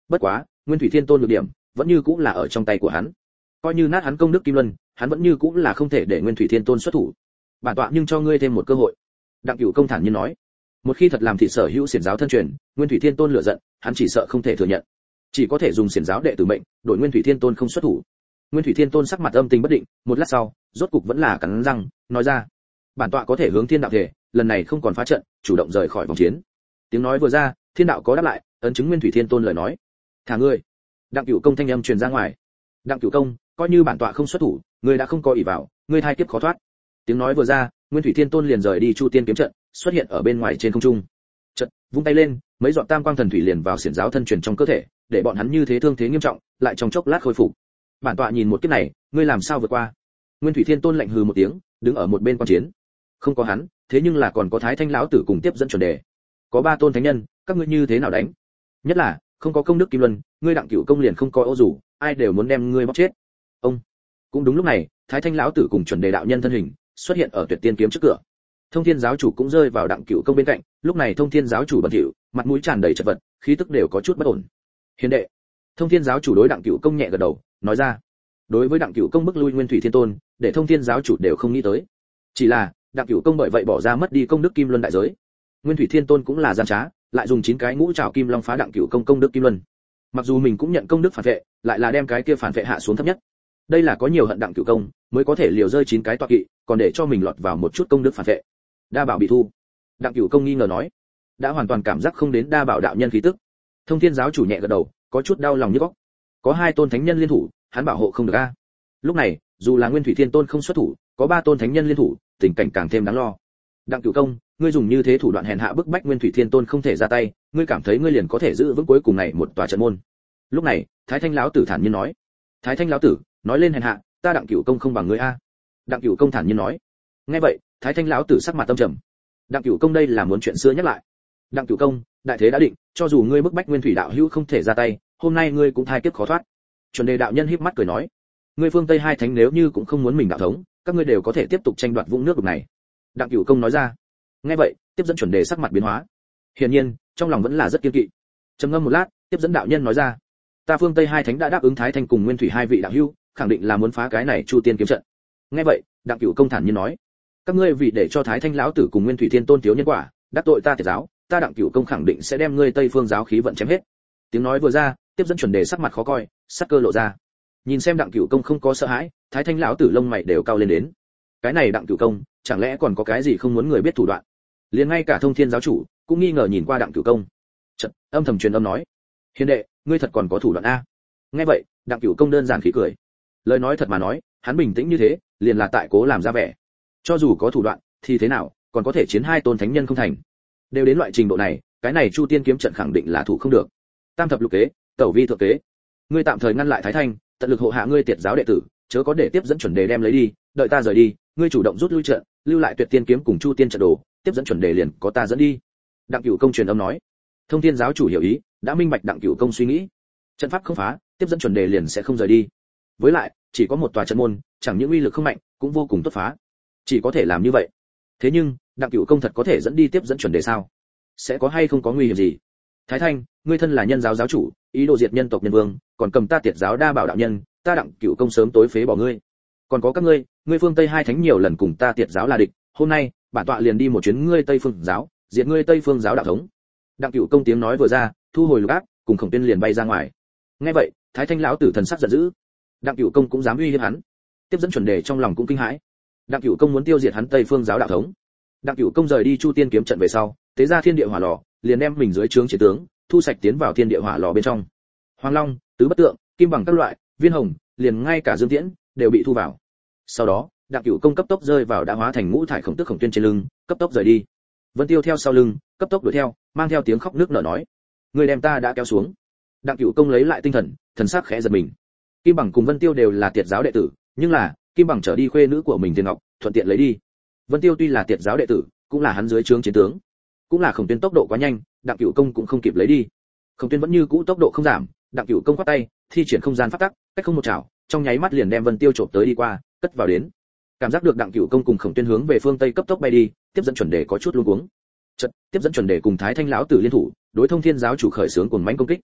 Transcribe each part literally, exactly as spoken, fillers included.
bất quá nguyên thủy thiên tôn nhược điểm vẫn như cũng là ở trong tay của hắn, coi như nát hắn công đức kim luân, hắn vẫn như cũng là không thể để nguyên thủy thiên tôn xuất thủ. Bản tọa nhưng cho ngươi thêm một cơ hội. Đặng Cửu Công thản nhiên nói, một khi thật làm thị sở hữu xiển giáo thân truyền, nguyên thủy thiên tôn lửa giận, hắn chỉ sợ không thể thừa nhận, chỉ có thể dùng xiển giáo đệ tử mệnh đổi nguyên thủy thiên tôn không xuất thủ. Nguyên thủy thiên tôn sắc mặt âm tình bất định, một lát sau rốt cục vẫn là cắn răng nói ra, bản tọa có thể hướng thiên đạo thể, lần này không còn phá trận, chủ động rời khỏi vòng chiến. Tiếng nói vừa ra, thiên đạo có đáp lại, ấn chứng nguyên thủy thiên tôn lời nói. Thả ngươi. Đặng Cửu Công thanh âm truyền ra ngoài. Đặng Cửu Công, coi như bản tọa không xuất thủ, ngươi đã không có ỷ vào, ngươi thai kiếp khó thoát. Tiếng nói vừa ra, nguyên thủy thiên tôn liền rời đi chu tiên kiếm trận, xuất hiện ở bên ngoài trên không trung. Chợt vung tay lên, mấy giọt tam quang thần thủy liền vào xiển giáo thân truyền trong cơ thể, để bọn hắn như thế thương thế nghiêm trọng, lại trong chốc lát khôi phục. Bản tọa nhìn một kiếp này, ngươi làm sao vượt qua? Nguyên thủy thiên tôn lạnh hừ một tiếng, đứng ở một bên quan chiến. Không có hắn, thế nhưng là còn có Thái Thanh lão tử cùng tiếp dẫn chuẩn đề. Có ba tôn thánh nhân, các ngươi như thế nào đánh? Nhất là không có công đức kim luân, ngươi Đặng Cửu Công liền không có ô dù, ai đều muốn đem ngươi bóc chết. Ông. Cũng đúng lúc này, Thái Thanh lão tử cùng chuẩn đề đạo nhân thân hình xuất hiện ở Tuyệt Tiên kiếm trước cửa. Thông Thiên giáo chủ cũng rơi vào Đặng Cửu Công bên cạnh, lúc này Thông Thiên giáo chủ bẩn thỉu, mặt mũi tràn đầy chật vật, khí tức đều có chút bất ổn. Hiền đệ. Thông Thiên giáo chủ đối Đặng Cửu Công nhẹ gật đầu, nói ra. Đối với Đặng Cửu Công bức lui Nguyên Thủy Thiên Tôn, để Thông Thiên giáo chủ đều không nghĩ tới. Chỉ là, Đặng Cửu Công bởi vậy bỏ ra mất đi công đức kim luân đại giới. Nguyên Thủy Thiên Tôn cũng là gian trá, lại dùng chín cái ngũ trảo kim long phá Đặng Cửu Công công đức kim luân. Mặc dù mình cũng nhận công đức phản vệ, lại là đem cái kia phản vệ hạ xuống thấp nhất. Đây là có nhiều hận Đặng Cửu Công, mới có thể liều rơi chín cái tọa kỵ, còn để cho mình lọt vào một chút công đức phản vệ. Đa bảo bị thu. Đặng Cửu Công nghi ngờ nói, đã hoàn toàn cảm giác không đến đa bảo đạo nhân khí tức. Thông Thiên giáo chủ nhẹ gật đầu, có chút đau lòng như góc. Có hai tôn thánh nhân liên thủ, hắn bảo hộ không được a. Lúc này, dù là Nguyên Thủy Thiên Tôn không xuất thủ, có ba tôn thánh nhân liên thủ, tình cảnh càng thêm đáng lo. Đặng Cửu Công, ngươi dùng như thế thủ đoạn hèn hạ bức bách Nguyên Thủy Thiên Tôn không thể ra tay, ngươi cảm thấy ngươi liền có thể giữ vững cuối cùng này một tòa trận môn. Lúc này, Thái Thanh lão tử thản nhiên nói. Thái Thanh lão tử, nói lên hèn hạ, ta Đặng Cửu Công không bằng ngươi a. Đặng Cửu Công thản nhiên nói. Nghe vậy, Thái Thanh lão tử sắc mặt tâm trầm. Đặng Cửu Công đây là muốn chuyện xưa nhắc lại. Đặng Cửu Công, đại thế đã định, cho dù ngươi bức bách Nguyên Thủy đạo hữu không thể ra tay, hôm nay ngươi cũng thai kiếp khó thoát. Chuẩn Đề đạo nhân híp mắt cười nói, ngươi phương Tây hai thánh nếu như cũng không muốn mình đạo thống, các ngươi đều có thể tiếp tục tranh đoạt vũng nước đục này. Đặng Cửu Công nói ra. Nghe vậy, tiếp dẫn Chuẩn Đề sắc mặt biến hóa. Hiển nhiên, trong lòng vẫn là rất kiên kỵ. Trầm ngâm một lát, tiếp dẫn đạo nhân nói ra, ta phương Tây hai thánh đã đáp ứng Thái Thanh cùng Nguyên Thủy hai vị đạo hữu, khẳng định là muốn phá cái này Chu Tiên kiếm trận. Nghe vậy, Đặng Cửu Công thản nhiên nói, các ngươi vì để cho Thái Thanh lão tử cùng Nguyên Thủy Thiên Tôn thiếu nhân quả, đắc tội ta Tiệt giáo, ta Đặng Cửu Công khẳng định sẽ đem ngươi Tây Phương giáo khí vận chém hết. Tiếng nói vừa ra, tiếp dẫn Chuẩn Đề sắc mặt khó coi, sắc cơ lộ ra. Nhìn xem Đặng Cửu Công không có sợ hãi, Thái Thanh lão tử lông mày đều cau lên đến. Cái này Đặng Cửu Công, chẳng lẽ còn có cái gì không muốn người biết thủ đoạn? Liền ngay cả Thông Thiên giáo chủ cũng nghi ngờ nhìn qua Đặng Cửu Công. Chợt, âm thầm truyền âm nói, hiền đệ, ngươi thật còn có thủ đoạn a? Nghe vậy, Đặng Cửu Công đơn giản khí cười. Lời nói thật mà nói, hắn bình tĩnh như thế, liền là tại cố làm ra vẻ. Cho dù có thủ đoạn, thì thế nào, còn có thể chiến hai tôn thánh nhân không thành. Đều đến loại trình độ này, cái này Chu Tiên kiếm trận khẳng định là thủ không được. Tam thập lục kế, tẩu vi thượng kế. Ngươi tạm thời ngăn lại Thái Thanh, tận lực hộ hạ ngươi Tiệt giáo đệ tử, chớ có để tiếp dẫn Chuẩn Đề đem lấy đi, đợi ta rời đi, ngươi chủ động rút lui trận, lưu lại Tuyệt Tiên kiếm cùng Chu Tiên trận đồ, tiếp dẫn Chuẩn Đề liền có ta dẫn đi. Đặng Cửu Công truyền âm nói. Thông Thiên giáo chủ hiểu ý, đã minh bạch Đặng Cửu Công suy nghĩ. Trận pháp không phá, tiếp dẫn Chuẩn Đề liền sẽ không rời đi. Với lại, chỉ có một tòa trận môn, chẳng những uy lực không mạnh, cũng vô cùng tốt phá. Chỉ có thể làm như vậy. Thế nhưng, Đặng Cửu Công thật có thể dẫn đi tiếp dẫn Chuẩn Đề sao? Sẽ có hay không có nguy hiểm gì? Thái Thanh, ngươi thân là nhân giáo giáo chủ, ý đồ diệt nhân tộc nhân vương, còn cầm ta Tiệt giáo đa bảo đạo nhân, ta Đặng Cửu Công sớm tối phế bỏ ngươi. Còn có các ngươi, ngươi phương Tây hai thánh nhiều lần cùng ta Tiệt giáo là địch, hôm nay, bản tọa liền đi một chuyến ngươi Tây Phương giáo, diệt ngươi Tây Phương giáo đạo thống. Đặng Cửu Công tiếng nói vừa ra, thu hồi lục áp, cùng Khổng Tuyên liền bay ra ngoài. Nghe vậy, Thái Thanh lão tử thần sắc giận dữ. Đặng Cửu Công cũng dám uy hiếp hắn. Tiếp dẫn Chuẩn Đề trong lòng cũng kinh hãi. Đặng Cửu Công muốn tiêu diệt hắn Tây Phương giáo đạo thống. Đặng Cửu Công rời đi Chu Tiên kiếm trận về sau, tế ra thiên địa hỏa lò, liền đem mình dưới trướng chiến tướng thu sạch tiến vào thiên địa hỏa lò bên trong. Hoàng Long, tứ bất tượng, kim bằng các loại, viên hồng, liền ngay cả Dương Tiễn đều bị thu vào. Sau đó, Đặng Cửu Công cấp tốc rơi vào đã hóa thành ngũ thải khổng tức Khổng Tuyên trên lưng, cấp tốc rời đi. Vân Tiêu theo sau lưng, cấp tốc đuổi theo, mang theo tiếng khóc nước nở nói: "Người đem ta đã kéo xuống." Đặng Cửu Công lấy lại tinh thần, thần sắc khẽ giật mình. Kim Bằng cùng Vân Tiêu đều là Tiệt giáo đệ tử, nhưng là Kim Bằng trở đi khuê nữ của mình Tiền Ngọc, thuận tiện lấy đi. Vân Tiêu tuy là Tiệt giáo đệ tử, cũng là hắn dưới trướng chiến tướng, cũng là Khổng Tuyên tốc độ quá nhanh, Đặng Cửu Công cũng không kịp lấy đi. Khổng Tuyên vẫn như cũ tốc độ không giảm, Đặng Cửu Công quát tay, thi triển không gian pháp tắc, cách không một chảo, trong nháy mắt liền đem Vân Tiêu trộm tới đi qua, cất vào đến. Cảm giác được Đặng Cửu Công cùng Khổng Tuyên hướng về phương tây cấp tốc bay đi, tiếp dẫn chuẩn đề có chút luống cuống. Chợt, tiếp dẫn chuẩn đề cùng Thái Thanh lão tử liên thủ, đối Thông Thiên giáo chủ khởi xướng cuồng mãnh công kích.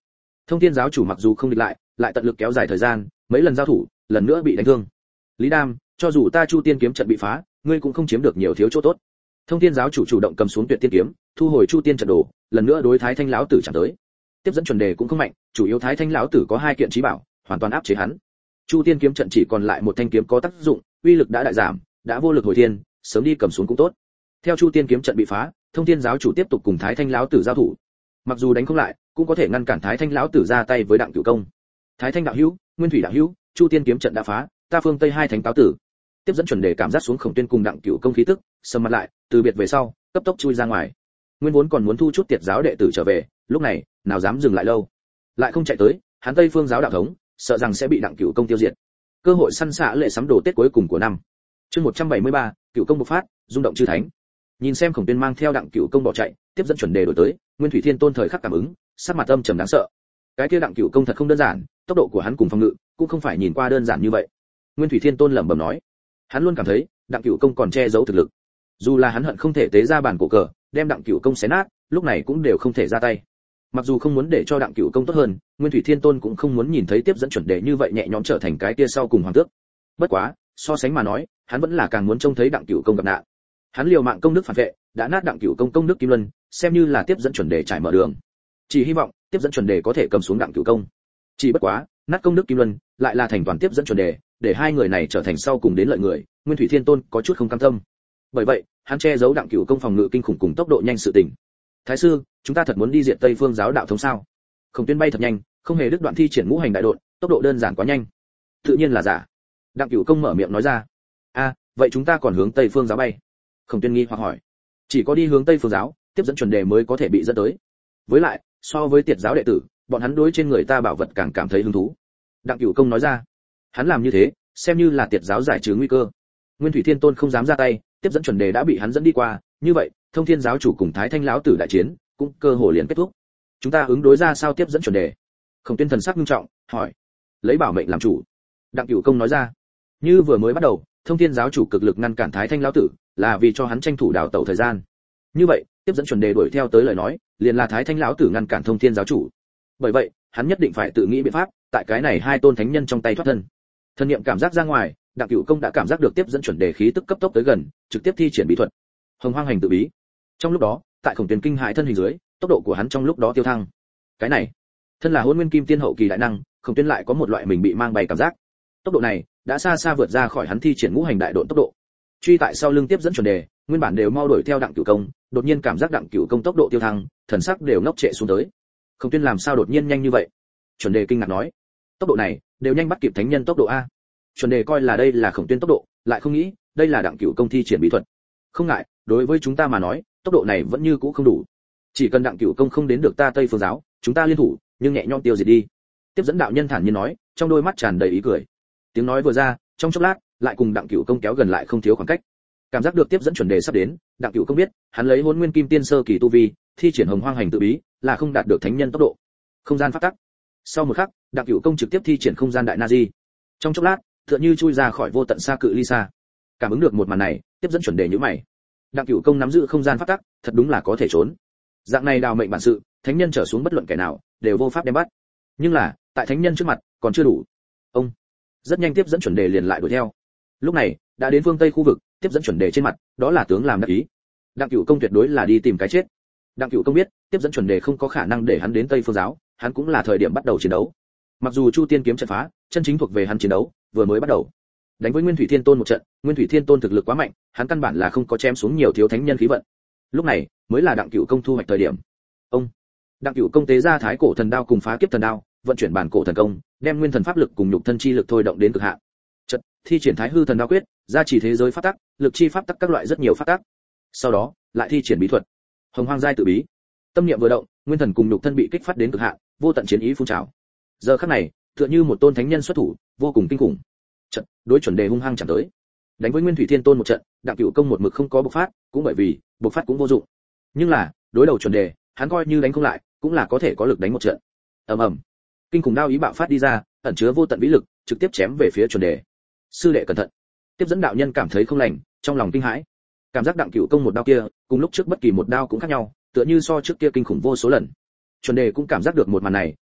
Thông Thiên giáo chủ mặc dù không địch lại, lại tận lực kéo dài thời gian, mấy lần giao thủ, lần nữa bị đánh thương. Lý Đam, cho dù ta Chu Tiên kiếm trận bị phá, ngươi cũng không chiếm được nhiều thiếu chỗ tốt. Thông Thiên giáo chủ chủ động cầm xuống Tuyệt Tiên kiếm, thu hồi Chu Tiên trận đồ, lần nữa đối Thái Thanh lão tử chạm tới. Tiếp dẫn chuẩn đề cũng không mạnh, chủ yếu Thái Thanh lão tử có hai kiện chí bảo, hoàn toàn áp chế hắn. Chu Tiên kiếm trận chỉ còn lại một thanh kiếm có tác dụng, uy lực đã đại giảm, đã vô lực hồi thiên, sớm đi cầm xuống cũng tốt. Theo Chu Tiên kiếm trận bị phá, Thông Thiên giáo chủ tiếp tục cùng Thái Thanh lão tử giao thủ. Mặc dù đánh không lại, cũng có thể ngăn cản Thái Thanh lão tử ra tay với Đặng Cửu Công. Thái Thanh đạo hữu, Nguyên Thủy đạo hữu, Chu Tiên kiếm trận đã phá, ta phương Tây hai thánh cáo tử. Tiếp dẫn chuẩn đề cảm giác xuống Khổng Tuyên cùng Đặng Cửu Công khí tức, sầm mặt lại, từ biệt về sau, cấp tốc chui ra ngoài. Nguyên vốn còn muốn thu chút tiệt giáo đệ tử trở về, lúc này, nào dám dừng lại lâu. Lại không chạy tới, hắn Tây phương giáo đạo thống, sợ rằng sẽ bị Đặng Cửu Công tiêu diệt. Cơ hội săn xạ lệ sắm đồ Tết cuối cùng của năm. Chương một trăm bảy mươi ba, Cửu Công bộc phát, rung động chư thánh. Nhìn xem Khổng Tuyên mang theo Đặng Cửu Công bỏ chạy, tiếp dẫn chuẩn đề đổi tới, Nguyên Thủy Thiên Tôn thời khắc cảm ứng, sắc mặt âm trầm đáng sợ. Cái kia Đặng Cửu Công thật không đơn giản, tốc độ của hắn cùng phòng ngự cũng không phải nhìn qua đơn giản như vậy. Nguyên Thủy Thiên Tôn lẩm bẩm nói, hắn luôn cảm thấy Đặng Cửu Công còn che giấu thực lực. Dù là hắn hận không thể tế ra bản cổ cờ, đem Đặng Cửu Công xé nát, lúc này cũng đều không thể ra tay. Mặc dù không muốn để cho Đặng Cửu Công tốt hơn, Nguyên Thủy Thiên Tôn cũng không muốn nhìn thấy tiếp dẫn chuẩn đề như vậy nhẹ nhõm trở thành cái kia sau cùng hoàng tước. Bất quá, so sánh mà nói, hắn vẫn là càng muốn trông thấy Đặng Cửu Công gặp nạn. Hắn liều mạng công đức phản vệ, đã nát Đặng Cửu Công công đức kim luân, xem như là tiếp dẫn chuẩn đề trải mở đường. Chỉ hy vọng tiếp dẫn chuẩn đề có thể cầm xuống Đặng Cửu Công. Chỉ bất quá, nát công đức kim luân, lại là thành toàn tiếp dẫn chuẩn đề, để hai người này trở thành sau cùng đến lợi người, Nguyên Thủy Thiên Tôn có chút không cam tâm. Bởi vậy, hắn che giấu Đặng Cửu Công phòng ngự kinh khủng cùng tốc độ nhanh sự tình. Thái sư, chúng ta thật muốn đi diệt Tây Phương giáo đạo thống sao? Khổng Tuyên bay thật nhanh, không hề đứt đoạn thi triển ngũ hành đại độn, tốc độ đơn giản quá nhanh. Tự nhiên là giả. Đặng Cửu Công mở miệng nói ra. A, vậy chúng ta còn hướng Tây Phương giáo bay? Khổng Tuyên nghi hoặc hỏi. Chỉ có đi hướng Tây Phương giáo, tiếp dẫn chuẩn đề mới có thể bị dẫn tới. Với lại, so với tiệt giáo đệ tử, bọn hắn đối trên người ta bảo vật càng cảm thấy hứng thú. Đặng Cửu Công nói ra. Hắn làm như thế, xem như là tiệt giáo giải trừ nguy cơ. Nguyên Thủy Thiên Tôn không dám ra tay, tiếp dẫn chuẩn đề đã bị hắn dẫn đi qua, như vậy, Thông Thiên giáo chủ cùng Thái Thanh lão tử đại chiến, cũng cơ hội liền kết thúc. Chúng ta ứng đối ra sao tiếp dẫn chuẩn đề? Khổng Tuyên thần sắc nghiêm trọng, hỏi. Lấy bảo mệnh làm chủ. Đặng Cửu Công nói ra. Như vừa mới bắt đầu, Thông Thiên giáo chủ cực lực ngăn cản Thái Thanh lão tử, là vì cho hắn tranh thủ đào tẩu thời gian. Như vậy, tiếp dẫn chuẩn đề đuổi theo tới lời nói, liền là Thái Thanh lão tử ngăn cản Thông Thiên giáo chủ. Bởi vậy, hắn nhất định phải tự nghĩ biện pháp, tại cái này hai tôn thánh nhân trong tay thoát thân. Thân niệm cảm giác ra ngoài, Đặng Cửu Công đã cảm giác được tiếp dẫn chuẩn đề khí tức cấp tốc tới gần, trực tiếp thi triển bí thuật. Hồng Hoang hành tự bí. Trong lúc đó, tại Khổng Tuyên kinh hãi thân hình dưới, tốc độ của hắn trong lúc đó tiêu thăng. Cái này, thân là Hỗn Nguyên Kim Tiên hậu kỳ đại năng, Khổng Tuyên lại có một loại mình bị mang bay cảm giác. Tốc độ này đã xa xa vượt ra khỏi hắn thi triển ngũ hành đại độn tốc độ. Truy tại sau lưng tiếp dẫn chuẩn đề, nguyên bản đều mau đuổi theo Đặng Cửu Công, đột nhiên cảm giác Đặng Cửu Công tốc độ tiêu thăng, thần sắc đều ngốc trệ xuống tới. Khổng Tuyên làm sao đột nhiên nhanh như vậy? Chuẩn đề kinh ngạc nói, tốc độ này đều nhanh bắt kịp thánh nhân tốc độ a. Chuẩn đề coi là đây là Khổng Tuyên tốc độ, lại không nghĩ đây là Đặng Cửu Công thi triển bí thuật. Không ngại, đối với chúng ta mà nói, tốc độ này vẫn như cũ không đủ. Chỉ cần Đặng Cửu Công không đến được ta Tây Phương giáo, chúng ta liên thủ, nhưng nhẹ nhõm tiêu diệt đi. Tiếp dẫn đạo nhân thản nhiên nói, trong đôi mắt tràn đầy ý cười. Tiếng nói vừa ra, trong chốc lát, lại cùng Đặng Cửu Công kéo gần lại không thiếu khoảng cách. Cảm giác được tiếp dẫn chuẩn đề sắp đến, Đặng Cửu Công biết, hắn lấy Hỗn Nguyên Kim Tiên sơ kỳ tu vi, thi triển Hồng Hoang hành tự bí, là không đạt được thánh nhân tốc độ. Không gian phát tắc. Sau một khắc, Đặng Cửu Công trực tiếp thi triển không gian đại na di. Trong chốc lát, tựa như chui ra khỏi vô tận xa cự ly xa. Cảm ứng được một màn này, tiếp dẫn chuẩn đề nhíu mày. Đặng Cửu Công nắm giữ không gian phát tắc, thật đúng là có thể trốn. Dạng này đào mệnh bản sự, thánh nhân trở xuống bất luận kẻ nào, đều vô pháp đem bắt. Nhưng là, tại thánh nhân trước mặt, còn chưa đủ. Ông rất nhanh tiếp dẫn chuẩn đề liền lại đuổi theo. Lúc này, đã đến phương Tây khu vực, tiếp dẫn chuẩn đề trên mặt, đó là tướng làm đắc ý. Đặng Cửu Công tuyệt đối là đi tìm cái chết. Đặng Cửu Công biết, tiếp dẫn chuẩn đề không có khả năng để hắn đến Tây Phương giáo, hắn cũng là thời điểm bắt đầu chiến đấu. Mặc dù Chu Tiên kiếm trận phá, chân chính thuộc về hắn chiến đấu, vừa mới bắt đầu. Đánh với Nguyên Thủy Thiên Tôn một trận, Nguyên Thủy Thiên Tôn thực lực quá mạnh, hắn căn bản là không có chém xuống nhiều thiếu thánh nhân khí vận. Lúc này, mới là Đặng Cửu Công thu hoạch thời điểm. Ông Đặng Cửu Công tế ra Thái Cổ Thần Đao cùng Phá Kiếp Thần Đao, vận chuyển bản cổ thần công, đem nguyên thần pháp lực cùng nhục thân chi lực thôi động đến cực hạn. Chợt, thi triển Thái Hư Thần Đao quyết, gia trì thế giới pháp tắc, lực chi pháp tắc các loại rất nhiều pháp tắc. Sau đó, lại thi triển bí thuật. Hồng Hoang giai tự bí. Tâm niệm vừa động, nguyên thần cùng nhục thân bị kích phát đến cực hạn, vô tận chiến ý phun trào. Giờ khắc này, tựa như một tôn thánh nhân xuất thủ, vô cùng kinh khủng. Trận, đối chuẩn đề hung hăng chạm tới. Đánh với Nguyên Thủy Thiên Tôn một trận, Đặng Cửu Công một mực không có bộc phát, cũng bởi vì bộc phát cũng vô dụng. Nhưng là, đối đầu chuẩn đề, hắn coi như đánh không lại, cũng là có thể có lực đánh một trận. Ầm ầm. Kinh khủng đao ý bạo phát đi ra, ẩn chứa vô tận vĩ lực, trực tiếp chém về phía chuẩn đề. Sư đệ cẩn thận. Tiếp dẫn đạo nhân cảm thấy không lành, trong lòng kinh hãi. Cảm giác Đặng Cửu Công một đao kia, cùng lúc trước bất kỳ một đao cũng khác nhau, tựa như so trước kia kinh khủng vô số lần. Chuẩn đề cũng cảm giác được một màn này,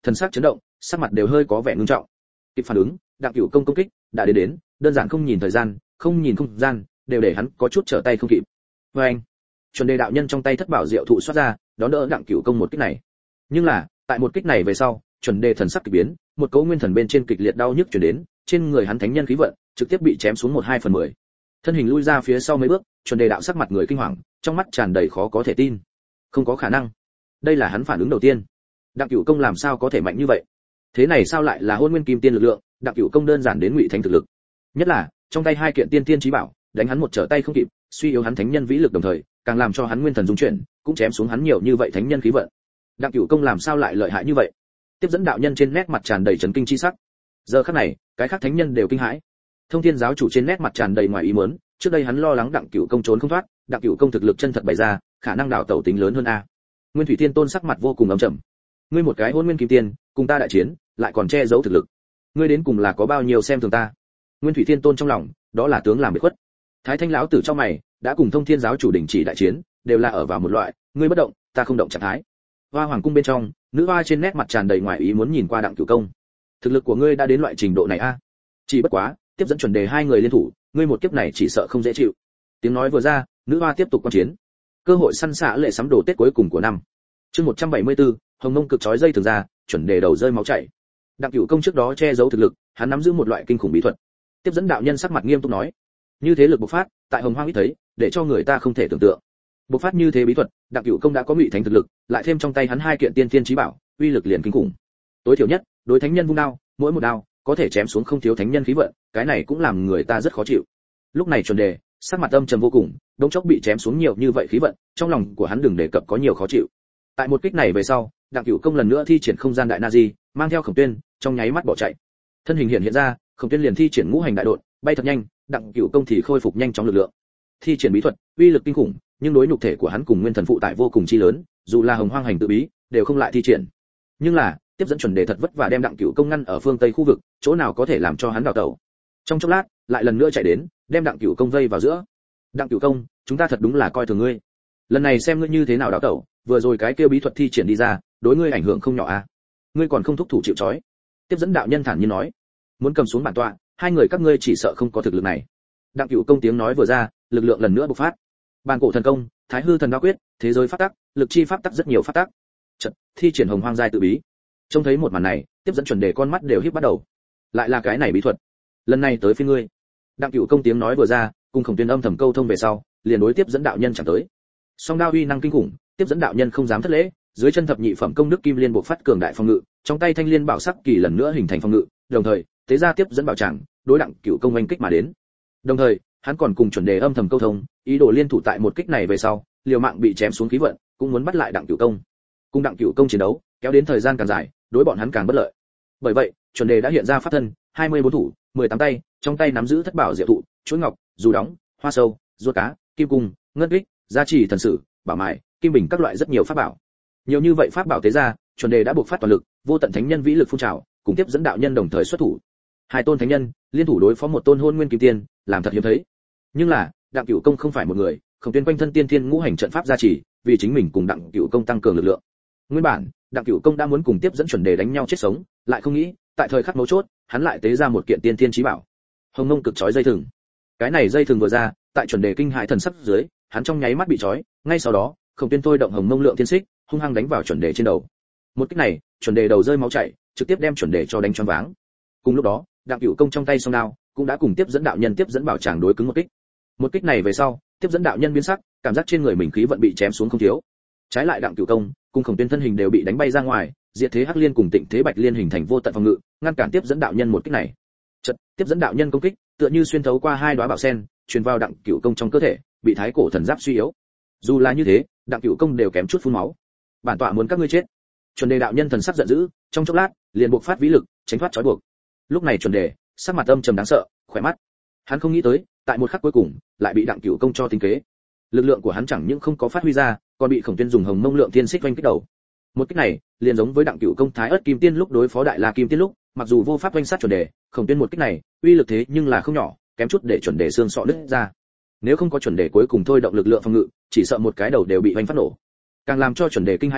thần sắc chấn động, sắc mặt đều hơi có vẻ ngưng trọng. Kịp phản ứng, Đặng Cửu Công công kích đã đến đến, đơn giản không nhìn thời gian, không nhìn không gian, đều để hắn có chút trở tay không kịp. Và anh, chuẩn đề đạo nhân trong tay thất bảo diệu thụ xuất ra, đón đỡ Đặng Cửu Công một kích này. Nhưng là, tại một kích này về sau, chuẩn đề thần sắc kỳ biến, một cỗ nguyên thần bên trên kịch liệt đau nhức truyền đến, trên người hắn thánh nhân khí vận trực tiếp bị chém xuống một hai phần mười. Thân hình lui ra phía sau mấy bước, chuẩn đề đạo sắc mặt người kinh hoàng, trong mắt tràn đầy khó có thể tin. Không có khả năng. Đây là hắn phản ứng đầu tiên. Đặng Cửu Công làm sao có thể mạnh như vậy? Thế này sao lại là Hôn Nguyên Kim Tiên lực lượng, Đặng Cửu Công đơn giản đến ngụy thánh thực lực. Nhất là, trong tay hai kiện tiên tiên chí bảo, đánh hắn một trở tay không kịp, suy yếu hắn thánh nhân vĩ lực đồng thời, càng làm cho hắn nguyên thần dung chuyển, cũng chém xuống hắn nhiều như vậy thánh nhân khí vận. Đặng Cửu Công làm sao lại lợi hại như vậy? Tiếp dẫn đạo nhân trên nét mặt tràn đầy chấn kinh chi sắc. Giờ khắc này, cái khác thánh nhân đều kinh hãi. Thông Thiên giáo chủ trên nét mặt tràn đầy ngoài ý muốn, trước đây hắn lo lắng Đặng Cửu Công trốn không thoát, Đặng Cửu Công thực lực chân thật bày ra, khả năng đảo tẩu tính lớn hơn a. Nguyên Thủy Thiên Tôn sắc mặt vô cùng ấm trầm. Ngươi một cái Hôn Nguyên Kim Tiên, cùng ta đại chiến, lại còn che giấu thực lực. Ngươi đến cùng là có bao nhiêu xem thường ta? Nguyên Thủy Thiên Tôn trong lòng, đó là tướng làm biệt khuất. Thái Thanh lão tử trong mày, đã cùng Thông Thiên giáo chủ đình chỉ đại chiến, đều là ở vào một loại, ngươi bất động, ta không động trạng thái. Hoa hoàng cung bên trong, nữ hoa trên nét mặt tràn đầy ngoài ý muốn nhìn qua Đặng Cửu Công. Thực lực của ngươi đã đến loại trình độ này a? Chỉ bất quá, tiếp dẫn chuẩn đề hai người liên thủ, ngươi một kiếp này chỉ sợ không dễ chịu. Tiếng nói vừa ra, nữ hoa tiếp tục quan chiến. Cơ hội săn xạ lệ sắm đồ Tết cuối cùng của năm. Chương một trăm bảy mươi tư, Hồng Mông cực chói dây thường ra, chuẩn đề đầu rơi máu chảy. Đặng Cửu Công trước đó che giấu thực lực, hắn nắm giữ một loại kinh khủng bí thuật. Tiếp dẫn đạo nhân sắc mặt nghiêm túc nói, như thế lực bộc phát, tại Hồng Hoang ít thấy, để cho người ta không thể tưởng tượng. Bộc phát như thế bí thuật, Đặng Cửu Công đã có ngụy thánh thực lực, lại thêm trong tay hắn hai kiện tiên tiên chí bảo, uy lực liền kinh khủng. Tối thiểu nhất, đối thánh nhân vung đao, mỗi một đao có thể chém xuống không thiếu thánh nhân khí vận, cái này cũng làm người ta rất khó chịu. Lúc này chuẩn đề, sắc mặt âm trầm vô cùng, đống chốc bị chém xuống nhiều như vậy khí vận, trong lòng của hắn đừng đề cập có nhiều khó chịu. Tại một kích này về sau, Đặng Cửu Công lần nữa thi triển không gian đại na di, mang theo Khổng Tuyên, trong nháy mắt bỏ chạy. Thân hình hiện hiện ra, Khổng Tuyên liền thi triển ngũ hành đại độn, bay thật nhanh, Đặng Cửu Công thì khôi phục nhanh chóng lực lượng. Thi triển bí thuật, uy lực kinh khủng, nhưng đối nhục thể của hắn cùng nguyên thần phụ tại vô cùng chi lớn, dù là Hồng Hoang hành tự bí, đều không lại thi triển. Nhưng là, tiếp dẫn chuẩn đề thật vất vả đem Đặng Cửu Công ngăn ở phương tây khu vực, chỗ nào có thể làm cho hắn đào tẩu. Trong chốc lát, lại lần nữa chạy đến, đem Đặng Cửu Công vây vào giữa. Đặng Cửu Công, chúng ta thật đúng là coi thường ngươi. Lần này xem ngươi như thế nào đào tẩu, vừa rồi cái kia bí thuật thi triển đi ra, đối ngươi ảnh hưởng không nhỏ à? Ngươi còn không thúc thủ chịu trói. Tiếp dẫn đạo nhân thản nhiên nói, muốn cầm xuống bản tọa, hai người các ngươi chỉ sợ không có thực lực này. Đặng Cửu Công tiếng nói vừa ra, lực lượng lần nữa bộc phát. Bàn cổ thần công, Thái hư thần đao quyết, thế giới pháp tắc, lực chi pháp tắc rất nhiều pháp tắc. Chợt, thi triển Hồng Hoang giai tự bí. Trông thấy một màn này, tiếp dẫn chuẩn đề con mắt đều híp bắt đầu. Lại là cái này bí thuật. Lần này tới phía ngươi. Đặng Cửu Công tiếng nói vừa ra, cùng Khổng Tuyên âm thầm câu thông về sau, liền đối tiếp dẫn đạo nhân chẳng tới. Song đao uy năng kinh khủng, tiếp dẫn đạo nhân không dám thất lễ, dưới chân thập nhị phẩm công đức kim liên bộc phát cường đại phòng ngự, trong tay thanh liên bảo sắc kỳ lần nữa hình thành phòng ngự, đồng thời, tế ra tiếp dẫn bảo tràng, đối Đặng Cửu Công oanh kích mà đến. Đồng thời, hắn còn cùng chuẩn đề âm thầm câu thông, ý đồ liên thủ tại một kích này về sau, liều mạng bị chém xuống khí vận, cũng muốn bắt lại Đặng Cửu Công. Cùng Đặng Cửu Công chiến đấu, kéo đến thời gian càng dài, đối bọn hắn càng bất lợi. Bởi vậy, chuẩn đề đã hiện ra pháp thân, hai mươi bốn thủ, mười tám tay, trong tay nắm giữ thất bảo diệu thụ, chuỗi ngọc, dù đóng, hoa sâu, ruột cá, kim cung, ngân kích, gia trì thần sử, bảo mại, kim bình các loại rất nhiều pháp bảo. Nhiều như vậy pháp bảo tế ra, chuẩn đề đã buộc phát toàn lực, vô tận thánh nhân vĩ lực phun trào, cùng tiếp dẫn đạo nhân đồng thời xuất thủ. Hai tôn thánh nhân liên thủ đối phó một tôn hôn nguyên kim tiên, làm thật hiếm thấy. Nhưng là, Đặng Cửu Công không phải một người, Khổng Tuyên quanh thân tiên thiên ngũ hành trận pháp gia trì, vì chính mình cùng Đặng Cửu Công tăng cường lực lượng. Nguyên bản, Đặng Cửu Công đã muốn cùng tiếp dẫn chuẩn đề đánh nhau chết sống, lại không nghĩ, tại thời khắc mấu chốt, hắn lại tế ra một kiện tiên thiên chí bảo. Hồng Mông cực chói dây thừng. Cái này dây thừng vừa ra, tại chuẩn đề kinh hãi thần sắc dưới, hắn trong nháy mắt bị trói, ngay sau đó, Khổng Tuyên thôi động Hồng Mông lượng thiên xích, hung hăng đánh vào chuẩn đề trên đầu. Một kích này, chuẩn đề đầu rơi máu chảy, trực tiếp đem chuẩn đề cho đánh choáng váng. Cùng lúc đó, Đặng Cửu Công trong tay song đao, cũng đã cùng tiếp dẫn đạo nhân tiếp dẫn bảo tràng đối cứng một kích. Một kích này về sau, tiếp dẫn đạo nhân biến sắc, cảm giác trên người mình khí vận bị chém xuống không thiếu. Trái lại Đặng Cửu Công, cùng Khổng Tuyên thân hình đều bị đánh bay ra ngoài, diệt thế hắc liên cùng tịnh thế bạch liên hình thành vô tận phòng ngự, ngăn cản tiếp dẫn đạo nhân một kích này. Chợt, tiếp dẫn đạo nhân công kích, tựa như xuyên thấu qua hai đóa bảo sen, truyền vào Đặng Cửu Công trong cơ thể, bị thái cổ thần giáp suy yếu. Dù là như thế, Đặng Cửu Công đều kém chút phun máu. Bản tọa muốn các ngươi chết. Chuẩn đề đạo nhân thần sắc giận dữ, trong chốc lát, liền buộc phát vĩ lực, tránh thoát trói buộc. Lúc này chuẩn đề, sắc mặt âm trầm đáng sợ, khỏe mắt. Hắn không nghĩ tới, tại một khắc cuối cùng, lại bị Đặng Cửu Công cho tính kế. Lực lượng của hắn chẳng những không có phát huy ra, còn bị Khổng Tuyên dùng Hồng Mông lượng thiên xích vanh kích đầu. Một kích này, liền giống với Đặng Cửu Công Thái Ức Kim Tiên lúc đối phó Đại La Kim Tiên lúc, mặc dù vô pháp vanh sát chuẩn đề, Khổng Tuyên một kích này, uy lực thế nhưng là không nhỏ, kém chút để chuẩn đề xương sọ đứt ra. Nếu không có chuẩn đề cuối cùng thôi động lực lượng phòng ngự, chỉ sợ một cái đầu đều bị vanh phát nổ. Càng làm cho chuẩn đề kinh hãi là,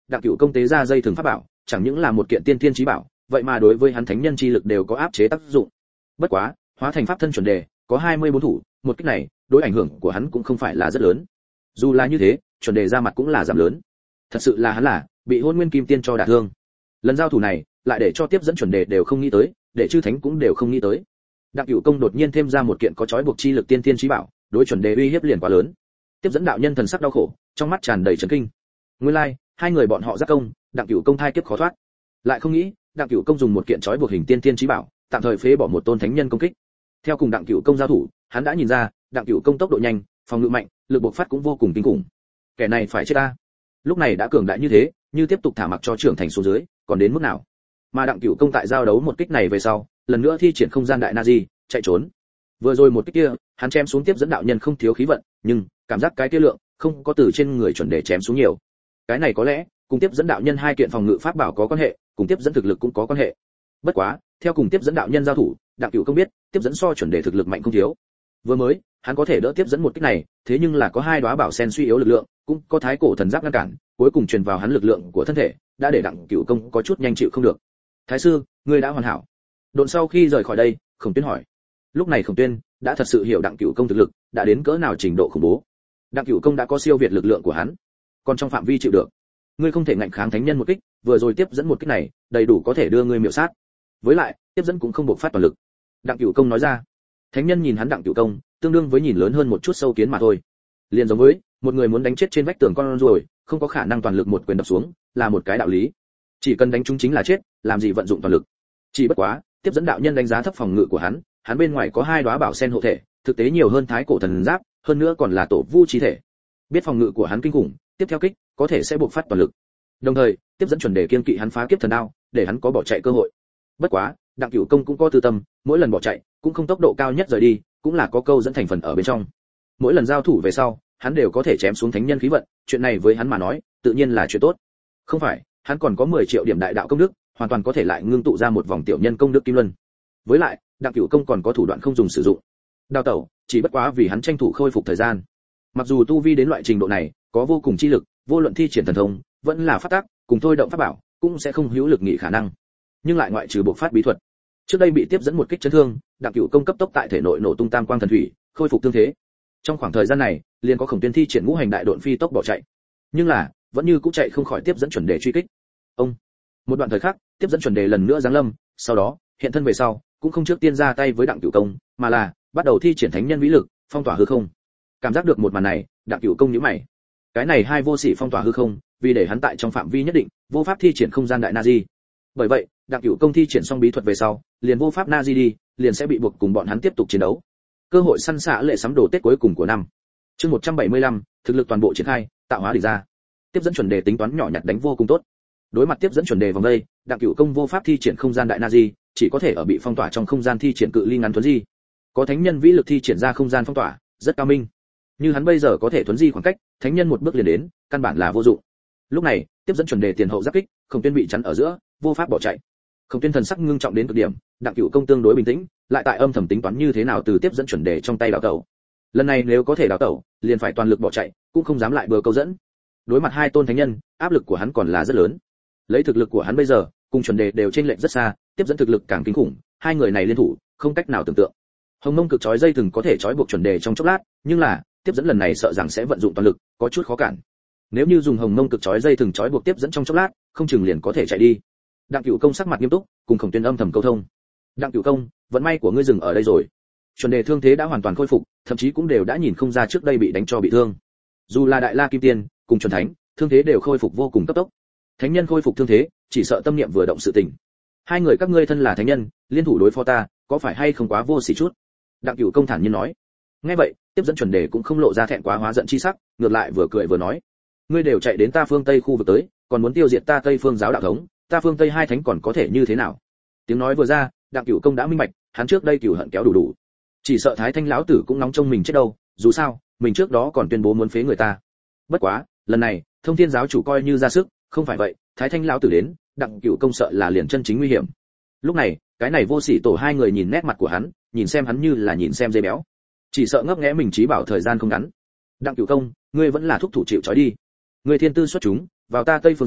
Đặng Cửu công tế ra dây thường pháp bảo, chẳng những là một kiện tiên tiên chí bảo, vậy mà đối với hắn thánh nhân chi lực đều có áp chế tác dụng. Bất quá, hóa thành pháp thân chuẩn đề, có hai mươi bốn thủ, một kích này, đối ảnh hưởng của hắn cũng không phải là rất lớn. Dù là như thế, chuẩn đề ra mặt cũng là giảm lớn. Thật sự là hắn là bị Hôn Nguyên Kim Tiên cho đả thương. Lần giao thủ này, lại để cho tiếp dẫn chuẩn đề đều không nghĩ tới, để chư thánh cũng đều không nghĩ tới. Đặng Cửu công đột nhiên thêm ra một kiện có chói buộc chi lực tiên tiên chí bảo, đối chuẩn đề uy hiếp liền quá lớn. Tiếp dẫn đạo nhân thần sắc đau khổ, trong mắt tràn đầy chấn kinh. Nguyên lai, like, hai người bọn họ giác công, Đặng Cửu công thai kiếp khó thoát. Lại không nghĩ, Đặng Cửu công dùng một kiện chói buộc hình tiên tiên chí bảo, tạm thời phế bỏ một tôn thánh nhân công kích. Theo cùng Đặng Cửu công giao thủ, hắn đã nhìn ra, Đặng Cửu công tốc độ nhanh, phòng ngự mạnh, lực bộc phát cũng vô cùng kinh khủng. Kẻ này phải chết ta. Lúc này đã cường đại như thế, như tiếp tục thả mặc cho trưởng thành xuống dưới, còn đến mức nào? Mà Đặng Cửu công tại giao đấu một kích này về sau, lần nữa thi triển không gian đại Nazi, chạy trốn. Vừa rồi một kích kia, hắn chém xuống tiếp dẫn đạo nhân không thiếu khí vận, nhưng cảm giác cái kia lượng không có từ trên người chuẩn đề chém xuống nhiều. Cái này có lẽ cùng tiếp dẫn đạo nhân hai kiện phòng ngự pháp bảo có quan hệ, cùng tiếp dẫn thực lực cũng có quan hệ. Bất quá, theo cùng tiếp dẫn đạo nhân giao thủ, Đặng Cửu công biết, tiếp dẫn so chuẩn đề thực lực mạnh không thiếu. Vừa mới, hắn có thể đỡ tiếp dẫn một kích này, thế nhưng là có hai đóa bảo sen suy yếu lực lượng, cũng có thái cổ thần giáp ngăn cản, cuối cùng truyền vào hắn lực lượng của thân thể, đã để Đặng Cửu công có chút nhanh chịu không được. Thái sư, ngươi đã hoàn hảo. Độn sau khi rời khỏi đây, Khổng Tuyên hỏi. Lúc này Khổng Tuyên đã thật sự hiểu Đặng Cửu công thực lực đã đến cỡ nào trình độ khủng bố. Đặng Cửu công đã có siêu việt lực lượng của hắn, còn trong phạm vi chịu được. Ngươi không thể ngạnh kháng thánh nhân một kích, vừa rồi tiếp dẫn một kích này, đầy đủ có thể đưa ngươi miểu sát. Với lại, tiếp dẫn cũng không bộc phát toàn lực. Đặng Cửu công nói ra. Thánh nhân nhìn hắn Đặng Cửu công, tương đương với nhìn lớn hơn một chút sâu kiến mà thôi. Liền giống với một người muốn đánh chết trên vách tường con ruồi, không có khả năng toàn lực một quyền đập xuống, là một cái đạo lý. Chỉ cần đánh trúng chính là chết, làm gì vận dụng toàn lực. Chỉ bất quá, tiếp dẫn đạo nhân đánh giá thấp phòng ngự của hắn, hắn bên ngoài có hai đóa bảo sen hộ thể, thực tế nhiều hơn thái cổ thần giáp, hơn nữa còn là tổ vu chi thể. Biết phòng ngự của hắn kinh khủng, tiếp theo kích có thể sẽ bộc phát toàn lực. Đồng thời, tiếp dẫn chuẩn đề kiên kỵ hắn phá kiếp thần đao, để hắn có bỏ chạy cơ hội. Bất quá, Đặng Cửu công cũng có tư tâm, mỗi lần bỏ chạy, cũng không tốc độ cao nhất rời đi, cũng là có câu dẫn thành phần ở bên trong. Mỗi lần giao thủ về sau, hắn đều có thể chém xuống thánh nhân khí vận, chuyện này với hắn mà nói, tự nhiên là chuyện tốt. Không phải, hắn còn có mười triệu điểm đại đạo công đức, hoàn toàn có thể lại ngưng tụ ra một vòng tiểu nhân công đức kim luân. Với lại, Đặng Cửu công còn có thủ đoạn không dùng sử dụng. Đào tẩu, chỉ bất quá vì hắn tranh thủ khôi phục thời gian. Mặc dù tu vi đến loại trình độ này, có vô cùng chi lực, vô luận thi triển thần thông, vẫn là phát tác, cùng thôi động pháp bảo, cũng sẽ không hữu lực nghị khả năng. Nhưng lại ngoại trừ bộc phát bí thuật. Trước đây bị tiếp dẫn một kích chấn thương, Đặng Cửu công cấp tốc tại thể nội nổ tung tam quang thần thủy, khôi phục thương thế. Trong khoảng thời gian này, liền có Khổng Tuyên thi triển ngũ hành đại độn phi tốc bỏ chạy. Nhưng là, vẫn như cũ chạy không khỏi tiếp dẫn chuẩn đề truy kích. Ông, một đoạn thời khắc, tiếp dẫn chuẩn đề lần nữa giáng lâm, sau đó, hiện thân về sau, cũng không trước tiên ra tay với Đặng Cửu công, mà là bắt đầu thi triển thánh nhân vĩ lực, phong tỏa hư không. Cảm giác được một màn này, Đặng Cửu công nhíu mày. Cái này hai vô sĩ phong tỏa hư không, vì để hắn tại trong phạm vi nhất định, vô pháp thi triển không gian đại Nazi. Bởi vậy, Đặng Cửu công thi triển xong bí thuật về sau, liền vô pháp Nazi đi, liền sẽ bị buộc cùng bọn hắn tiếp tục chiến đấu. Cơ hội săn xạ lệ sắm đồ Tết cuối cùng của năm. Chương một trăm bảy mươi lăm, thực lực toàn bộ triển khai, tạo hóa địch ra. Tiếp dẫn chuẩn đề tính toán nhỏ nhặt đánh vô cùng tốt. Đối mặt tiếp dẫn chuẩn đề vòng đây, Đặng Cửu công vô pháp thi triển không gian đại Nazi, chỉ có thể ở bị phong tỏa trong không gian thi triển cự ly ngắn thuấn di. Có thánh nhân vĩ lực thi triển ra không gian phong tỏa, rất cao minh. Như hắn bây giờ có thể thuấn di khoảng cách, thánh nhân một bước liền đến, căn bản là vô dụng. Lúc này, tiếp dẫn chuẩn đề tiền hậu giáp kích, Khổng Tuyên bị chắn ở giữa, vô pháp bỏ chạy. Khổng Tuyên thần sắc ngưng trọng đến cực điểm, Đặng Cửu công tương đối bình tĩnh, lại tại âm thầm tính toán như thế nào từ tiếp dẫn chuẩn đề trong tay đào tẩu. Lần này nếu có thể đào tẩu, liền phải toàn lực bỏ chạy, cũng không dám lại bừa câu dẫn. Đối mặt hai tôn thánh nhân, áp lực của hắn còn là rất lớn. Lấy thực lực của hắn bây giờ, cùng chuẩn đề đều trên lệnh rất xa, tiếp dẫn thực lực càng kinh khủng, hai người này liên thủ, không cách nào tưởng tượng. Hồng Mông cực chói dây thừng có thể chói buộc chuẩn đề trong chốc lát, nhưng là, tiếp dẫn lần này sợ rằng sẽ vận dụng toàn lực, có chút khó cản. Nếu như dùng Hồng Mông cực chói dây thừng chói buộc tiếp dẫn trong chốc lát, không chừng liền có thể chạy đi. Đặng Cửu công sắc mặt nghiêm túc, cùng Khổng Tuyên âm thầm câu thông. Đặng Cửu công, vận may của ngươi dừng ở đây rồi. Chuẩn đề thương thế đã hoàn toàn khôi phục, thậm chí cũng đều đã nhìn không ra trước đây bị đánh cho bị thương. Dù là đại la kim tiên, cùng chuẩn thánh, thương thế đều khôi phục vô cùng cấp tốc. Thánh nhân khôi phục thương thế, chỉ sợ tâm niệm vừa động sự tình. Hai người các ngươi thân là thánh nhân, liên thủ đối phó ta, có phải hay không quá vô sỉ chút? Đặng Cửu công thản nhiên nói. Nghe vậy, tiếp dẫn chuẩn đề cũng không lộ ra thẹn quá hóa giận chi sắc, ngược lại vừa cười vừa nói: ngươi đều chạy đến ta phương tây khu vực tới, còn muốn tiêu diệt ta tây phương giáo đạo thống, ta phương tây hai thánh còn có thể như thế nào? Tiếng nói vừa ra, Đặng Cửu công đã minh bạch, hắn trước đây cửu hận kéo đủ đủ, chỉ sợ thái thanh lão tử cũng nóng trong mình chết đâu, dù sao mình trước đó còn tuyên bố muốn phế người ta. Bất quá lần này thông thiên giáo chủ coi như ra sức, không phải vậy thái thanh lão tử đến, Đặng Cửu công sợ là liền chân chính nguy hiểm. Lúc này cái này vô sỉ tổ hai người nhìn nét mặt của hắn, nhìn xem hắn như là nhìn xem dây béo, chỉ sợ ngấp nghé mình trí bảo thời gian không ngắn. Đặng Cửu công, ngươi vẫn là thúc thủ chịu trói đi. Ngươi thiên tư xuất chúng, vào ta tây phương giáo,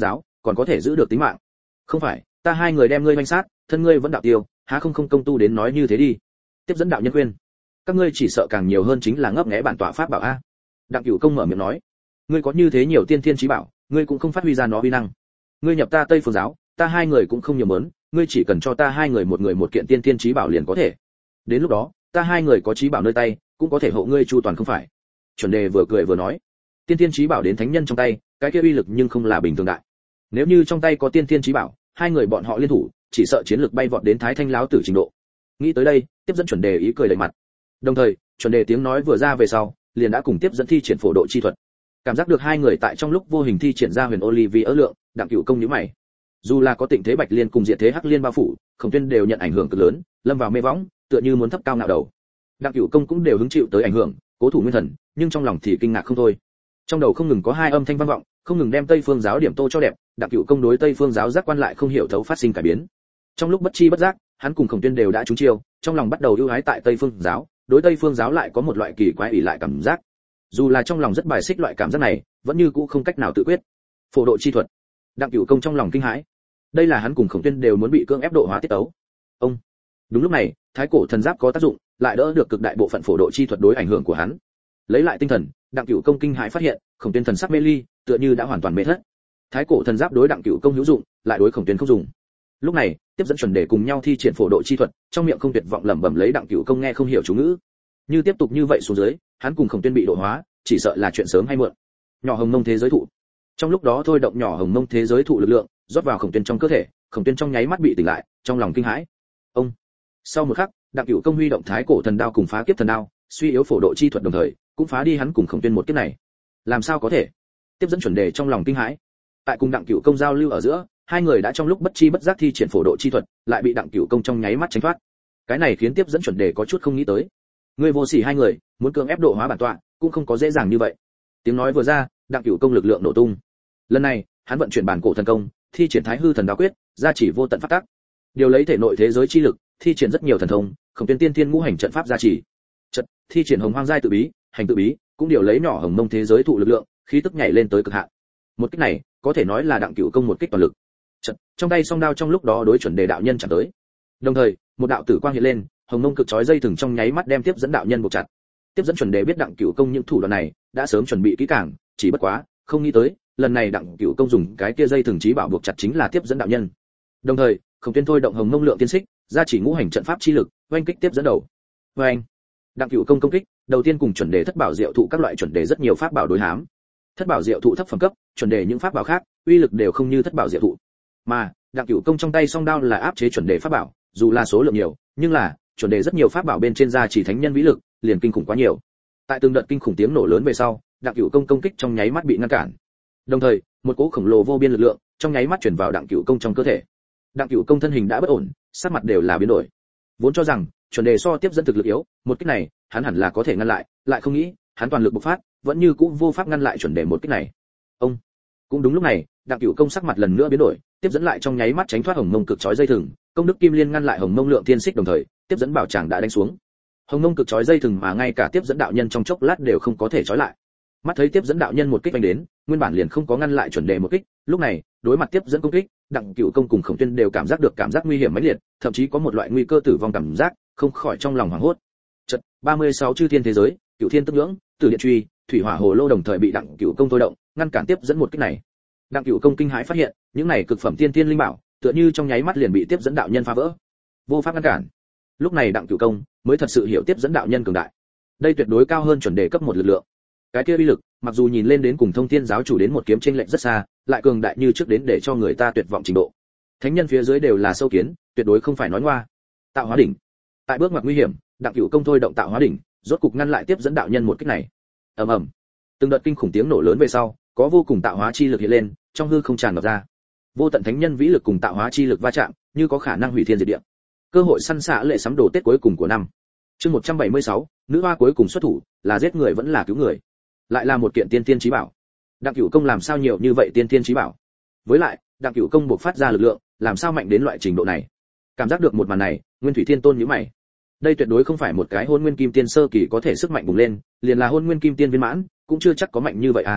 còn có thể giữ được tính mạng. Không phải, ta hai người đem ngươi vanh sát, thân ngươi vẫn đạo tiêu, há không không công tu đến nói như thế đi. Tiếp dẫn đạo nhân khuyên, các ngươi chỉ sợ càng nhiều hơn chính là ngấp nghé bản tọa pháp bảo a. Đặng Cửu Công mở miệng nói, ngươi có như thế nhiều tiên thiên chí bảo, ngươi cũng không phát huy ra nó uy năng. Ngươi nhập ta Tây Phương giáo, ta hai người cũng không nhiều mớn, ngươi chỉ cần cho ta hai người một người một kiện tiên thiên chí bảo liền có thể. Đến lúc đó, ta hai người có chí bảo nơi tay, cũng có thể hộ ngươi chu toàn không phải. Chuẩn đề vừa cười vừa nói, tiên thiên chí bảo đến thánh nhân trong tay, cái kia uy lực nhưng không là bình thường đại. Nếu như trong tay có tiên thiên chí bảo, hai người bọn họ liên thủ, chỉ sợ chiến lực bay vọt đến Thái Thanh lão tử trình độ. Nghĩ tới đây, tiếp dẫn chuẩn đề ý cười đầy mặt. Đồng thời, chuẩn đề tiếng nói vừa ra về sau, liền đã cùng tiếp dẫn thi triển phổ độ chi thuật. Cảm giác được hai người tại trong lúc vô hình thi triển ra huyền Olivia lượng, Đặng Cửu Công nhíu mày. Dù là có Tịnh Thế Bạch Liên cùng Diệt Thế Hắc Liên bao phủ, Khổng Tuyên đều nhận ảnh hưởng cực lớn, lâm vào mê võng, tựa như muốn thấp cao ngạo đầu. Đặng Cửu Công cũng đều hứng chịu tới ảnh hưởng, cố thủ nguyên thần, nhưng trong lòng thì kinh ngạc không thôi. Trong đầu không ngừng có hai âm thanh vang vọng, không ngừng đem Tây Phương giáo điểm tô cho đẹp, Đặng Cửu Công đối Tây Phương giáo giác quan lại không hiểu thấu phát sinh cải biến. Trong lúc bất chi bất giác, hắn cùng Khổng Tuyên đều đã trúng chiêu, trong lòng bắt đầu ưu ái tại Tây Phương giáo, đối Tây Phương giáo lại có một loại kỳ quái ủy lại cảm giác. Dù là trong lòng rất bài xích loại cảm giác này, vẫn như cũ không cách nào tự quyết. Phổ độ chi thuật. Đặng Cửu Công trong lòng kinh hãi. Đây là hắn cùng Khổng Tuyên đều muốn bị cưỡng ép độ hóa tiết tấu. Ông. Đúng lúc này, Thái cổ thần giáp có tác dụng, lại đỡ được cực đại bộ phận phổ độ chi thuật đối ảnh hưởng của hắn. Lấy lại tinh thần, Đặng Cửu Công kinh hãi phát hiện, Khổng Tuyên thần sắc mê ly, tựa như đã hoàn toàn mê thất. Thái cổ thần giáp đối Đặng Cửu Công hữu dụng, lại đối Khổng Tuyên không dùng. Lúc này, tiếp dẫn chuẩn đề cùng nhau thi triển phổ độ chi thuật, trong miệng không tuyệt vọng lẩm bẩm lấy Đặng Cửu Công nghe không hiểu chú ngữ. Như tiếp tục như vậy xuống dưới, hắn cùng Khổng Tuyên bị độ hóa, chỉ sợ là chuyện sớm hay muộn. Nhỏ hồng mông thế giới thụ. Trong lúc đó thôi động nhỏ hồng mông thế giới thụ lực lượng, rót vào Khổng Tuyên trong cơ thể, Khổng Tuyên trong nháy mắt bị tỉnh lại, trong lòng kinh hãi. Ông. Sau một khắc, Đặng Cửu Công huy động Thái cổ thần đao cùng phá kiếp thần đao, suy yếu phổ độ chi thuật đồng thời, cũng phá đi hắn cùng Khổng Tuyên một kiếp này. Làm sao có thể? Tiếp dẫn chuẩn đề trong lòng kinh hãi. Tại cùng Đặng Cửu Công giao lưu ở giữa, hai người đã trong lúc bất chi bất giác thi triển phổ độ chi thuật, lại bị Đặng Cửu Công trong nháy mắt tránh thoát. Cái này khiến tiếp dẫn chuẩn đề có chút không nghĩ tới. Người vô sỉ hai người, muốn cưỡng ép độ hóa bản tọa, cũng không có dễ dàng như vậy. Tiếng nói vừa ra, Đặng Cửu Công lực lượng nổ tung. Lần này, hắn vận chuyển bản cổ thần công, thi triển Thái hư thần đao quyết, gia chỉ vô tận pháp tắc. Điều lấy thể nội thế giới chi lực, thi triển rất nhiều thần thông, Khổng Tuyên tiên tiên ngũ hành trận pháp gia chỉ. Trận, thi triển hồng hoang giai tự bí, hành tự bí, cũng điều lấy nhỏ hồng mông thế giới thụ lực lượng, khí tức nhảy lên tới cực hạn. Một kích này, có thể nói là Đặng Cửu Công một kích toàn lực. Trận, trong tay song đao trong lúc đó đối chuẩn đề đạo nhân chặn tới. Đồng thời, một đạo tử quang hiện lên, hồng mông cực chói dây thừng trong nháy mắt đem tiếp dẫn đạo nhân buộc chặt. Tiếp dẫn chuẩn đề biết Đặng Cửu Công những thủ đoạn này, đã sớm chuẩn bị kỹ càng, chỉ bất quá, không nghĩ tới, lần này Đặng Cửu Công dùng cái kia dây thừng chí bảo buộc chặt chính là tiếp dẫn đạo nhân. Đồng thời, Khổng Tuyên thôi động hồng mông lượng tiên xích, gia chỉ ngũ hành trận pháp chi lực, oanh kích tiếp dẫn đầu. Oanh. Đặng Cửu Công công kích, đầu tiên cùng chuẩn đề thất bảo diệu thụ các loại chuẩn đề rất nhiều pháp bảo đối hám. Thất bảo diệu thụ thấp phẩm cấp, chuẩn đề những pháp bảo khác, uy lực đều không như thất bảo diệu thụ. Mà, Đặng Cửu Công trong tay song đao là áp chế chuẩn đề pháp bảo, dù là số lượng nhiều, nhưng là, chuẩn đề rất nhiều pháp bảo bên trên gia chỉ thánh nhân vĩ lực, liền kinh khủng quá nhiều. Tại từng đợt kinh khủng tiếng nổ lớn về sau, Đặng Cửu Công công kích trong nháy mắt bị ngăn cản. Đồng thời, một cỗ khổng lồ vô biên lực lượng, trong nháy mắt truyền vào Đặng Cửu Công trong cơ thể. Đặng Cửu Công thân hình đã bất ổn, sắc mặt đều là biến đổi. Vốn cho rằng, chuẩn đề so tiếp dẫn thực lực yếu, một kích này, hắn hẳn là có thể ngăn lại, lại không nghĩ, hắn toàn lực bộc phát, vẫn như cũ vô pháp ngăn lại chuẩn đề một kích này. Ông. Cũng đúng lúc này, Đặng Cửu Công sắc mặt lần nữa biến đổi, tiếp dẫn lại trong nháy mắt tránh thoát hồng mông cực chói dây thừng, công đức kim liên ngăn lại hồng mông lượng thiên xích đồng thời, tiếp dẫn bảo tràng đã đánh xuống. Hồng mông cực chói dây thừng mà ngay cả tiếp dẫn đạo nhân trong chốc lát đều không có thể chói lại. Mắt thấy tiếp dẫn đạo nhân một kích đánh đến, nguyên bản liền không có ngăn lại chuẩn đề một kích, lúc này, đối mặt tiếp dẫn công kích, Đặng Cửu Công cùng Khổng Tuyên đều cảm giác được cảm giác nguy hiểm mãnh liệt, thậm chí có một loại nguy cơ tử vong cảm giác, không khỏi trong lòng hoảng hốt. Chợt, ba mươi sáu chư thiên thế giới, Cửu Thiên Tức Nhưỡng, Tử Điện Truy, Thủy Hỏa Hồ Lô đồng thời bị Đặng Cửu Công thôi động, ngăn cản tiếp dẫn một kích này. Đặng Cửu Công kinh hãi phát hiện, những này cực phẩm tiên tiên linh bảo, tựa như trong nháy mắt liền bị tiếp dẫn đạo nhân phá vỡ, vô pháp ngăn cản. Lúc này Đặng Cửu Công mới thật sự hiểu tiếp dẫn đạo nhân cường đại. Đây tuyệt đối cao hơn chuẩn đề cấp một lực lượng. Cái kia uy lực, mặc dù nhìn lên đến cùng Thông Thiên giáo chủ đến một kiếm chênh lệch rất xa, lại cường đại như trước đến để cho người ta tuyệt vọng trình độ. Thánh nhân phía dưới đều là sâu kiến, tuyệt đối không phải nói ngoa. Tạo hóa đỉnh. Tại bước ngoặt nguy hiểm, Đặng Cửu Công thôi động tạo hóa đỉnh, rốt cục ngăn lại tiếp dẫn đạo nhân một kích này. Ầm ầm. Từng đợt kinh khủng tiếng nổ lớn về sau, có vô cùng tạo hóa chi lực hiện lên, trong hư không tràn ngập ra. Vô tận thánh nhân vĩ lực cùng tạo hóa chi lực va chạm, như có khả năng hủy thiên diệt địa. Cơ hội săn xạ lệ sắm đồ Tết cuối cùng của năm. Chương một trăm bảy mươi sáu, nữ hoa cuối cùng xuất thủ, là giết người vẫn là cứu người. Lại là một kiện tiên tiên chí bảo. Đặng Cửu Công làm sao nhiều như vậy tiên tiên chí bảo? Với lại, Đặng Cửu Công buộc phát ra lực lượng, làm sao mạnh đến loại trình độ này? Cảm giác được một màn này, Nguyên Thủy Thiên Tôn nhíu mày. Đây tuyệt đối không phải một cái Hôn Nguyên Kim Tiên sơ kỳ có thể sức mạnh bùng lên, liền là Hôn Nguyên Kim Tiên viên mãn, cũng chưa chắc có mạnh như vậy à.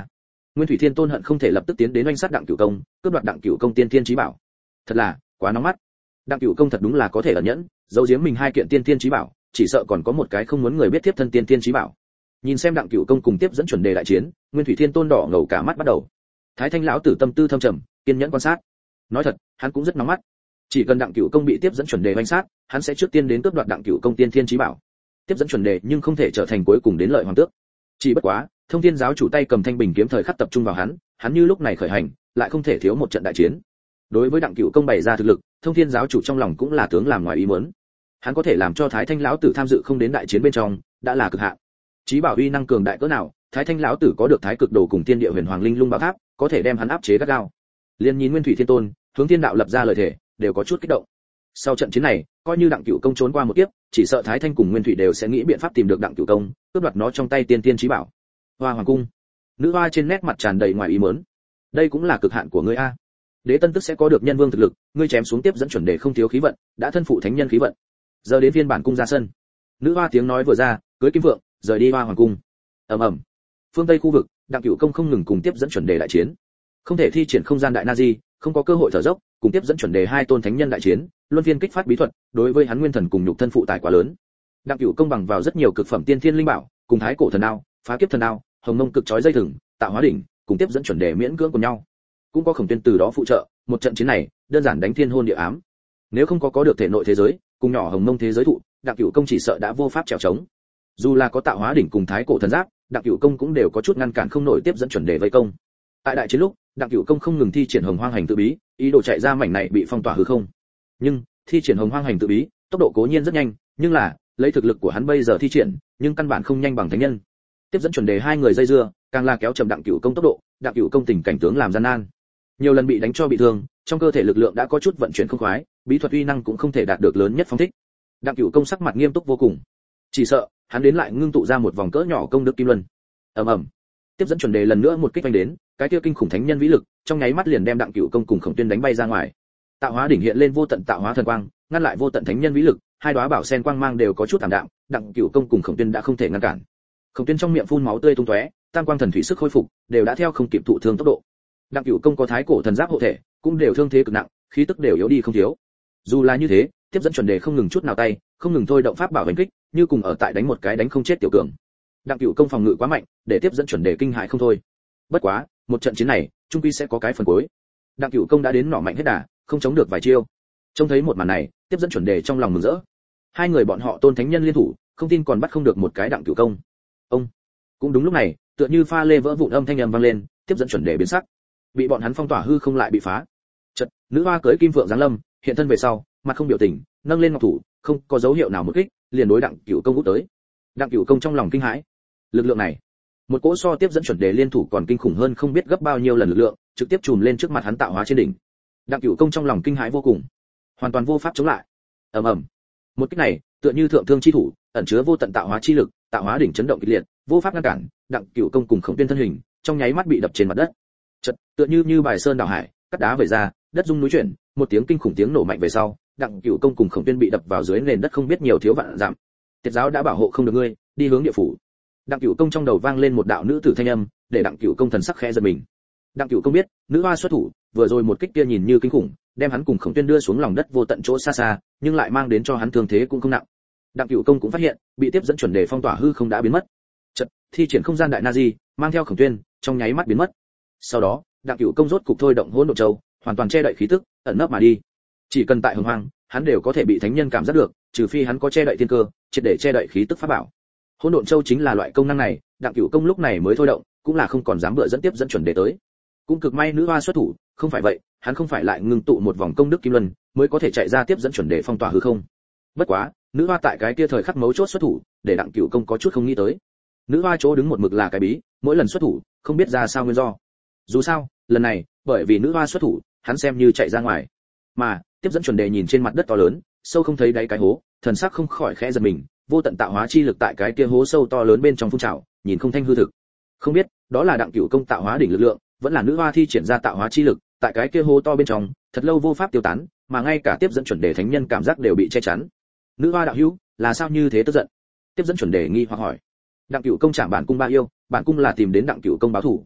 Nguyên Thủy Thiên Tôn hận không thể lập tức tiến đến oanh sát Đặng Cửu Công, cướp đoạt Đặng Cửu Công tiên thiên chí bảo. Thật là quá nóng mắt. Đặng Cửu Công thật đúng là có thể ẩn nhẫn, giấu giếm mình hai kiện tiên thiên chí bảo, chỉ sợ còn có một cái không muốn người biết tiếp thân tiên thiên chí bảo. Nhìn xem Đặng Cửu Công cùng tiếp dẫn chuẩn đề đại chiến, Nguyên Thủy Thiên Tôn đỏ ngầu cả mắt bắt đầu. Thái Thanh lão tử tâm tư thâm trầm, kiên nhẫn quan sát. Nói thật, hắn cũng rất nóng mắt. Chỉ cần Đặng Cửu Công bị tiếp dẫn chuẩn đề oanh sát, hắn sẽ trước tiên đến cướp đoạt Đặng Cửu Công tiên thiên chí bảo. Tiếp dẫn chuẩn đề nhưng không thể trở thành cuối cùng đến lợi hoàng tước. Chỉ bất quá, Thông Thiên giáo chủ tay cầm thanh bình kiếm thời khắc tập trung vào hắn, hắn như lúc này khởi hành, lại không thể thiếu một trận đại chiến. Đối với Đặng Cửu Công bày ra thực lực, Thông Thiên giáo chủ trong lòng cũng là tướng làm ngoài ý muốn. Hắn có thể làm cho Thái Thanh lão tử tham dự không đến đại chiến bên trong, đã là cực hạn. Chí bảo uy năng cường đại cỡ nào, Thái Thanh lão tử có được Thái Cực Đồ cùng Tiên Địa Huyền Hoàng Linh Lung Bảo Tháp, có thể đem hắn áp chế gắt gao. Liên nhìn Nguyên Thủy Thiên Tôn, hướng Thiên đạo lập ra lời thể, đều có chút kích động. Sau trận chiến này, coi như Đặng Cửu Công trốn qua một kiếp, chỉ sợ Thái Thanh cùng Nguyên Thủy đều sẽ nghĩ biện pháp tìm được Đặng Cửu Công, cướp đoạt nó trong tay tiên tiên chí bảo. Hoa Hoàng cung, nữ hoa trên nét mặt tràn đầy ngoài ý muốn. Đây cũng là cực hạn của ngươi a. Đế Tân tức sẽ có được nhân vương thực lực, ngươi chém xuống tiếp dẫn chuẩn đề không thiếu khí vận, đã thân phụ thánh nhân khí vận. Giờ đến phiên bản cung ra sân. Nữ hoa tiếng nói vừa ra, cưới kim vượng, rời đi Hoa Hoàng cung. Ầm ầm. Phương Tây khu vực, Đặng Cửu Công không ngừng cùng tiếp dẫn chuẩn đề đại chiến. Không thể thi triển không gian đại na di, không có cơ hội thở dốc, cùng tiếp dẫn chuẩn đề hai tôn thánh nhân đại chiến, luân phiên kích phát bí thuật, đối với hắn nguyên thần cùng nhục thân phụ tải quá lớn. Đặng Cửu Công bằng vào rất nhiều cực phẩm tiên thiên linh bảo, cùng thái cổ thần đao, phá kiếp thần đao, hồng mông cực chói dây thừng, tạo hóa đỉnh, cùng tiếp dẫn chuẩn đề miễn cưỡng cùng nhau. Cũng có Khổng Tuyên từ đó phụ trợ, một trận chiến này, đơn giản đánh thiên hôn địa ám. Nếu không có có được thể nội thế giới, cùng nhỏ hồng mông thế giới thụ, Đặng Cửu Công chỉ sợ đã vô pháp trèo trống. Dù là có tạo hóa đỉnh cùng thái cổ thần giáp, Đặng Cửu Công cũng đều có chút ngăn cản không nổi tiếp dẫn chuẩn đề vây công. Tại đại chiến lúc, Đặng Cửu Công không ngừng thi triển hồng hoang hành tự bí, ý đồ chạy ra mảnh này bị phong tỏa hư không. Nhưng, thi triển hồng hoang hành tự bí, tốc độ cố nhiên rất nhanh, nhưng là, lấy thực lực của hắn bây giờ thi triển, nhưng căn bản không nhanh bằng thánh nhân. Tiếp dẫn chuẩn đề hai người dây dưa, càng là kéo chậm Đặng Cửu Công tốc độ, Đặng Cửu Công tình cảnh tướng làm gian nan. Nhiều lần bị đánh cho bị thương, trong cơ thể lực lượng đã có chút vận chuyển không khoái, bí thuật uy năng cũng không thể đạt được lớn nhất phong thích. Đặng Cửu Công sắc mặt nghiêm túc vô cùng. Chỉ sợ, hắn đến lại ngưng tụ ra một vòng cỡ nhỏ công đức kim luân. Ầm ầm. Tiếp dẫn chuẩn đề lần nữa một kích vành đến, cái kia kinh khủng thánh nhân vĩ lực, trong nháy mắt liền đem Đặng Cửu Công cùng Khổng Tuyên đánh bay ra ngoài. Tạo hóa đỉnh hiện lên vô tận tạo hóa thần quang, ngăn lại vô tận thánh nhân vĩ lực, hai đóa bảo sen quang mang đều có chút ảm đạm, Đặng Cửu Công cùng Khổng Tuyên đã không thể ngăn cản. Khổng Tuyên trong miệng phun máu tươi tung tóe, tam quang thần thủy sức khôi phục, đều đã theo không kịp thụ thương tốc độ. Đặng Cửu Công có thái cổ thần giáp hộ thể, cũng đều thương thế cực nặng, khí tức đều yếu đi không thiếu. Dù là như thế, tiếp dẫn chuẩn đề không ngừng chút nào tay, không ngừng thôi động pháp bảo đánh kích, như cùng ở tại đánh một cái đánh không chết tiểu cường. Đặng Cửu Công phòng ngự quá mạnh, để tiếp dẫn chuẩn đề kinh hãi không thôi. Bất quá, một trận chiến này, trung quy sẽ có cái phần cuối. Đặng Cửu Công đã đến nỏ mạnh hết đà, không chống được vài chiêu. Trông thấy một màn này, tiếp dẫn chuẩn đề trong lòng mừng rỡ. Hai người bọn họ tôn thánh nhân liên thủ, không tin còn bắt không được một cái Đặng Cửu Công. Ông. Cũng đúng lúc này, tựa như pha lê vỡ vụn âm thanh ầm vang lên, tiếp dẫn chuẩn đề biến sắc. Bị bọn hắn phong tỏa hư không lại bị phá. Chợt, nữ hoa cưỡi kim phượng giáng lâm, hiện thân về sau, mặt không biểu tình, nâng lên ngọc thủ, không có dấu hiệu nào một kích, liền đối Đặng Cửu Công út tới. Đặng Cửu Công trong lòng kinh hãi. Lực lượng này, một cỗ so tiếp dẫn chuẩn đề liên thủ còn kinh khủng hơn không biết gấp bao nhiêu lần lực lượng, trực tiếp trùm lên trước mặt hắn tạo hóa trên đỉnh. Đặng Cửu Công trong lòng kinh hãi vô cùng, hoàn toàn vô pháp chống lại. Ầm ầm. Một kích này, tựa như thượng thương chi thủ, ẩn chứa vô tận tạo hóa chi lực, tạo hóa đỉnh chấn động kịch liệt, vô pháp ngăn cản, Đặng Cửu Công cùng Khổng Tuyên thân hình, trong nháy mắt bị đập trên mặt đất. Chợt, tựa như như bài sơn đảo hải, cắt đá vẩy ra, đất rung núi chuyển, một tiếng kinh khủng tiếng nổ mạnh về sau, Đặng Cửu Công cùng Khổng Tuyên bị đập vào dưới nền đất không biết nhiều thiếu vạn dặm. Tiệt giáo đã bảo hộ không được ngươi, đi hướng địa phủ. Đặng Cửu Công trong đầu vang lên một đạo nữ tử thanh âm, để Đặng Cửu Công thần sắc khẽ giật mình. Đặng Cửu Công biết, nữ hoa xuất thủ, vừa rồi một kích kia nhìn như kinh khủng, đem hắn cùng Khổng Tuyên đưa xuống lòng đất vô tận chỗ xa xa, nhưng lại mang đến cho hắn thương thế cũng không nặng. Đặng Cửu Công cũng phát hiện, bị tiếp dẫn chuẩn đề phong tỏa hư không đã biến mất. Chợt, thi triển không gian đại na di, mang theo Khổng Tuyên, trong nháy mắt biến mất. Sau đó, Đặng Cửu Công rốt cục thôi động hỗn độn châu, hoàn toàn che đậy khí tức, ẩn nấp mà đi. Chỉ cần tại hồng hoang, hắn đều có thể bị thánh nhân cảm giác được, trừ phi hắn có che đậy thiên cơ, triệt để che đậy khí tức pháp bảo. Hỗn độn châu chính là loại công năng này, Đặng Cửu Công lúc này mới thôi động, cũng là không còn dám bựa dẫn tiếp dẫn chuẩn đề tới. Cũng cực may nữ hoa xuất thủ, không phải vậy, hắn không phải lại ngưng tụ một vòng công đức kim luân, mới có thể chạy ra tiếp dẫn chuẩn đề phong tỏa hư không. Bất quá, nữ hoa tại cái kia thời khắc mấu chốt xuất thủ, để Đặng Cửu Công có chút không nghĩ tới. Nữ hoa chỗ đứng một mực là cái bí, mỗi lần xuất thủ, không biết ra sao nguyên do. Dù sao, lần này, bởi vì nữ hoa xuất thủ, hắn xem như chạy ra ngoài. Mà, tiếp dẫn chuẩn đề nhìn trên mặt đất to lớn, sâu không thấy đáy cái hố, thần sắc không khỏi khẽ giật mình, vô tận tạo hóa chi lực tại cái kia hố sâu to lớn bên trong phun trào, nhìn không thanh hư thực. Không biết, đó là Đặng Cửu Công tạo hóa đỉnh lực lượng, vẫn là nữ hoa thi triển ra tạo hóa chi lực, tại cái kia hố to bên trong, thật lâu vô pháp tiêu tán, mà ngay cả tiếp dẫn chuẩn đề thánh nhân cảm giác đều bị che chắn. Nữ hoa đạo hữu, là sao như thế tức giận? Tiếp dẫn chuẩn đề nghi hoặc hỏi. Đặng Cửu Công chạm bản cung ba yêu, bản cung là tìm đến Đặng Cửu Công báo thù.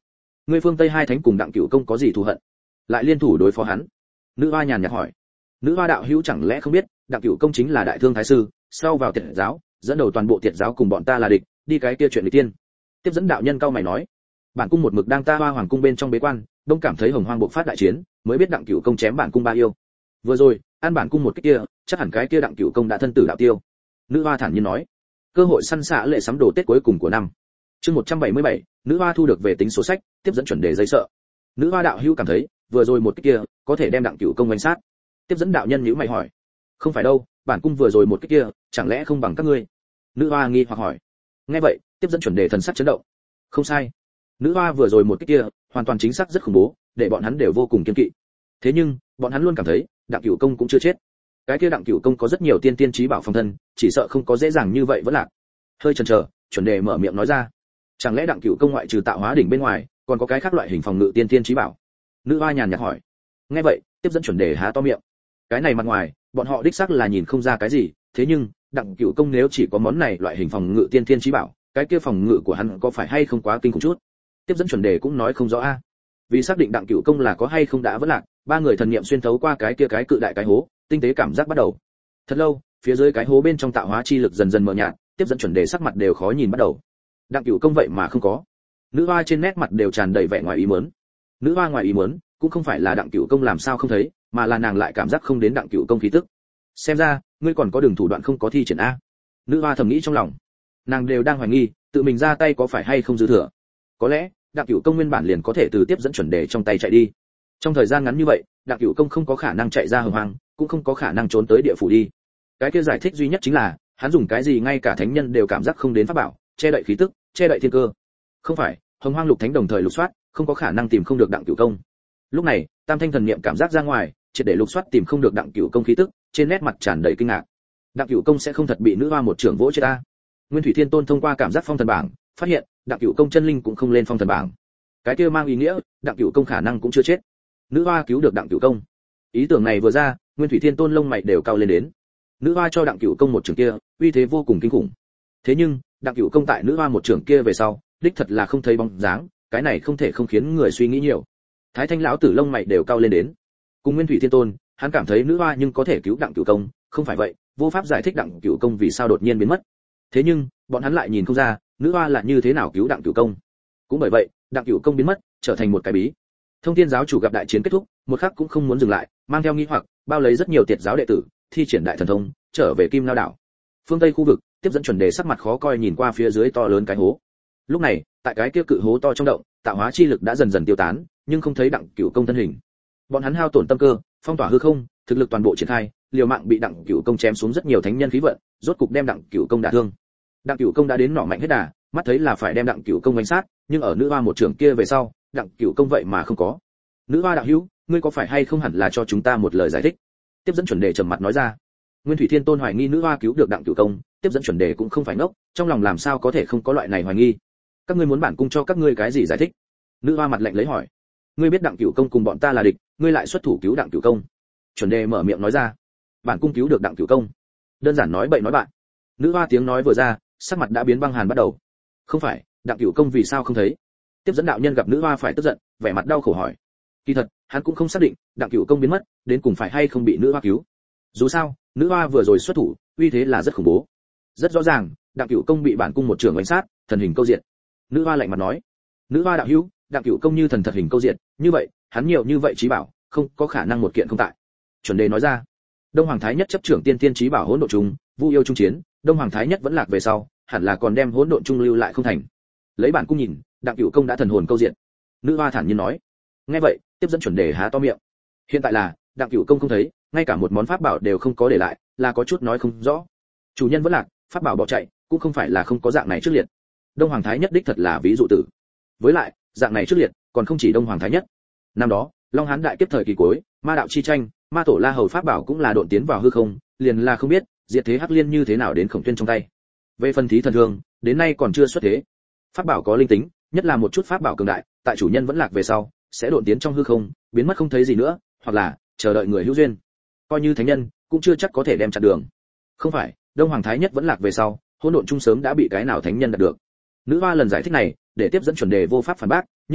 ngươi phương Tây hai thánh cùng Đặng Cửu Công có gì thù hận, lại liên thủ đối phó hắn? Nữ hoa nhàn nhạt hỏi. Nữ hoa đạo hữu chẳng lẽ không biết, Đặng Cửu Công chính là đại thương thái sư, sau vào Tiệt giáo, dẫn đầu toàn bộ Tiệt giáo cùng bọn ta là địch, đi cái kia chuyện người tiên. Tiếp dẫn đạo nhân cao mày nói, bản cung một mực đang ta Hoa Hoàng cung bên trong bế quan, đông cảm thấy hồng hoang bộc phát đại chiến, mới biết Đặng Cửu Công chém bản cung ba yêu. Vừa rồi, an bản cung một cái kia, chắc hẳn cái kia Đặng Cửu Công đã thân tử đạo tiêu. Nữ hoa thản nhiên nói. Cơ hội săn xạ lệ sắm đồ Tết cuối cùng của năm. Chương một trăm bảy mươi bảy, nữ hoa thu được về tính số sách, tiếp dẫn chuẩn đề dây sợ. Nữ hoa đạo hữu cảm thấy, vừa rồi một cái kia, có thể đem Đặng Cửu Công đánh sát. Tiếp dẫn đạo nhân nhíu mày hỏi. Không phải đâu, bản cung vừa rồi một cái kia, chẳng lẽ không bằng các ngươi? Nữ hoa nghi hoặc hỏi. Nghe vậy, tiếp dẫn chuẩn đề thần sắc chấn động. Không sai. Nữ hoa vừa rồi một cái kia, hoàn toàn chính xác rất khủng bố, để bọn hắn đều vô cùng kiên kỵ. Thế nhưng, bọn hắn luôn cảm thấy, Đặng Cửu Công cũng chưa chết. Cái kia Đặng Cửu Công có rất nhiều tiên tiên trí bảo phòng thân, chỉ sợ không có dễ dàng như vậy vẫn lạc. Hơi chần chờ, chuẩn đề mở miệng nói ra. Chẳng lẽ Đặng Cửu Công ngoại trừ tạo hóa đỉnh bên ngoài, còn có cái khác loại hình phòng ngự tiên tiên trí bảo? Nữ hoa nhàn nhạt hỏi. Nghe vậy, tiếp dẫn chuẩn đề há to miệng. Cái này mặt ngoài, bọn họ đích xác là nhìn không ra cái gì, thế nhưng, Đặng Cửu Công nếu chỉ có món này loại hình phòng ngự tiên tiên trí bảo, cái kia phòng ngự của hắn có phải hay không quá kinh khủng chút? Tiếp dẫn chuẩn đề cũng nói không rõ a. Vì xác định Đặng Cửu Công là có hay không đã vẫn lạc, ba người thần niệm xuyên thấu qua cái kia cái cự đại cái hố, tinh tế cảm giác bắt đầu. Thật lâu, phía dưới cái hố bên trong tạo hóa chi lực dần dần mờ nhạt, tiếp dẫn chuẩn đề sắc mặt đều khó nhìn bắt đầu. Đặng Cửu Công vậy mà không có. Nữ hoa trên nét mặt đều tràn đầy vẻ ngoài ý muốn. Nữ hoa ngoài ý muốn, cũng không phải là Đặng Cửu Công làm sao không thấy, mà là nàng lại cảm giác không đến Đặng Cửu Công khí tức. Xem ra, ngươi còn có đường thủ đoạn không có thi triển a. Nữ hoa thầm nghĩ trong lòng. Nàng đều đang hoài nghi, tự mình ra tay có phải hay không dư thừa. Có lẽ, Đặng Cửu Công nguyên bản liền có thể từ tiếp dẫn chuẩn đề trong tay chạy đi. Trong thời gian ngắn như vậy, Đặng Cửu Công không có khả năng chạy ra hồng hoang, cũng không có khả năng trốn tới địa phủ đi. Cái kia giải thích duy nhất chính là, hắn dùng cái gì ngay cả thánh nhân đều cảm giác không đến pháp bảo, che đậy khí tức, che đậy thiên cơ. Không phải, hồng hoang lục thánh đồng thời lục soát, không có khả năng tìm không được Đặng Cửu Công. Lúc này, Tam Thanh thần niệm cảm giác ra ngoài, triệt để lục soát tìm không được Đặng Cửu Công khí tức, trên nét mặt tràn đầy kinh ngạc. Đặng Cửu Công sẽ không thật bị nữ hoa một trưởng vỗ chết ta? Nguyên Thủy Thiên Tôn thông qua cảm giác phong thần bảng, phát hiện, Đặng Cửu Công chân linh cũng không lên phong thần bảng. Cái kia mang ý nghĩa, Đặng Cửu Công khả năng cũng chưa chết. Nữ hoa cứu được Đặng Cửu Công. Ý tưởng này vừa ra, Nguyên Thủy Thiên Tôn lông mày đều cao lên đến. Nữ hoa cho Đặng Cửu Công một trường kia, uy thế vô cùng kinh khủng. Thế nhưng, Đặng Cửu Công tại nữ hoa một trường kia về sau, đích thật là không thấy bóng dáng, cái này không thể không khiến người suy nghĩ nhiều. Thái Thanh lão tử lông mày đều cao lên đến. Cùng Nguyên Thủy Thiên Tôn, hắn cảm thấy nữ hoa nhưng có thể cứu Đặng Cửu Công, không phải vậy, vô pháp giải thích Đặng Cửu Công vì sao đột nhiên biến mất. Thế nhưng, bọn hắn lại nhìn không ra, nữ hoa là như thế nào cứu Đặng Cửu Công. Cũng bởi vậy, Đặng Cửu Công biến mất, trở thành một cái bí. Thông Thiên giáo chủ gặp đại chiến kết thúc, một khắc cũng không muốn dừng lại, mang theo nghi hoặc, bao lấy rất nhiều Tiệt giáo đệ tử, thi triển đại thần thông, trở về Kim Lao đảo. Phương Tây khu vực, tiếp dẫn chuẩn đề sắc mặt khó coi nhìn qua phía dưới to lớn cái hố. Lúc này, tại cái kia cự hố to trong động, tạo hóa chi lực đã dần dần tiêu tán, nhưng không thấy Đặng Cửu Công thân hình. Bọn hắn hao tổn tâm cơ, phong tỏa hư không, thực lực toàn bộ triển khai, liều mạng bị Đặng Cửu Công chém xuống rất nhiều thánh nhân khí vận, rốt cục đem Đặng Cửu Công đả thương. Đặng Cửu Công đã đến nỏ mạnh hết đà, mắt thấy là phải đem Đặng Cửu Công đánh sát, nhưng ở nữ hoa một trường kia về sau, Đặng Cửu Công vậy mà không có. Nữ hoa đạo hữu, ngươi có phải hay không hẳn là cho chúng ta một lời giải thích? Tiếp dẫn chuẩn đề trầm mặt nói ra. Nguyên Thủy Thiên Tôn hoài nghi nữ hoa cứu được Đặng Cửu Công, tiếp dẫn chuẩn đề cũng không phải ngốc, trong lòng làm sao có thể không có loại này hoài nghi. Các ngươi muốn bản cung cho các ngươi cái gì giải thích? Nữ hoa mặt lạnh lấy hỏi. Ngươi biết Đặng Cửu Công cùng bọn ta là địch, ngươi lại xuất thủ cứu Đặng Cửu Công. Chuẩn đề mở miệng nói ra. Bản cung cứu được Đặng Cửu Công. Đơn giản nói bậy nói bạn. Nữ hoa tiếng nói vừa ra, sắc mặt đã biến băng hàn bắt đầu. Không phải, Đặng Cửu Công vì sao không thấy? Tiếp dẫn đạo nhân gặp nữ hoa phải tức giận, vẻ mặt đau khổ hỏi. Kỳ thật, hắn cũng không xác định, Đặng Cửu Công biến mất, đến cùng phải hay không bị nữ hoa cứu. Dù sao, nữ hoa vừa rồi xuất thủ, uy thế là rất khủng bố. Rất rõ ràng, Đặng Cửu Công bị bản cung một trường đánh sát, thần hình câu diệt. Nữ hoa lạnh mặt nói. Nữ hoa đạo hữu, Đặng Cửu Công như thần thật hình câu diệt, như vậy, hắn nhiều như vậy trí bảo, không có khả năng một kiện không tại. Chuẩn đề nói ra. Đông Hoàng Thái Nhất chấp trưởng tiên tiên trí bảo hỗn độn trung, vu yêu trung chiến, Đông Hoàng Thái Nhất vẫn lạc về sau, hẳn là còn đem hỗn độn trung lưu lại không thành. Lấy bản cung nhìn, Đặng Cửu Công đã thần hồn câu diệt. Nữ hoa thản nhiên nói. Nghe vậy, tiếp dẫn chuẩn đề há to miệng. Hiện tại là, Đặng Cửu Công không thấy, ngay cả một món pháp bảo đều không có để lại, là có chút nói không rõ. Chủ nhân vẫn lạc, pháp bảo bỏ chạy, cũng không phải là không có dạng này trước liệt. Đông Hoàng Thái Nhất đích thật là ví dụ tử. Với lại, dạng này trước liệt, còn không chỉ Đông Hoàng Thái Nhất. Năm đó, Long Hán đại kiếp thời kỳ cuối, ma đạo chi tranh, ma tổ La Hầu pháp bảo cũng là độn tiến vào hư không, liền là không biết, diệt thế hắc liên như thế nào đến Khổng Tuyên trong tay. Về phân thí thần thương, đến nay còn chưa xuất thế. Pháp bảo có linh tính, nhất là một chút pháp bảo cường đại, tại chủ nhân vẫn lạc về sau, sẽ độn tiến trong hư không, biến mất không thấy gì nữa, hoặc là chờ đợi người hữu duyên. Coi như thánh nhân, cũng chưa chắc có thể đem chặn đường. Không phải, Đông Hoàng Thái Nhất vẫn lạc về sau, hỗn độn chung sớm đã bị cái nào thánh nhân đạt được. Nữ hoa lần giải thích này, để tiếp dẫn chuẩn đề vô pháp phản bác, nhưng là,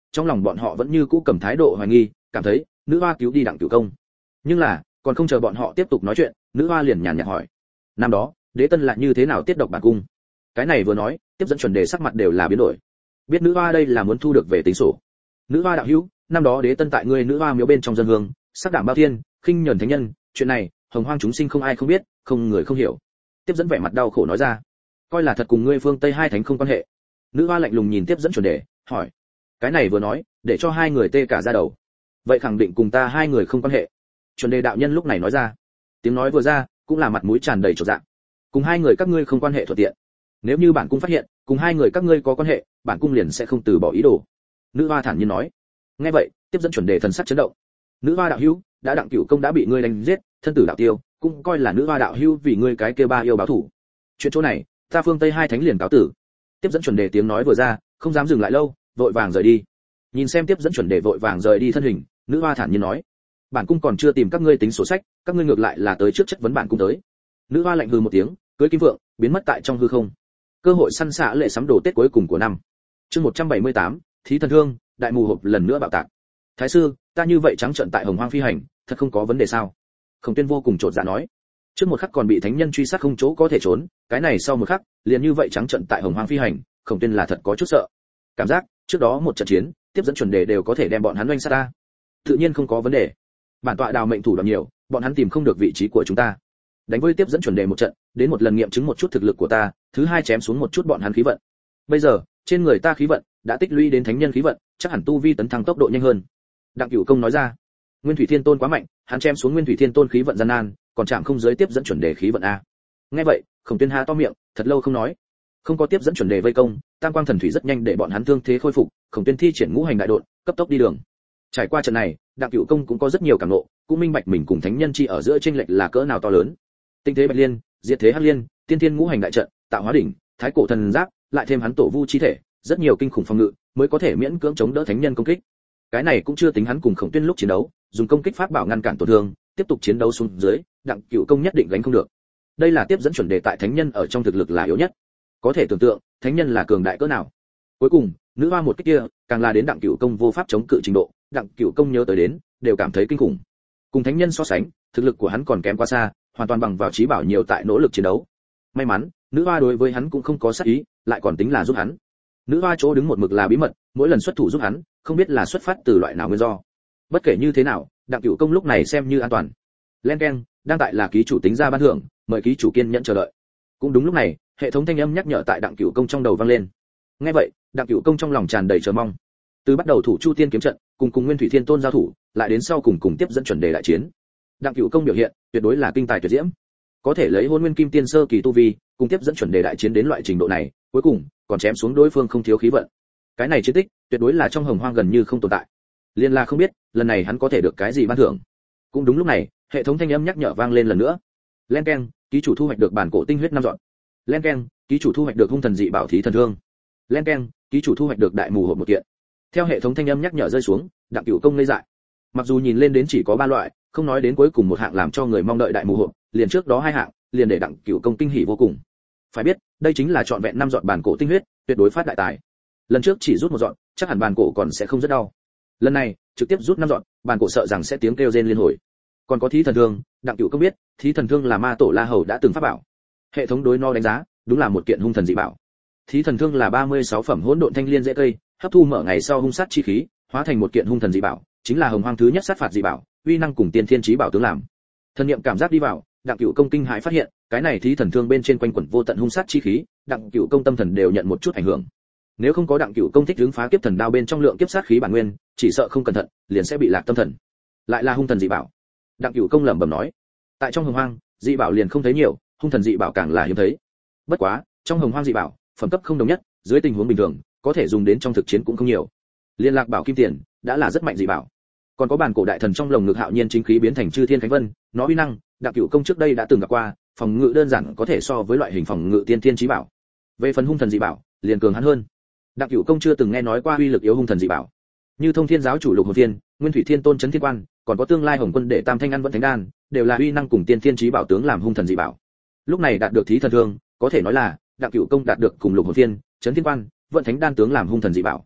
trong lòng bọn họ vẫn như cũ cầm thái độ hoài nghi, cảm thấy nữ hoa cứu đi Đặng Cửu Công. Nhưng là còn không chờ bọn họ tiếp tục nói chuyện, nữ hoa liền nhàn nhạt hỏi: năm đó Đế Tân lại như thế nào tiết độc bản cung? Cái này vừa nói, tiếp dẫn chuẩn đề sắc mặt đều là biến đổi. Biết nữ hoa đây là muốn thu được về tính sổ. Nữ hoa đạo hữu, năm đó Đế Tân tại ngươi nữ hoa miếu bên trong dân hương, sắc đảm bao thiên, khinh nhẫn thánh nhân, chuyện này hồng hoang chúng sinh không ai không biết, không người không hiểu. Tiếp dẫn vẻ mặt đau khổ nói ra: coi là thật cùng ngươi phương Tây hai thánh không quan hệ. Nữ hoa lạnh lùng nhìn tiếp dẫn chuẩn đề, hỏi: cái này vừa nói, để cho hai người tê cả da đầu. Vậy khẳng định cùng ta hai người không quan hệ. Chuẩn đề đạo nhân lúc này nói ra. Tiếng nói vừa ra, cũng là mặt mũi tràn đầy chột dạ. Cùng hai người các ngươi không quan hệ thuận tiện. Nếu như bản cung phát hiện, cùng hai người các ngươi có quan hệ, bản cung liền sẽ không từ bỏ ý đồ. Nữ hoa thản nhiên nói. Nghe vậy, tiếp dẫn chuẩn đề thần sắc chấn động. Nữ hoa đạo hữu, đã Đặng Cửu Công đã bị ngươi đánh giết, thân tử đạo tiêu, cũng coi là nữ hoa đạo hữu vì ngươi cái kia ba yêu báo thủ. Chuyện chỗ này, ta phương Tây hai thánh liền cáo tử. Tiếp dẫn chuẩn đề tiếng nói vừa ra, không dám dừng lại lâu, vội vàng rời đi. Nhìn xem tiếp dẫn chuẩn đề vội vàng rời đi thân hình, nữ hoa thản nhiên nói: bản cung còn chưa tìm các ngươi tính sổ sách, các ngươi ngược lại là tới trước chất vấn bản cung tới. Nữ hoa lạnh hừ một tiếng, cưỡi kim vượng, biến mất tại trong hư không. Cơ hội săn xạ lệ sắm đồ Tết cuối cùng của năm. Chương một trăm bảy mươi tám, Thí thần thương, đại mù hộp lần nữa bạo tạc. Thái sư, ta như vậy trắng trợn tại Hồng Hoang phi hành, thật không có vấn đề sao? Khổng Tuyên vô cùng trột dạ nói. Trước một khắc còn bị thánh nhân truy sát không chỗ có thể trốn, cái này sau một khắc, liền như vậy trắng trợn tại Hồng Hoang phi hành, Khổng Tuyên là thật có chút sợ. Cảm giác, trước đó một trận chiến, tiếp dẫn chuẩn đề đều có thể đem bọn hắn oanh sát ta. Tự nhiên không có vấn đề. Bản tọa đào mệnh thủ đoạn nhiều, bọn hắn tìm không được vị trí của chúng ta. Đánh với tiếp dẫn chuẩn đề một trận, đến một lần nghiệm chứng một chút thực lực của ta, thứ hai chém xuống một chút bọn hắn khí vận. Bây giờ, trên người ta khí vận đã tích lũy đến thánh nhân khí vận, chắc hẳn tu vi tấn thăng tốc độ nhanh hơn. Đặng Cửu Công nói ra. Nguyên Thủy Thiên Tôn quá mạnh, hắn chém xuống Nguyên Thủy Thiên Tôn khí vận gian nan, còn chạm không giới tiếp dẫn chuẩn đề khí vận a. Nghe vậy, Khổng Tuyên há to miệng, thật lâu không nói. Không có tiếp dẫn chuẩn đề vây công, Tam Quang Thần Thủy rất nhanh để bọn hắn thương thế khôi phục, Khổng Tuyên thi triển ngũ hành đại độn, cấp tốc đi đường. Trải qua trận này, Đặng Cửu Công cũng có rất nhiều cảm ngộ, cũng minh bạch mình cùng thánh nhân chi ở giữa chênh lệch là cỡ nào to lớn. Tinh thế Bạch Liên, diệt thế Hắc Liên, tiên thiên ngũ hành đại trận, tạo hóa đỉnh, thái cổ thần giáp, lại thêm hắn tổ vu chi thể, rất nhiều kinh khủng phòng ngự, mới có thể miễn cưỡng chống đỡ thánh nhân công kích. Cái này cũng chưa tính hắn cùng Khổng Tuyên lúc chiến đấu, dùng công kích pháp bảo ngăn cản tổn thương, tiếp tục chiến đấu xuống dưới, Đặng Cửu Công nhất định gánh không được. Đây là tiếp dẫn chuẩn đề tại thánh nhân ở trong thực lực là yếu nhất. Có thể tưởng tượng, thánh nhân là cường đại cỡ nào. Cuối cùng, nữ hoa một kích kia, càng là đến Đặng Cửu Công vô pháp chống cự trình độ, Đặng Cửu Công nhớ tới đến, đều cảm thấy kinh khủng. Cùng thánh nhân so sánh, thực lực của hắn còn kém quá xa, hoàn toàn bằng vào trí bảo nhiều tại nỗ lực chiến đấu. May mắn, nữ hoa đối với hắn cũng không có sát ý, lại còn tính là giúp hắn. Nữ hoa chỗ đứng một mực là bí mật, mỗi lần xuất thủ giúp hắn, không biết là xuất phát từ loại nào nguyên do. Bất kể như thế nào, Đặng Cửu Công lúc này xem như an toàn. Len keng, đang tại là ký chủ tính ra ban thưởng, mời ký chủ kiên nhẫn chờ đợi. Cũng đúng lúc này, hệ thống thanh âm nhắc nhở tại Đặng Cửu Công trong đầu vang lên. Nghe vậy, Đặng Cửu Công trong lòng tràn đầy chờ mong. Từ bắt đầu thủ Chu Tiên kiếm trận, cùng cùng Nguyên Thủy Thiên Tôn giao thủ, lại đến sau cùng cùng tiếp dẫn chuẩn đề đại chiến. Đặng Cửu Công biểu hiện, tuyệt đối là kinh tài tuyệt diễm. Có thể lấy Hôn Nguyên Kim Tiên sơ kỳ tu vi, cùng tiếp dẫn chuẩn đề đại chiến đến loại trình độ này, cuối cùng còn chém xuống đối phương không thiếu khí vận. Cái này chiến tích, tuyệt đối là trong Hồng Hoang gần như không tồn tại. Liên là không biết, lần này hắn có thể được cái gì ban thưởng. Cũng đúng lúc này, hệ thống thanh âm nhắc nhở vang lên lần nữa. Len keng, ký chủ thu hoạch được bản cổ tinh huyết năm dọn. Len keng, ký chủ thu hoạch được hung thần dị bảo thí thần thương. Len keng, ký chủ thu hoạch được đại mù hộp một kiện. Theo hệ thống thanh âm nhắc nhở rơi xuống, Đặng Cửu Công ngây dại. Mặc dù nhìn lên đến chỉ có ba loại, không nói đến cuối cùng một hạng làm cho người mong đợi đại mù hộp, liền trước đó hai hạng, liền để Đặng Cửu Công kinh hỉ vô cùng. Phải biết, đây chính là trọn vẹn năm dọn bản cổ tinh huyết, tuyệt đối phát đại tài. Lần trước chỉ rút một dọn, chắc hẳn bản cổ còn sẽ không rất đau. Lần này, trực tiếp rút năm dọn, bản cổ sợ rằng sẽ tiếng kêu rên liên hồi. Còn có thí thần thương, Đặng Cửu Công biết, thí thần thương là ma tổ La Hầu đã từng pháp bảo. Hệ thống đối nó đánh giá, đúng là một kiện hung thần dị bảo. Thí thần thương là ba mươi sáu phẩm hỗn độn thanh liên dễ cây, hấp thu mở ngày sau hung sát chi khí, hóa thành một kiện hung thần dị bảo, chính là Hồng Hoang thứ nhất sát phạt dị bảo, uy năng cùng tiên thiên chí bảo tướng làm. Thần niệm cảm giác đi vào, Đặng Cửu Công kinh hãi phát hiện, cái này thí thần thương bên trên quanh quẩn vô tận hung sát chi khí, Đặng Cửu Công tâm thần đều nhận một chút ảnh hưởng. Nếu không có Đặng Cửu Công thích ứng phá kiếp thần đao bên trong lượng kiếp sát khí bản nguyên, chỉ sợ không cẩn thận, liền sẽ bị lạc tâm thần. Lại là hung thần dị bảo. Đặng Cửu Công lẩm bẩm nói, tại trong Hồng Hoang, dị bảo liền không thấy nhiều, hung thần dị bảo càng là hiếm thấy. Bất quá, trong Hồng Hoang dị bảo, phẩm cấp không đồng nhất, dưới tình huống bình thường, có thể dùng đến trong thực chiến cũng không nhiều. Liên Lạc Bảo Kim Tiền đã là rất mạnh dị bảo. Còn có bản cổ đại thần trong lồng ngực hạo nhiên chính khí biến thành chư thiên khánh vân, nó uy năng, Đặng Cửu Công trước đây đã từng gặp qua, phòng ngự đơn giản có thể so với loại hình phòng ngự tiên thiên chí bảo. Về phần hung thần dị bảo, liền cường hắn hơn. Đặng Cửu Công chưa từng nghe nói qua uy lực yếu hung thần dị bảo. Như Thông Thiên giáo chủ Lục Hồn Thiên, Nguyên Thủy Thiên Tôn Chấn Thiên Quan, còn có tương lai Hồng Quân để Tam Thanh ăn vẫn thánh đan, đều là uy năng cùng tiên thiên chí bảo tướng làm hung thần dị bảo. Lúc này đạt được thí thần thương, có thể nói là Đặng Cửu Công đạt được cùng Lục Hồn Thiên, Chấn Thiên Quan, vận thánh đan tướng làm hung thần dị bảo.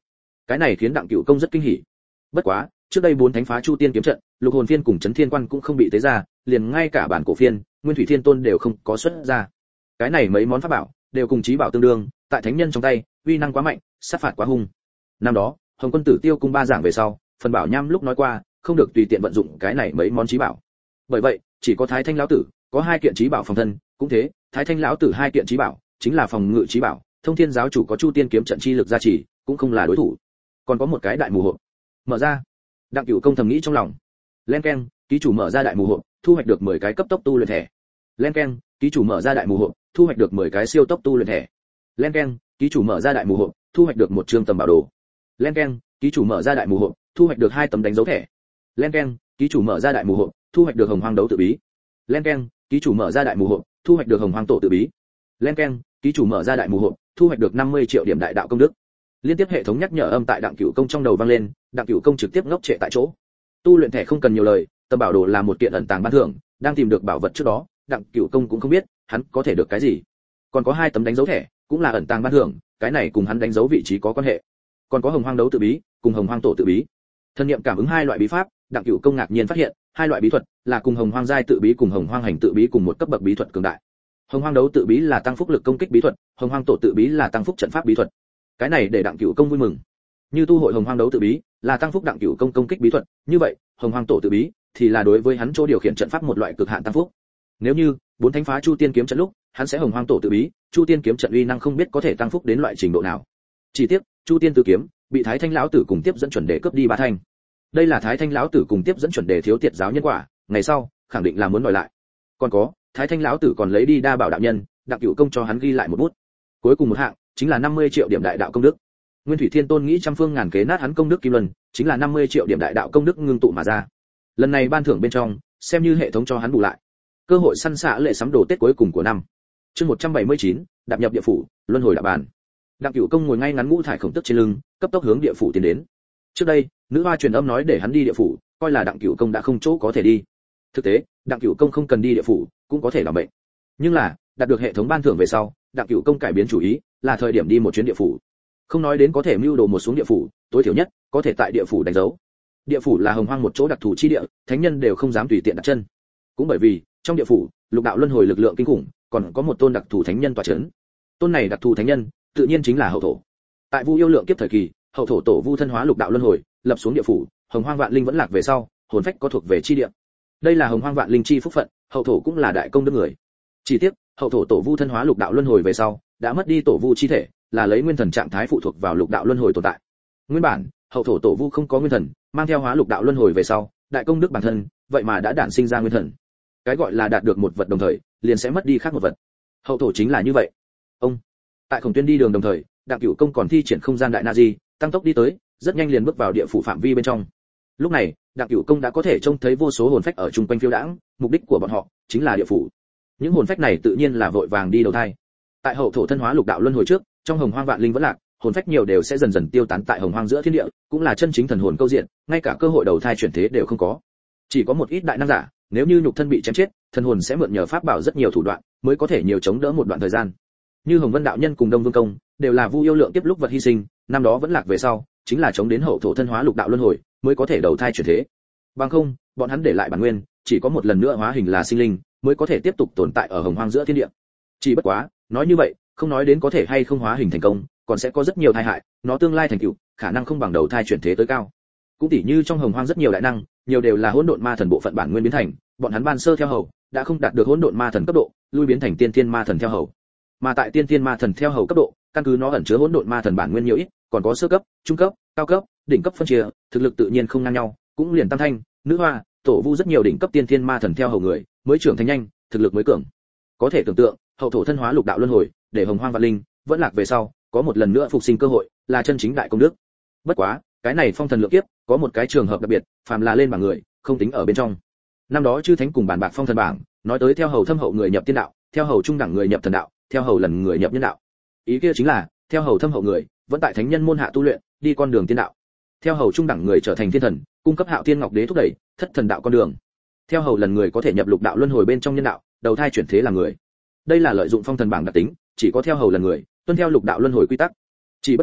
Cái này khiến Đặng Cửu Công rất kinh hỉ. Bất quá, trước đây bốn thánh phá Chu Tiên kiếm trận, Lục Hồn Phiên cùng Chấn Thiên Quan cũng không bị tế ra, liền ngay cả bản cổ phiên, Nguyên Thủy Thiên Tôn đều không có xuất ra. Cái này mấy món pháp bảo đều cùng chí bảo tương đương, tại thánh nhân trong tay, uy năng quá mạnh, sát phạt quá hung. Năm đó, Hồng Quân Tử Tiêu cung ba giảng về sau, phần bảo nham lúc nói qua, không được tùy tiện vận dụng cái này mấy món chí bảo. Bởi vậy, chỉ có Thái Thanh lão tử có hai kiện chí bảo phòng thân, cũng thế, Thái Thanh lão tử hai kiện chí bảo chính là phòng ngự chí bảo, Thông Thiên giáo chủ có Chu Tiên kiếm trận chi lực gia trì, cũng không là đối thủ. Còn có một cái đại mù hộp. Mở ra. Đặng Cửu Công thầm nghĩ trong lòng. Len keng, ký chủ mở ra đại mù hộp, thu hoạch được mười cái cấp tốc tu luyện thẻ. Len keng, ký chủ mở ra đại mù hộp, thu hoạch được mười cái siêu tốc tu luyện thẻ. Len keng, ký chủ mở ra đại mù hộp, thu hoạch được một chương tầm bảo đồ. Len keng, ký chủ mở ra đại mù hộp, thu hoạch được hai tấm đánh dấu thẻ. Len keng, ký chủ mở ra đại mù hộp, thu hoạch được hồng hoang đấu tự bí. Len keng, ký chủ mở ra đại mù hộp, thu hoạch được hồng hoang tổ tự bí. Len keng, ký chủ mở ra đại mù hộp, thu hoạch được năm mươi triệu điểm đại đạo công đức. Liên tiếp hệ thống nhắc nhở âm tại Đặng Cửu Công trong đầu vang lên, Đặng Cửu Công trực tiếp ngốc trệ tại chỗ. Tu luyện thẻ không cần nhiều lời, tầm bảo đồ là một kiện ẩn tàng ban thưởng, đang tìm được bảo vật trước đó, Đặng Cửu Công cũng không biết hắn có thể được cái gì. Còn có hai tấm đánh dấu thẻ, cũng là ẩn tàng ban thưởng, cái này cùng hắn đánh dấu vị trí có quan hệ. Còn có hồng hoang đấu tự bí, cùng hồng hoang tổ tự bí. Thân niệm cảm ứng hai loại bí pháp, Đặng Cửu Công ngạc nhiên phát hiện, hai loại bí thuật là cùng hồng hoang giai tự bí cùng hồng hoang hành tự bí cùng một cấp bậc bí thuật cường đại. Hồng hoang đấu tự bí là tăng phúc lực công kích bí thuật, hồng hoang tổ tự bí là tăng phúc trận pháp bí thuật. Cái này để Đặng Cửu Công vui mừng. Như tu hội hồng hoang đấu tự bí là tăng phúc Đặng Cửu Công công kích bí thuật, như vậy, hồng hoang tổ tự bí thì là đối với hắn chỗ điều khiển trận pháp một loại cực hạn tăng phúc. Nếu như bốn thánh phá Chu Tiên kiếm trận lúc, hắn sẽ hồng hoang tổ tự bí, Chu Tiên kiếm trận uy năng không biết có thể tăng phúc đến loại trình độ nào. Chỉ tiếc, Chu Tiên tứ kiếm bị Thái Thanh lão tử cùng tiếp dẫn chuẩn đề cướp đi ba thanh. Đây là Thái Thanh lão tử cùng tiếp dẫn chuẩn đề thiếu tiệt giáo nhân quả, ngày sau khẳng định là muốn đòi lại. Còn có, Thái Thanh lão tử còn lấy đi đa bảo đạo nhân, Đặng Cửu Công cho hắn ghi lại một bút. Cuối cùng một hạng chính là năm mươi triệu điểm đại đạo công đức. Nguyên Thủy Thiên Tôn nghĩ trăm phương ngàn kế nát hắn công đức kim luân, chính là năm mươi triệu điểm đại đạo công đức ngưng tụ mà ra. Lần này ban thưởng bên trong, xem như hệ thống cho hắn bù lại. Cơ hội săn xạ lệ sắm đồ Tết cuối cùng của năm. Chương một trăm bảy mươi chín, đạp nhập địa phủ, luân hồi đạo bàn. Đặng Cửu Công ngồi ngay ngắn ngũ thải khổng tức trên lưng, cấp tốc hướng địa phủ tiến đến. Trước đây, nữ hoa truyền âm nói để hắn đi địa phủ, coi là Đặng Cửu Công đã không chỗ có thể đi. Thực tế, Đặng Cửu Công không cần đi địa phủ, cũng có thể làm bệnh. Nhưng là, đạt được hệ thống ban thưởng về sau, Đặng Cửu Công cải biến chủ ý, là thời điểm đi một chuyến địa phủ. Không nói đến có thể mưu đồ một xuống địa phủ, tối thiểu nhất có thể tại địa phủ đánh dấu. Địa phủ là hồng hoang một chỗ đặc thù chi địa, thánh nhân đều không dám tùy tiện đặt chân. Cũng bởi vì, trong địa phủ, lục đạo luân hồi lực lượng kinh khủng, còn có một tôn đặc thù thánh nhân tọa chấn. Tôn này đặc thù thánh nhân, tự nhiên chính là Hậu Thổ. Tại Vu yêu lượng kiếp thời kỳ, Hậu Thổ tổ Vu thân hóa lục đạo luân hồi, lập xuống địa phủ, hồng hoang vạn linh vẫn lạc về sau, hồn phách có thuộc về chi địa. Đây là hồng hoang vạn linh chi phúc phận, Hậu Thổ cũng là đại công đức người. Chỉ tiếc, Hậu Thổ tổ Vu thân hóa lục đạo luân hồi về sau, đã mất đi tổ Vu chi thể, là lấy nguyên thần trạng thái phụ thuộc vào lục đạo luân hồi tồn tại. Nguyên bản, Hậu Thổ tổ Vu không có nguyên thần, mang theo hóa lục đạo luân hồi về sau, đại công đức bản thân, vậy mà đã đản sinh ra nguyên thần. Cái gọi là đạt được một vật đồng thời, liền sẽ mất đi khác một vật. Hậu Thổ chính là như vậy. Ông tại Khổng Tuyên đi đường đồng thời, Đặng Cửu Công còn thi triển không gian đại na di, tăng tốc đi tới, rất nhanh liền bước vào địa phủ phạm vi bên trong. Lúc này, Đặng Cửu Công đã có thể trông thấy vô số hồn phách ở chung quanh phiêu đãng, mục đích của bọn họ chính là địa phủ. Những hồn phách này tự nhiên là vội vàng đi đầu thai. Tại Hậu Thổ thân hóa lục đạo luân hồi trước, trong hồng hoang vạn linh vẫn lạc, hồn phách nhiều đều sẽ dần dần tiêu tán tại hồng hoang giữa thiên địa, cũng là chân chính thần hồn câu diện, ngay cả cơ hội đầu thai chuyển thế đều không có. Chỉ có một ít đại năng giả, nếu như nhục thân bị chém chết, thần hồn sẽ mượn nhờ pháp bảo rất nhiều thủ đoạn, mới có thể nhiều chống đỡ một đoạn thời gian. Như Hồng Vân đạo nhân cùng Đông Vương công, đều là Vu yêu lượng tiếp lúc vật hy sinh, năm đó vẫn lạc về sau, chính là chống đến Hậu Thổ thân hóa lục đạo luân hồi, mới có thể đầu thai chuyển thế. Bằng không, bọn hắn để lại bản nguyên, chỉ có một lần nữa hóa hình là sinh linh, mới có thể tiếp tục tồn tại ở hồng hoang giữa thiên địa. Chỉ bất quá, nói như vậy, không nói đến có thể hay không hóa hình thành công, còn sẽ có rất nhiều tai hại, nó tương lai thành tựu, khả năng không bằng đầu thai chuyển thế tới cao. Cũng tỉ như trong hồng hoang rất nhiều đại năng, nhiều đều là hỗn độn ma thần bộ phận bản nguyên biến thành, bọn hắn ban sơ theo hầu, đã không đạt được hỗn độn ma thần cấp độ, lui biến thành tiên thiên ma thần theo hầu. Mà tại tiên thiên ma thần theo hầu cấp độ, căn cứ nó ẩn chứa hỗn độn ma thần bản nguyên nhiều ít, còn có sơ cấp, trung cấp, cao cấp, đỉnh cấp phân chia, thực lực tự nhiên không ngang nhau, cũng liền tam thanh, nữ hoa, tổ Vu rất nhiều đỉnh cấp tiên thiên ma thần theo hầu người, mới trưởng thành nhanh, thực lực mới cường. Có thể tưởng tượng, Hậu Thổ thân hóa lục đạo luân hồi, để hồng hoang vạn linh vẫn lạc về sau, có một lần nữa phục sinh cơ hội, là chân chính đại công đức. Bất quá, cái này phong thần lượng kiếp, có một cái trường hợp đặc biệt, phàm là lên bảng người, không tính ở bên trong. Năm đó chư thánh cùng bàn bạc phong thần bảng, nói tới theo hầu thâm hậu người nhập tiên đạo, theo hầu trung đẳng người nhập thần đạo, theo hầu lần người nhập nhân đạo. Ý kia chính là, theo hầu thâm hậu người, vẫn tại thánh nhân môn hạ tu luyện, đi con đường tiên đạo. Theo hầu trung đẳng người trở thành thiên thần, cung cấp Hạo Thiên Ngọc Đế thúc đẩy, thất thần đạo con đường. Theo hầu lần người có thể nhập lục đạo luân hồi bên trong nhân đạo, đầu thai chuyển thế là người. Đây là lợi dụng phong thần bảng đặc tính, chỉ có theo hầu lần người, tuân theo lục đạo luân hồi quy tắc. Chỉ bất quá,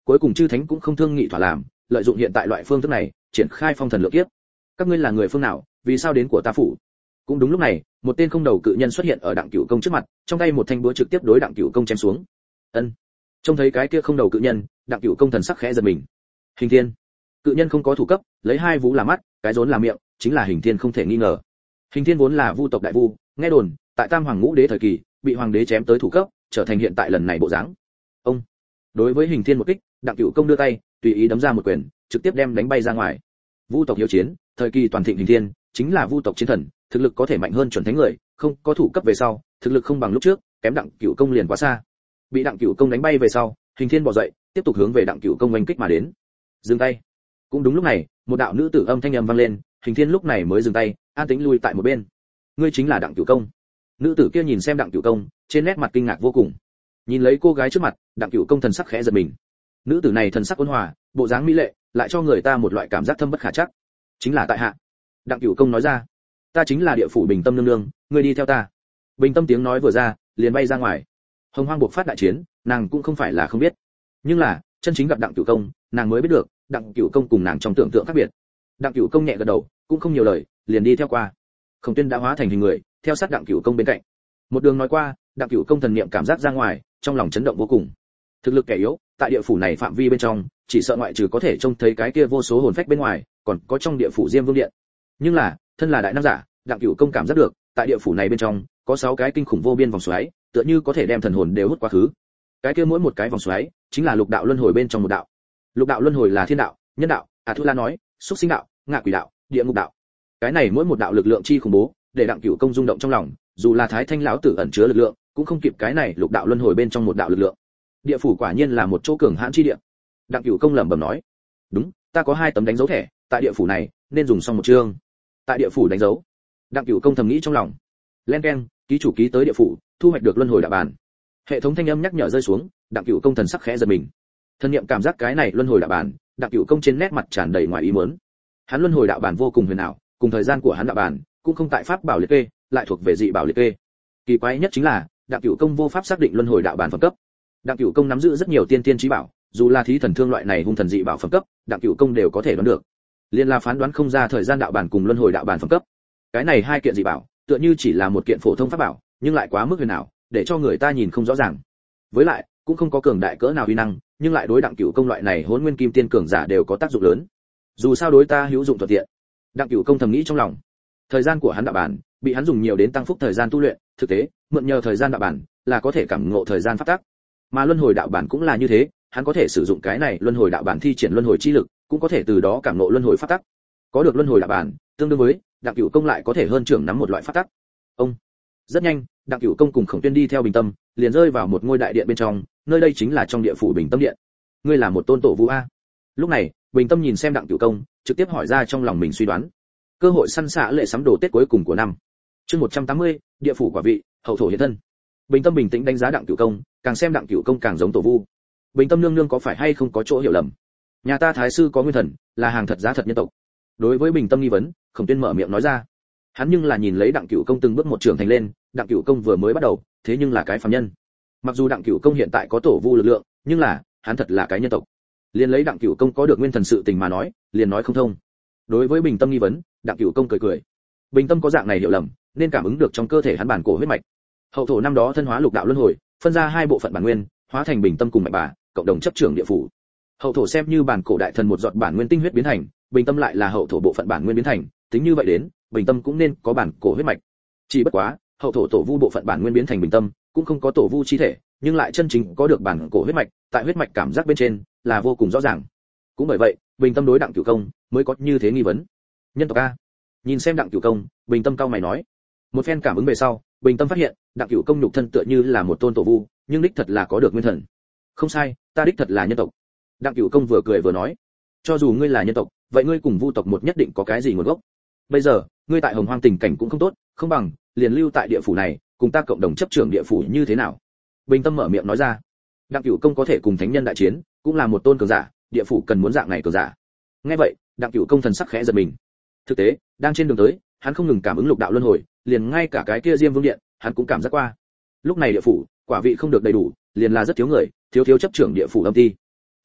cuối cùng chư thánh cũng không thương nghị thỏa làm, lợi dụng hiện tại loại phương thức này triển khai phong thần lượng kiếp. Các ngươi là người phương nào, vì sao đến của ta phủ? Cũng đúng lúc này, một tên không đầu cự nhân xuất hiện ở Đặng Cửu Công trước mặt, trong tay một thanh búa trực tiếp đối Đặng Cửu Công chém xuống. Ân. Trông thấy cái kia không đầu cự nhân, Đặng Cửu Công thần sắc khẽ giật mình. Hình Thiên. Cự nhân không có thủ cấp, lấy hai vú làm mắt, cái rốn làm miệng, chính là Hình Thiên không thể nghi ngờ. Hình Thiên vốn là vu tộc đại vu, nghe đồn, tại Tam Hoàng Ngũ Đế thời kỳ, bị hoàng đế chém tới thủ cấp, trở thành hiện tại lần này bộ dáng. Ông. Đối với Hình Thiên một kích, Đặng Cửu Công đưa tay, tùy ý đấm ra một quyền, trực tiếp đem đánh bay ra ngoài. Vu tộc hiếu chiến, thời kỳ toàn thịnh Hình Thiên, chính là vu tộc chiến thần, thực lực có thể mạnh hơn chuẩn thánh người, không có thủ cấp về sau, thực lực không bằng lúc trước, kém Đặng Cửu Công liền quá xa. Bị Đặng Cửu Công đánh bay về sau, Hình Thiên bò dậy, tiếp tục hướng về Đặng Cửu Công oanh kích mà đến. Dừng tay. Cũng đúng lúc này, một đạo nữ tử âm thanh âm vang lên, Hình Thiên lúc này mới dừng tay, an tĩnh lui tại một bên. Ngươi chính là Đặng Cửu Công? Nữ tử kia nhìn xem Đặng Cửu Công, trên nét mặt kinh ngạc vô cùng. Nhìn lấy cô gái trước mặt, Đặng Cửu Công thần sắc khẽ giật mình. Nữ tử này thần sắc ôn hòa, bộ dáng mỹ lệ, lại cho người ta một loại cảm giác thâm bất khả trắc. Chính là tại hạ. Đặng Cửu Công nói ra. Ta chính là địa phủ Bình Tâm nương nương, ngươi đi theo ta. Bình Tâm tiếng nói vừa ra, liền bay ra ngoài. Hồng Hoang buộc phát đại chiến, nàng cũng không phải là không biết. Nhưng là, chân chính gặp Đặng Cửu Công, nàng mới biết được, Đặng Cửu Công cùng nàng trong tưởng tượng khác biệt. Đặng Cửu Công nhẹ gật đầu, cũng không nhiều lời, liền đi theo qua. Khổng Tuyên đã hóa thành hình người, theo sát Đặng Cửu Công bên cạnh. Một đường nói qua, Đặng Cửu Công thần niệm cảm giác ra ngoài, trong lòng chấn động vô cùng. Thực lực kẻ yếu, tại địa phủ này phạm vi bên trong, chỉ sợ ngoại trừ có thể trông thấy cái kia vô số hồn phách bên ngoài, còn có trong địa phủ Diêm Vương điện. Nhưng là, thân là đại nam giả, Đặng Cửu Công cảm giác được, tại địa phủ này bên trong, có sáu cái kinh khủng vô biên vòng xoáy, tựa như có thể đem thần hồn đều hút quá khứ. Cái kia mỗi một cái vòng xoáy, chính là lục đạo luân hồi bên trong một đạo. Lục đạo luân hồi là thiên đạo, nhân đạo, A Thu La nói, xúc sinh đạo, ngạ quỷ đạo, địa ngục đạo. Cái này mỗi một đạo lực lượng chi khủng bố, để Đặng Cửu Công rung động trong lòng, dù là Thái Thanh lão tử ẩn chứa lực lượng, cũng không kịp cái này lục đạo luân hồi bên trong một đạo lực lượng. Địa phủ quả nhiên là một chỗ cường hãn chi địa. Đặng Cửu Công lẩm bẩm nói, đúng, ta có hai tấm đánh dấu thẻ, tại địa phủ này nên dùng xong một chương. Tại địa phủ đánh dấu. Đặng Cửu Công thầm nghĩ trong lòng. Len keng, ký chủ ký tới địa phủ, thu hoạch được luân hồi đạo bàn. Hệ thống thanh âm nhắc nhở rơi xuống, Đặng Cửu Công thần sắc khẽ giật mình. Thân niệm cảm giác cái này luân hồi đạo bàn, Đặng Cửu Công trên nét mặt tràn đầy ngoài ý muốn. Hắn luân hồi đạo bàn vô cùng huyền ảo, cùng thời gian của hắn đạo bàn cũng không tại pháp bảo liệt kê, lại thuộc về dị bảo liệt kê. Kỳ quái nhất chính là, Đặng Cửu Công vô pháp xác định luân hồi đạo bàn phẩm cấp. Đặng Cửu Công nắm giữ rất nhiều tiên tiên chí bảo, dù là thí thần thương loại này hung thần dị bảo phẩm cấp, Đặng Cửu Công đều có thể đoán được. Liên là phán đoán không ra thời gian đạo bàn cùng luân hồi đạo bàn phẩm cấp. Cái này hai kiện dị bảo, tựa như chỉ là một kiện phổ thông pháp bảo, nhưng lại quá mức huyền ảo, để cho người ta nhìn không rõ ràng. Với lại, cũng không có cường đại cỡ nào uy năng, nhưng lại đối Đặng Cửu Công loại này Hỗn Nguyên Kim Tiên cường giả đều có tác dụng lớn. Dù sao đối ta hữu dụng thuận tiện. Đặng Cửu Công thầm nghĩ trong lòng. Thời gian của hắn đạo bản, bị hắn dùng nhiều đến tăng phúc thời gian tu luyện, thực tế, mượn nhờ thời gian đạo bản, là có thể cảm ngộ thời gian pháp tắc. Mà luân hồi đạo bản cũng là như thế, hắn có thể sử dụng cái này luân hồi đạo bản thi triển luân hồi chi lực, cũng có thể từ đó cảm ngộ luân hồi pháp tắc. Có được luân hồi đạo bản, tương đương với Đặng Cửu Công lại có thể hơn trưởng nắm một loại pháp tắc. Ông. Rất nhanh, Đặng Cửu Công cùng Khổng Tuyên đi theo Bình Tâm, liền rơi vào một ngôi đại điện bên trong, nơi đây chính là trong địa phủ Bình Tâm điện. Ngươi là một tôn tổ vu a? Lúc này, Bình Tâm nhìn xem Đặng Cửu Công, trực tiếp hỏi ra trong lòng mình suy đoán. Cơ hội săn xạ lệ sắm đồ Tết cuối cùng của năm. Chương một trăm tám mươi, địa phủ quả vị, hậu thổ hiện thân. Bình Tâm bình tĩnh đánh giá Đặng Cửu Công, càng xem Đặng Cửu Công càng giống tổ vu. Bình Tâm nương nương có phải hay không có chỗ hiểu lầm? Nhà ta thái sư có nguyên thần, là hàng thật giá thật nhân tộc. Đối với Bình Tâm nghi vấn, Khổng Tuyên mở miệng nói ra. Hắn nhưng là nhìn lấy Đặng Cửu Công từng bước một trưởng thành lên, Đặng Cửu Công vừa mới bắt đầu, thế nhưng là cái phàm nhân. Mặc dù Đặng Cửu Công hiện tại có tổ vu lực lượng, nhưng là, hắn thật là cái nhân tộc. Liên lấy Đặng Cửu Công có được nguyên thần sự tình mà nói, liền nói không thông. Đối với Bình Tâm nghi vấn, Đặng Cửu Công cười cười. Bình Tâm có dạng này hiểu lầm, nên cảm ứng được trong cơ thể hắn bản cổ huyết mạch. Hậu thổ năm đó thân hóa lục đạo luân hồi, phân ra hai bộ phận bản nguyên, hóa thành Bình Tâm cùng Mạnh Bà, cộng đồng chấp trưởng địa phủ. Hậu thổ xem như bản cổ đại thần một giọt bản nguyên tinh huyết biến thành, Bình Tâm lại là hậu thổ bộ phận bản nguyên biến thành, tính như vậy đến, Bình Tâm cũng nên có bản cổ huyết mạch. Chỉ bất quá, hậu thổ tổ vu bộ phận bản nguyên biến thành Bình Tâm, cũng không có tổ vu chi thể, nhưng lại chân chính có được bản cổ huyết mạch, tại huyết mạch cảm giác bên trên là vô cùng rõ ràng. Cũng bởi vậy, Bình Tâm đối Đặng Cửu Công mới có như thế nghi vấn. Nhân tộc a? Nhìn xem Đặng Cửu Công, Bình Tâm cau mày nói. Một phen cảm ứng về sau, Bình Tâm phát hiện, Đặng Cửu Công nhục thân tựa như là một tôn tổ vu, nhưng đích thật là có được nguyên thần. Không sai, ta đích thật là nhân tộc. Đặng Cửu Công vừa cười vừa nói, cho dù ngươi là nhân tộc, vậy ngươi cùng vu tộc một nhất định có cái gì nguồn gốc. Bây giờ, ngươi tại Hồng Hoang tình cảnh cũng không tốt, không bằng liền lưu tại địa phủ này, cùng ta cộng đồng chấp trưởng địa phủ như thế nào? Bình Tâm mở miệng nói ra. Đặng Cửu Công có thể cùng thánh nhân đại chiến, cũng là một tôn cường giả, địa phủ cần muốn dạng này cường giả. Nghe vậy, Đặng Cửu Công thần sắc khẽ giật mình. Thực tế, đang trên đường tới, hắn không ngừng cảm ứng lục đạo luân hồi, liền ngay cả cái kia Diêm Vương điện, hắn cũng cảm giác qua. Lúc này địa phủ, quả vị không được đầy đủ, liền là rất thiếu người, thiếu thiếu chấp trưởng địa phủ âm ti.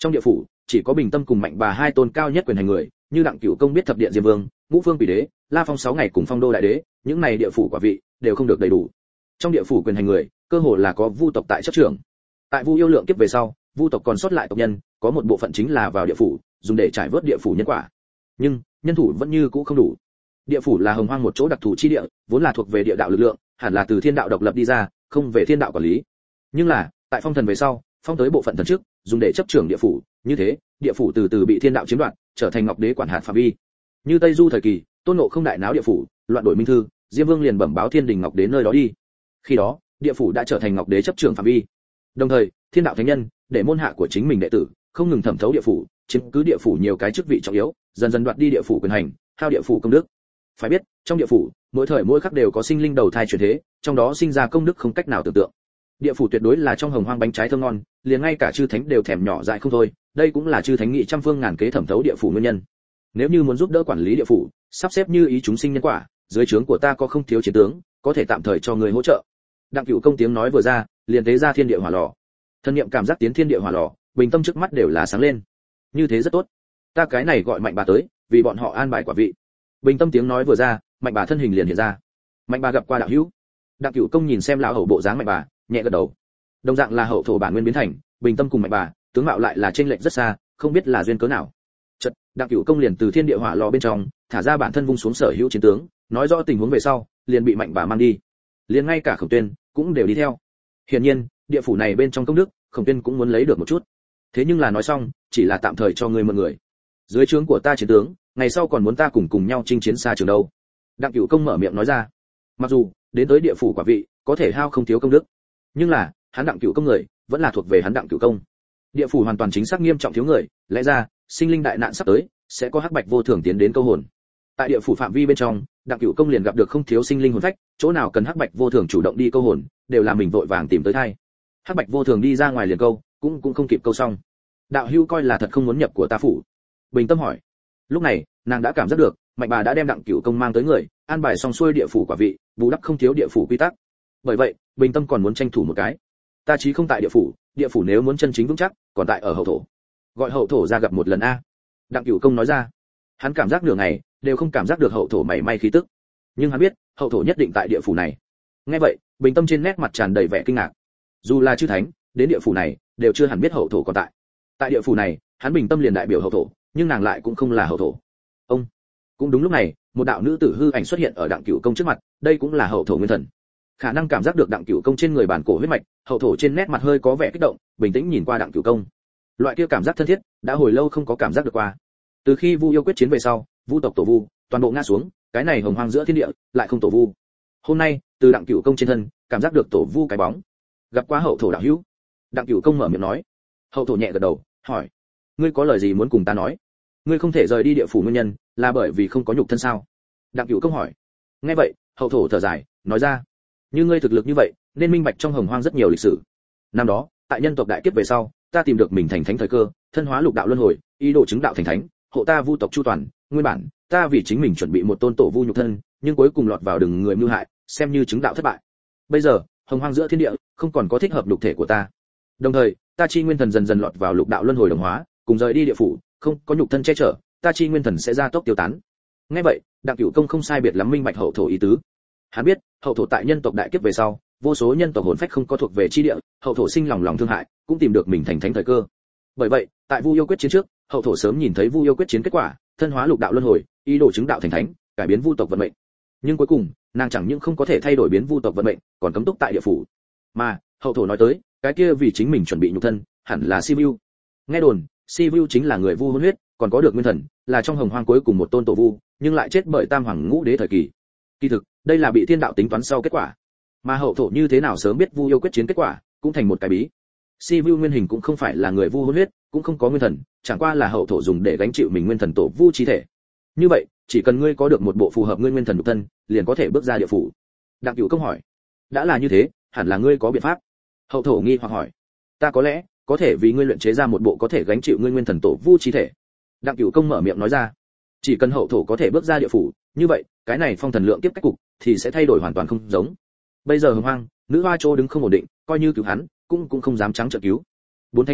Trong địa phủ chỉ có Bình Tâm cùng Mạnh Bà hai tôn cao nhất quyền hành người, như Đặng Cửu Công biết thập điện Diêm Vương, Ngũ Phương Quỷ Đế, La Phong sáu ngày cùng Phong Đô Đại Đế, những này địa phủ quả vị đều không được đầy đủ. Trong địa phủ quyền hành người, cơ hồ là có vu tộc tại chấp trưởng. Tại Vu Yêu lượng kiếp về sau, vu tộc còn sót lại tộc nhân, có một bộ phận chính là vào địa phủ, dùng để trải vớt địa phủ nhân quả. Nhưng nhân thủ vẫn như cũ không đủ. Địa phủ là hồng hoang một chỗ đặc thù chi địa, vốn là thuộc về địa đạo lực lượng, hẳn là từ thiên đạo độc lập đi ra, không về thiên đạo quản lý. Nhưng là, tại phong thần về sau, phong tới bộ phận thần trước, dùng để chấp trưởng địa phủ, như thế, địa phủ từ từ bị thiên đạo chiếm đoạt, trở thành ngọc đế quản hạt phạm vi. Như Tây Du thời kỳ, Tôn Ngộ Không đại náo địa phủ, loạn đổi minh thư, Diêm Vương liền bẩm báo thiên đình ngọc đế nơi đó đi. Khi đó, địa phủ đã trở thành ngọc đế chấp trưởng phạm vi. Đồng thời, thiên đạo thánh nhân để môn hạ của chính mình đệ tử không ngừng thẩm thấu địa phủ, chiếm cứ địa phủ nhiều cái chức vị trọng yếu, dần dần đoạt đi địa phủ quyền hành, hao địa phủ công đức. Phải biết, trong địa phủ, mỗi thời mỗi khắc đều có sinh linh đầu thai chuyển thế, trong đó sinh ra công đức không cách nào tưởng tượng. Địa phủ tuyệt đối là trong hồng hoang bánh trái thơm ngon, liền ngay cả chư thánh đều thèm nhỏ dại không thôi, đây cũng là chư thánh nghị trăm phương ngàn kế thẩm thấu địa phủ nguyên nhân. Nếu như muốn giúp đỡ quản lý địa phủ, sắp xếp như ý chúng sinh nhân quả, dưới trướng của ta có không thiếu chiến tướng, có thể tạm thời cho người hỗ trợ. Đặng Cửu Công tiếng nói vừa ra, liền tế ra thiên địa hỏa lò. Thân niệm cảm giác tiến thiên địa hỏa lò, Bình Tâm trước mắt đều là sáng lên. Như thế rất tốt. Ta cái này gọi Mạnh Bà tới, vì bọn họ an bài quả vị. Bình Tâm tiếng nói vừa ra, Mạnh Bà thân hình liền hiện ra. Mạnh Bà gặp qua đạo hữu. Đặng Cửu Công nhìn xem lão hậu bộ dáng Mạnh Bà, nhẹ gật đầu. Đồng dạng là hậu thổ bản nguyên biến thành, Bình Tâm cùng Mạnh Bà, tướng mạo lại là chênh lệch rất xa, không biết là duyên cớ nào. Chợt, Đặng Cửu Công liền từ thiên địa hỏa lò bên trong, thả ra bản thân vung xuống sở hữu chiến tướng, nói rõ tình huống về sau, liền bị Mạnh Bà mang đi. Liền ngay cả Khổng Tuyên cũng đều đi theo. Hiển nhiên, địa phủ này bên trong công đức, Khổng Tuyên cũng muốn lấy được một chút. Thế nhưng là nói xong, chỉ là tạm thời cho ngươi mượn người. Dưới trướng của ta chiến tướng, ngày sau còn muốn ta cùng cùng nhau chinh chiến xa trường đâu. Đặng Cửu Công mở miệng nói ra. Mặc dù đến tới địa phủ quả vị, có thể hao không thiếu công đức, nhưng là hắn Đặng Cửu Công người, vẫn là thuộc về hắn Đặng Cửu Công. Địa phủ hoàn toàn chính xác nghiêm trọng thiếu người, lẽ ra sinh linh đại nạn sắp tới, sẽ có hắc bạch vô thường tiến đến câu hồn. Tại địa phủ phạm vi bên trong, Đặng Cửu Công liền gặp được không thiếu sinh linh hồn phách, chỗ nào cần hắc bạch vô thường chủ động đi câu hồn, đều là mình vội vàng tìm tới thay. Hắc bạch vô thường đi ra ngoài liền câu, cũng cũng không kịp câu xong. Đạo hữu coi là thật không muốn nhập của ta phủ? Bình Tâm hỏi. Lúc này, nàng đã cảm giác được, Mạnh Bà đã đem Đặng Cửu Công mang tới người, an bài xong xuôi địa phủ quả vị, bù đắp không thiếu địa phủ quy tắc. Bởi vậy, Bình Tâm còn muốn tranh thủ một cái. Ta chí không tại địa phủ, địa phủ nếu muốn chân chính vững chắc, còn tại ở hậu thổ. Gọi hậu thổ ra gặp một lần a. Đặng Cửu Công nói ra. Hắn cảm giác nửa ngày, đều không cảm giác được hậu thổ mảy may khí tức. Nhưng hắn biết, hậu thổ nhất định tại địa phủ này. Nghe vậy, Bình Tâm trên nét mặt tràn đầy vẻ kinh ngạc. Dù là chư thánh, đến địa phủ này, đều chưa hẳn biết hậu thổ còn tại. Tại địa phủ này, hắn Bình Tâm liền đại biểu hậu thổ, nhưng nàng lại cũng không là hậu thổ. Ông. Cũng đúng lúc này, một đạo nữ tử hư ảnh xuất hiện ở Đặng Cửu Công trước mặt, đây cũng là hậu thổ nguyên thần. Khả năng cảm giác được Đặng Cửu Công trên người bản cổ huyết mạch, hậu thổ trên nét mặt hơi có vẻ kích động, bình tĩnh nhìn qua Đặng Cửu Công. Loại kia cảm giác thân thiết, đã hồi lâu không có cảm giác được qua. Từ khi Vu Yêu quyết chiến về sau, Vu tộc tổ Vu, toàn bộ ngã xuống, cái này hồng hoang giữa thiên địa, lại không tổ Vu. Hôm nay, từ Đặng Cửu Công trên thân, cảm giác được tổ Vu cái bóng. Gặp qua hậu thổ đạo hữu. Đặng Cửu Công mở miệng nói. Hậu thổ nhẹ gật đầu, hỏi: ngươi có lời gì muốn cùng ta nói? Ngươi không thể rời đi địa phủ nguyên nhân, là bởi vì không có nhục thân sao? Đặng Cửu Công hỏi. Nghe vậy, hậu thổ thở dài, nói ra: như ngươi thực lực như vậy, nên minh bạch trong hồng hoang rất nhiều lịch sử. Năm đó, tại nhân tộc đại kiếp về sau, ta tìm được mình thành thánh thời cơ, thân hóa lục đạo luân hồi, ý đồ chứng đạo thành thánh, hộ ta Vu tộc chu toàn. Nguyên bản, ta vì chính mình chuẩn bị một tôn tổ Vu nhục thân, nhưng cuối cùng lọt vào đường người mưu hại, xem như chứng đạo thất bại. Bây giờ, hồng hoang giữa thiên địa, không còn có thích hợp lục thể của ta. Đồng thời, ta chi nguyên thần dần dần lọt vào lục đạo luân hồi đồng hóa, cùng rời đi địa phủ, không có nhục thân che chở, ta chi nguyên thần sẽ ra tốc tiêu tán. Nghe vậy, Đặng Cửu Công không sai biệt lắm minh bạch hậu thổ ý tứ. Hắn biết, hậu thổ tại nhân tộc đại kiếp về sau, vô số nhân tộc hồn phách không có thuộc về chi địa, hậu thổ sinh lòng lòng thương hại, cũng tìm được mình thành thánh thời cơ. Bởi vậy, tại Vu Yêu quyết chiến trước, hậu thổ sớm nhìn thấy Vu Yêu quyết chiến kết quả, thân hóa lục đạo luân hồi, ý đồ chứng đạo thành thánh, cải biến Vu tộc vận mệnh. Nhưng cuối cùng, nàng chẳng những không có thể thay đổi biến Vu tộc vận mệnh, còn cấm túc tại địa phủ. Mà, hậu thổ nói tới, cái kia vì chính mình chuẩn bị nhục thân, hẳn là Sivu. Nghe đồn, Sivu chính là người Vu hôn huyết, còn có được nguyên thần, là trong hồng hoang cuối cùng một tôn tổ Vu, nhưng lại chết bởi Tam Hoàng Ngũ Đế thời kỳ. Kỳ thực, đây là bị thiên đạo tính toán sau kết quả. Mà hậu thổ như thế nào sớm biết Vu Yêu quyết chiến kết quả, cũng thành một cái bí. Sivu nguyên hình cũng không phải là người Vu hôn huyết, cũng không có nguyên thần, chẳng qua là hậu thổ dùng để gánh chịu mình nguyên thần tổ Vu chi thể. Như vậy, chỉ cần ngươi có được một bộ phù hợp ngươi nguyên thần nhục thân, liền có thể bước ra địa phủ. Đặng Cửu Công hỏi. Đã là như thế, hẳn là ngươi có biện pháp. Hậu thổ nghi hoặc hỏi. Ta có lẽ có thể vì ngươi luyện chế ra một bộ có thể gánh chịu ngươi nguyên thần tổ Vu chi thể. Đặng Cửu Công mở miệng nói ra. Chỉ cần hậu thổ có thể bước ra địa phủ, như vậy, cái này phong thần lượng tiếp cách cục thì sẽ thay đổi hoàn toàn không giống. Bây giờ hồng hoang, nữ hoa châu đứng không ổn định, coi như cứu hắn, cũng cũng không dám trắng trợn cứu. Bốn thánh hợp lực,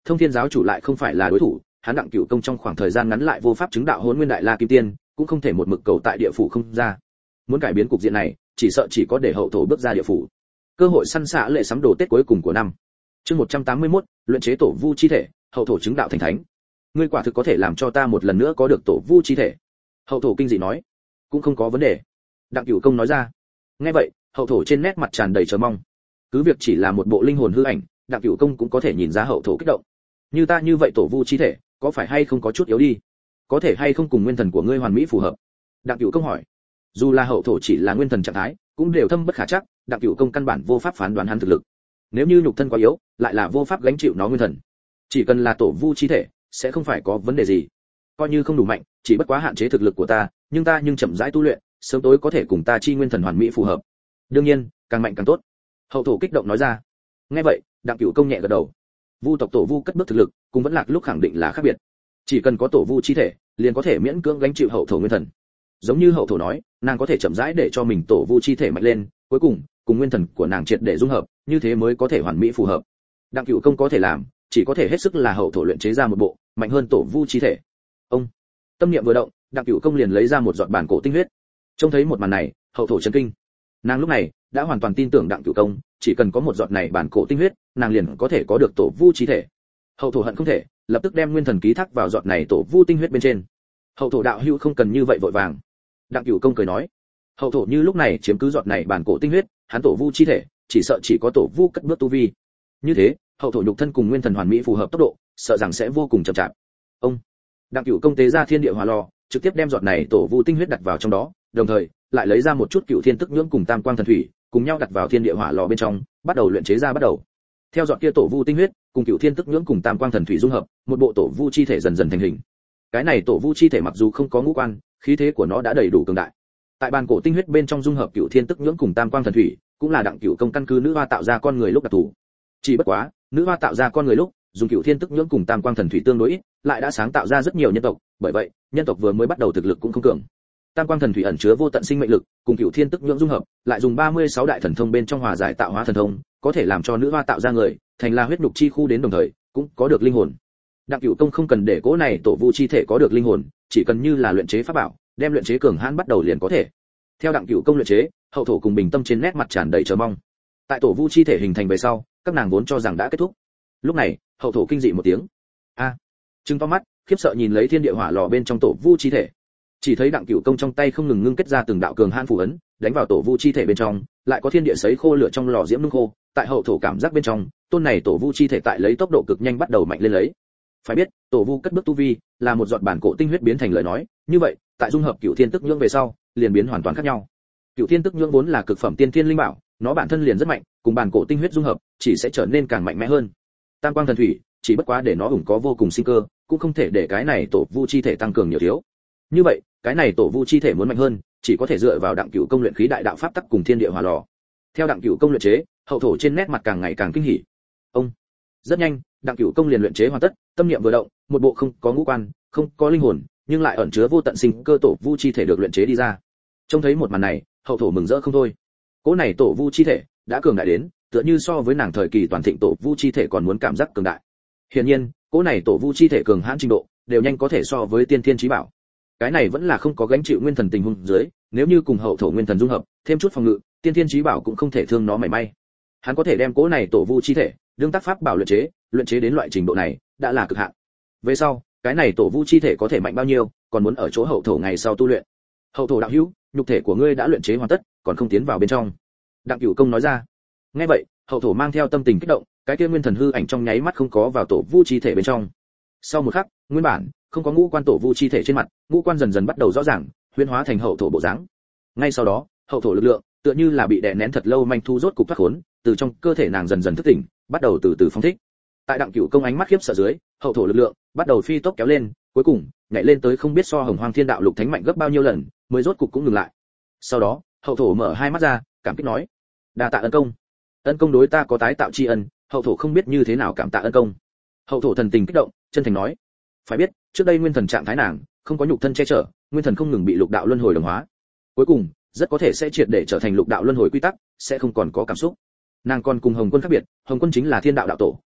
Thông Thiên giáo chủ lại không phải là đối thủ, hắn Đặng Cửu Công trong khoảng thời gian ngắn lại vô pháp chứng đạo Hỗn Nguyên Đại La Kim Tiên, cũng không thể một mực cầu tại địa phủ không ra. Muốn cải biến cục diện này, chỉ sợ chỉ có để hậu thổ bước ra địa phủ. Cơ hội săn xạ lệ sắm đồ Tết cuối cùng của năm. Chương một trăm tám mươi mốt, luyện chế tổ vu chi thể, hậu thổ chứng đạo thành thánh. Ngươi quả thực có thể làm cho ta một lần nữa có được tổ vu chi thể. Hậu thổ kinh dị nói. Cũng không có vấn đề. Đặng Cửu Công nói ra. Nghe vậy, hậu thổ trên nét mặt tràn đầy chờ mong. Cứ việc chỉ là một bộ linh hồn hư ảnh, Đặng Cửu Công cũng có thể nhìn ra hậu thổ kích động. Như ta như vậy tổ vu chi thể, có phải hay không có chút yếu đi? Có thể hay không cùng nguyên thần của ngươi hoàn mỹ phù hợp? Đặng Cửu Công hỏi. Dù là hậu thổ chỉ là nguyên thần trạng thái, cũng đều thâm bất khả chắc, Đặng Cửu Công căn bản vô pháp phán đoán hắn thực lực. Nếu như nhục thân quá yếu, lại là vô pháp gánh chịu nó nguyên thần. Chỉ cần là tổ vu chi thể, sẽ không phải có vấn đề gì. Coi như không đủ mạnh, chỉ bất quá hạn chế thực lực của ta, nhưng ta nhưng chậm rãi tu luyện, sớm tối có thể cùng ta chi nguyên thần hoàn mỹ phù hợp. Đương nhiên, càng mạnh càng tốt. Hậu thổ kích động nói ra. Nghe vậy, Đặng Cửu Công nhẹ gật đầu. Vu tộc tổ vu cất bước thực lực, cùng vẫn lạc lúc khẳng định là khác biệt. Chỉ cần có tổ vu chi thể, liền có thể miễn cưỡng gánh chịu hậu thổ nguyên thần. Giống như hậu thổ nói, nàng có thể chậm rãi để cho mình tổ vu chi thể mạnh lên, cuối cùng cùng nguyên thần của nàng triệt để dung hợp, như thế mới có thể hoàn mỹ phù hợp. Đặng Cửu Công có thể làm, chỉ có thể hết sức là hậu thổ luyện chế ra một bộ mạnh hơn tổ vu chi thể. Ông tâm niệm vừa động, Đặng Cửu Công liền lấy ra một giọt bản cổ tinh huyết. Trông thấy một màn này, hậu thổ chấn kinh. Nàng lúc này đã hoàn toàn tin tưởng Đặng Cửu Công, chỉ cần có một giọt này bản cổ tinh huyết, nàng liền có thể có được tổ vu chi thể. Hậu thổ hận không thể lập tức đem nguyên thần ký thác vào giọt này tổ vu tinh huyết bên trên. Hậu thổ đạo hữu không cần như vậy vội vàng. Đặng Cửu Công cười nói. Hậu thổ như lúc này chiếm cứ giọt này bản cổ tinh huyết, hắn tổ vu chi thể, chỉ sợ chỉ có tổ vu cất bước tu vi. Như thế, hậu thổ nhục thân cùng nguyên thần hoàn mỹ phù hợp tốc độ, sợ rằng sẽ vô cùng chậm chạp. Ông Đặng Cửu Công tế ra thiên địa hỏa lò, trực tiếp đem giọt này tổ vu tinh huyết đặt vào trong đó, đồng thời lại lấy ra một chút cựu thiên tức nhưỡng cùng tam quang thần thủy, cùng nhau đặt vào thiên địa hỏa lò bên trong, bắt đầu luyện chế ra bắt đầu. Theo giọt kia tổ vu tinh huyết, cùng cựu thiên tức nhưỡng cùng tam quang thần thủy dung hợp, một bộ tổ vu chi thể dần dần thành hình. Cái này tổ vu chi thể mặc dù không có ngũ quan, khí thế của nó đã đầy đủ cường đại. Tại bàn cổ tinh huyết bên trong dung hợp cựu thiên tức nhưỡng cùng tam quang thần thủy, cũng là Đặng Cửu Công căn cứ nữ hoa tạo ra con người lúc đặc thù. Chỉ bất quá, nữ hoa tạo ra con người lúc, dùng cựu thiên tức nhưỡng cùng tam quang thần thủy tương đối ít, lại đã sáng tạo ra rất nhiều nhân tộc, bởi vậy, nhân tộc vừa mới bắt đầu thực lực cũng không cường. Tam quang thần thủy ẩn chứa vô tận sinh mệnh lực, cùng cựu thiên tức nhưỡng dung hợp, lại dùng ba mươi sáu đại thần thông bên trong hòa giải tạo hóa thần thông, có thể làm cho nữ hoa tạo ra người, thành là huyết nhục chi khu đến đồng thời, cũng có được linh hồn. Đặng Cửu Công không cần để cố này tổ vu chi thể có được linh hồn, chỉ cần như là luyện chế pháp bảo, đem luyện chế cường hãn bắt đầu liền có thể. Theo Đặng Cửu Công luyện chế, hậu thổ cùng bình tâm trên nét mặt tràn đầy chờ mong. Tại tổ vu chi thể hình thành về sau, các nàng vốn cho rằng đã kết thúc. Lúc này, hậu thổ kinh dị một tiếng. A! Trừng to mắt, khiếp sợ nhìn lấy thiên địa hỏa lò bên trong tổ vu chi thể. Chỉ thấy Đặng Cửu Công trong tay không ngừng ngưng kết ra từng đạo cường hãn phù ấn, đánh vào tổ vu chi thể bên trong, lại có thiên địa sấy khô lửa trong lò diễm nung khô, tại hậu thổ cảm giác bên trong, tôn này tổ vu chi thể tại lấy tốc độ cực nhanh bắt đầu mạnh lên lấy. Phải biết, tổ vu cất bước tu vi, là một giọt bản cổ tinh huyết biến thành lời nói, như vậy, tại dung hợp cửu thiên tức nhưỡng về sau, liền biến hoàn toàn khác nhau. Cửu thiên tức nhưỡng vốn là cực phẩm tiên thiên linh bảo, nó bản thân liền rất mạnh, cùng bản cổ tinh huyết dung hợp, chỉ sẽ trở nên càng mạnh mẽ hơn. Tam quang thần thủy, chỉ bất quá để nó ủng có vô cùng sinh cơ, cũng không thể để cái này tổ vu chi thể tăng cường nhiều thiếu. Như vậy, cái này tổ vu chi thể muốn mạnh hơn, chỉ có thể dựa vào Đặng Cửu Công luyện khí đại đạo pháp tắc cùng thiên địa hỏa lò. Theo Đặng Cửu Công luyện chế, hậu thổ trên nét mặt càng ngày càng kinh hỉ. Ông rất nhanh, Đặng Cửu Công liền luyện chế hoàn tất, tâm niệm vừa động, một bộ không có ngũ quan, không có linh hồn, nhưng lại ẩn chứa vô tận sinh cơ tổ vu chi thể được luyện chế đi ra. Trông thấy một màn này, hậu thổ mừng rỡ không thôi. Cỗ này tổ vu chi thể đã cường đại đến, tựa như so với nàng thời kỳ toàn thịnh tổ vu chi thể còn muốn cảm giác cường đại. Hiển nhiên, cỗ này tổ vu chi thể cường hãn trình độ, đều nhanh có thể so với tiên thiên chí bảo. Cái này vẫn là không có gánh chịu nguyên thần tình huống dưới, nếu như cùng hậu thổ nguyên thần dung hợp, thêm chút phòng ngự, tiên thiên chí bảo cũng không thể thương nó mảy may. Hắn có thể đem cỗ này tổ vu chi thể, đương tác pháp bảo luyện chế, luyện chế đến loại trình độ này, đã là cực hạn. Về sau, cái này tổ vu chi thể có thể mạnh bao nhiêu, còn muốn ở chỗ hậu thổ ngày sau tu luyện. Hậu thổ đạo hữu, nhục thể của ngươi đã luyện chế hoàn tất, còn không tiến vào bên trong. Đặng Cửu Công nói ra. Nghe vậy, hậu thổ mang theo tâm tình kích động, cái kia nguyên thần hư ảnh trong nháy mắt không có vào tổ vu chi thể bên trong. Sau một khắc, nguyên bản không có ngũ quan tổ vu chi thể trên mặt, ngũ quan dần dần bắt đầu rõ ràng, huyễn hóa thành hậu thổ bộ dáng. Ngay sau đó, hậu thổ lực lượng, tựa như là bị đè nén thật lâu manh thu rốt cục thoát khốn, từ trong cơ thể nàng dần dần thức tỉnh, bắt đầu từ từ phóng thích. Tại Đặng Cửu Công ánh mắt khiếp sợ dưới, hậu thổ lực lượng bắt đầu phi tốc kéo lên, cuối cùng nhảy lên tới không biết so Hồng Hoang Thiên Đạo Lục Thánh mạnh gấp bao nhiêu lần, mới rốt cục cũng ngừng lại. Sau đó, hậu thổ mở hai mắt ra, cảm kích nói: "Đa tạ ân công. Ân công đối ta có tái tạo tri ân." Hậu thổ không biết như thế nào cảm tạ ân công. Hậu thổ thần tình kích động, chân thành nói: "Phải biết, trước đây nguyên thần trạng thái nàng, không có nhục thân che chở, nguyên thần không ngừng bị lục đạo luân hồi đồng hóa. Cuối cùng, rất có thể sẽ triệt để trở thành lục đạo luân hồi quy tắc, sẽ không còn có cảm xúc. Nàng còn cùng Hồng Quân khác biệt, Hồng Quân chính là Thiên Đạo đạo tổ,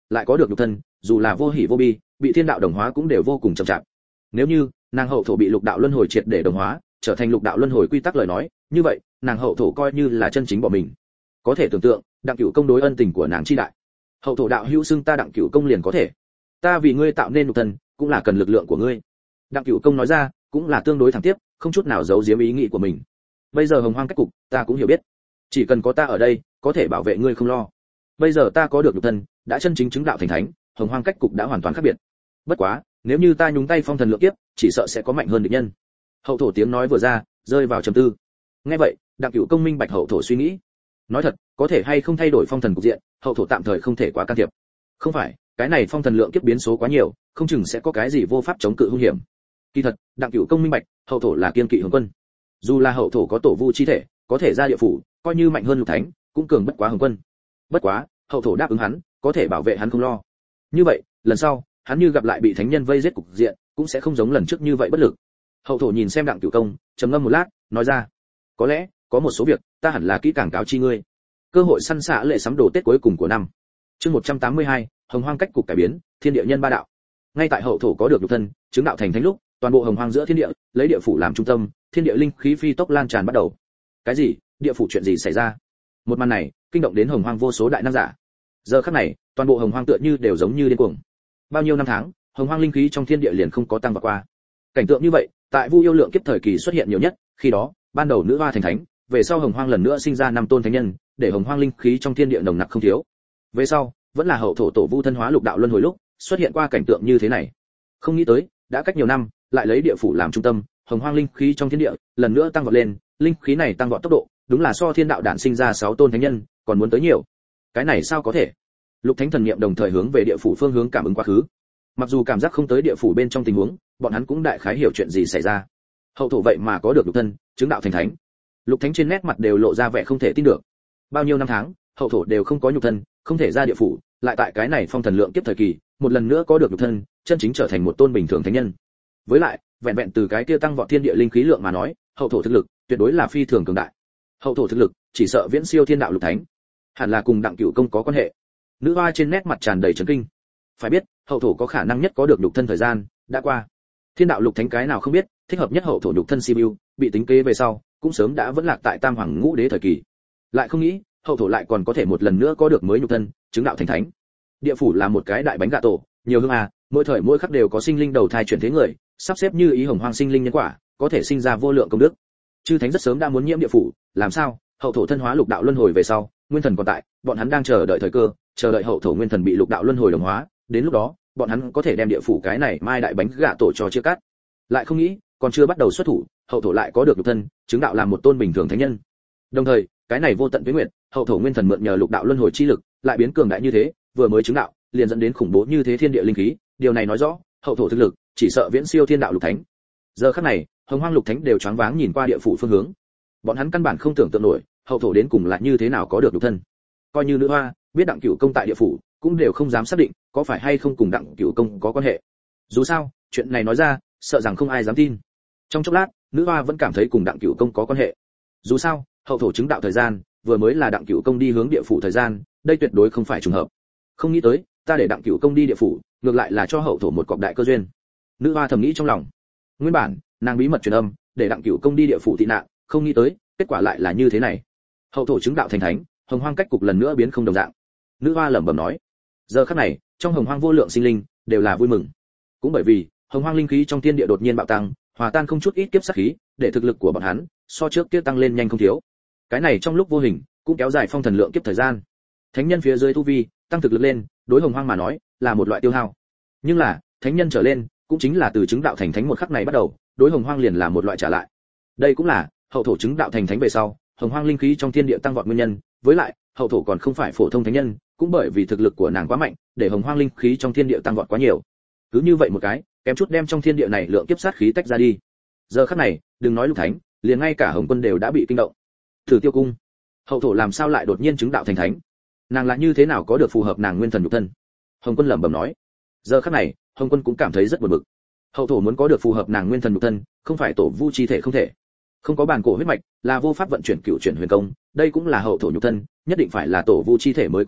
lại có được nhục thân, dù là vô hỉ vô bi, bị thiên đạo đồng hóa cũng đều vô cùng chậm chạp. Nếu như nàng hậu thổ bị lục đạo luân hồi triệt để đồng hóa, trở thành lục đạo luân hồi quy tắc lời nói, như vậy, nàng hậu thổ coi như là chân chính bỏ mình. Có thể tưởng tượng, Đặng Cửu Công đối ân tình của nàng chi đại. Hậu thổ đạo hữu xưng ta Đặng Cửu Công liền có thể. Ta vì ngươi tạo nên nhục thân, cũng là cần lực lượng của ngươi. Đặng Cửu Công nói ra, cũng là tương đối thẳng tiếp, không chút nào giấu giếm ý nghĩ của mình. Bây giờ hồng hoang cách cục, ta cũng hiểu biết. Chỉ cần có ta ở đây, có thể bảo vệ ngươi không lo. Bây giờ ta có được nhục thân, đã chân chính chứng đạo thành thánh, hồng hoang cách cục đã hoàn toàn khác biệt. Bất quá, nếu như ta nhúng tay phong thần lượng kiếp, chỉ sợ sẽ có mạnh hơn địch nhân. Hậu thổ tiếng nói vừa ra, rơi vào trầm tư. Nghe vậy, Đặng Cửu Công minh bạch hậu thổ suy nghĩ. Nói thật, có thể hay không thay đổi phong thần cục diện, hậu thổ tạm thời không thể quá can thiệp. Không phải, cái này phong thần lượng kiếp biến số quá nhiều, không chừng sẽ có cái gì vô pháp chống cự hung hiểm. Kỳ thật, Đặng Cửu Công minh bạch, hậu thổ là kiên kỵ Hồng Quân. Dù là hậu thổ có tổ vu chi thể, có thể ra địa phủ, coi như mạnh hơn lục thánh, cũng cường bất quá Hồng Quân. Bất quá, hậu thổ đáp ứng hắn, có thể bảo vệ hắn không lo. Như vậy, lần sau, hắn như gặp lại bị thánh nhân vây giết cục diện, cũng sẽ không giống lần trước như vậy bất lực. Hậu thổ nhìn xem Đặng Cửu Công, trầm ngâm một lát, nói ra: có lẽ, có một số việc, ta hẳn là kỹ càng cáo chi ngươi. Cơ hội săn xạ lệ sắm đồ Tết cuối cùng của năm. Chương một trăm tám mươi hai, hồng hoang cách cục cải biến, thiên địa nhân ba đạo. Ngay tại hậu thổ có được nhục thân, chứng đạo thành thánh lúc, toàn bộ hồng hoang giữa thiên địa, lấy địa phủ làm trung tâm, thiên địa linh khí phi tốc lan tràn bắt đầu. Cái gì? Địa phủ chuyện gì xảy ra? Một màn này, kinh động đến hồng hoang vô số đại năng giả. Giờ khắc này, toàn bộ hồng hoang tựa như đều giống như điên cuồng. Bao nhiêu năm tháng, hồng hoang linh khí trong thiên địa liền không có tăng vào qua. Cảnh tượng như vậy, tại Vu Yêu Lượng kiếp thời kỳ xuất hiện nhiều nhất, khi đó, ban đầu nữ hoa thành thánh, về sau hồng hoang lần nữa sinh ra năm tôn thánh nhân, để hồng hoang linh khí trong thiên địa nồng nặc không thiếu. Về sau, vẫn là hậu thổ tổ vu thân hóa lục đạo luân hồi lúc, xuất hiện qua cảnh tượng như thế này. Không nghĩ tới, đã cách nhiều năm, lại lấy địa phủ làm trung tâm, hồng hoang linh khí trong thiên địa lần nữa tăng vọt lên, linh khí này tăng vọt tốc độ, đúng là so thiên đạo đản sinh ra sáu tôn thánh nhân, còn muốn tới nhiều. Cái này sao có thể? Lục Thánh thần niệm đồng thời hướng về địa phủ phương hướng cảm ứng quá khứ. Mặc dù cảm giác không tới địa phủ bên trong tình huống, bọn hắn cũng đại khái hiểu chuyện gì xảy ra. Hậu thổ vậy mà có được lục thân, chứng đạo thành thánh. Lục Thánh trên nét mặt đều lộ ra vẻ không thể tin được. Bao nhiêu năm tháng, hậu thổ đều không có nhục thân, không thể ra địa phủ, lại tại cái này phong thần lượng kiếp thời kỳ, một lần nữa có được nhục thân, chân chính trở thành một tôn bình thường thánh nhân. Với lại, vẹn vẹn từ cái kia tăng vọt thiên địa linh khí lượng mà nói, hậu thổ thực lực tuyệt đối là phi thường cường đại. Hậu thổ thực lực chỉ sợ viễn siêu thiên đạo lục thánh, hẳn là cùng Đặng Cửu Công có quan hệ. Nữ hoa trên nét mặt tràn đầy chấn kinh. Phải biết, hậu thổ có khả năng nhất có được nhục thân thời gian đã qua. Thiên đạo lục thánh cái nào không biết, thích hợp nhất hậu thổ nhục thân xê pê u, bị tính kế về sau, cũng sớm đã vẫn lạc tại Tam Hoàng Ngũ Đế thời kỳ. Lại không nghĩ, hậu thổ lại còn có thể một lần nữa có được mới nhục thân, chứng đạo thành thánh. Địa phủ là một cái đại bánh gà tổ, nhiều hương à, mỗi thời mỗi khắc đều có sinh linh đầu thai chuyển thế người, sắp xếp như ý hồng hoang sinh linh nhân quả, có thể sinh ra vô lượng công đức. Chư thánh rất sớm đã muốn nhiễm địa phủ, làm sao? Hậu thổ thân hóa lục đạo luân hồi về sau, nguyên thần còn tại, bọn hắn đang chờ đợi thời cơ, chờ đợi hậu thổ nguyên thần bị lục đạo luân hồi đồng hóa, đến lúc đó, bọn hắn có thể đem địa phủ cái này mai đại bánh gà tổ cho chia cắt. Lại không nghĩ, còn chưa bắt đầu xuất thủ, hậu thổ lại có được nhục thân, chứng đạo làm một tôn bình thường thánh nhân. Đồng thời, cái này vô tận tuế nguyệt, hậu thổ nguyên thần mượn nhờ lục đạo luân hồi chi lực, lại biến cường đại như thế, vừa mới chứng đạo, liền dẫn đến khủng bố như thế thiên địa linh khí, điều này nói rõ, hậu thổ thực lực chỉ sợ viễn siêu thiên đạo lục thánh. Giờ khắc này, hồng hoang lục thánh đều choáng váng nhìn qua địa phủ phương hướng. Bọn hắn căn bản không tưởng tượng nổi, hậu thổ đến cùng là như thế nào có được nhục thân. Coi như nữ hoa biết Đặng Cửu Công tại địa phủ, cũng đều không dám xác định có phải hay không cùng Đặng Cửu Công có quan hệ. Dù sao, chuyện này nói ra, sợ rằng không ai dám tin. Trong chốc lát, nữ hoa vẫn cảm thấy cùng Đặng Cửu Công có quan hệ. Dù sao, hậu thổ chứng đạo thời gian, vừa mới là Đặng Cửu Công đi hướng địa phủ thời gian, đây tuyệt đối không phải trùng hợp. Không nghĩ tới, ta để Đặng Cửu Công đi địa phủ, ngược lại là cho hậu thổ một cọc đại cơ duyên. Nữ hoa thầm nghĩ trong lòng. Nguyên bản, nàng bí mật truyền âm, để Đặng Cửu Công đi địa phủ tị nạn, không nghĩ tới, kết quả lại là như thế này. Hậu thổ chứng đạo thành thánh, hồng hoang cách cục lần nữa biến không đồng dạng. Nữ hoa lẩm bẩm nói. Giờ khắc này, trong hồng hoang vô lượng sinh linh đều là vui mừng. Cũng bởi vì, hồng hoang linh khí trong thiên địa đột nhiên bạo tăng, hòa tan không chút ít kiếp sát khí, để thực lực của bọn hắn so trước kia tăng lên nhanh không thiếu. Cái này trong lúc vô hình, cũng kéo dài phong thần lượng kiếp thời gian. Thánh nhân phía dưới tu vi, tăng thực lực lên, đối hồng hoang mà nói, là một loại tiêu hao. Nhưng là, thánh nhân trở lên, cũng chính là từ chứng đạo thành thánh một khắc này bắt đầu, đối hồng hoang liền là một loại trả lại. Đây cũng là hậu thổ chứng đạo thành thánh về sau, hồng hoang linh khí trong thiên địa tăng vọt nguyên nhân, với lại, hậu thổ còn không phải phổ thông thánh nhân, cũng bởi vì thực lực của nàng quá mạnh, để hồng hoang linh khí trong thiên địa tăng vọt quá nhiều. Cứ như vậy một cái, kém chút đem trong thiên địa này lượng kiếp sát khí tách ra đi. Giờ khắc này, đừng nói lục thánh, liền ngay cả hồng quân đều đã bị kinh động. Thử Tiêu Cung, hậu thổ làm sao lại đột nhiên chứng đạo thành thánh? Nàng là như thế nào có được phù hợp nàng nguyên thần nhục thân? Hồng quân lẩm bẩm nói. Giờ khắc này, hồng quân cũng cảm thấy rất buồn bực. Hậu thổ muốn có được phù hợp nàng nguyên thần nhục thân, không phải tổ vu chi thể không thể. Không có bản cổ huyết mạch, là vô pháp vận chuyển cửu chuyển huyền công, đây cũng là hậu thổ nhục thân, nhất định phải là tổ vu chi thể mới có thể,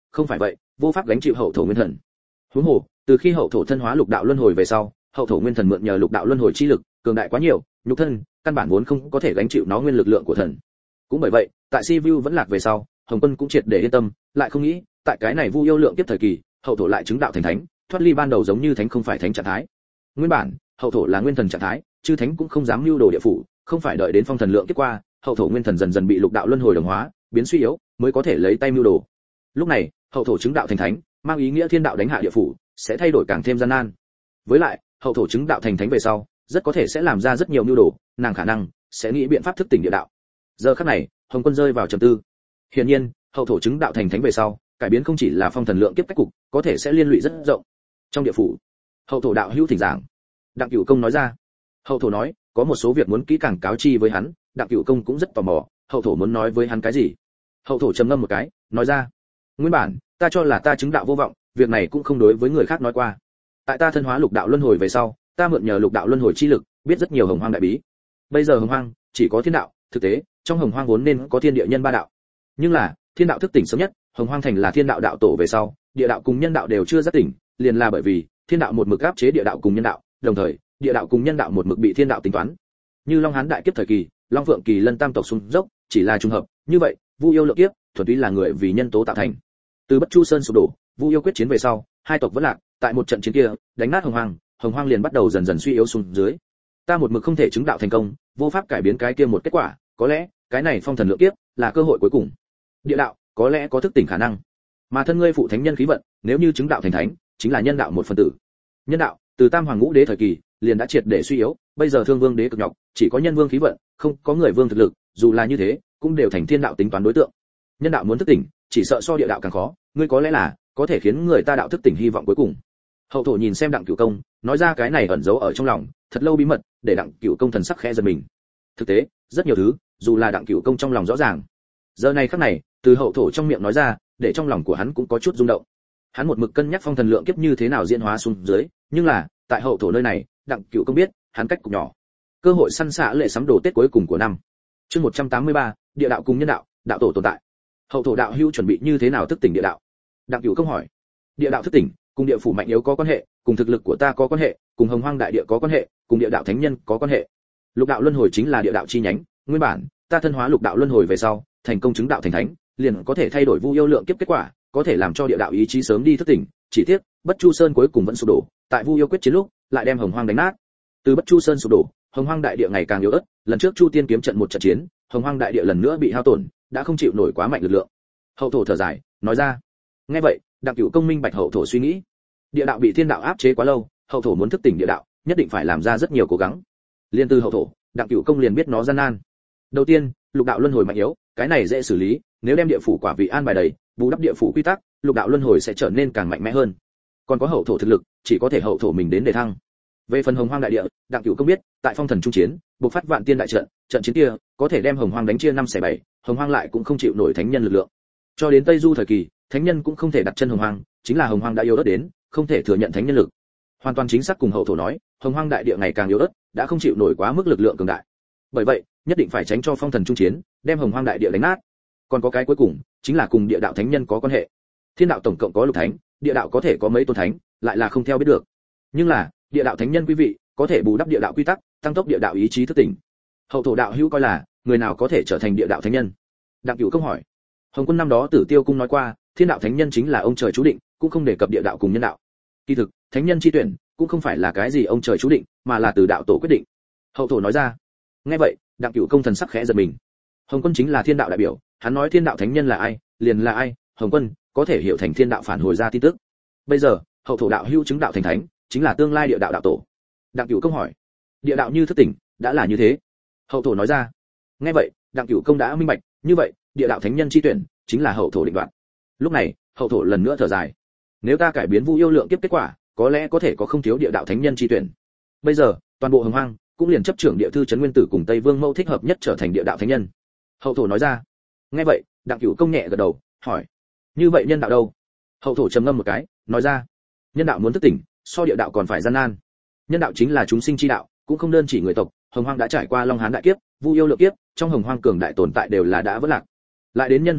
không phải vậy vô pháp gánh chịu hậu thổ nguyên thần. Huống hồ từ khi hậu thổ thân hóa lục đạo luân hồi về sau, hậu thổ nguyên thần mượn nhờ lục đạo luân hồi chi lực cường đại quá nhiều, nhục thân căn bản vốn không có thể gánh chịu nó nguyên lực lượng của thần. Cũng bởi vậy tại si vu vẫn lạc về sau, Hồng Quân cũng triệt để yên tâm, lại không nghĩ tại cái này vu yêu lượng kiếp thời kỳ, hậu thổ lại chứng đạo thành thánh, thoát ly ban đầu giống như thánh không phải thánh trạng thái. Nguyên bản hậu thổ là nguyên thần trạng thái, chư thánh cũng không dám lưu đồ địa phủ, không phải đợi đến phong thần lượng kiếp qua, hậu thổ nguyên thần dần dần bị lục đạo luân hồi đồng hóa, biến suy yếu, mới có thể lấy tay mưu đồ. Lúc này hậu thổ chứng đạo thành thánh, mang ý nghĩa thiên đạo đánh hạ địa phủ sẽ thay đổi càng thêm gian nan. Với lại hậu thổ chứng đạo thành thánh về sau, rất có thể sẽ làm ra rất nhiều mưu đồ, nàng khả năng sẽ nghĩ biện pháp thức tỉnh địa đạo. Giờ khắc này Hồng Quân rơi vào trầm tư. Hiển nhiên hậu thổ chứng đạo thành thánh về sau, cải biến không chỉ là phong thần lượng kiếp cách cục, có thể sẽ liên lụy rất rộng. Trong địa phủ, hậu thổ đạo hữu thỉnh giảng. Đặng Cửu Công nói ra. Hậu thổ nói có một số việc muốn kỹ càng cáo chi với hắn. Đặng Cửu Công cũng rất tò mò, hậu thổ muốn nói với hắn cái gì. Hậu thổ trầm ngâm một cái, nói ra: nguyên bản ta cho là ta chứng đạo vô vọng, việc này cũng không đối với người khác nói qua. Tại ta thân hóa lục đạo luân hồi về sau, ta mượn nhờ lục đạo luân hồi chi lực, biết rất nhiều hồng hoang đại bí. Bây giờ hồng hoang chỉ có thiên đạo, thực tế trong hồng hoang vốn nên có thiên địa nhân ba đạo. Nhưng là thiên đạo thức tỉnh sớm nhất, hồng hoang thành là thiên đạo đạo tổ về sau, địa đạo cùng nhân đạo đều chưa giác tỉnh, liền là bởi vì thiên đạo một mực áp chế địa đạo cùng nhân đạo, đồng thời địa đạo cùng nhân đạo một mực bị thiên đạo tính toán. Như Long Hán đại kiếp thời kỳ, Long Phượng Kỳ Lân tam tộc xuống dốc, chỉ là trùng hợp, như vậy, Vu yêu lượng kiếp, thuần túy là người vì nhân tố tạo thành. Từ Bất Chu Sơn sụp đổ, Vu yêu quyết chiến về sau, hai tộc vẫn lạc, tại một trận chiến kia, đánh nát hồng hoang, hồng hoang liền bắt đầu dần dần suy yếu xuống dưới. Ta một mực không thể chứng đạo thành công, vô pháp cải biến cái kia một kết quả, có lẽ, cái này phong thần lượng kiếp là cơ hội cuối cùng. Địa đạo có lẽ có thức tỉnh khả năng, mà thân ngươi phụ thánh nhân khí vận, nếu như chứng đạo thành thánh, chính là nhân đạo một phần tử. Nhân đạo từ Tam Hoàng Ngũ Đế thời kỳ liền đã triệt để suy yếu, bây giờ Thương Vương Đế cực nhọc, chỉ có nhân vương khí vận, không có người vương thực lực, dù là như thế, cũng đều thành thiên đạo tính toán đối tượng. Nhân đạo muốn thức tỉnh, chỉ sợ so địa đạo càng khó, ngươi có lẽ là có thể khiến người ta đạo thức tỉnh hy vọng cuối cùng. Hậu thổ nhìn xem Đặng Cửu Công, nói ra cái này ẩn giấu ở trong lòng, thật lâu bí mật, để Đặng Cửu Công thần sắc khẽ giật mình. Thực tế, rất nhiều thứ, dù là Đặng Cửu Công trong lòng rõ ràng, giờ này khắc này, từ hậu thổ trong miệng nói ra, để trong lòng của hắn cũng có chút rung động. Hắn một mực cân nhắc phong thần lượng kiếp như thế nào diễn hóa xuống dưới, nhưng là, tại hậu thổ nơi này, Đặng Cửu Công biết, hắn cách cục nhỏ. Cơ hội săn xạ lệ sắm đồ Tết cuối cùng của năm. Chương một trăm tám mươi ba, địa đạo cùng nhân đạo, đạo tổ tồn tại. Hậu thổ đạo hữu chuẩn bị như thế nào thức tỉnh địa đạo? Đặng Cửu Công hỏi. Địa đạo thức tỉnh, cùng địa phủ mạnh yếu có quan hệ, cùng thực lực của ta có quan hệ, cùng hồng hoang đại địa có quan hệ, cùng địa đạo thánh nhân có quan hệ. Lục đạo luân hồi chính là địa đạo chi nhánh, nguyên bản, ta thân hóa lục đạo luân hồi về sau, thành công chứng đạo thành thánh, liền có thể thay đổi Vu yêu lượng kiếp kết quả, có thể làm cho địa đạo ý chí sớm đi thức tỉnh, chỉ tiếc, Bất Chu Sơn cuối cùng vẫn sụp đổ, tại Vu yêu quyết chiến lúc, lại đem hồng hoang đánh nát. Từ Bất Chu Sơn sụp đổ, hồng hoang đại địa ngày càng yếu ớt, lần trước Chu Tiên kiếm trận một trận chiến, hồng hoang đại địa lần nữa bị hao tổn, đã không chịu nổi quá mạnh lực lượng. Hậu thổ thở dài, nói ra. Nghe vậy, Đặng Cửu Công minh bạch hậu thổ suy nghĩ. Địa đạo bị thiên đạo áp chế quá lâu, hậu thổ muốn thức tỉnh địa đạo, nhất định phải làm ra rất nhiều cố gắng. Liên từ hậu thổ, Đặng Cửu Công liền biết nó gian nan. Đầu tiên, lục đạo luân hồi mạnh yếu, cái này dễ xử lý, nếu đem địa phủ quả vị an bài đầy, bù đắp địa phủ quy tắc, lục đạo luân hồi sẽ trở nên càng mạnh mẽ hơn. Còn có hậu thổ thực lực, chỉ có thể hậu thổ mình đến để thăng. Về phần hồng hoang đại địa, Đặng Cửu Công biết, tại phong thần trung chiến, bộc phát vạn tiên đại trận, trận chiến kia có thể đem hồng hoang đánh chia năm xẻ bảy, hồng hoang lại cũng không chịu nổi thánh nhân lực lượng. Cho đến Tây Du thời kỳ, thánh nhân cũng không thể đặt chân hồng hoang, chính là hồng hoang đã yếu ớt đến, không thể thừa nhận thánh nhân lực. Hoàn toàn chính xác cùng hậu thổ nói, hồng hoang đại địa ngày càng yếu ớt, đã không chịu nổi quá mức lực lượng cường đại. Bởi vậy, nhất định phải tránh cho phong thần trung chiến, đem hồng hoang đại địa đánh nát. Còn có cái cuối cùng, chính là cùng địa đạo thánh nhân có quan hệ. Thiên đạo tổng cộng có lục thánh, địa đạo có thể có mấy tôn thánh, lại là không theo biết được. Nhưng là, địa đạo thánh nhân quý vị, có thể bù đắp địa đạo quy tắc, tăng tốc địa đạo ý chí thức tỉnh. Hậu thổ đạo hữu coi là, người nào có thể trở thành địa đạo thánh nhân? Đặng Cửu Công hỏi. Hồng Quân năm đó Tử Tiêu cung nói qua, thiên đạo thánh nhân chính là ông trời chú định, cũng không đề cập địa đạo cùng nhân đạo. Kỳ thực, thánh nhân chi tuyển cũng không phải là cái gì ông trời chú định, mà là từ đạo tổ quyết định. Hậu thổ nói ra. Nghe vậy, Đặng Cửu Công thần sắc khẽ giật mình. Hồng Quân chính là thiên đạo đại biểu, hắn nói thiên đạo thánh nhân là ai, liền là ai, Hồng Quân có thể hiểu thành thiên đạo phản hồi ra tin tức. Bây giờ, hậu thổ đạo hữu chứng đạo thành thánh, chính là tương lai địa đạo đạo tổ. Đặng Cửu Công hỏi. Địa đạo như thức tỉnh, đã là như thế. Hậu thổ nói ra. Nghe vậy, Đặng Cửu Công đã minh bạch, như vậy, địa đạo thánh nhân chi tuyển chính là hậu thổ định đoạt. Lúc này, hậu thổ lần nữa thở dài. Nếu ta cải biến Vu yêu lượng kiếp kết quả, có lẽ có thể có không thiếu địa đạo thánh nhân chi tuyển. Bây giờ, toàn bộ hồng hoang cũng liền chấp trưởng địa thư trấn nguyên tử cùng Tây Vương Mẫu thích hợp nhất trở thành địa đạo thánh nhân. Hậu thổ nói ra. Nghe vậy, Đặng Cửu Công nhẹ gật đầu, hỏi. Như vậy nhân đạo đâu? Hậu thổ trầm ngâm một cái, nói ra. Nhân đạo muốn thức tỉnh, so địa đạo còn phải gian nan. Nhân đạo chính là chúng sinh chi đạo, cũng không đơn chỉ người tộc, hồng hoang đã trải qua Long Hán đại kiếp, Vu yêu lượng kiếp, trong hồng hoang cường đại tồn tại đều là đã vỡ lạc. Lại đến nhân hoàng kiếp,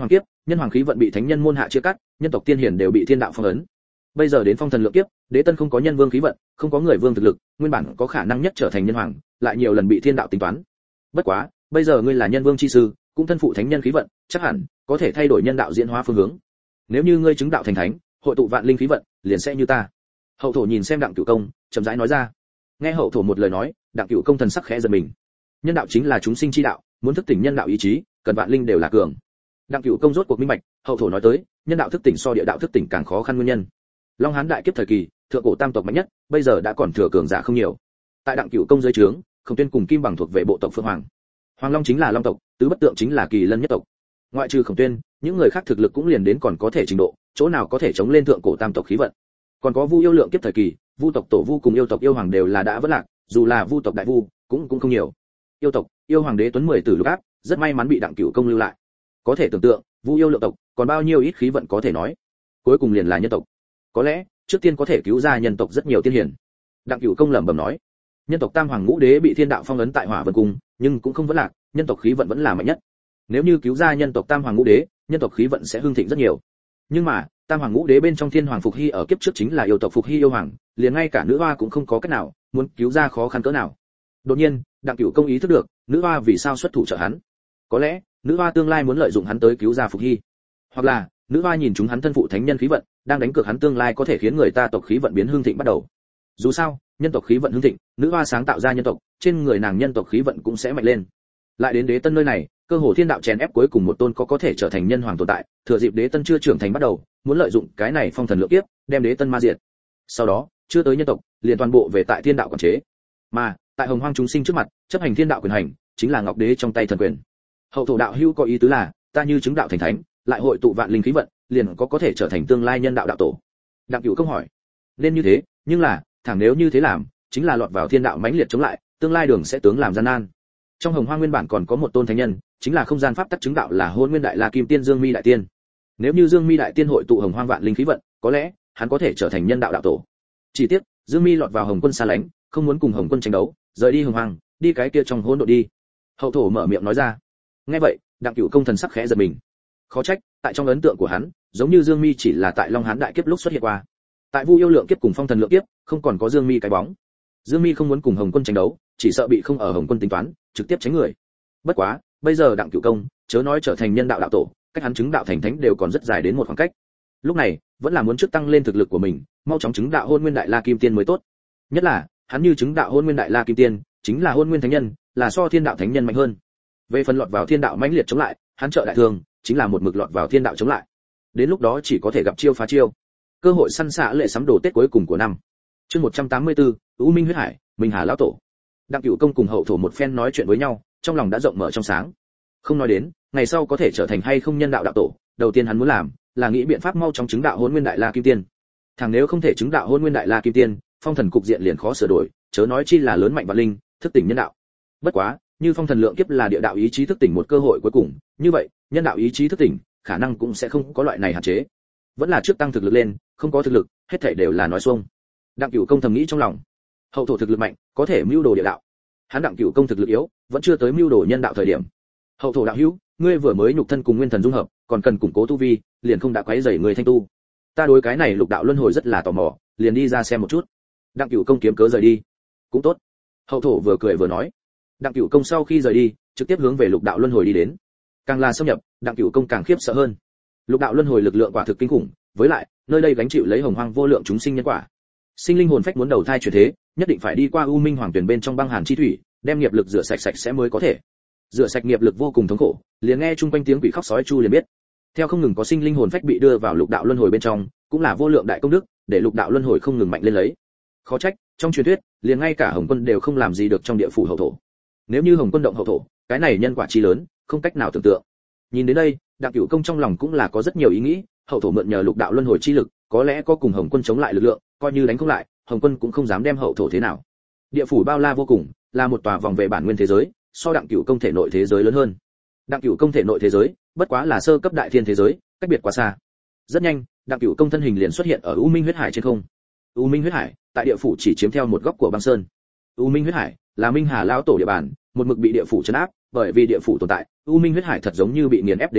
nhân hoàng khí vận bị thánh nhân môn hạ chia cắt, nhân tộc tiên hiển đều bị thiên đạo phong ấn. Bây giờ đến phong thần lượng kiếp, đế tân không có nhân vương khí vận, không có người vương thực lực, nguyên bản có khả năng nhất trở thành nhân hoàng, lại nhiều lần bị thiên đạo tính toán. Bất quá, bây giờ ngươi là nhân vương chi sư, cũng thân phụ thánh nhân khí vận, chắc hẳn có thể thay đổi nhân đạo diễn hóa phương hướng. Nếu như ngươi chứng đạo thành thánh, hội tụ vạn linh khí vận, liền sẽ như ta. Hậu thổ nhìn xem Đặng Cửu Công, chậm rãi nói ra. Nghe hậu thổ một lời nói, Đặng Cửu Công thần sắc khẽ giật mình. Nhân đạo chính là chúng sinh chi đạo, muốn thức tỉnh nhân đạo ý chí, cần vạn linh đều là cường. Đặng Cửu Công rốt cuộc minh bạch, hậu thổ nói tới, nhân đạo thức tỉnh so địa đạo thức tỉnh càng khó khăn nguyên nhân. Long Hán đại kiếp thời kỳ, thượng cổ tam tộc mạnh nhất, bây giờ đã còn thừa cường giả không nhiều. Tại Đặng Cửu Công dưới trướng, Khổng Tuyên cùng Kim Bằng thuộc về bộ tộc Phượng Hoàng. Hoàng Long chính là Long tộc, Tứ Bất Tượng chính là Kỳ Lân nhất tộc. Ngoại trừ Khổng Tuyên, những người khác thực lực cũng liền đến còn có thể trình độ, chỗ nào có thể chống lên thượng cổ tam tộc khí vận. Còn có Vu Yêu Lượng kiếp thời kỳ, Vu tộc tổ Vu cùng yêu tộc yêu hoàng đều là đã vỡ lạc, dù là Vu tộc đại Vu, cũng cũng không nhiều. Yêu tộc, yêu hoàng đế tuấn mười tử lục áp, rất may mắn bị Đặng Cửu Công lưu lại. Có thể tưởng tượng, Vu Yêu Lượng tộc, còn bao nhiêu ít khí vận có thể nói. Cuối cùng liền là nhân tộc. Có lẽ, trước tiên có thể cứu ra nhân tộc rất nhiều tiên hiền. Đặng Cửu Công lẩm bẩm nói, nhân tộc Tam Hoàng Ngũ Đế bị thiên đạo phong ấn tại Hỏa Vân Cung, nhưng cũng không vỡ lạc, nhân tộc khí vận vẫn là mạnh nhất. Nếu như cứu ra nhân tộc Tam Hoàng Ngũ Đế, nhân tộc khí vận sẽ hưng thịnh rất nhiều. Nhưng mà, Tam Hoàng Ngũ Đế bên trong Thiên Hoàng Phục Hy ở kiếp trước chính là yêu tộc Phục Hy yêu hoàng, liền ngay cả nữ hoa cũng không có cách nào, muốn cứu ra khó khăn cỡ nào. Đột nhiên, Đặng Cửu Công ý thức được, nữ hoa vì sao xuất thủ trợ hắn. Có lẽ, nữ hoa tương lai muốn lợi dụng hắn tới cứu ra Phục Hy. Hoặc là, nữ hoa nhìn chúng hắn thân phụ thánh nhân khí vận, đang đánh cược hắn tương lai có thể khiến người ta tộc khí vận biến hưng thịnh bắt đầu. Dù sao, nhân tộc khí vận hưng thịnh, nữ hoa sáng tạo ra nhân tộc, trên người nàng nhân tộc khí vận cũng sẽ mạnh lên. Lại đến đế tân nơi này, cơ hồ thiên đạo chèn ép cuối cùng một tôn có có thể trở thành nhân hoàng tồn tại, thừa dịp đế tân chưa trưởng thành bắt đầu, muốn lợi dụng cái này phong thần lượng kiếp, đem đế tân ma diệt. Sau đó, chưa tới nhân tộc, liền toàn bộ về tại thiên đạo quản chế. Mà, tại hồng hoang chúng sinh trước mặt, chấp hành thiên đạo quyền hành, chính là ngọc đế trong tay thần quyền. Hậu thổ đạo hữu có ý tứ là, ta như chứng đạo thành thánh, lại hội tụ vạn linh khí vận, liền có có thể trở thành tương lai nhân đạo đạo tổ. Đặng Cửu Công hỏi, nên như thế, nhưng là, thẳng nếu như thế làm, chính là lọt vào thiên đạo mãnh liệt chống lại, tương lai đường sẽ tướng làm gian nan. Trong hồng hoang nguyên bản còn có một tôn thánh nhân, chính là không gian pháp tắc chứng đạo là Hôn Nguyên Đại La Kim Tiên Dương Mi Đại Tiên. Nếu như Dương Mi Đại Tiên hội tụ hồng hoang vạn linh khí vận, có lẽ hắn có thể trở thành nhân đạo đạo tổ. Chỉ tiếc, Dương Mi lọt vào Hồng Quân xa lánh, không muốn cùng Hồng Quân tranh đấu, rời đi hồng hoang, đi cái kia trong hỗn độn đi. Hậu thổ mở miệng nói ra. Nghe vậy, Đặng Cửu Công thần sắc khẽ giật mình. Khó trách, tại trong ấn tượng của hắn, giống như Dương Mi chỉ là tại Long Hán đại kiếp lúc xuất hiện qua. Tại Vu Yêu Lượng kiếp cùng Phong Thần Lượng kiếp, không còn có Dương Mi cái bóng. Dương Mi không muốn cùng Hồng Quân tranh đấu, chỉ sợ bị không ở Hồng Quân tính toán, trực tiếp tránh người. Bất quá, bây giờ Đặng Cửu Công, chớ nói trở thành nhân đạo đạo tổ, cách hắn chứng đạo thành thánh đều còn rất dài đến một khoảng cách. Lúc này, vẫn là muốn trước tăng lên thực lực của mình, mau chóng chứng đạo Hôn Nguyên Đại La Kim Tiên mới tốt. Nhất là, hắn như chứng đạo Hôn Nguyên Đại La Kim Tiên, chính là Hôn Nguyên Thánh Nhân, là so thiên đạo thánh nhân mạnh hơn. Về phần lọt vào thiên đạo mãnh liệt chống lại, hắn trợ đại thương, chính là một mực lọt vào thiên đạo chống lại. Đến lúc đó chỉ có thể gặp chiêu phá chiêu. Cơ hội săn xạ lệ sắm đồ Tết cuối cùng của năm. Chương một trăm tám mươi tư, U Minh huyết hải, Minh Hà lão tổ. Đặng Cửu Công cùng hậu thổ một phen nói chuyện với nhau, trong lòng đã rộng mở trong sáng. Không nói đến, ngày sau có thể trở thành hay không nhân đạo đạo tổ, đầu tiên hắn muốn làm là nghĩ biện pháp mau chóng chứng đạo Hôn Nguyên Đại La Kim Tiên. Thằng nếu không thể chứng đạo Hôn Nguyên Đại La Kim Tiên, phong thần cục diện liền khó sửa đổi, chớ nói chi là lớn mạnh vạn linh, thức tỉnh nhân đạo. Bất quá, như phong thần lượng kiếp là địa đạo ý chí thức tỉnh một cơ hội cuối cùng, như vậy, nhân đạo ý chí thức tỉnh, khả năng cũng sẽ không có loại này hạn chế. Vẫn là trước tăng thực lực lên, không có thực lực, hết thảy đều là nói xuông. Đặng Cửu Công thầm nghĩ trong lòng. Hậu thổ thực lực mạnh, có thể mưu đồ địa đạo. Hắn Đặng Cửu Công thực lực yếu, vẫn chưa tới mưu đồ nhân đạo thời điểm. Hậu thổ đạo hữu, ngươi vừa mới nhục thân cùng nguyên thần dung hợp, còn cần củng cố tu vi, liền không đã quấy rầy người thanh tu. Ta đối cái này lục đạo luân hồi rất là tò mò, liền đi ra xem một chút. Đặng Cửu Công kiếm cớ rời đi. Cũng tốt. Hậu thổ vừa cười vừa nói. Đặng Cửu Công sau khi rời đi, trực tiếp hướng về lục đạo luân hồi đi đến. Càng là xâm nhập, Đặng Cửu Công càng khiếp sợ hơn. Lục đạo luân hồi lực lượng quả thực kinh khủng, với lại, nơi đây gánh chịu lấy hồng hoang vô lượng chúng sinh nhân quả. Sinh linh hồn phách muốn đầu thai chuyển thế, nhất định phải đi qua U Minh Hoàng Tuyển bên trong băng hàn chi thủy, đem nghiệp lực rửa sạch sạch sẽ mới có thể. Rửa sạch nghiệp lực vô cùng thống khổ, liền nghe chung quanh tiếng quỷ khóc sói chu liền biết. Theo không ngừng có sinh linh hồn phách bị đưa vào lục đạo luân hồi bên trong, cũng là vô lượng đại công đức, để lục đạo luân hồi không ngừng mạnh lên lấy. Khó trách, trong truyền thuyết, liền ngay cả Hồng Quân đều không làm gì được trong địa phủ hậu thổ. Nếu như Hồng Quân động hậu thổ, cái này nhân quả chi lớn, không cách nào tưởng tượng. Nhìn đến đây, Đặng Cửu Công trong lòng cũng là có rất nhiều ý nghĩ, hậu thổ mượn nhờ lục đạo luân hồi chi lực, có lẽ có cùng Hồng Quân chống lại lực lượng, coi như đánh không lại, Hồng Quân cũng không dám đem hậu thổ thế nào. Địa phủ bao la vô cùng, là một tòa vòng về bản nguyên thế giới, so Đặng Cửu Công thể nội thế giới lớn hơn. Đặng Cửu Công thể nội thế giới, bất quá là sơ cấp đại thiên thế giới, cách biệt quá xa. Rất nhanh, Đặng Cửu Công thân hình liền xuất hiện ở U Minh huyết hải trên không. U Minh huyết hải, tại địa phủ chỉ chiếm theo một góc của băng sơn. U Minh huyết hải là Minh Hà lão tổ địa bàn, một mực bị địa phủ trấn áp, bởi vì địa phủ tồn tại, U Minh huyết hải thật giống như bị nghiền ép đến cực hạn,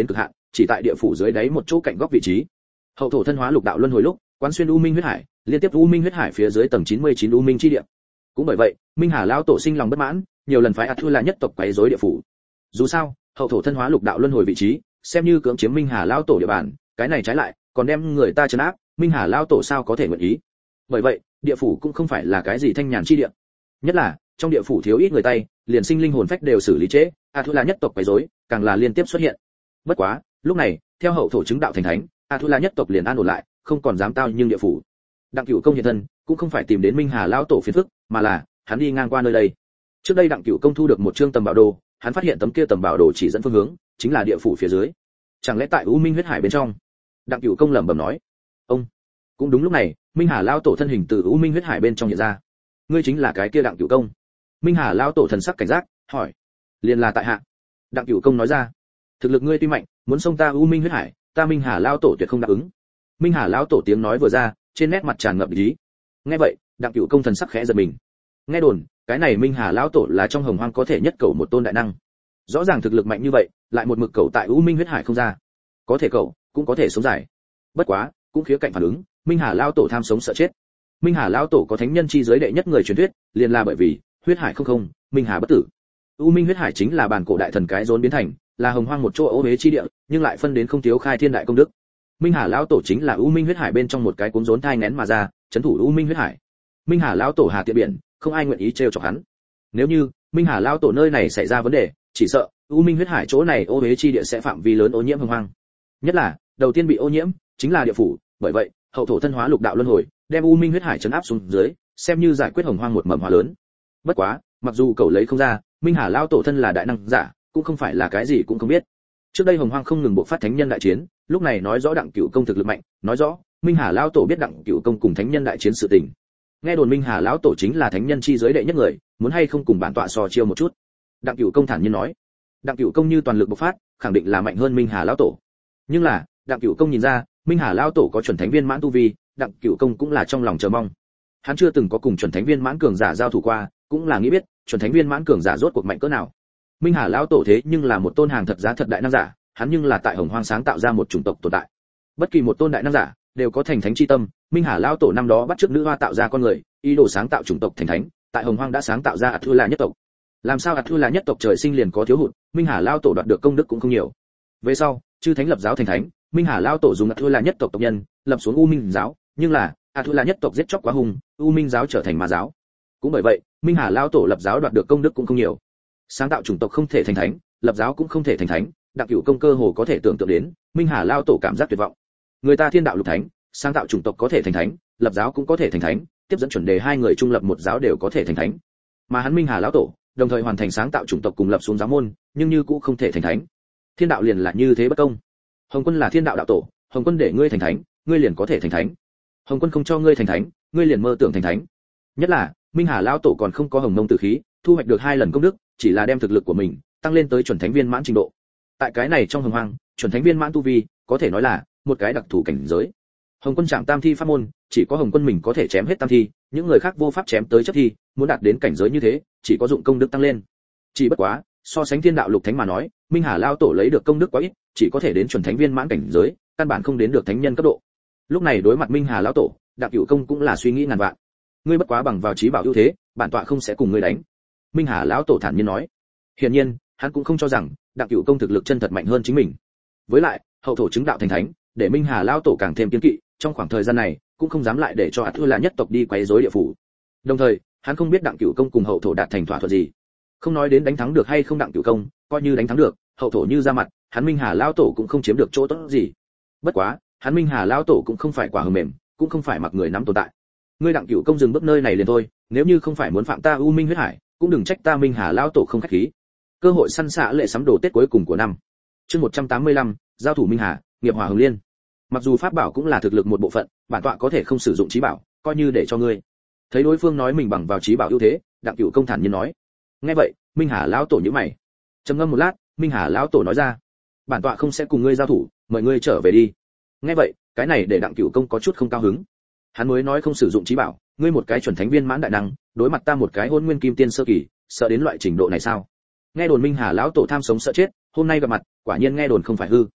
chỉ tại địa phủ dưới đáy một chỗ cạnh góc vị trí. Hậu thổ thân hóa lục đạo luân hồi lúc, quán xuyên u minh huyết hải, liên tiếp u minh huyết hải phía dưới tầng chín mươi chín u minh chi địa. Cũng bởi vậy, Minh Hà lão tổ sinh lòng bất mãn, nhiều lần phái ắt thua là nhất tộc quấy rối địa phủ. Dù sao, hậu thổ thân hóa lục đạo luân hồi vị trí, xem như cưỡng chiếm Minh Hà lão tổ địa bàn, cái này trái lại, còn đem người ta trấn áp, Minh Hà lão tổ sao có thể nguyện ý. Bởi vậy, địa phủ cũng không phải là cái gì thanh nhàn chi địa. Nhất là, trong địa phủ thiếu ít người tay, liền sinh linh hồn phách đều xử lý chế, ắt thua là nhất tộc quấy rối, càng là liên tiếp xuất hiện. Bất quá, lúc này, theo hậu thổ chứng đạo thành thánh, ắt thua là nhất tộc liền an ổn lại, không còn dám tao nhưng địa phủ. Đặng Cửu Công hiện thân, cũng không phải tìm đến Minh Hà lão tổ phiền phức, mà là hắn đi ngang qua nơi đây. Trước đây Đặng Cửu Công thu được một chương tầm bảo đồ, hắn phát hiện tấm kia tầm bảo đồ chỉ dẫn phương hướng, chính là địa phủ phía dưới. Chẳng lẽ tại U Minh huyết hải bên trong? Đặng Cửu Công lẩm bẩm nói. Ông. Cũng đúng lúc này, Minh Hà lão tổ thân hình từ U Minh huyết hải bên trong hiện ra. Ngươi chính là cái kia Đặng Cửu Công? Minh Hà lão tổ thần sắc cảnh giác, hỏi. Liền là tại hạ. Đặng Cửu Công nói ra. Thực lực ngươi tuy mạnh, muốn xông ta U Minh huyết hải, ta Minh Hà lão tổ tuyệt không đáp ứng. Minh Hà lão tổ tiếng nói vừa ra, trên nét mặt tràn ngập ý. Nghe vậy, Đặng Cửu Công thần sắc khẽ giật mình. Nghe đồn, cái này Minh Hà lão tổ là trong hồng hoang có thể nhất cầu một tôn đại năng. Rõ ràng thực lực mạnh như vậy, lại một mực cầu tại U Minh huyết hải không ra. Có thể cầu, cũng có thể sống dài. Bất quá, cũng khía cạnh phản ứng, Minh Hà lão tổ tham sống sợ chết. Minh Hà lão tổ có thánh nhân chi giới đệ nhất người truyền thuyết, liền là bởi vì huyết hải không không, Minh Hà bất tử. U Minh huyết hải chính là bản cổ đại thần cái rốn biến thành, là hồng hoang một chỗ ô uế chi địa, nhưng lại phân đến không thiếu khai thiên đại công đức. Minh Hà lão tổ chính là U Minh huyết hải bên trong một cái cuốn rốn thai nén mà ra, trấn thủ U Minh huyết hải. Minh Hà lão tổ hà tiện biển, không ai nguyện ý trêu chọc hắn. Nếu như Minh Hà lão tổ nơi này xảy ra vấn đề, chỉ sợ U Minh huyết hải chỗ này ô uế chi địa sẽ phạm vi lớn ô nhiễm hồng hoang. Nhất là, đầu tiên bị ô nhiễm chính là địa phủ, bởi vậy, hậu thổ thân hóa lục đạo luân hồi, đem U Minh huyết hải trấn áp xuống dưới, xem như giải quyết hồng hoang một mầm hoa lớn. Bất quá, mặc dù cậu lấy không ra, Minh Hà lão tổ thân là đại năng giả, cũng không phải là cái gì cũng không biết. Trước đây hồng hoang không ngừng bộc phát thánh nhân đại chiến, lúc này nói rõ Đặng Cửu Công thực lực mạnh, nói rõ Minh Hà lão tổ biết Đặng Cửu Công cùng thánh nhân đại chiến sự tình. Nghe đồn Minh Hà lão tổ chính là thánh nhân chi giới đệ nhất người, muốn hay không cùng bản tọa so chiêu một chút. Đặng Cửu Công thản nhiên nói. Đặng Cửu Công như toàn lực bộc phát, khẳng định là mạnh hơn Minh Hà lão tổ. Nhưng là, Đặng Cửu Công nhìn ra, Minh Hà lão tổ có chuẩn thánh viên mãn tu vi, Đặng Cửu Công cũng là trong lòng chờ mong. Hắn chưa từng có cùng chuẩn thánh viên mãn cường giả giao thủ qua, cũng là nghĩ biết, chuẩn thánh viên mãn cường giả rốt cuộc mạnh cỡ nào. Minh Hà lão tổ thế nhưng là một tôn hàng thật giá thật đại năng giả, hắn nhưng là tại hồng hoang sáng tạo ra một chủng tộc tồn tại. Bất kỳ một tôn đại năng giả đều có thành thánh chi tâm, Minh Hà lão tổ năm đó bắt chước nữ hoa tạo ra con người, ý đồ sáng tạo chủng tộc thành thánh, tại hồng hoang đã sáng tạo ra ạt thư là nhất tộc. Làm sao ạt thư là nhất tộc trời sinh liền có thiếu hụt, Minh Hà lão tổ đoạt được công đức cũng không nhiều. Về sau, chư thánh lập giáo thành thánh, Minh Hà lão tổ dùng ạt thư là nhất tộc tộc nhân, lập xuống U Minh giáo, nhưng là ạt thư là nhất tộc giết chóc quá hung, U Minh giáo trở thành ma giáo. Cũng bởi vậy, Minh Hà lão tổ lập giáo đoạt được công đức cũng không nhiều. Sáng tạo chủng tộc không thể thành thánh, lập giáo cũng không thể thành thánh, Đặng Cửu Công cơ hồ có thể tưởng tượng đến, Minh Hà lão tổ cảm giác tuyệt vọng. Người ta thiên đạo lục thánh, sáng tạo chủng tộc có thể thành thánh, lập giáo cũng có thể thành thánh, tiếp dẫn chuẩn đề hai người trung lập một giáo đều có thể thành thánh. Mà hắn Minh Hà lão tổ, đồng thời hoàn thành sáng tạo chủng tộc cùng lập xuống giáo môn, nhưng như cũng không thể thành thánh. Thiên đạo liền là như thế bất công. Hồng Quân là thiên đạo đạo tổ, Hồng Quân để ngươi thành thánh, ngươi liền có thể thành thánh. Hồng Quân không cho ngươi thành thánh, ngươi liền mơ tưởng thành thánh. Nhất là, Minh Hà lão tổ còn không có hồng mông tử khí, thu hoạch được hai lần công đức, chỉ là đem thực lực của mình tăng lên tới chuẩn thánh viên mãn trình độ. Tại cái này trong hồng hoang, chuẩn thánh viên mãn tu vi, có thể nói là một cái đặc thù cảnh giới. Hồng Quân chạm tam thi pháp môn, chỉ có Hồng Quân mình có thể chém hết tam thi, những người khác vô pháp chém tới chất thi, muốn đạt đến cảnh giới như thế, chỉ có dụng công đức tăng lên. Chỉ bất quá, so sánh thiên đạo lục thánh mà nói, Minh Hà lão tổ lấy được công đức quá ít, chỉ có thể đến chuẩn thánh viên mãn cảnh giới, căn bản không đến được thánh nhân cấp độ. Lúc này đối mặt Minh Hà lão tổ, Đặng Cửu Công cũng là suy nghĩ ngàn vạn. Ngươi bất quá bằng vào trí bảo ưu thế, bản tọa không sẽ cùng ngươi đánh. Minh Hà lão tổ thản nhiên nói. Hiển nhiên, hắn cũng không cho rằng Đặng Cửu Công thực lực chân thật mạnh hơn chính mình. Với lại, hậu thổ chứng đạo thành thánh, để Minh Hà lão tổ càng thêm kiên kỵ, trong khoảng thời gian này cũng không dám lại để cho ạt thư là nhất tộc đi quấy rối địa phủ. Đồng thời, hắn không biết Đặng Cửu Công cùng hậu thổ đạt thành thỏa thuận gì. Không nói đến đánh thắng được hay không Đặng Cửu Công, coi như đánh thắng được, hậu thổ như ra mặt, hắn Minh Hà lão tổ cũng không chiếm được chỗ tốt gì. Bất quá, hắn Minh Hà lão tổ cũng không phải quả hờ mềm, cũng không phải mặc người nắm tồn tại. Ngươi Đặng Cửu Công dừng bước nơi này liền thôi, nếu như không phải muốn phạm ta U Minh huyết hải, cũng đừng trách ta Minh Hà lão tổ không khách khí. Cơ hội săn xạ lệ sắm đồ Tết cuối cùng của năm. Chương một trăm tám mươi lăm, giao thủ Minh Hà, nghiệp hỏa hồng liên. Mặc dù pháp bảo cũng là thực lực một bộ phận, bản tọa có thể không sử dụng trí bảo, coi như để cho ngươi. Thấy đối phương nói mình bằng vào trí bảo ưu thế, Đặng Cửu Công thản nhiên nói. Nghe vậy, Minh Hà lão tổ nhíu mày. Trầm ngâm một lát, Minh Hà lão tổ nói ra, bản tọa không sẽ cùng ngươi giao thủ, mời ngươi trở về đi. Nghe vậy, cái này để Đặng Cửu Công có chút không cao hứng. Hắn mới nói không sử dụng trí bảo, ngươi một cái chuẩn thánh viên mãn đại năng, đối mặt ta một cái hôn nguyên kim tiên sơ kỳ, sợ đến loại trình độ này sao? Nghe đồn Minh Hà lão tổ tham sống sợ chết, hôm nay gặp mặt, quả nhiên nghe đồn không phải hư.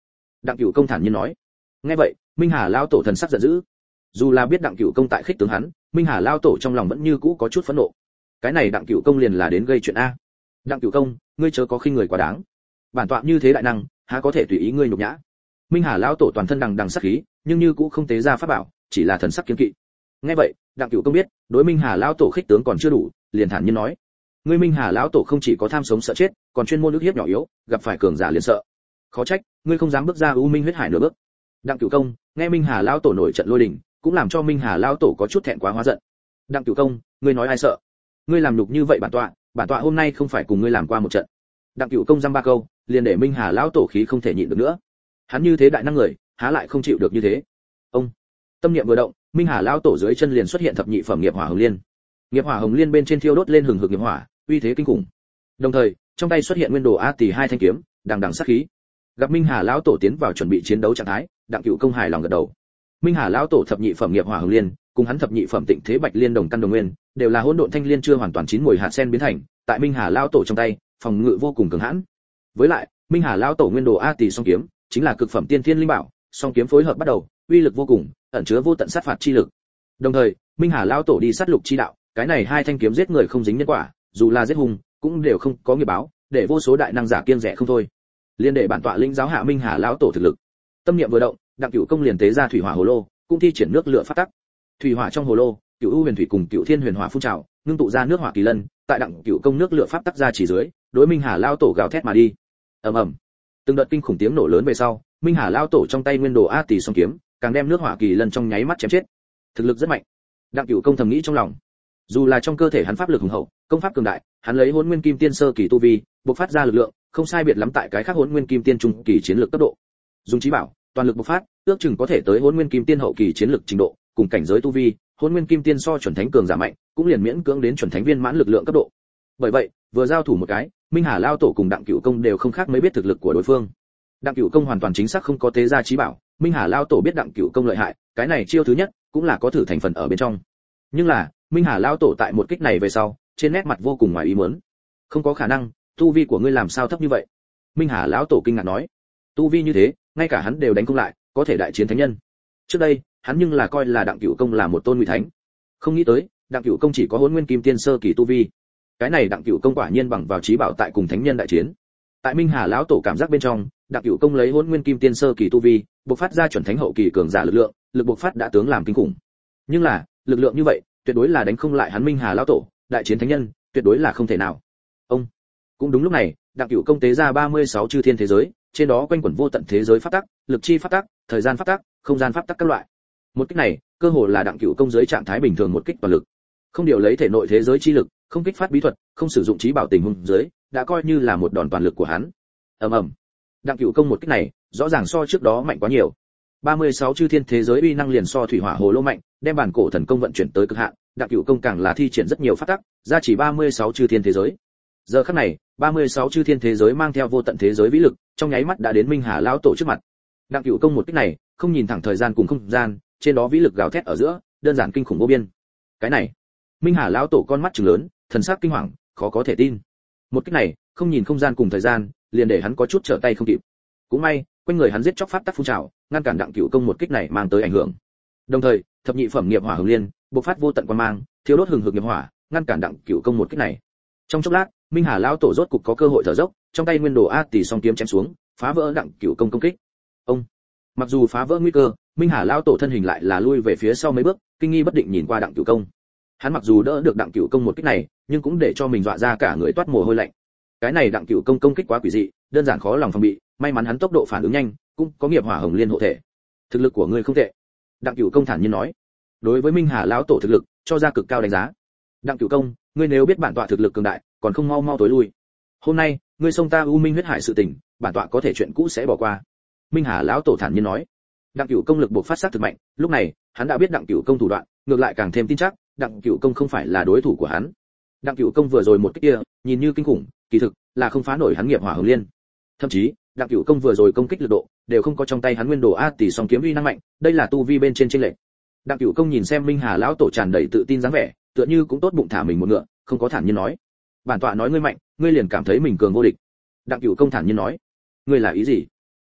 Đặng Cửu Công thản nhiên nói. Nghe vậy, Minh Hà lão tổ thần sắc giận dữ. Dù là biết Đặng Cửu Công tại khích tướng hắn, Minh Hà lão tổ trong lòng vẫn như cũ có chút phẫn nộ. Cái này Đặng Cửu Công liền là đến gây chuyện a. Đặng Cửu Công, ngươi chớ có khinh người quá đáng. Bản tọa như thế đại năng, há có thể tùy ý ngươi nhục nhã. Minh Hà lão tổ toàn thân đằng đằng sát khí, nhưng như cũ không tế ra pháp bảo, chỉ là thần sắc kiên kỵ. Nghe vậy, Đặng Cửu Công biết, đối Minh Hà lão tổ khích tướng còn chưa đủ, liền thản nhiên nói: ngươi Minh Hà lão tổ không chỉ có tham sống sợ chết, còn chuyên môn ức hiếp nhỏ yếu, gặp phải cường giả liền sợ. Khó trách, ngươi không dám bước ra U Minh huyết hải nửa bước. Đặng Cửu Công, nghe Minh Hà lão tổ nổi trận lôi đình, cũng làm cho Minh Hà lão tổ có chút thẹn quá hóa giận. Đặng Cửu Công, ngươi nói ai sợ? Ngươi làm nhục như vậy bản tọa, bản tọa hôm nay không phải cùng ngươi làm qua một trận. Đặng Cửu Công dăm ba câu, liền để Minh Hà lão tổ khí không thể nhịn được nữa. Hắn như thế đại năng người, há lại không chịu được như thế. Ông, tâm niệm vừa động, Minh Hà lão tổ dưới chân liền xuất hiện thập nhị phẩm nghiệp hỏa hồng liên. Nghiệp hỏa hồng liên bên trên thiêu đốt lên hừng hực nghiệp hỏa, uy thế kinh khủng. Đồng thời, trong tay xuất hiện nguyên đồ A Tỷ hai thanh kiếm, đằng đằng sát khí. Gặp Minh Hà lão tổ tiến vào chuẩn bị chiến đấu trạng thái, Đặng Cửu Công hài lòng gật đầu. Minh Hà lão tổ thập nhị phẩm nghiệp hỏa hồng liên, cùng hắn thập nhị phẩm tịnh thế bạch liên đồng căn đồng nguyên, đều là hỗn độn thanh liên chưa hoàn toàn chín mùi hạt sen biến thành, tại Minh Hà lão tổ trong tay, phòng ngự vô cùng cường hãn. Với lại, Minh Hà lão tổ nguyên đồ A Tỷ song kiếm, chính là cực phẩm tiên thiên linh bảo, song kiếm phối hợp bắt đầu, uy lực vô cùng, ẩn chứa vô tận sát phạt chi lực. Đồng thời, Minh Hà lão tổ đi sát lục chi đạo, cái này hai thanh kiếm giết người không dính nhân quả, dù là giết hùng, cũng đều không có nghiệp báo, để vô số đại năng giả kiêng rẻ không thôi. Liên đệ bản tọa lĩnh giáo hạ Minh Hà lão tổ thực lực. Tâm niệm vừa động, Đặng Cửu Công liền tế ra thủy hỏa hồ lô, cũng thi triển nước lửa phát tắc. Thủy hỏa trong hồ lô, Cửu U Huyền Thủy cùng Cửu Thiên Huyền Hỏa phun trào, ngưng tụ ra nước hỏa kỳ lân, tại Đặng Cửu Công nước lửa pháp tắc ra chỉ dưới, đối Minh Hà lão tổ gào thét mà đi. Ầm ầm. Từng đợt kinh khủng tiếng nổ lớn về sau, Minh Hà lão tổ trong tay nguyên đồ A Tỷ song kiếm, càng đem nước hỏa kỳ lân trong nháy mắt chém chết. Thực lực rất mạnh. Đặng Cửu Công thầm nghĩ trong lòng. Dù là trong cơ thể hắn pháp lực hùng hậu, công pháp cường đại, hắn lấy Hỗn Nguyên Kim Tiên sơ kỳ tu vi, bộc phát ra lực lượng, không sai biệt lắm tại cái khác Hỗn Nguyên Kim Tiên trung kỳ chiến lược cấp độ. Dùng chí bảo, toàn lực bộc phát, ước chừng có thể tới Hỗn Nguyên Kim Tiên hậu kỳ chiến lược trình độ, cùng cảnh giới tu vi, Hỗn Nguyên Kim Tiên so chuẩn thánh cường giả mạnh, cũng liền miễn cưỡng đến chuẩn thánh viên mãn lực lượng cấp độ. Bởi vậy, vừa giao thủ một cái, Minh Hà lao tổ cùng Đặng Cửu Công đều không khác mấy biết thực lực của đối phương. Đặng Cửu Công hoàn toàn chính xác không có tế ra chí bảo, Minh Hà lao tổ biết Đặng Cửu Công lợi hại, cái này chiêu thứ nhất, cũng là có thử thành phần ở bên trong. Nhưng là, Minh Hà lao tổ tại một kích này về sau, trên nét mặt vô cùng ngoài ý muốn. Không có khả năng, tu vi của ngươi làm sao thấp như vậy? Minh Hà lão tổ kinh ngạc nói. Tu vi như thế, ngay cả hắn đều đánh không lại, có thể đại chiến thánh nhân. Trước đây, hắn nhưng là coi là Đặng Cửu Công là một tôn ngụy thánh. Không nghĩ tới, Đặng Cửu Công chỉ có Hỗn Nguyên Kim Tiên sơ kỳ tu vi. Cái này Đặng Cửu Công quả nhiên bằng vào chí bảo tại cùng thánh nhân đại chiến. Tại Minh Hà lão tổ cảm giác bên trong, Đặng Cửu Công lấy Hỗn Nguyên Kim Tiên sơ kỳ tu vi, bộc phát ra chuẩn thánh hậu kỳ cường giả lực lượng, lực bộc phát đã tướng làm kinh khủng. Nhưng là, lực lượng như vậy, tuyệt đối là đánh không lại hắn Minh Hà lão tổ, đại chiến thánh nhân, tuyệt đối là không thể nào. Ông. Cũng đúng lúc này, Đặng Cửu Công tế ra ba mươi sáu chư thiên thế giới, trên đó quanh quẩn vô tận thế giới pháp tắc, lực chi pháp tắc, thời gian pháp tắc, không gian pháp tắc các loại. Một kích này, cơ hồ là Đặng Cửu Công dưới trạng thái bình thường một kích toàn lực. Không điều lấy thể nội thế giới chi lực, không kích phát bí thuật, không sử dụng trí bảo tình huống dưới, đã coi như là một đòn toàn lực của hắn. Ầm ầm. Đặng Cửu Công một kích này, rõ ràng so trước đó mạnh quá nhiều. ba mươi sáu chư thiên thế giới uy năng liền so thủy hỏa hồ lô mạnh, đem bản cổ thần công vận chuyển tới cực hạn, Đặng Cửu Công càng là thi triển rất nhiều pháp tắc, ra chỉ ba mươi sáu chư thiên thế giới. Giờ khắc này, ba mươi sáu chư thiên thế giới mang theo vô tận thế giới vĩ lực, trong nháy mắt đã đến Minh Hà lão tổ trước mặt. Đặng Cửu Công một kích này, không nhìn thẳng thời gian cùng không gian, trên đó vĩ lực gào thét ở giữa, đơn giản kinh khủng vô biên. Cái này, Minh Hà lão tổ con mắt trừng lớn, thần sắc kinh hoàng, khó có thể tin. Một kích này, không nhìn không gian cùng thời gian, liền để hắn có chút trở tay không kịp. Cũng may, quanh người hắn giết chóc pháp tắc phun trào, ngăn cản Đặng Cửu Công một kích này mang tới ảnh hưởng. Đồng thời, thập nhị phẩm nghiệp hỏa hồng liên, bộc phát vô tận quang mang, thiêu đốt hừng hực nghiệp hỏa, ngăn cản Đặng Cửu Công một kích này. Trong chốc lát, Minh Hà lão tổ rốt cục có cơ hội thở dốc, trong tay nguyên đồ A Tỷ song kiếm chém xuống, phá vỡ Đặng Cửu Công công kích. Ông. Mặc dù phá vỡ nguy cơ, Minh Hà lão tổ thân hình lại là lui về phía sau mấy bước, kinh nghi bất định nhìn qua Đặng Cửu Công. Hắn mặc dù đỡ được Đặng Cửu Công một kích này, nhưng cũng để cho mình dọa ra cả người toát mồ hôi lạnh. Cái này Đặng Cửu Công công kích quá quỷ dị, đơn giản khó lòng phòng bị, may mắn hắn tốc độ phản ứng nhanh, cũng có nghiệp hỏa hồng liên hộ thể. Thực lực của ngươi không tệ. Đặng Cửu Công thản nhiên nói. Đối với Minh Hà lão tổ thực lực, cho ra cực cao đánh giá. Đặng Cửu Công, ngươi nếu biết bản tọa thực lực cường đại, còn không mau mau tối lui. Hôm nay, ngươi xông ta U Minh huyết hải sự tình, bản tọa có thể chuyện cũ sẽ bỏ qua. Minh Hà lão tổ thản nhiên nói. Đặng Cửu Công lực bộc phát sát thực mạnh, lúc này, hắn đã biết Đặng Cửu Công thủ đoạn, ngược lại càng thêm tin chắc, Đặng Cửu Công không phải là đối thủ của hắn. Đặng Cửu Công vừa rồi một kích kia, nhìn như kinh khủng, kỳ thực là không phá nổi hắn nghiệp hỏa hồng liên. Thậm chí, Đặng Cửu Công vừa rồi công kích lực độ, đều không có trong tay hắn nguyên đồ A Tỷ song kiếm uy năng mạnh, đây là tu vi bên trên chênh lệch. Đặng Cửu Công nhìn xem Minh Hà lão tổ tràn đầy tự tin dáng vẻ, tựa như cũng tốt bụng thả mình một ngựa, không có thản nhiên nói: "Bản tọa nói ngươi mạnh, ngươi liền cảm thấy mình cường vô địch." Đặng Cửu Công thản nhiên nói: "Ngươi là ý gì?"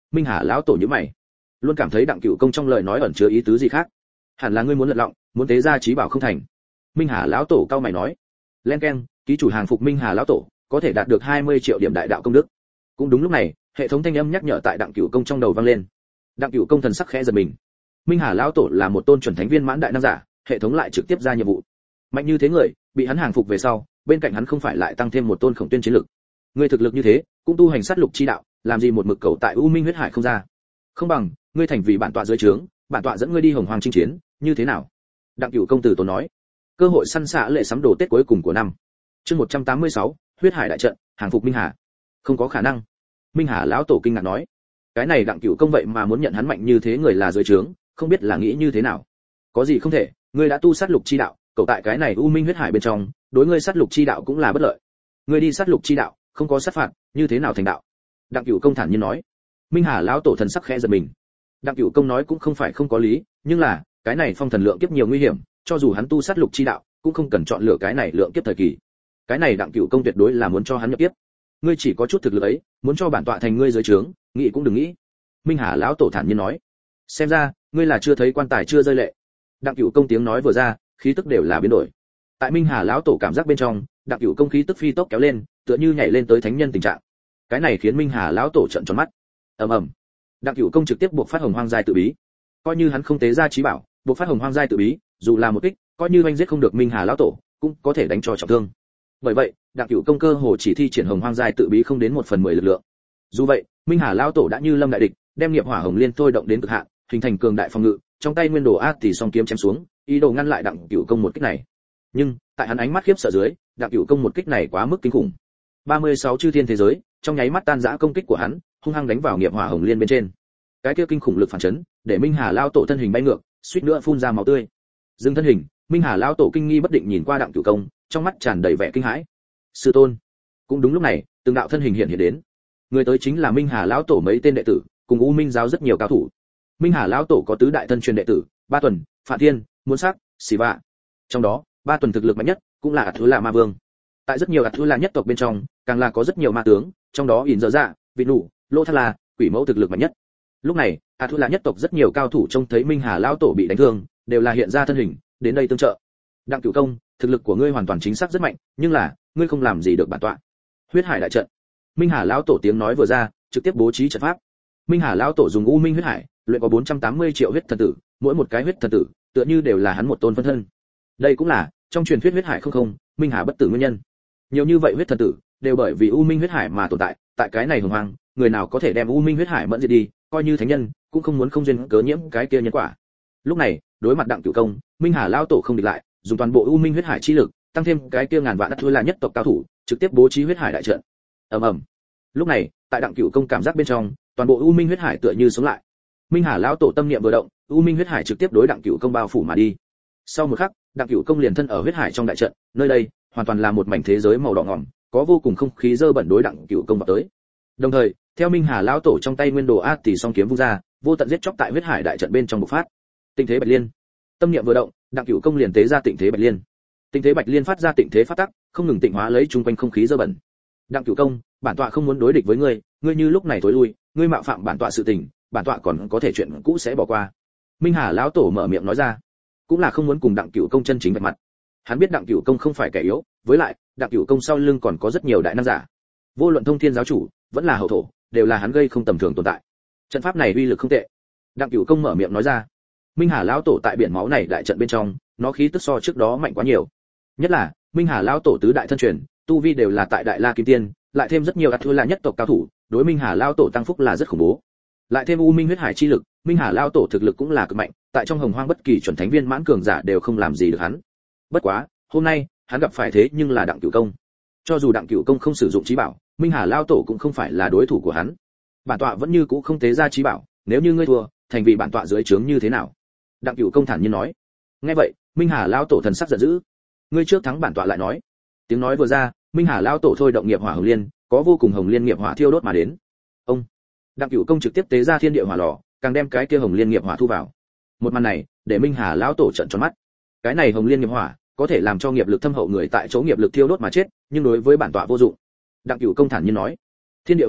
Minh Hà lão tổ nhíu mày, luôn cảm thấy Đặng Cửu Công trong lời nói ẩn chứa ý tứ gì khác. Hẳn là ngươi muốn lật lọng, muốn tế ra trí bảo không thành. Minh Hà lão tổ cau mày nói. Len keng, ký chủ hàng phục Minh Hà lão tổ, có thể đạt được hai mươi triệu điểm đại đạo công đức. Cũng đúng lúc này, hệ thống thanh âm nhắc nhở tại Đặng Cửu Công trong đầu vang lên. Đặng Cửu Công thần sắc khẽ giật mình. Minh Hà lão tổ là một tôn chuẩn thánh viên mãn đại năng giả, hệ thống lại trực tiếp ra nhiệm vụ. Mạnh như thế người, bị hắn hàng phục về sau, bên cạnh hắn không phải lại tăng thêm một tôn khổng tuyên chiến lực. Ngươi thực lực như thế, cũng tu hành sát lục chi đạo, làm gì một mực cầu tại U Minh huyết hải không ra? Không bằng, ngươi thành vì bản tọa dưới trướng, bản tọa dẫn ngươi đi hồng hoàng chinh chiến, như thế nào? Đặng Cửu Công tử tốn nói. Cơ hội săn xạ lệ sắm đồ Tết cuối cùng của năm. Chương một trăm tám mươi sáu, huyết hải đại trận, hàng phục Minh Hà. Không có khả năng. Minh Hà lão tổ kinh ngạc nói. Cái này Đặng Cửu Công vậy mà muốn nhận hắn mạnh như thế người là dưới trướng, không biết là nghĩ như thế nào. Có gì không thể, ngươi đã tu sát lục chi đạo, cậu tại cái này U Minh huyết hải bên trong, đối ngươi sát lục chi đạo cũng là bất lợi. Ngươi đi sát lục chi đạo, không có sát phạt, như thế nào thành đạo? Đặng Cửu Công thản nhiên nói. Minh Hà lão tổ thần sắc khẽ giật mình. Đặng Cửu Công nói cũng không phải không có lý, nhưng là, cái này phong thần lượng kiếp nhiều nguy hiểm, cho dù hắn tu sát lục chi đạo, cũng không cần chọn lựa cái này lượng kiếp thời kỳ. Cái này Đặng Cửu Công tuyệt đối là muốn cho hắn nhập kiếp. Ngươi chỉ có chút thực lực ấy, muốn cho bản tọa thành ngươi dưới trướng, nghĩ cũng đừng nghĩ. Minh Hà lão tổ thản nhiên nói. Xem ra, ngươi là chưa thấy quan tài chưa rơi lệ. Đặng Cửu Công tiếng nói vừa ra, khí tức đều là biến đổi. Tại Minh Hà lão tổ cảm giác bên trong, Đặng Cửu Công khí tức phi tốc kéo lên, tựa như nhảy lên tới thánh nhân tình trạng. Cái này khiến Minh Hà lão tổ trợn tròn mắt. Ầm ầm. Đặng Cửu Công trực tiếp buộc phát hồng hoang giai tự bí. Coi như hắn không tế ra trí bảo, buộc phát hồng hoang giai tự bí, dù là một kích, coi như anh giết không được Minh Hà lão tổ, cũng có thể đánh cho trọng thương. Bởi vậy, Đặng Cửu Công cơ hồ chỉ thi triển hồng hoang giai tự bí không đến một phần mười lực lượng. Dù vậy, Minh Hà lão tổ đã như lâm đại địch, đem nghiệp hỏa hồng liên thôi động đến cực hạn, hình thành cường đại phòng ngự, trong tay nguyên đồ ác tỷ song kiếm chém xuống, ý đồ ngăn lại Đặng Cửu Công một kích này. Nhưng, tại hắn ánh mắt khiếp sợ dưới, Đặng Cửu Công một kích này quá mức kinh khủng. ba mươi sáu chư thiên thế giới, trong nháy mắt tan rã công kích của hắn, hung hăng đánh vào nghiệp hỏa hồng liên bên trên. Cái kia kinh khủng lực phản chấn, để Minh Hà lão tổ thân hình bay ngược, suýt nữa phun ra máu tươi. Dừng thân hình, Minh Hà lão tổ kinh nghi bất định nhìn qua Đặng Cửu Công, trong mắt tràn đầy vẻ kinh hãi. Sư tôn. Cũng đúng lúc này, từng đạo thân hình hiện hiện đến. Người tới chính là Minh Hà lão tổ mấy tên đệ tử, cùng U Minh giáo rất nhiều cao thủ. Minh Hà lão tổ có tứ đại thân truyền đệ tử, Ba Tuần, Phạn Thiên, Muôn Sắc, Xỉ Vạ. Trong đó, Ba Tuần thực lực mạnh nhất, cũng là Thứ là Ma Vương. Tại rất nhiều Thứ là nhất tộc bên trong, càng là có rất nhiều ma tướng, trong đó ỉn dở dạ, vị nụ, lô thác la, quỷ mẫu thực lực mạnh nhất. Lúc này, Thứ là nhất tộc rất nhiều cao thủ trông thấy Minh Hà lão tổ bị đánh thương, đều là hiện ra thân hình, đến đây tương trợ. Đặng Cửu Công, thực lực của ngươi hoàn toàn chính xác rất mạnh, nhưng là, ngươi không làm gì được bản tọa. Huyết hải đại trận. Minh Hà lão tổ tiếng nói vừa ra, trực tiếp bố trí trận pháp. Minh Hà lão tổ dùng U Minh huyết hải, luyện có bốn trăm tám mươi triệu huyết thần tử, mỗi một cái huyết thần tử, tựa như đều là hắn một tôn phân thân. Đây cũng là trong truyền thuyết huyết hải không không, Minh Hà bất tử nguyên nhân. Nhiều như vậy huyết thần tử, đều bởi vì U Minh huyết hải mà tồn tại, tại cái này hồng hoang, người nào có thể đem U Minh huyết hải mẫn diệt đi, coi như thánh nhân, cũng không muốn không duyên cớ nhiễm cái kia nhân quả. Lúc này, đối mặt Đặng Cửu Công, Minh Hà lão tổ không địch lại, dùng toàn bộ U Minh huyết hải chi lực, tăng thêm cái kia ngàn vạn đất thôi là nhất tộc cao thủ, trực tiếp bố trí huyết hải đại trận. Ầm ầm. Lúc này, tại Đặng Cửu Công cảm giác bên trong, toàn bộ U Minh huyết hải tựa như sống lại. Minh Hà lão tổ tâm niệm vừa động, U Minh huyết hải trực tiếp đối Đặng Cửu Công bao phủ mà đi. Sau một khắc, Đặng Cửu Công liền thân ở huyết hải trong đại trận, nơi đây hoàn toàn là một mảnh thế giới màu đỏ ngòm, có vô cùng không khí dơ bẩn đối Đặng Cửu Công vào tới. Đồng thời, theo Minh Hà lão tổ trong tay nguyên đồ ác tỷ song kiếm vung ra, vô tận giết chóc tại huyết hải đại trận bên trong bộc phát. Tịnh thế bạch liên. Tâm niệm vừa động, Đặng Cửu Công liền tế ra tịnh thế bạch liên. Tịnh thế bạch liên phát ra tịnh thế phát tắc, không ngừng tịnh hóa lấy chung quanh không khí dơ bẩn. Đặng Cửu Công, bản tọa không muốn đối địch với ngươi, ngươi như lúc này tối lui, ngươi mạo phạm bản tọa sự tình, bản tọa còn có thể chuyện cũ sẽ bỏ qua. Minh Hà lão tổ mở miệng nói ra, cũng là không muốn cùng Đặng Cửu Công chân chính vạch mặt. Hắn biết Đặng Cửu Công không phải kẻ yếu, với lại, Đặng Cửu Công sau lưng còn có rất nhiều đại năng giả. Vô luận Thông Thiên giáo chủ, vẫn là hậu thổ, đều là hắn gây không tầm thường tồn tại. Trận pháp này uy lực không tệ. Đặng Cửu Công mở miệng nói ra. Minh Hà lão tổ tại biển máu này đại trận bên trong, nó khí tức so trước đó mạnh quá nhiều. Nhất là, Minh Hà lão tổ tứ đại thân truyền, tu vi đều là tại Đại La Kim Tiên, lại thêm rất nhiều Thứ là nhất tộc cao thủ, đối Minh Hà lão tổ tăng phúc là rất khủng bố. Lại thêm U Minh huyết hải chi lực, Minh Hà lão tổ thực lực cũng là cực mạnh, tại trong hồng hoang bất kỳ chuẩn thánh viên mãn cường giả đều không làm gì được hắn. Bất quá, hôm nay, hắn gặp phải thế nhưng là Đặng Cửu Công. Cho dù Đặng Cửu Công không sử dụng trí bảo, Minh Hà lão tổ cũng không phải là đối thủ của hắn. Bản tọa vẫn như cũ không tế ra trí bảo, nếu như ngươi thua, thành vì bản tọa dưới trướng như thế nào? Đặng Cửu Công thản nhiên nói. Nghe vậy, Minh Hà lão tổ thần sắc giận dữ. Ngươi trước thắng bản tọa lại nói. Tiếng nói vừa ra, Minh Hà lão tổ thôi động nghiệp hỏa hồng liên, có vô cùng hồng liên nghiệp hỏa thiêu đốt mà đến. Ông. Đặng Cửu Công trực tiếp tế ra thiên địa hỏa lò, càng đem cái kia hồng liên nghiệp hỏa thu vào. Một màn này, để Minh Hà lão tổ trợn tròn mắt. Cái này hồng liên nghiệp hỏa, có thể làm cho nghiệp lực thâm hậu người tại chỗ nghiệp lực thiêu đốt mà chết, nhưng đối với bản tọa vô dụng. Đặng Cửu Công thản nhiên nói. Thiên địa hỏa lò,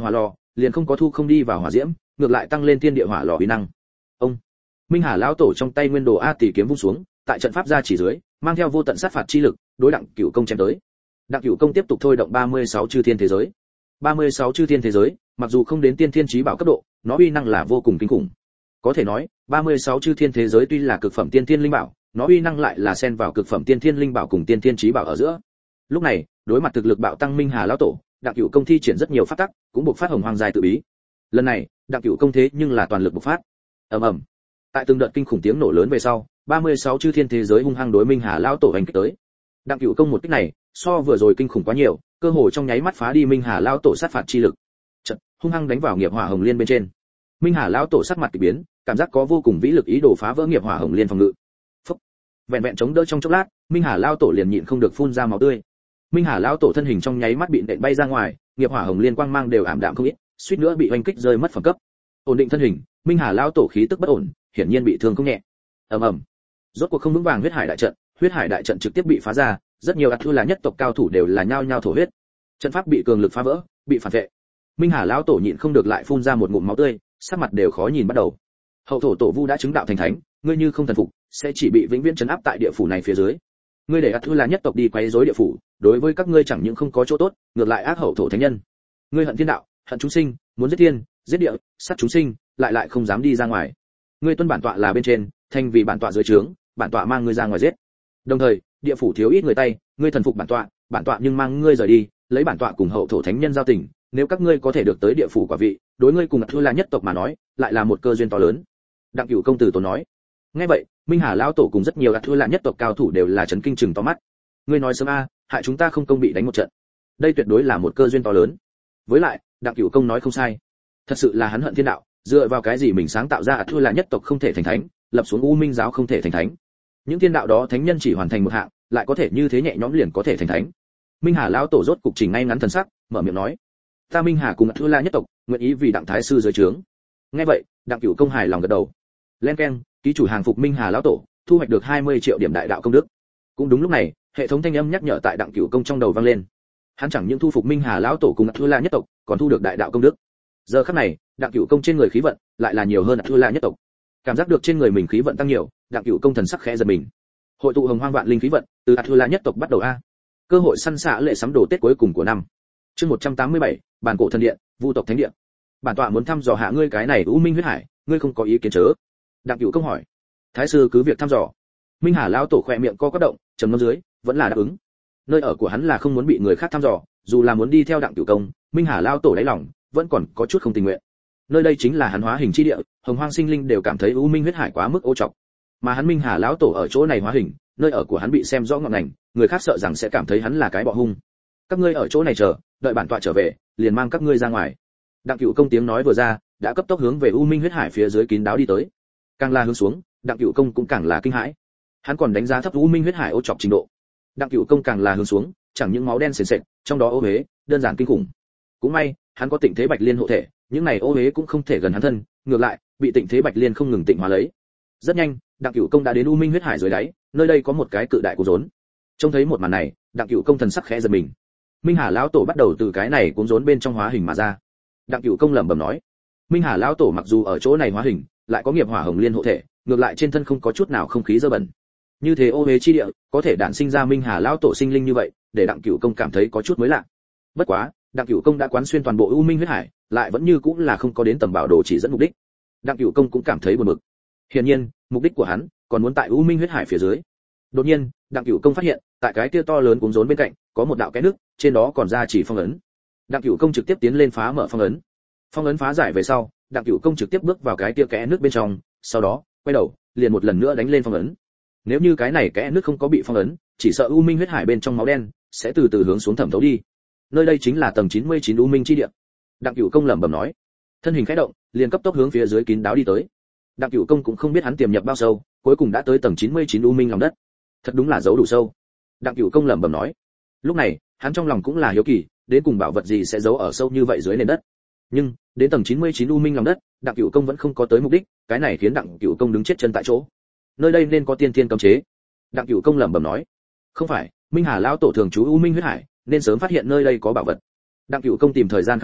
liền không có thu không đi vào hỏa diễm, ngược lại tăng lên thiên địa hỏa lò uy năng. Ông Minh Hà lão tổ trong tay nguyên đồ A Tỷ kiếm vung xuống, tại trận pháp gia chỉ dưới, mang theo vô tận sát phạt chi lực, đối Đặng Cửu Công chém tới. Đặng Cửu Công tiếp tục thôi động ba mươi sáu chư thiên thế giới. ba mươi sáu chư thiên thế giới, mặc dù không đến tiên thiên chí bảo cấp độ, nó uy năng là vô cùng kinh khủng. Có thể nói, ba mươi sáu chư thiên thế giới tuy là cực phẩm tiên thiên linh bảo, nó uy năng lại là xen vào cực phẩm tiên thiên linh bảo cùng tiên thiên chí bảo ở giữa. Lúc này, đối mặt thực lực bạo tăng Minh Hà lão tổ, Đặng Cửu Công thi triển rất nhiều pháp tắc, cũng bộc phát hồng hoang dài tự bí. Lần này, Đặng Cửu Công thế nhưng là toàn lực bộc phát. Ầm ầm. Tại từng đợt kinh khủng tiếng nổ lớn về sau, ba mươi sáu chư thiên thế giới hung hăng đối Minh Hà lão tổ hành kích tới. Đặng Cửu Công một kích này, so vừa rồi kinh khủng quá nhiều, cơ hồ trong nháy mắt phá đi Minh Hà lão tổ sát phạt chi lực. Chợt, hung hăng đánh vào nghiệp hỏa hồng liên bên trên. Minh Hà lão tổ sắc mặt kỳ biến, cảm giác có vô cùng vĩ lực ý đồ phá vỡ nghiệp hỏa hồng liên phòng ngự. Phốc. Vẹn vẹn chống đỡ trong chốc lát, Minh Hà lão tổ liền nhịn không được phun ra máu tươi. Minh Hà lão tổ thân hình trong nháy mắt bị nện bay ra ngoài, nghiệp hỏa hồng liên quang mang đều ảm đạm không ít, suýt nữa bị oanh kích rơi mất phẩm cấp. Ổn định thân hình, Minh Hà lão tổ khí tức bất ổn, hiển nhiên bị thương không nhẹ. Ầm ầm. Rốt cuộc không vững vàng huyết hải đại trận, huyết hải đại trận trực tiếp bị phá ra, rất nhiều ắt thua là nhất tộc cao thủ đều là nhao nhao thổ huyết. Trận pháp bị cường lực phá vỡ, bị phản vệ. Minh Hà lão tổ nhịn không được lại phun ra một ngụm máu tươi, sắc mặt đều khó nhìn bắt đầu. Hậu thổ tổ vu đã chứng đạo thành thánh, ngươi như không thần phục, sẽ chỉ bị vĩnh viễn trấn áp tại địa phủ này phía dưới. Ngươi để ắt thua là nhất tộc đi quấy rối địa phủ, đối với các ngươi chẳng những không có chỗ tốt, ngược lại ác hậu thổ thánh nhân. Ngươi hận thiên đạo, hận chúng sinh, muốn giết thiên, giết địa, sát chúng sinh, lại lại không dám đi ra ngoài. Ngươi tuân bản tọa là bên trên, thành vì bản tọa dưới trướng, bản tọa mang ngươi ra ngoài giết. Đồng thời, địa phủ thiếu ít người tay, ngươi thần phục bản tọa, bản tọa nhưng mang ngươi rời đi, lấy bản tọa cùng hậu thổ thánh nhân giao tình, nếu các ngươi có thể được tới địa phủ quả vị, đối ngươi cùng thua là nhất tộc mà nói, lại là một cơ duyên to lớn. Đặng Cửu Công tử tổ nói. Nghe vậy, Minh Hà lão tổ cùng rất nhiều thua là nhất tộc cao thủ đều là chấn kinh chừng to mắt. Ngươi nói sớm a, hại chúng ta không công bị đánh một trận. Đây tuyệt đối là một cơ duyên to lớn. Với lại, Đặng Cửu Công nói không sai. Thật sự là hắn hận thiên đạo, dựa vào cái gì mình sáng tạo ra thua là nhất tộc không thể thành thánh, lập xuống U Minh giáo không thể thành thánh. Những thiên đạo đó thánh nhân chỉ hoàn thành một hạng, lại có thể như thế nhẹ nhõm liền có thể thành thánh. Minh Hà lão tổ rốt cục chỉnh ngay ngắn thần sắc, mở miệng nói: "Ta Minh Hà cùng Thưa La nhất tộc, nguyện ý vì Đặng thái sư dưới trướng." Nghe vậy, Đặng Cửu Công hài lòng gật đầu. Lên keng, ký chủ hàng phục Minh Hà lão tổ, thu hoạch được hai mươi triệu điểm đại đạo công đức. Cũng đúng lúc này, hệ thống thanh âm nhắc nhở tại Đặng Cửu Công trong đầu vang lên. Hắn chẳng những thu phục Minh Hà lão tổ cùng Thưa La nhất tộc, còn thu được đại đạo công đức. Giờ khắc này, Đặng Cửu Công trên người khí vận lại là nhiều hơn Thưa La nhất tộc. Cảm giác được trên người mình khí vận tăng nhiều, Đặng Cửu Công thần sắc khẽ giật mình. Hội tụ hồng hoang vạn linh khí vận, từ Thưa La nhất tộc bắt đầu a. Cơ hội săn xạ lệ sắm đồ Tết cuối cùng của năm. Chương một trăm tám mươi bảy, bản cổ thần điện, vu tộc thánh điện. Bản tọa muốn thăm dò hạ ngươi cái này U Minh huyết hải, ngươi không có ý kiến chớ? Đặng Cửu Công hỏi. Thái sư cứ việc thăm dò. Minh Hà lão tổ khẽ miệng co quắp động, trầm ngâm dưới, vẫn là đáp ứng. Nơi ở của hắn là không muốn bị người khác thăm dò, dù là muốn đi theo Đặng Cửu Công, Minh Hà lão tổ đáy lòng vẫn còn có chút không tình nguyện. Nơi đây chính là hắn hóa hình chi địa, hồng hoang sinh linh đều cảm thấy U Minh huyết hải quá mức ô trọc. Mà hắn Minh Hà lão tổ ở chỗ này hóa hình, nơi ở của hắn bị xem rõ ngọn ngành, người khác sợ rằng sẽ cảm thấy hắn là cái bọ hung. Các ngươi ở chỗ này chờ, đợi bản tọa trở về, liền mang các ngươi ra ngoài. Đặng Cửu Công tiếng nói vừa ra, đã cấp tốc hướng về U Minh huyết hải phía dưới kín đáo đi tới. Càng là hướng xuống, Đặng Cửu Công cũng càng là kinh hãi. Hắn còn đánh giá thấp U Minh huyết hải ô trọc trình độ. Đặng Cửu Công càng là hướng xuống, chẳng những máu đen sền sệt, trong đó ô uế, đơn giản kinh khủng. Cũng may, hắn có Tịnh Thế Bạch Liên hộ thể, những này ô uế cũng không thể gần hắn thân, ngược lại, bị Tịnh Thế Bạch Liên không ngừng tịnh hóa lấy. Rất nhanh, Đặng Cửu Công đã đến U Minh huyết hải dưới đáy, nơi đây có một cái cự đại cuống rốn. Trông thấy một màn này, Đặng Cửu Công thần sắc khẽ giật mình. Minh Hà lão tổ bắt đầu từ cái này cuống rốn bên trong hóa hình mà ra. Đặng Cửu Công lẩm bẩm nói: Minh Hà lão tổ mặc dù ở chỗ này hóa hình, lại có nghiệp hỏa hồng liên hộ thể, ngược lại trên thân không có chút nào không khí dơ bẩn. Như thế ô uế chi địa, có thể đản sinh ra Minh Hà lão tổ sinh linh như vậy, để Đặng Cửu Công cảm thấy có chút mới lạ. Bất quá, Đặng Cửu Công đã quán xuyên toàn bộ U Minh huyết hải, lại vẫn như cũng là không có đến tầm bảo đồ chỉ dẫn mục đích. Đặng Cửu Công cũng cảm thấy buồn bực. Hiển nhiên, mục đích của hắn còn muốn tại U Minh huyết hải phía dưới. Đột nhiên, Đặng Cửu Công phát hiện, tại cái kia to lớn cuống rốn bên cạnh, có một đạo kẽ nước, trên đó còn ra chỉ phong ấn. Đặng Cửu Công trực tiếp tiến lên phá mở phong ấn. Phong ấn phá giải về sau, Đặng Cửu Công trực tiếp bước vào cái kia kẽ nước bên trong, sau đó, quay đầu, liền một lần nữa đánh lên phong ấn. Nếu như cái này kẽ nước không có bị phong ấn, chỉ sợ U Minh huyết hải bên trong máu đen sẽ từ từ hướng xuống thẩm thấu đi. Nơi đây chính là tầng chín mươi chín U Minh chi địa. Đặng Cửu Công lẩm bẩm nói. Thân hình khẽ động, liền cấp tốc hướng phía dưới kín đáo đi tới. Đặng Cửu Công cũng không biết hắn tiềm nhập bao sâu, cuối cùng đã tới tầng chín mươi chín U Minh lòng đất. Thật đúng là giấu đủ sâu. Đặng Cửu Công lẩm bẩm nói. Lúc này, hắn trong lòng cũng là hiếu kỳ, đến cùng bảo vật gì sẽ giấu ở sâu như vậy dưới nền đất. Nhưng, đến tầng chín mươi chín U Minh lòng đất, Đặng Cửu Công vẫn không có tới mục đích, cái này khiến Đặng Cửu Công đứng chết chân tại chỗ. Nơi đây nên có tiên thiên cấm chế. Đặng Cửu Công lẩm bẩm nói. Không phải, Minh Hà lão tổ thường trú U Minh huyết hải, nên sớm phát hiện nơi đây có bảo vật. Đặng Cửu Công tìm thời gian khá lâu,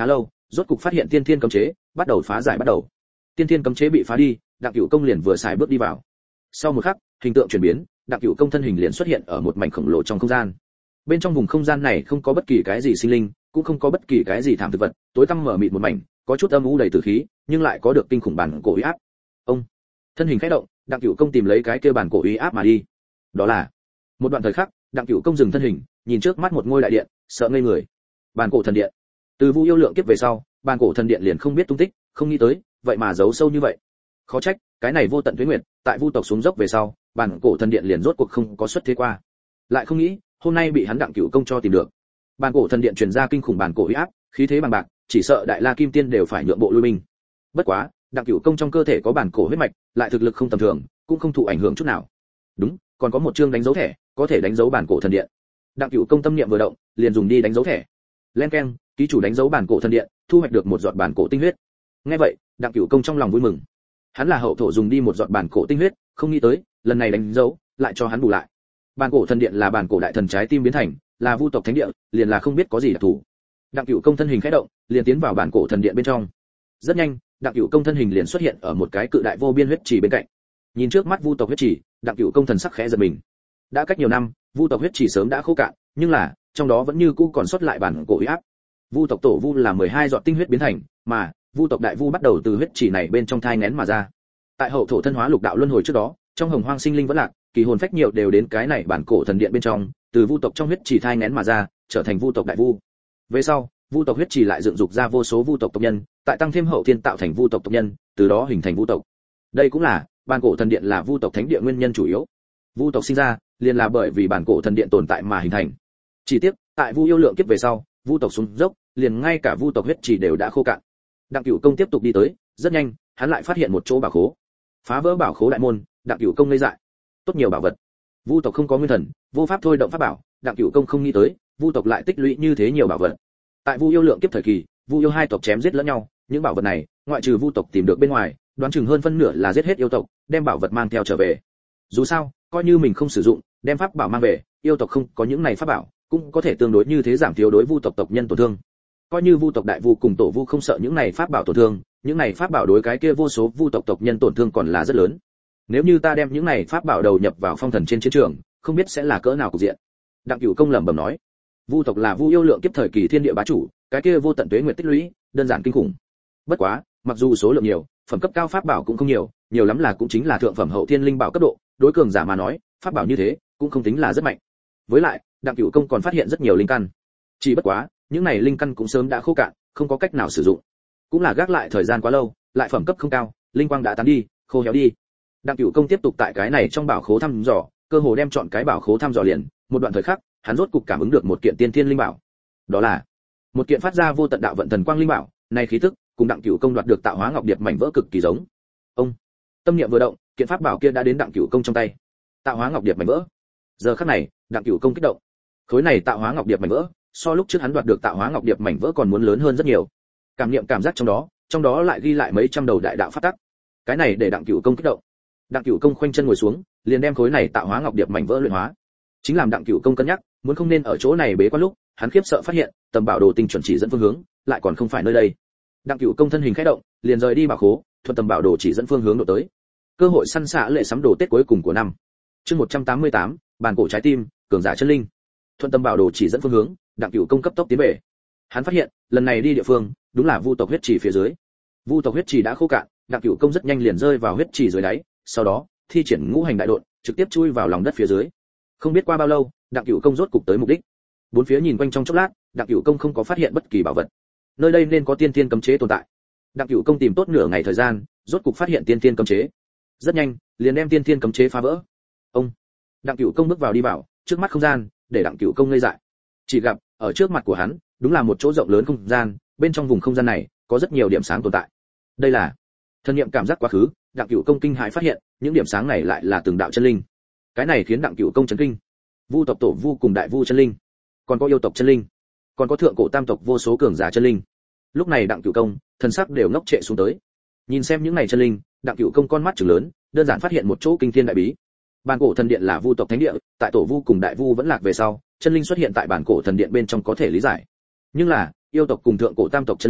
rốt cục phát hiện tiên thiên cấm chế, bắt đầu phá giải bắt đầu. Tiên thiên cấm chế bị phá đi, Đặng Cửu Công liền vừa xài bước đi vào. Sau một khắc, hình tượng chuyển biến, Đặng Cửu Công thân hình liền xuất hiện ở một mảnh khổng lồ trong không gian. Bên trong vùng không gian này không có bất kỳ cái gì sinh linh, cũng không có bất kỳ cái gì thảm thực vật, tối tăm mở mịt một mảnh, có chút âm u đầy tử khí, nhưng lại có được kinh khủng bản cổ uy áp. Ông, thân hình khẽ động, Đặng Cửu Công tìm lấy cái kia bản cổ uy áp mà đi. Đó là một đoạn thời khắc, Đặng Cửu Công dừng thân hình, nhìn trước mắt một ngôi đại điện, sợ ngây người. Bản cổ thần điện. Từ Vu Yêu Lượng kiếp về sau, bản cổ thần điện liền không biết tung tích, không nghĩ tới, vậy mà giấu sâu như vậy. Khó trách, cái này vô tận tuế nguyệt, tại Vu tộc xuống dốc về sau, bản cổ thần điện liền rốt cuộc không có xuất thế qua. Lại không nghĩ, hôm nay bị hắn Đặng Cửu Công cho tìm được. Bản cổ thần điện truyền ra kinh khủng bản cổ uy áp, khí thế bằng bạc, chỉ sợ Đại La Kim Tiên đều phải nhượng bộ lui binh. Bất quá, Đặng Cửu Công trong cơ thể có bản cổ huyết mạch, lại thực lực không tầm thường, cũng không thụ ảnh hưởng chút nào. Đúng, còn có một chương đánh dấu thẻ, có thể đánh dấu bản cổ thần điện. Đặng Cửu Công tâm niệm vừa động, liền dùng đi đánh dấu thẻ. Len keng, ký chủ đánh dấu bản cổ thần điện, thu hoạch được một giọt bản cổ tinh huyết. Nghe vậy, Đặng Cửu Công trong lòng vui mừng. Hắn là hậu thổ dùng đi một giọt bản cổ tinh huyết, không nghĩ tới, lần này đánh dấu, lại cho hắn bù lại. Bản cổ thần điện là bản cổ đại thần trái tim biến thành, là Vu tộc thánh địa, liền là không biết có gì đặc thù. Đặng Cửu Công thân hình khẽ động, liền tiến vào bản cổ thần điện bên trong. Rất nhanh, Đặng Cửu Công thân hình liền xuất hiện ở một cái cự đại vô biên huyết trì bên cạnh. Nhìn trước mắt Vu tộc huyết trì, Đặng Cửu Công thần sắc khẽ giật mình. Đã cách nhiều năm, Vu tộc huyết trì sớm đã khô cạn, nhưng là, trong đó vẫn như cũ còn sót lại bản cổ uy áp. Vu tộc tổ Vu là mười hai giọt tinh huyết biến thành, mà Vu tộc đại Vu bắt đầu từ huyết trì này bên trong thai nghén mà ra. Tại hậu thổ thân hóa lục đạo luân hồi trước đó, trong hồng hoang sinh linh vẫn lạc, kỳ hồn phách nhiều đều đến cái này bản cổ thần điện bên trong, từ Vu tộc trong huyết trì thai nghén mà ra, trở thành Vu tộc đại Vu. Về sau, Vu tộc huyết trì lại dựng dục ra vô số Vu tộc tộc nhân, tại tăng thêm hậu thiên tạo thành Vu tộc tộc nhân, từ đó hình thành Vu tộc. Đây cũng là bản cổ thần điện là Vu tộc thánh địa nguyên nhân chủ yếu. Vu tộc sinh ra, liền là bởi vì bản cổ thần điện tồn tại mà hình thành. Chỉ tiếc, tại Vu Yêu Lượng kiếp về sau, Vu tộc xuống dốc, liền ngay cả Vu tộc huyết trì đều đã khô cạn. Đặng Cửu Công tiếp tục đi tới, rất nhanh, hắn lại phát hiện một chỗ bảo khố. Phá vỡ bảo khố đại môn, Đặng Cửu Công ngây dại. Tốt nhiều bảo vật. Vu tộc không có nguyên thần, vô pháp thôi động pháp bảo, Đặng Cửu Công không nghĩ tới, Vu tộc lại tích lũy như thế nhiều bảo vật. Tại Vu Yêu Lượng kiếp thời kỳ, Vu Yêu hai tộc chém giết lẫn nhau, những bảo vật này, ngoại trừ Vu tộc tìm được bên ngoài, đoán chừng hơn phân nửa là giết hết yêu tộc, đem bảo vật mang theo trở về. Dù sao, coi như mình không sử dụng, đem pháp bảo mang về, yêu tộc không có những này pháp bảo, cũng có thể tương đối như thế giảm thiếu đối Vu tộc tộc nhân tổn thương. Coi như Vu tộc đại Vu cùng tổ Vu không sợ những này pháp bảo tổn thương, những này pháp bảo đối cái kia vô số Vu tộc tộc nhân tổn thương còn là rất lớn. Nếu như ta đem những này pháp bảo đầu nhập vào phong thần trên chiến trường, không biết sẽ là cỡ nào cục diện. Đặng Cửu Công lẩm bẩm nói, Vu tộc là Vu Yêu Lượng kiếp thời kỳ thiên địa bá chủ, cái kia vô tận tuế nguyệt tích lũy, đơn giản kinh khủng. Bất quá, mặc dù số lượng nhiều, phẩm cấp cao pháp bảo cũng không nhiều, nhiều lắm là cũng chính là thượng phẩm hậu thiên linh bảo cấp độ, đối cường giả mà nói, pháp bảo như thế cũng không tính là rất mạnh. Với lại, Đặng Cửu Công còn phát hiện rất nhiều linh căn. Chỉ bất quá, những này linh căn cũng sớm đã khô cạn, không có cách nào sử dụng. Cũng là gác lại thời gian quá lâu, lại phẩm cấp không cao, linh quang đã tán đi, khô héo đi. Đặng Cửu Công tiếp tục tại cái này trong bảo khố thăm dò, cơ hồ đem chọn cái bảo khố thăm dò liền, một đoạn thời khắc, hắn rốt cục cảm ứng được một kiện tiên thiên linh bảo. Đó là một kiện phát ra vô tận đạo vận thần quang linh bảo, này khí tức cùng Đặng Cửu Công đoạt được tạo hóa ngọc điệp mảnh vỡ cực kỳ giống. Ông, tâm niệm vừa động, kiện pháp bảo kia đã đến Đặng Cửu Công trong tay. Tạo hóa ngọc điệp mảnh vỡ. Giờ khắc này, Đặng Cửu Công kích động. Khối này tạo hóa ngọc điệp mảnh vỡ, so lúc trước hắn đoạt được tạo hóa ngọc điệp mảnh vỡ còn muốn lớn hơn rất nhiều. Cảm niệm cảm giác trong đó, trong đó lại ghi lại mấy trăm đầu đại đạo pháp tắc. Cái này để Đặng Cửu Công kích động. Đặng Cửu Công khoanh chân ngồi xuống, liền đem khối này tạo hóa ngọc điệp mảnh vỡ luyện hóa. Chính làm Đặng Cửu Công cân nhắc, muốn không nên ở chỗ này bế quan lúc, hắn khiếp sợ phát hiện, tầm bảo đồ tinh chuẩn chỉ dẫn phương hướng, lại còn không phải nơi đây. Đặng Cửu Công thân hình khẽ động, liền rời đi bảo khố, thuận tầm bảo đồ chỉ dẫn phương hướng độ tới. Cơ hội săn xạ lệ sắm đồ Tết cuối cùng của năm. Chương một trăm tám mươi tám, bàn cổ trái tim, cường giả chân linh. Thuận tầm bảo đồ chỉ dẫn phương hướng, Đặng Cửu Công cấp tốc tiến về. Hắn phát hiện, lần này đi địa phương, đúng là Vu tộc huyết trì phía dưới. Vu tộc huyết trì đã khô cạn, Đặng Cửu Công rất nhanh liền rơi vào huyết trì dưới đáy, sau đó, thi triển ngũ hành đại độn, trực tiếp chui vào lòng đất phía dưới. Không biết qua bao lâu, Đặng Cửu Công rốt cục tới mục đích. Bốn phía nhìn quanh trong chốc lát, Đặng Cửu Công không có phát hiện bất kỳ bảo vật. Nơi đây nên có tiên tiên cấm chế tồn tại. Đặng Cửu Công tìm tốt nửa ngày thời gian, rốt cục phát hiện tiên tiên cấm chế. Rất nhanh, liền đem tiên tiên cấm chế phá vỡ. Ông, Đặng Cửu Công bước vào đi vào, trước mắt không gian, để Đặng Cửu Công ngây dại. Chỉ gặp, ở trước mặt của hắn, đúng là một chỗ rộng lớn không gian, bên trong vùng không gian này, có rất nhiều điểm sáng tồn tại. Đây là thân niệm cảm giác quá khứ, Đặng Cửu Công kinh hãi phát hiện, những điểm sáng này lại là từng đạo chân linh. Cái này khiến Đặng Cửu Công chấn kinh. Vu tộc tổ Vu cùng đại Vu chân linh, còn có yêu tộc chân linh, còn có thượng cổ tam tộc vô số cường giả chân linh. Lúc này Đặng Cửu Công, thần sắc đều ngốc trệ xuống tới. Nhìn xem những này chân linh, Đặng Cửu Công con mắt trừng lớn, đơn giản phát hiện một chỗ kinh thiên đại bí. Bản cổ thần điện là Vu tộc thánh địa, tại tổ Vu cùng đại Vu vẫn lạc về sau, chân linh xuất hiện tại bản cổ thần điện bên trong có thể lý giải. Nhưng là, yêu tộc cùng thượng cổ tam tộc chân linh,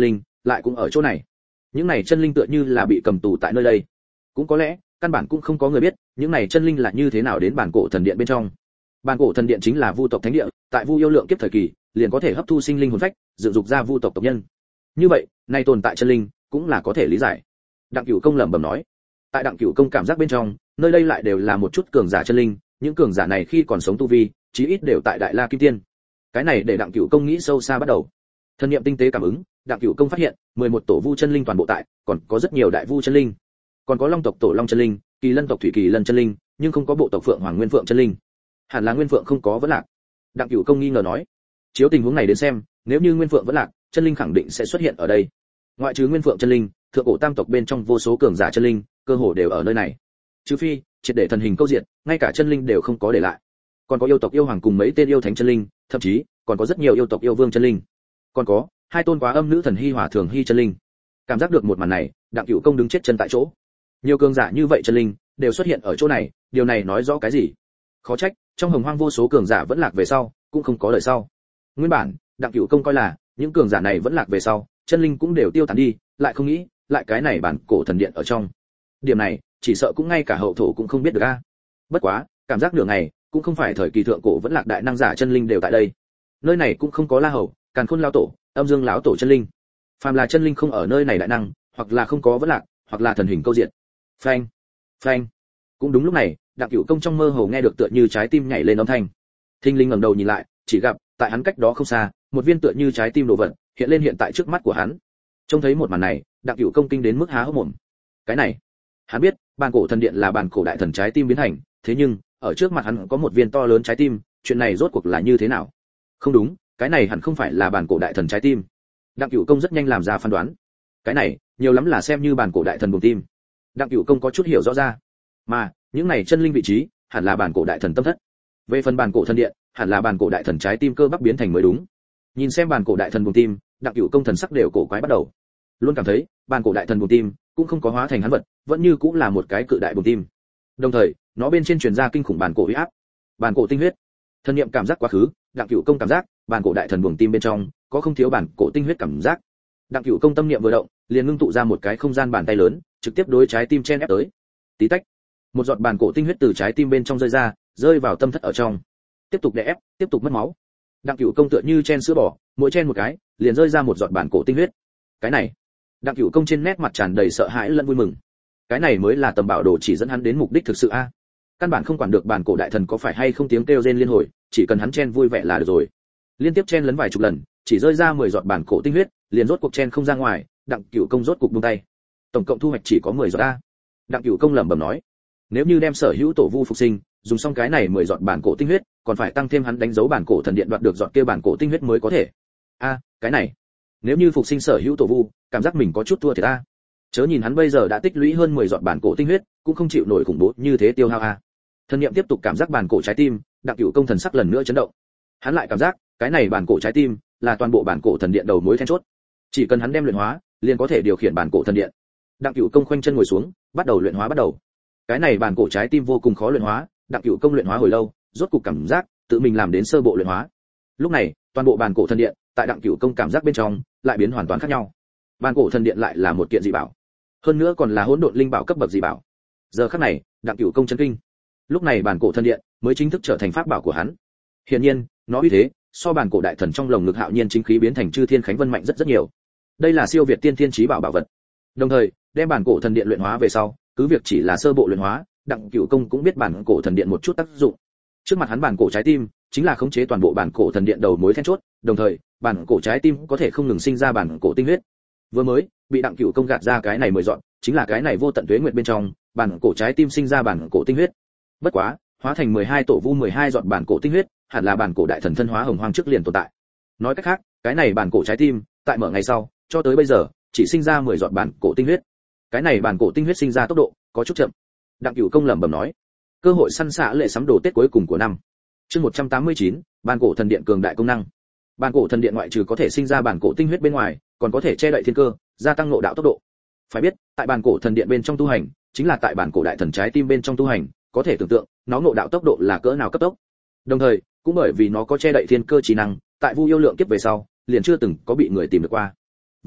lại cũng ở chỗ này. Những này chân linh tựa như là bị cầm tù tại nơi đây. Cũng có lẽ, căn bản cũng không có người biết, những này chân linh là như thế nào đến bản cổ thần điện bên trong. Bản cổ thần điện chính là vu tộc thánh địa, tại vu yêu lượng kiếp thời kỳ, liền có thể hấp thu sinh linh hồn phách, dựng dục ra vu tộc tộc nhân. Như vậy, nay tồn tại chân linh, cũng là có thể lý giải. Đặng Cửu Công lẩm bẩm nói. Tại Đặng Cửu Công cảm giác bên trong, nơi đây lại đều là một chút cường giả chân linh, những cường giả này khi còn sống tu vi, chí ít đều tại Đại La Kim Tiên. Cái này để Đặng Cửu Công nghĩ sâu xa bắt đầu. Thân niệm tinh tế cảm ứng, Đặng Cửu Công phát hiện, mười một tổ vu chân linh toàn bộ tại, còn có rất nhiều đại vu chân linh. Còn có Long tộc tổ Long chân linh, Kỳ Lân tộc Thủy Kỳ Lân chân linh, nhưng không có bộ tộc Phượng Hoàng Nguyên Phượng chân linh. Hẳn là Nguyên Phượng không có vẫn lạc. Đặng Cửu Công nghi ngờ nói. Chiếu tình huống này đến xem, nếu như Nguyên Phượng vẫn lạc, chân linh khẳng định sẽ xuất hiện ở đây. Ngoại trừ Nguyên Phượng chân linh, thượng cổ tam tộc bên trong vô số cường giả chân linh, cơ hồ đều ở nơi này. Trừ phi, triệt để thần hình câu diện, ngay cả chân linh đều không có để lại. Còn có yêu tộc yêu hoàng cùng mấy tên yêu thánh chân linh, thậm chí còn có rất nhiều yêu tộc yêu vương chân linh. Còn có hai tôn quá âm nữ thần hy hòa thường hy chân linh. Cảm giác được một màn này, Đặng Cửu Công đứng chết chân tại chỗ. Nhiều cường giả như vậy chân linh đều xuất hiện ở chỗ này, điều này nói rõ cái gì? Khó trách, trong hồng hoang vô số cường giả vẫn lạc về sau, cũng không có đời sau. Nguyên bản, Đặng Cửu Công coi là những cường giả này vẫn lạc về sau, chân linh cũng đều tiêu tán đi, lại không nghĩ, lại cái này bản cổ thần điện ở trong. Điểm này, chỉ sợ cũng ngay cả hậu thổ cũng không biết được a. Bất quá, cảm giác nửa ngày, cũng không phải thời kỳ thượng cổ vẫn lạc đại năng giả chân linh đều tại đây. Nơi này cũng không có La Hầu, Càn Khôn lão tổ, Âm Dương lão tổ chân linh. Phàm là chân linh không ở nơi này đại năng, hoặc là không có vẫn lạc, hoặc là thần hình câu diện. Phanh, phanh. Cũng đúng lúc này, Đặng Cửu Công trong mơ hồ nghe được tựa như trái tim nhảy lên âm thanh. Thinh linh ngẩng đầu nhìn lại, chỉ gặp tại hắn cách đó không xa, một viên tựa như trái tim đồ vật hiện lên hiện tại trước mắt của hắn. Trông thấy một màn này, Đặng Cửu Công kinh đến mức há hốc mồm. Cái này, hắn biết, bản cổ thần điện là bản cổ đại thần trái tim biến thành, thế nhưng, ở trước mặt hắn có một viên to lớn trái tim, chuyện này rốt cuộc là như thế nào? Không đúng, cái này hẳn không phải là bản cổ đại thần trái tim. Đặng Cửu Công rất nhanh làm ra phán đoán. Cái này, nhiều lắm là xem như bản cổ đại thần buồng tim. Đặng Cửu Công có chút hiểu rõ ra. Mà, những này chân linh vị trí, hẳn là bản cổ đại thần tâm thất. Về phần bản cổ thần điện, hẳn là bản cổ đại thần trái tim cơ bắp biến thành mới đúng. Nhìn xem bản cổ đại thần buồng tim, Đặng Cửu Công thần sắc đều cổ quái bắt đầu. Luôn cảm thấy, bản cổ đại thần buồng tim cũng không có hóa thành hắn vật, vẫn như cũng là một cái cự đại buồng tim. Đồng thời, nó bên trên truyền ra kinh khủng bản cổ uy áp. Bản cổ tinh huyết. Thân niệm cảm giác quá khứ, Đặng Cửu Công cảm giác, bản cổ đại thần buồng tim bên trong có không thiếu bản cổ tinh huyết cảm giác. Đặng Cửu Công tâm niệm vừa động, liền ngưng tụ ra một cái không gian bàn tay lớn, trực tiếp đối trái tim chen ép tới. Tí tách, một giọt bản cổ tinh huyết từ trái tim bên trong rơi ra, rơi vào tâm thất ở trong. Tiếp tục đè ép, tiếp tục mất máu. Đặng Cửu Công tựa như chen sữa bò, mỗi chen một cái, liền rơi ra một giọt bản cổ tinh huyết. Cái này, Đặng Cửu Công trên nét mặt tràn đầy sợ hãi lẫn vui mừng. Cái này mới là tầm bảo đồ chỉ dẫn hắn đến mục đích thực sự a. Căn bản không quản được bản cổ đại thần có phải hay không tiếng kêu rên liên hồi, chỉ cần hắn chen vui vẻ là được rồi. Liên tiếp chen lấn vài chục lần, chỉ rơi ra mười giọt bản cổ tinh huyết, liền rốt cuộc chen không ra ngoài, Đặng Cửu Công rốt cuộc buông tay. Tổng cộng thu hoạch chỉ có mười giọt a. Đặng Cửu Công lẩm bẩm nói, nếu như đem sở hữu tổ vu phục sinh, dùng xong cái này mười giọt bản cổ tinh huyết, còn phải tăng thêm hắn đánh dấu bản cổ thần điện đoạt được giọt kia bản cổ tinh huyết mới có thể. A, cái này, nếu như phục sinh sở hữu tổ vu, cảm giác mình có chút thua thiệt a. Chớ nhìn hắn bây giờ đã tích lũy hơn mười giọt bản cổ tinh huyết, cũng không chịu nổi khủng bố như thế tiêu hao a. Thần niệm tiếp tục cảm giác bản cổ trái tim, Đặng Cửu Công thần sắc lần nữa chấn động. Hắn lại cảm giác, cái này bản cổ trái tim là toàn bộ bản cổ thần điện đầu mối then chốt. Chỉ cần hắn đem luyện hóa, liền có thể điều khiển bản cổ thần điện. Đặng Cửu Công khoanh chân ngồi xuống, bắt đầu luyện hóa bắt đầu. Cái này bản cổ trái tim vô cùng khó luyện hóa, Đặng Cửu Công luyện hóa hồi lâu, rốt cục cảm giác tự mình làm đến sơ bộ luyện hóa. Lúc này, toàn bộ bản cổ thần điện, tại Đặng Cửu Công cảm giác bên trong, lại biến hoàn toàn khác nhau. Bản cổ thần điện lại là một kiện dị bảo, hơn nữa còn là hỗn độn linh bảo cấp bậc dị bảo. Giờ khắc này, Đặng Cửu Công chấn kinh. Lúc này bản cổ thần điện mới chính thức trở thành pháp bảo của hắn. Hiển nhiên, nó uy thế so bản cổ đại thần trong lồng ngực hạo nhiên chính khí biến thành chư thiên khánh vân mạnh rất rất nhiều. Đây là siêu việt tiên thiên chí bảo bảo vật. Đồng thời, đem bản cổ thần điện luyện hóa về sau, cứ việc chỉ là sơ bộ luyện hóa, Đặng Cửu Công cũng biết bản cổ thần điện một chút tác dụng. Trước mặt hắn bản cổ trái tim chính là khống chế toàn bộ bản cổ thần điện đầu mối then chốt, đồng thời, bản cổ trái tim có thể không ngừng sinh ra bản cổ tinh huyết. Vừa mới bị Đặng Cửu Công gạt ra cái này mười dọn, chính là cái này vô tận tuế nguyệt bên trong, bản cổ trái tim sinh ra bản cổ tinh huyết. Bất quá, hóa thành mười hai tổ vu mười hai giọt bản cổ tinh huyết, hẳn là bản cổ đại thần thân hóa hồng hoang trước liền tồn tại. Nói cách khác, cái này bản cổ trái tim, tại mở ngày sau, cho tới bây giờ, chỉ sinh ra mười giọt bản cổ tinh huyết. Cái này bản cổ tinh huyết sinh ra tốc độ có chút chậm. Đặng Cửu Công lẩm bẩm nói, cơ hội săn xạ lệ sắm đồ Tết cuối cùng của năm. Chương một trăm tám mươi chín, bản cổ thần điện cường đại công năng. Bản cổ thần điện ngoại trừ có thể sinh ra bản cổ tinh huyết bên ngoài, còn có thể che đậy thiên cơ, gia tăng ngộ đạo tốc độ. Phải biết, tại bản cổ thần điện bên trong tu hành, chính là tại bản cổ đại thần trái tim bên trong tu hành, có thể tưởng tượng, nó ngộ đạo tốc độ là cỡ nào cấp tốc. Đồng thời, cũng bởi vì nó có che đậy thiên cơ trí năng, tại Vu yêu lượng kiếp về sau, liền chưa từng có bị người tìm được qua. Với lại,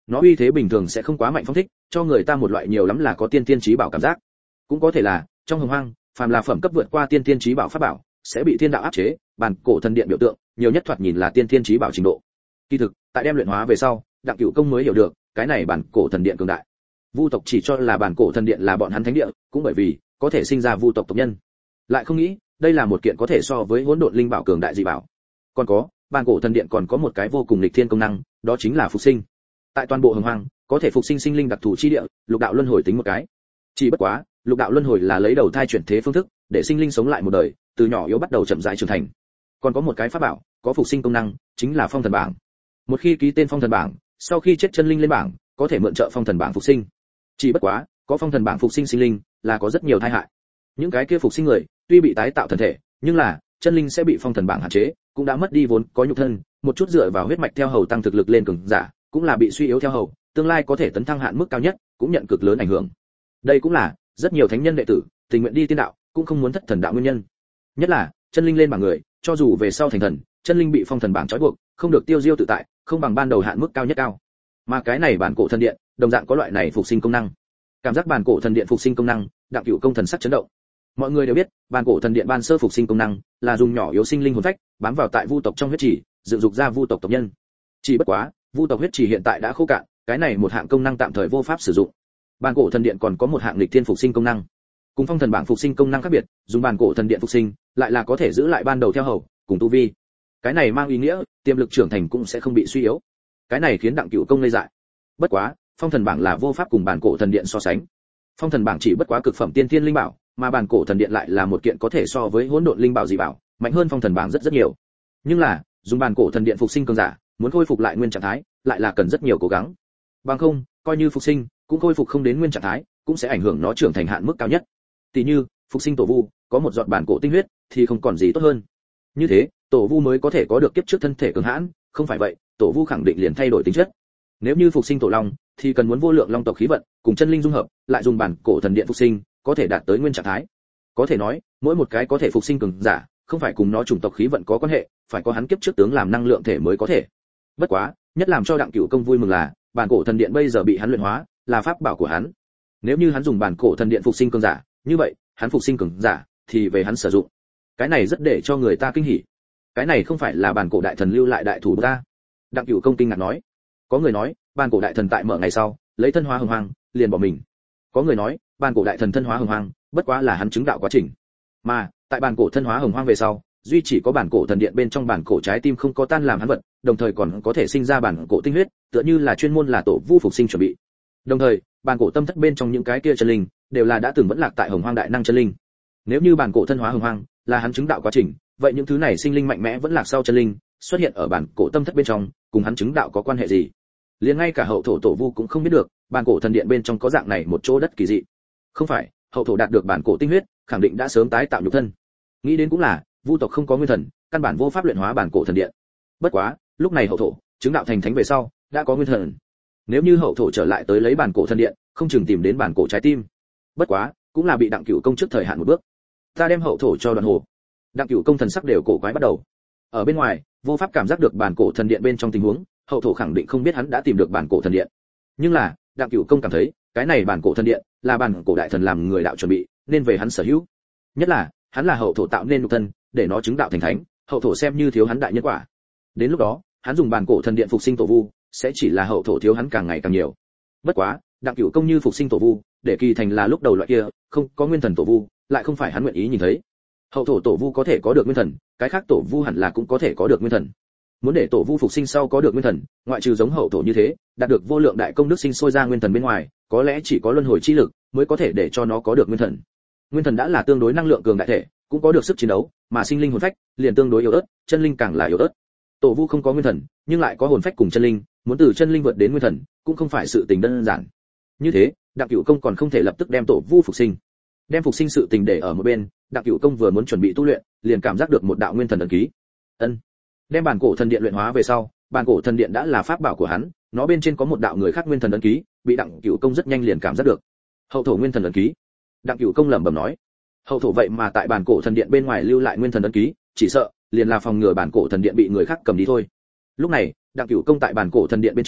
nó uy thế bình thường sẽ không quá mạnh phong thích, cho người ta một loại nhiều lắm là có tiên tiên chí bảo cảm giác. Cũng có thể là trong hồng hoang, phàm là phẩm cấp vượt qua tiên tiên chí bảo pháp bảo sẽ bị thiên đạo áp chế, bản cổ thần điện biểu tượng nhiều nhất thoạt nhìn là tiên tiên chí bảo trình độ. Kỳ thực, tại đem luyện hóa về sau, Đặng Cửu Công mới hiểu được, cái này bản cổ thần điện cường đại. Vu tộc chỉ cho là bản cổ thần điện là bọn hắn thánh địa, cũng bởi vì có thể sinh ra vu tộc tộc nhân. Lại không nghĩ, đây là một kiện có thể so với hỗn độn linh bảo cường đại dị bảo. Còn có, bản cổ thần điện còn có một cái vô cùng nghịch thiên công năng, đó chính là phục sinh. Tại toàn bộ hồng hoang, có thể phục sinh sinh linh đặc thù chi địa, lục đạo luân hồi tính một cái. Chỉ bất quá, lục đạo luân hồi là lấy đầu thai chuyển thế phương thức, để sinh linh sống lại một đời, từ nhỏ yếu bắt đầu chậm rãi trưởng thành. Còn có một cái pháp bảo, có phục sinh công năng, chính là phong thần bảng. Một khi ký tên phong thần bảng, sau khi chết chân linh lên bảng, có thể mượn trợ phong thần bảng phục sinh. Chỉ bất quá, có phong thần bảng phục sinh sinh linh, là có rất nhiều tai hại. Những cái kia phục sinh người, tuy bị tái tạo thần thể, nhưng là chân linh sẽ bị phong thần bảng hạn chế, cũng đã mất đi vốn có nhục thân, một chút dựa vào huyết mạch theo hầu tăng thực lực lên cường giả, cũng là bị suy yếu theo hầu, tương lai có thể tấn thăng hạn mức cao nhất, cũng nhận cực lớn ảnh hưởng. Đây cũng là rất nhiều thánh nhân đệ tử tình nguyện đi tiên đạo, cũng không muốn thất thần đạo nguyên nhân. Nhất là chân linh lên bảng người, cho dù về sau thành thần, chân linh bị phong thần bảng trói buộc, không được tiêu diêu tự tại, không bằng ban đầu hạn mức cao nhất cao. Mà cái này bản cổ thần điện, đồng dạng có loại này phục sinh công năng. Cảm giác bản cổ thần điện phục sinh công năng, Đặng Cửu Công thần sắc chấn động. Mọi người đều biết, bản cổ thần điện ban sơ phục sinh công năng là dùng nhỏ yếu sinh linh hồn phách, bám vào tại vu tộc trong huyết chỉ, dựng dục ra vu tộc tộc nhân. Chỉ bất quá, vu tộc huyết chỉ hiện tại đã khô cạn, cái này một hạng công năng tạm thời vô pháp sử dụng. Bản cổ thần điện còn có một hạng nghịch thiên phục sinh công năng. Cùng phong thần bảng phục sinh công năng khác biệt, dùng bản cổ thần điện phục sinh, lại là có thể giữ lại ban đầu theo hầu, cùng tu vi. Cái này mang ý nghĩa, tiềm lực trưởng thành cũng sẽ không bị suy yếu. Cái này khiến Đặng Cửu Công ngây dại. Bất quá, phong thần bảng là vô pháp cùng bản cổ thần điện so sánh. Phong thần bảng chỉ bất quá cực phẩm tiên thiên linh bảo, mà bản cổ thần điện lại là một kiện có thể so với hỗn độn linh bảo dị bảo, mạnh hơn phong thần bảng rất rất nhiều. Nhưng là, dùng bản cổ thần điện phục sinh cường giả, muốn khôi phục lại nguyên trạng thái, lại là cần rất nhiều cố gắng. Bằng không, coi như phục sinh, cũng khôi phục không đến nguyên trạng thái, cũng sẽ ảnh hưởng nó trưởng thành hạn mức cao nhất. Tỷ như, phục sinh tổ vu, có một giọt bản cổ tinh huyết, thì không còn gì tốt hơn. Như thế, tổ vu mới có thể có được kiếp trước thân thể cường hãn, không phải vậy, tổ vu khẳng định liền thay đổi tính chất. Nếu như phục sinh tổ long, thì cần muốn vô lượng long tộc khí vận, cùng chân linh dung hợp, lại dùng bản cổ thần điện phục sinh, có thể đạt tới nguyên trạng thái. Có thể nói, mỗi một cái có thể phục sinh cường giả, không phải cùng nó chủng tộc khí vận có quan hệ, phải có hắn kiếp trước tướng làm năng lượng thể mới có thể. Bất quá, nhất làm cho Đặng Cửu Công vui mừng là, bản cổ thần điện bây giờ bị hắn luyện hóa, là pháp bảo của hắn. Nếu như hắn dùng bản cổ thần điện phục sinh cường giả, như vậy, hắn phục sinh cường giả thì về hắn sử dụng. Cái này rất để cho người ta kinh hỉ. Cái này không phải là bản cổ đại thần lưu lại đại thủ ta. Đặng Cửu Công kinh ngạc nói. Có người nói, bản cổ đại thần tại mở ngày sau, lấy thân hóa hồng hoang, liền bỏ mình. Có người nói, bản cổ đại thần thân hóa hồng hoang, bất quá là hắn chứng đạo quá trình. Mà, tại bản cổ thân hóa hồng hoang về sau, duy chỉ có bản cổ thần điện bên trong bản cổ trái tim không có tan làm hắn vật, đồng thời còn có thể sinh ra bản cổ tinh huyết, tựa như là chuyên môn là tổ vu phục sinh chuẩn bị. Đồng thời, bản cổ tâm thất bên trong những cái kia chân linh, đều là đã từng vẫn lạc tại hồng hoang đại năng chân linh. Nếu như bản cổ thân hóa hồng hoang là hắn chứng đạo quá trình, vậy những thứ này sinh linh mạnh mẽ vẫn lạc sau chân linh, xuất hiện ở bản cổ tâm thất bên trong, cùng hắn chứng đạo có quan hệ gì? Liền ngay cả hậu thổ tổ vu cũng không biết được, bản cổ thần điện bên trong có dạng này một chỗ đất kỳ dị. Không phải, hậu thổ đạt được bản cổ tinh huyết, khẳng định đã sớm tái tạo nhục thân. Nghĩ đến cũng là, vu tộc không có nguyên thần, căn bản vô pháp luyện hóa bản cổ thần điện. Bất quá, lúc này hậu thổ chứng đạo thành thánh về sau, đã có nguyên thần. Nếu như hậu thổ trở lại tới lấy bản cổ thần điện, không chừng tìm đến bản cổ trái tim. Bất quá, cũng là bị Đặng Cửu Công trước thời hạn một bước. Ta đem hậu thổ cho Đoàn Hồ. Đặng Cửu Công thần sắc đều cổ quái bắt đầu. Ở bên ngoài, vô pháp cảm giác được bản cổ thần điện bên trong tình huống, hậu thổ khẳng định không biết hắn đã tìm được bản cổ thần điện. Nhưng là, Đặng Cửu Công cảm thấy, cái này bản cổ thần điện là bản cổ đại thần làm người đạo chuẩn bị, nên về hắn sở hữu. Nhất là, hắn là hậu thổ tạo nên nhục thân, để nó chứng đạo thành thánh, hậu thổ xem như thiếu hắn đại nhân quả. Đến lúc đó, hắn dùng bản cổ thần điện phục sinh tổ vu, sẽ chỉ là hậu thổ thiếu hắn càng ngày càng nhiều. Bất quá, Đặng Cửu Công như phục sinh tổ vu, để kỳ thành là lúc đầu loại kia, không có nguyên thần tổ vu, lại không phải hắn nguyện ý nhìn thấy. Hậu thổ tổ vu có thể có được nguyên thần, cái khác tổ vu hẳn là cũng có thể có được nguyên thần. Muốn để tổ vu phục sinh sau có được nguyên thần, ngoại trừ giống hậu thổ như thế, đạt được vô lượng đại công đức sinh sôi ra nguyên thần bên ngoài, có lẽ chỉ có luân hồi chi lực mới có thể để cho nó có được nguyên thần. Nguyên thần đã là tương đối năng lượng cường đại thể, cũng có được sức chiến đấu, mà sinh linh hồn phách liền tương đối yếu ớt, chân linh càng là yếu ớt. Tổ vu không có nguyên thần, nhưng lại có hồn phách cùng chân linh, muốn từ chân linh vượt đến nguyên thần, cũng không phải sự tình đơn giản. Như thế, Đặng Cửu Công còn không thể lập tức đem tổ vu phục sinh. Đem phục sinh sự tình để ở một bên, Đặng Cửu Công vừa muốn chuẩn bị tu luyện, liền cảm giác được một đạo nguyên thần ấn ký. Ân. Đem bản cổ thần điện luyện hóa về sau, bản cổ thần điện đã là pháp bảo của hắn, nó bên trên có một đạo người khác nguyên thần ấn ký, bị Đặng Cửu Công rất nhanh liền cảm giác được. Hậu thổ nguyên thần ấn ký. Đặng Cửu Công lẩm bẩm nói. Hậu thổ vậy mà tại bản cổ thần điện bên ngoài lưu lại nguyên thần ấn ký, chỉ sợ liền là phòng ngừa bản cổ thần điện bị người khác cầm đi thôi. Lúc này, Đặng Cửu Công tại bản cổ thần điện bên trong,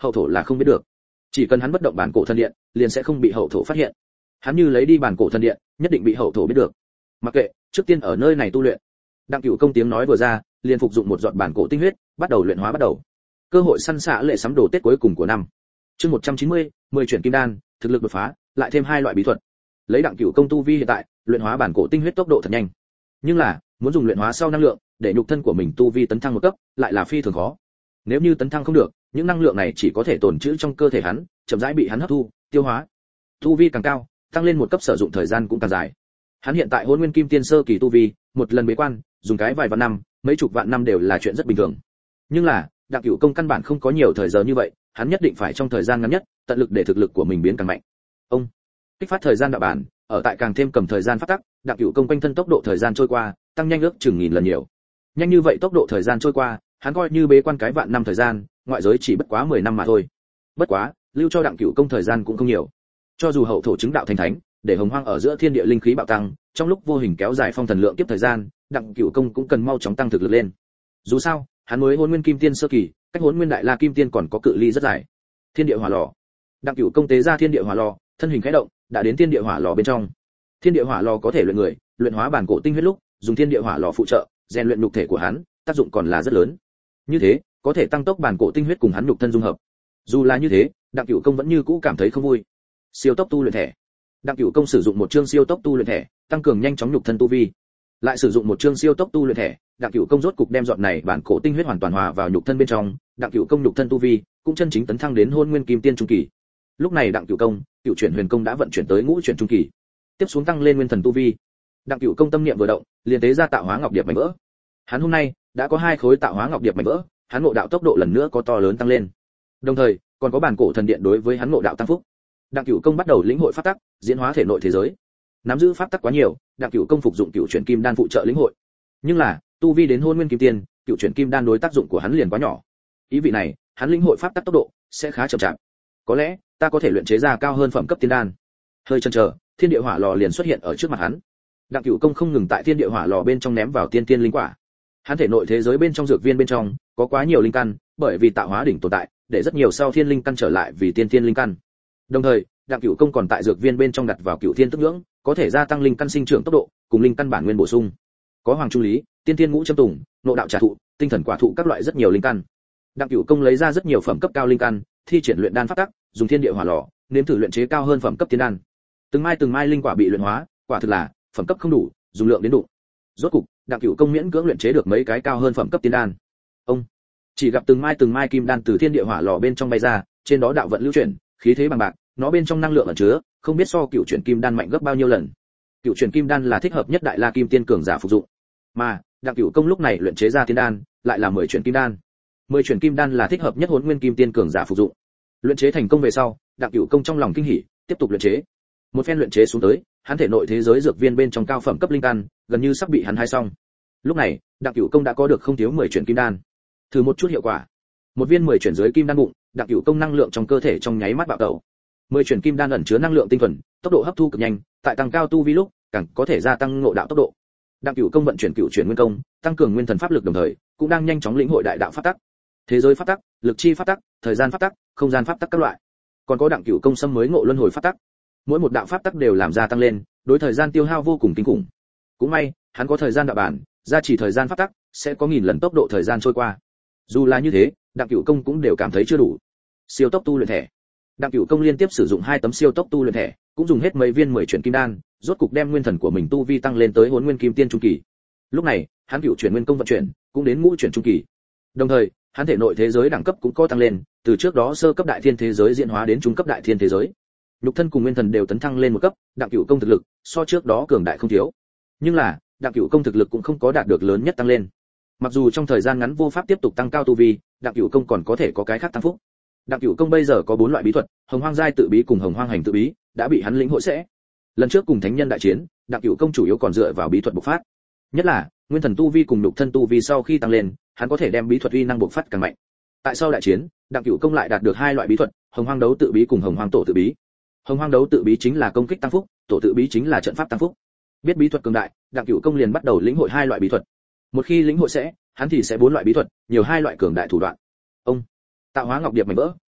hậu thổ là không biết được. Chỉ cần hắn bất động bản cổ thần điện, liền sẽ không bị hậu thổ phát hiện. Hắn như lấy đi bản cổ thần điện, nhất định bị hậu thổ biết được. Mặc kệ, trước tiên ở nơi này tu luyện. Đặng Cửu Công tiếng nói vừa ra, liền phục dụng một giọt bản cổ tinh huyết, bắt đầu luyện hóa bắt đầu. Cơ hội săn xạ lệ sắm đồ Tết cuối cùng của năm. Chương một trăm chín mươi, mười chuyển kim đan, thực lực đột phá, lại thêm hai loại bí thuật. Lấy Đặng Cửu Công tu vi hiện tại, luyện hóa bản cổ tinh huyết tốc độ thật nhanh. Nhưng là, muốn dùng luyện hóa sau năng lượng, để nhục thân của mình tu vi tấn thăng một cấp, lại là phi thường khó. Nếu như tấn thăng không được, những năng lượng này chỉ có thể tồn trữ trong cơ thể hắn, chậm rãi bị hắn hấp thu, tiêu hóa. Tu vi càng cao, tăng lên một cấp sử dụng thời gian cũng càng dài. Hắn hiện tại Hỗn Nguyên Kim Tiên sơ kỳ tu vi, một lần bế quan, dùng cái vài vạn năm, mấy chục vạn năm đều là chuyện rất bình thường. Nhưng là, Đặng Cửu Công căn bản không có nhiều thời giờ như vậy, hắn nhất định phải trong thời gian ngắn nhất, tận lực để thực lực của mình biến càng mạnh. Ông kích phát thời gian đạo bản, ở tại càng thêm cầm thời gian phát tắc, Đặng Cửu Công quanh thân tốc độ thời gian trôi qua, tăng nhanh ước chừng nghìn lần nhiều. Nhanh như vậy tốc độ thời gian trôi qua, hắn coi như bế quan cái vạn năm thời gian, ngoại giới chỉ bất quá mười năm mà thôi. Bất quá, lưu cho Đặng Cửu Công thời gian cũng không nhiều. Cho dù hậu thổ chứng đạo thành thánh, để hồng hoang ở giữa thiên địa linh khí bạo tăng, trong lúc vô hình kéo dài phong thần lượng kiếp thời gian, Đặng Cửu Công cũng cần mau chóng tăng thực lực lên. Dù sao, hắn mới Hỗn Nguyên Kim Tiên sơ kỳ, cách Hỗn Nguyên Đại La Kim Tiên còn có cự ly rất dài. Thiên địa hỏa lò. Đặng Cửu Công tế ra thiên địa hỏa lò, thân hình khẽ động, đã đến thiên địa hỏa lò bên trong. Thiên địa hỏa lò có thể luyện người, luyện hóa bản cổ tinh huyết lúc, dùng thiên địa hỏa lò phụ trợ, rèn luyện nhục thể của hắn, tác dụng còn là rất lớn. Như thế, có thể tăng tốc bản cổ tinh huyết cùng hắn nhục thân dung hợp. Dù là như thế, Đặng Cửu Công vẫn như cũ cảm thấy không vui. Siêu tốc tu luyện thể. Đặng Cửu Công sử dụng một chương siêu tốc tu luyện thể, tăng cường nhanh chóng nhục thân tu vi. Lại sử dụng một chương siêu tốc tu luyện thể, Đặng Cửu Công rốt cục đem dọn này bản cổ tinh huyết hoàn toàn hòa vào nhục thân bên trong, Đặng Cửu Công nhục thân tu vi cũng chân chính tấn thăng đến Hỗn Nguyên Kim Tiên trung kỳ. Lúc này Đặng Cửu Công, Cửu chuyển huyền công đã vận chuyển tới ngũ chuyển trung kỳ. Tiếp xuống tăng lên nguyên thần tu vi. Đặng Cửu Công tâm niệm vừa động, liền tế ra tạo hóa ngọc điệp mảnh vỡ. Hắn hôm nay đã có hai khối tạo hóa ngọc điệp mảnh vỡ, hắn ngộ đạo tốc độ lần nữa có to lớn tăng lên. Đồng thời, còn có bản cổ thần điện đối với hắn ngộ đạo tăng phúc. Đặng Cửu Công bắt đầu lĩnh hội pháp tắc, diễn hóa thể nội thế giới. Nắm giữ pháp tắc quá nhiều, Đặng Cửu Công phục dụng Cửu chuyển kim đan phụ trợ lĩnh hội. Nhưng là, tu vi đến Hỗn Nguyên Kim Tiên, Cửu chuyển kim đan đối tác dụng của hắn liền quá nhỏ. Ý vị này, hắn lĩnh hội pháp tắc tốc độ sẽ khá chậm chạp. Có lẽ, ta có thể luyện chế ra cao hơn phẩm cấp tiên đan. Hơi chần chờ, thiên địa hỏa lò liền xuất hiện ở trước mặt hắn. Đặng Cửu Công không ngừng tại thiên địa hỏa lò bên trong ném vào tiên tiên linh quả. Hắn thể nội thế giới bên trong dược viên bên trong có quá nhiều linh căn, bởi vì tạo hóa đỉnh tồn tại, để rất nhiều sau thiên linh căn trở lại vì tiên tiên linh căn. Đồng thời, Đặng Cửu Công còn tại dược viên bên trong đặt vào Cửu Thiên Tức Nhưỡng, có thể gia tăng linh căn sinh trưởng tốc độ, cùng linh căn bản nguyên bổ sung. Có Hoàng Trung Lý, Tiên Tiên Ngũ Châm Tùng, Nộ Đạo Trà Thụ, Tinh Thần Quả Thụ các loại rất nhiều linh căn. Đặng Cửu Công lấy ra rất nhiều phẩm cấp cao linh căn, thi triển luyện đan pháp tắc, dùng thiên địa hỏa lò, nếm thử luyện chế cao hơn phẩm cấp tiên đan. Từng mai từng mai linh quả bị luyện hóa, quả thực là phẩm cấp không đủ, dùng lượng đến đủ. Rốt cục, Đặng Cửu Công miễn cưỡng luyện chế được mấy cái cao hơn phẩm cấp tiên đan. Ông chỉ gặp từng mai từng mai kim đan từ thiên địa hỏa lò bên trong bay ra, trên đó đạo vận lưu chuyển, khí thế bằng bạc, nó bên trong năng lượng ẩn chứa, không biết so Cửu chuyển kim đan mạnh gấp bao nhiêu lần. Cửu chuyển kim đan là thích hợp nhất Đại La Kim Tiên cường giả phục dụng. Mà, Đặng Cửu Công lúc này luyện chế ra tiên đan, lại là mười chuyển kim đan. mười chuyển kim đan là thích hợp nhất Hỗn Nguyên Kim Tiên cường giả phục dụng. Luyện chế thành công về sau, Đặng Cửu Công trong lòng kinh hỉ, tiếp tục luyện chế. Một phen luyện chế xuống tới, hắn thể nội thế giới dược viên bên trong cao phẩm cấp linh căn, gần như sắp bị hắn hái xong. Lúc này, Đặng Cửu Công đã có được không thiếu mười chuyển kim đan. Thử một chút hiệu quả. Một viên mười chuyển dưới kim đan bụng, Đặng Cửu Công năng lượng trong cơ thể trong nháy mắt bạo tẩu. mười chuyển kim đan ẩn chứa năng lượng tinh thuần, tốc độ hấp thu cực nhanh, tại tăng cao tu vi lúc, càng có thể gia tăng ngộ đạo tốc độ. Đặng Cửu Công vận chuyển Cửu chuyển nguyên công, tăng cường nguyên thần pháp lực đồng thời, cũng đang nhanh chóng lĩnh hội đại đạo pháp tắc, thế giới pháp tắc, lực chi pháp tắc, thời gian pháp tắc, không gian pháp tắc các loại. Còn có Đặng Cửu Công xâm mới ngộ luân hồi pháp tắc. Mỗi một đạo pháp tắc đều làm ra tăng lên, đối thời gian tiêu hao vô cùng kinh khủng. Cũng may, hắn có thời gian đạo bản, gia trì thời gian pháp tắc, sẽ có nghìn lần tốc độ thời gian trôi qua. Dù là như thế, Đặng Cửu Công cũng đều cảm thấy chưa đủ. Siêu tốc tu luyện thể. Đặng Cửu Công liên tiếp sử dụng hai tấm siêu tốc tu luyện thể, cũng dùng hết mấy viên mười chuyển kim đan, rốt cục đem nguyên thần của mình tu vi tăng lên tới Hỗn Nguyên Kim Tiên trung kỳ. Lúc này, hắn Cửu chuyển nguyên công vận chuyển, cũng đến ngũ chuyển trung kỳ. Đồng thời, hắn thể nội thế giới đẳng cấp cũng có tăng lên, từ trước đó sơ cấp đại thiên thế giới diễn hóa đến trung cấp đại thiên thế giới. Nhục thân cùng nguyên thần đều tấn thăng lên một cấp, Đặng Cửu Công thực lực so trước đó cường đại không thiếu. Nhưng là, Đặng Cửu Công thực lực cũng không có đạt được lớn nhất tăng lên. Mặc dù trong thời gian ngắn vô pháp tiếp tục tăng cao tu vi, Đặng Cửu Công còn có thể có cái khác tăng phúc. Đặng Cửu Công bây giờ có bốn loại bí thuật, Hồng Hoang giai tự bí cùng Hồng Hoang hành tự bí đã bị hắn lĩnh hội sẽ. Lần trước cùng thánh nhân đại chiến, Đặng Cửu Công chủ yếu còn dựa vào bí thuật bộc phát. Nhất là, nguyên thần tu vi cùng nhục thân tu vi sau khi tăng lên, hắn có thể đem bí thuật uy năng bộc phát càng mạnh. Tại sau đại chiến, Đặng Cửu Công lại đạt được hai loại bí thuật, Hồng Hoang đấu tự bí cùng Hồng Hoang tổ tự bí. Hồng Hoang đấu tự bí chính là công kích tăng phúc, tổ tự bí chính là trận pháp tăng phúc. Biết bí thuật cường đại, Đặng Cửu Công liền bắt đầu lĩnh hội hai loại bí thuật. Một khi lĩnh hội sẽ, hắn thì sẽ bốn loại bí thuật, nhiều hai loại cường đại thủ đoạn. Ông tạo hóa ngọc điệp mảnh vỡ,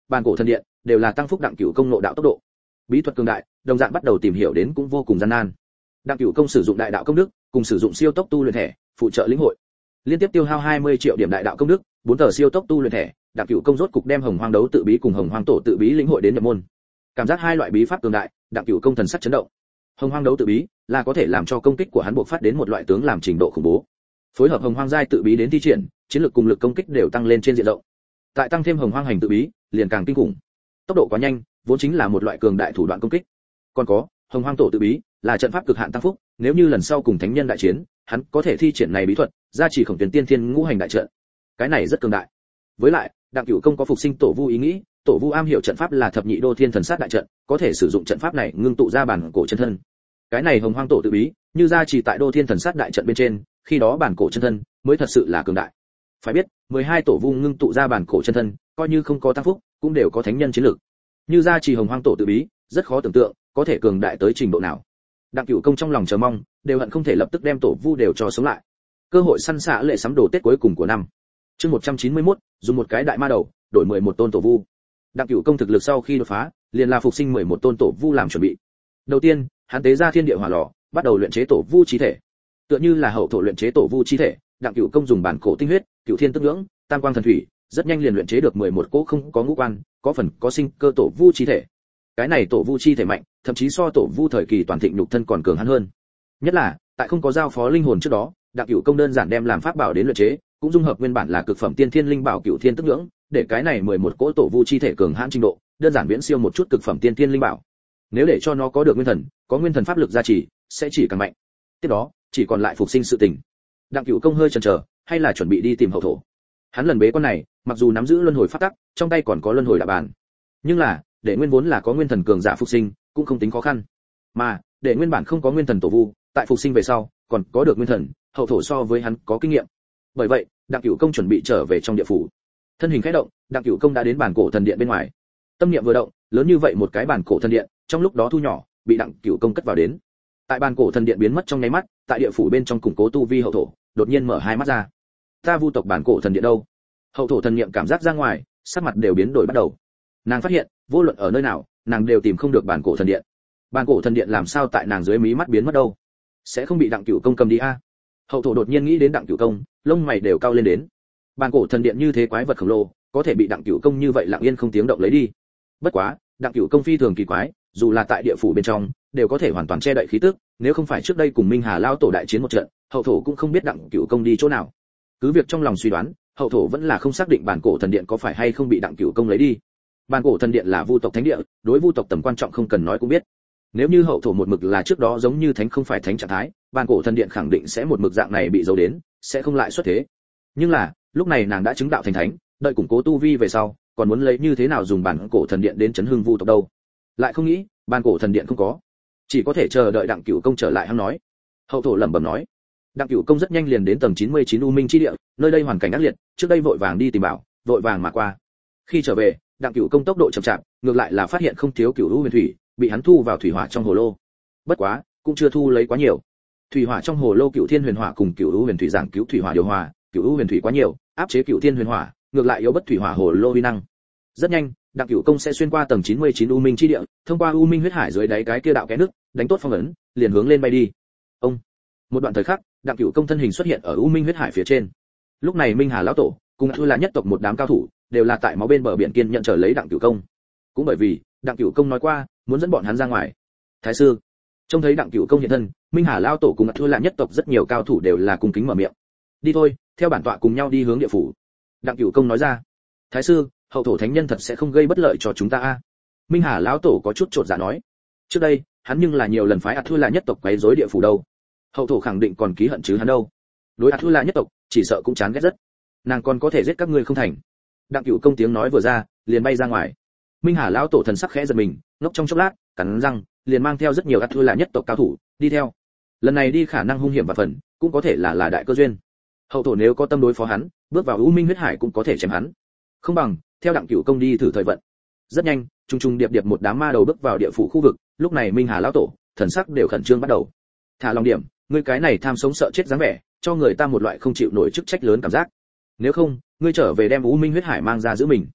bàn cổ thần điện đều là tăng phúc Đặng Cửu Công nội đạo tốc độ. Bí thuật cường đại, đồng dạng bắt đầu tìm hiểu đến cũng vô cùng gian nan. Đặng Cửu Công sử dụng đại đạo công đức, cùng sử dụng siêu tốc tu luyện thẻ, phụ trợ lĩnh hội. Liên tiếp tiêu hao hai mươi triệu điểm đại đạo công đức, bốn tờ siêu tốc tu luyện thẻ, Đặng Cửu Công rốt cục đem Hồng Hoang đấu tự bí cùng Hồng Hoang tổ tự bí lĩnh hội đến nhập môn. Cảm giác hai loại bí pháp cường đại, Đặng Cửu Công thần sắc chấn động. Hồng Hoang đấu tự bí là có thể làm cho công kích của hắn bộc phát đến một loại tướng làm trình độ khủng bố. Phối hợp Hồng Hoang giai tự bí đến thi triển, chiến lược cùng lực công kích đều tăng lên trên diện rộng. Tại tăng thêm Hồng Hoang hành tự bí, liền càng kinh khủng. Tốc độ quá nhanh, vốn chính là một loại cường đại thủ đoạn công kích. Còn có, Hồng Hoang tổ tự bí là trận pháp cực hạn tăng phúc, nếu như lần sau cùng thánh nhân đại chiến, hắn có thể thi triển này bí thuật, gia trì Khổng Tuyển Tiên Thiên ngũ hành đại trận. Cái này rất cường đại. Với lại, Đặng Cửu Công có phục sinh tổ vu ý nghĩ, tổ vu am hiểu trận pháp là thập nhị đô thiên thần sát đại trận, có thể sử dụng trận pháp này ngưng tụ ra bản cổ chân thân. Cái này Hồng Hoang tổ tự bí, như gia trì tại đô thiên thần sát đại trận bên trên, khi đó bản cổ chân thân mới thật sự là cường đại. Phải biết, mười hai tổ vu ngưng tụ ra bản cổ chân thân, coi như không có tăng phúc, cũng đều có thánh nhân chiến lược. Như gia trì Hồng Hoang tổ tự bí, rất khó tưởng tượng, có thể cường đại tới trình độ nào. Đặng Cửu Công trong lòng chờ mong, đều hận không thể lập tức đem tổ vu đều cho sống lại. Cơ hội săn xạ lệ sắm đồ Tết cuối cùng của năm. Chương một trăm chín mươi mốt, dùng một cái đại ma đầu, đổi mười một tôn tổ vu. Đặng Cửu Công thực lực sau khi đột phá, liền là phục sinh mười một tôn tổ vu làm chuẩn bị. Đầu tiên, hắn tế ra thiên địa hỏa lò, bắt đầu luyện chế tổ vu chi thể. Tựa như là hậu thổ luyện chế tổ vu chi thể, Đặng Cửu Công dùng bản cổ tinh huyết, cửu thiên tức nhưỡng, tam quang thần thủy, rất nhanh liền luyện chế được mười một cỗ không có ngũ quan, có phần có sinh cơ tổ vu chi thể. Cái này tổ vu chi thể mạnh, thậm chí so tổ vu thời kỳ toàn thịnh nhục thân còn cường hắn hơn. Nhất là, tại không có giao phó linh hồn trước đó, Đặng Cửu Công đơn giản đem làm pháp bảo đến luyện chế, cũng dung hợp nguyên bản là cực phẩm tiên thiên linh bảo cửu thiên tức nhưỡng, để cái này mười một cỗ tổ vu chi thể cường hãn trình độ, đơn giản viễn siêu một chút cực phẩm tiên thiên linh bảo. Nếu để cho nó có được nguyên thần, có nguyên thần pháp lực gia trì, sẽ chỉ càng mạnh. Tiếp đó, chỉ còn lại phục sinh sự tình. Đặng Cửu Công hơi chần chờ, hay là chuẩn bị đi tìm hậu thổ. Hắn lần bế quan này, mặc dù nắm giữ luân hồi pháp tắc, trong tay còn có luân hồi đả bàn, nhưng là, để nguyên vốn là có nguyên thần cường giả phục sinh, cũng không tính khó khăn. Mà, để nguyên bản không có nguyên thần tổ vu, tại phục sinh về sau, còn có được nguyên thần, hậu thổ so với hắn có kinh nghiệm. Bởi vậy, Đặng Cửu Công chuẩn bị trở về trong địa phủ. Thân hình khẽ động, Đặng Cửu Công đã đến bản cổ thần điện bên ngoài. Tâm niệm vừa động, lớn như vậy một cái bản cổ thần điện, trong lúc đó thu nhỏ, bị Đặng Cửu Công cất vào đến. Tại bản cổ thần điện biến mất trong nháy mắt, tại địa phủ bên trong củng cố tu vi hậu thổ, đột nhiên mở hai mắt ra. Ta vu tộc bản cổ thần điện đâu? Hậu thổ thần niệm cảm giác ra ngoài, sắc mặt đều biến đổi bắt đầu. Nàng phát hiện, vô luận ở nơi nào, nàng đều tìm không được bản cổ thần điện. Bản cổ thần điện làm sao tại nàng dưới mí mắt biến mất đâu? Sẽ không bị Đặng Cửu Công cầm đi a? Hậu thổ đột nhiên nghĩ đến Đặng Cửu Công, lông mày đều cao lên đến. Bản cổ thần điện như thế quái vật khổng lồ, có thể bị Đặng Cửu Công như vậy lặng yên không tiếng động lấy đi. Bất quá, Đặng Cửu Công phi thường kỳ quái, dù là tại địa phủ bên trong, đều có thể hoàn toàn che đậy khí tức, nếu không phải trước đây cùng Minh Hà lao tổ đại chiến một trận, hậu thổ cũng không biết Đặng Cửu Công đi chỗ nào. Cứ việc trong lòng suy đoán, hậu thổ vẫn là không xác định bản cổ thần điện có phải hay không bị Đặng Cửu Công lấy đi. Bản cổ thần điện là vu tộc thánh địa, đối vu tộc tầm quan trọng không cần nói cũng biết. Nếu như hậu thổ một mực là trước đó giống như thánh không phải thánh trạng thái, bản cổ thần điện khẳng định sẽ một mực dạng này bị giấu đến, sẽ không lại xuất thế. Nhưng là, lúc này nàng đã chứng đạo thành thánh, đợi củng cố tu vi về sau, còn muốn lấy như thế nào dùng bản cổ thần điện đến chấn hưng vu tộc đâu? Lại không nghĩ, bản cổ thần điện không có, chỉ có thể chờ đợi Đặng Cửu Công trở lại hắn nói. Hậu thổ lẩm bẩm nói. Đặng Cửu Công rất nhanh liền đến tầng chín mươi chín U Minh chi địa, nơi đây hoàn cảnh ác liệt, trước đây vội vàng đi tìm bảo, vội vàng mà qua. Khi trở về, Đặng Cửu Công tốc độ chậm chạp, ngược lại là phát hiện không thiếu cửu u huyền thủy, bị hắn thu vào thủy hỏa trong hồ lô. Bất quá, cũng chưa thu lấy quá nhiều. Thủy hỏa trong hồ lô cửu thiên huyền hỏa cùng cửu u huyền thủy giảng cứu thủy hỏa điều hòa, cửu u huyền thủy quá nhiều, áp chế cửu thiên huyền hỏa, ngược lại yếu bất thủy hỏa hồ lô uy năng. Rất nhanh, Đặng Cửu Công sẽ xuyên qua tầng chín mươi chín U Minh chi địa, thông qua U Minh huyết hải dưới đáy cái kia đạo kẽ nước, đánh tốt phong ấn, liền hướng lên bay đi. Ông. Một đoạn thời khắc, Đặng Cửu Công thân hình xuất hiện ở U Minh huyết hải phía trên. Lúc này Minh Hà lão tổ, cùng Thư là nhất tộc một đám cao thủ, đều là tại máu bên bờ biển kiên nhận chờ lấy Đặng Cửu Công. Cũng bởi vì, Đặng Cửu Công nói qua, muốn dẫn bọn hắn ra ngoài. Thái sư, trông thấy Đặng Cửu Công hiện thân, Minh Hà lão tổ cùng Thư là nhất tộc rất nhiều cao thủ đều là cung kính mở miệng. Đi thôi, theo bản tọa cùng nhau đi hướng địa phủ. Đặng Cửu Công nói ra. Thái sư, hậu thổ thánh nhân thật sẽ không gây bất lợi cho chúng ta a? Minh Hà lão tổ có chút chột dạ nói. Trước đây, hắn nhưng là nhiều lần phái Thư là nhất tộc quấy rối địa phủ đâu. Hậu thổ khẳng định còn ký hận chứ hắn đâu. Đối Thư là nhất tộc, chỉ sợ cũng chán ghét rất. Nàng còn có thể giết các ngươi không thành. Đặng Cửu Công tiếng nói vừa ra, liền bay ra ngoài. Minh Hà lão tổ thần sắc khẽ giật mình, ngốc trong chốc lát, cắn răng, liền mang theo rất nhiều Thư là nhất tộc cao thủ đi theo. Lần này đi khả năng hung hiểm và phần, cũng có thể là là đại cơ duyên. Hậu thổ nếu có tâm đối phó hắn, bước vào U Minh huyết hải cũng có thể chém hắn. Không bằng theo Đặng Cửu Công đi thử thời vận. Rất nhanh, trung trung điệp điệp một đám ma đầu bước vào địa phủ khu vực, lúc này Minh Hà lão tổ, thần sắc đều khẩn trương bắt đầu. Thả lòng điểm, ngươi cái này tham sống sợ chết dáng vẻ, cho người ta một loại không chịu nổi chức trách lớn cảm giác. Nếu không, ngươi trở về đem U Minh huyết hải mang ra giữ mình.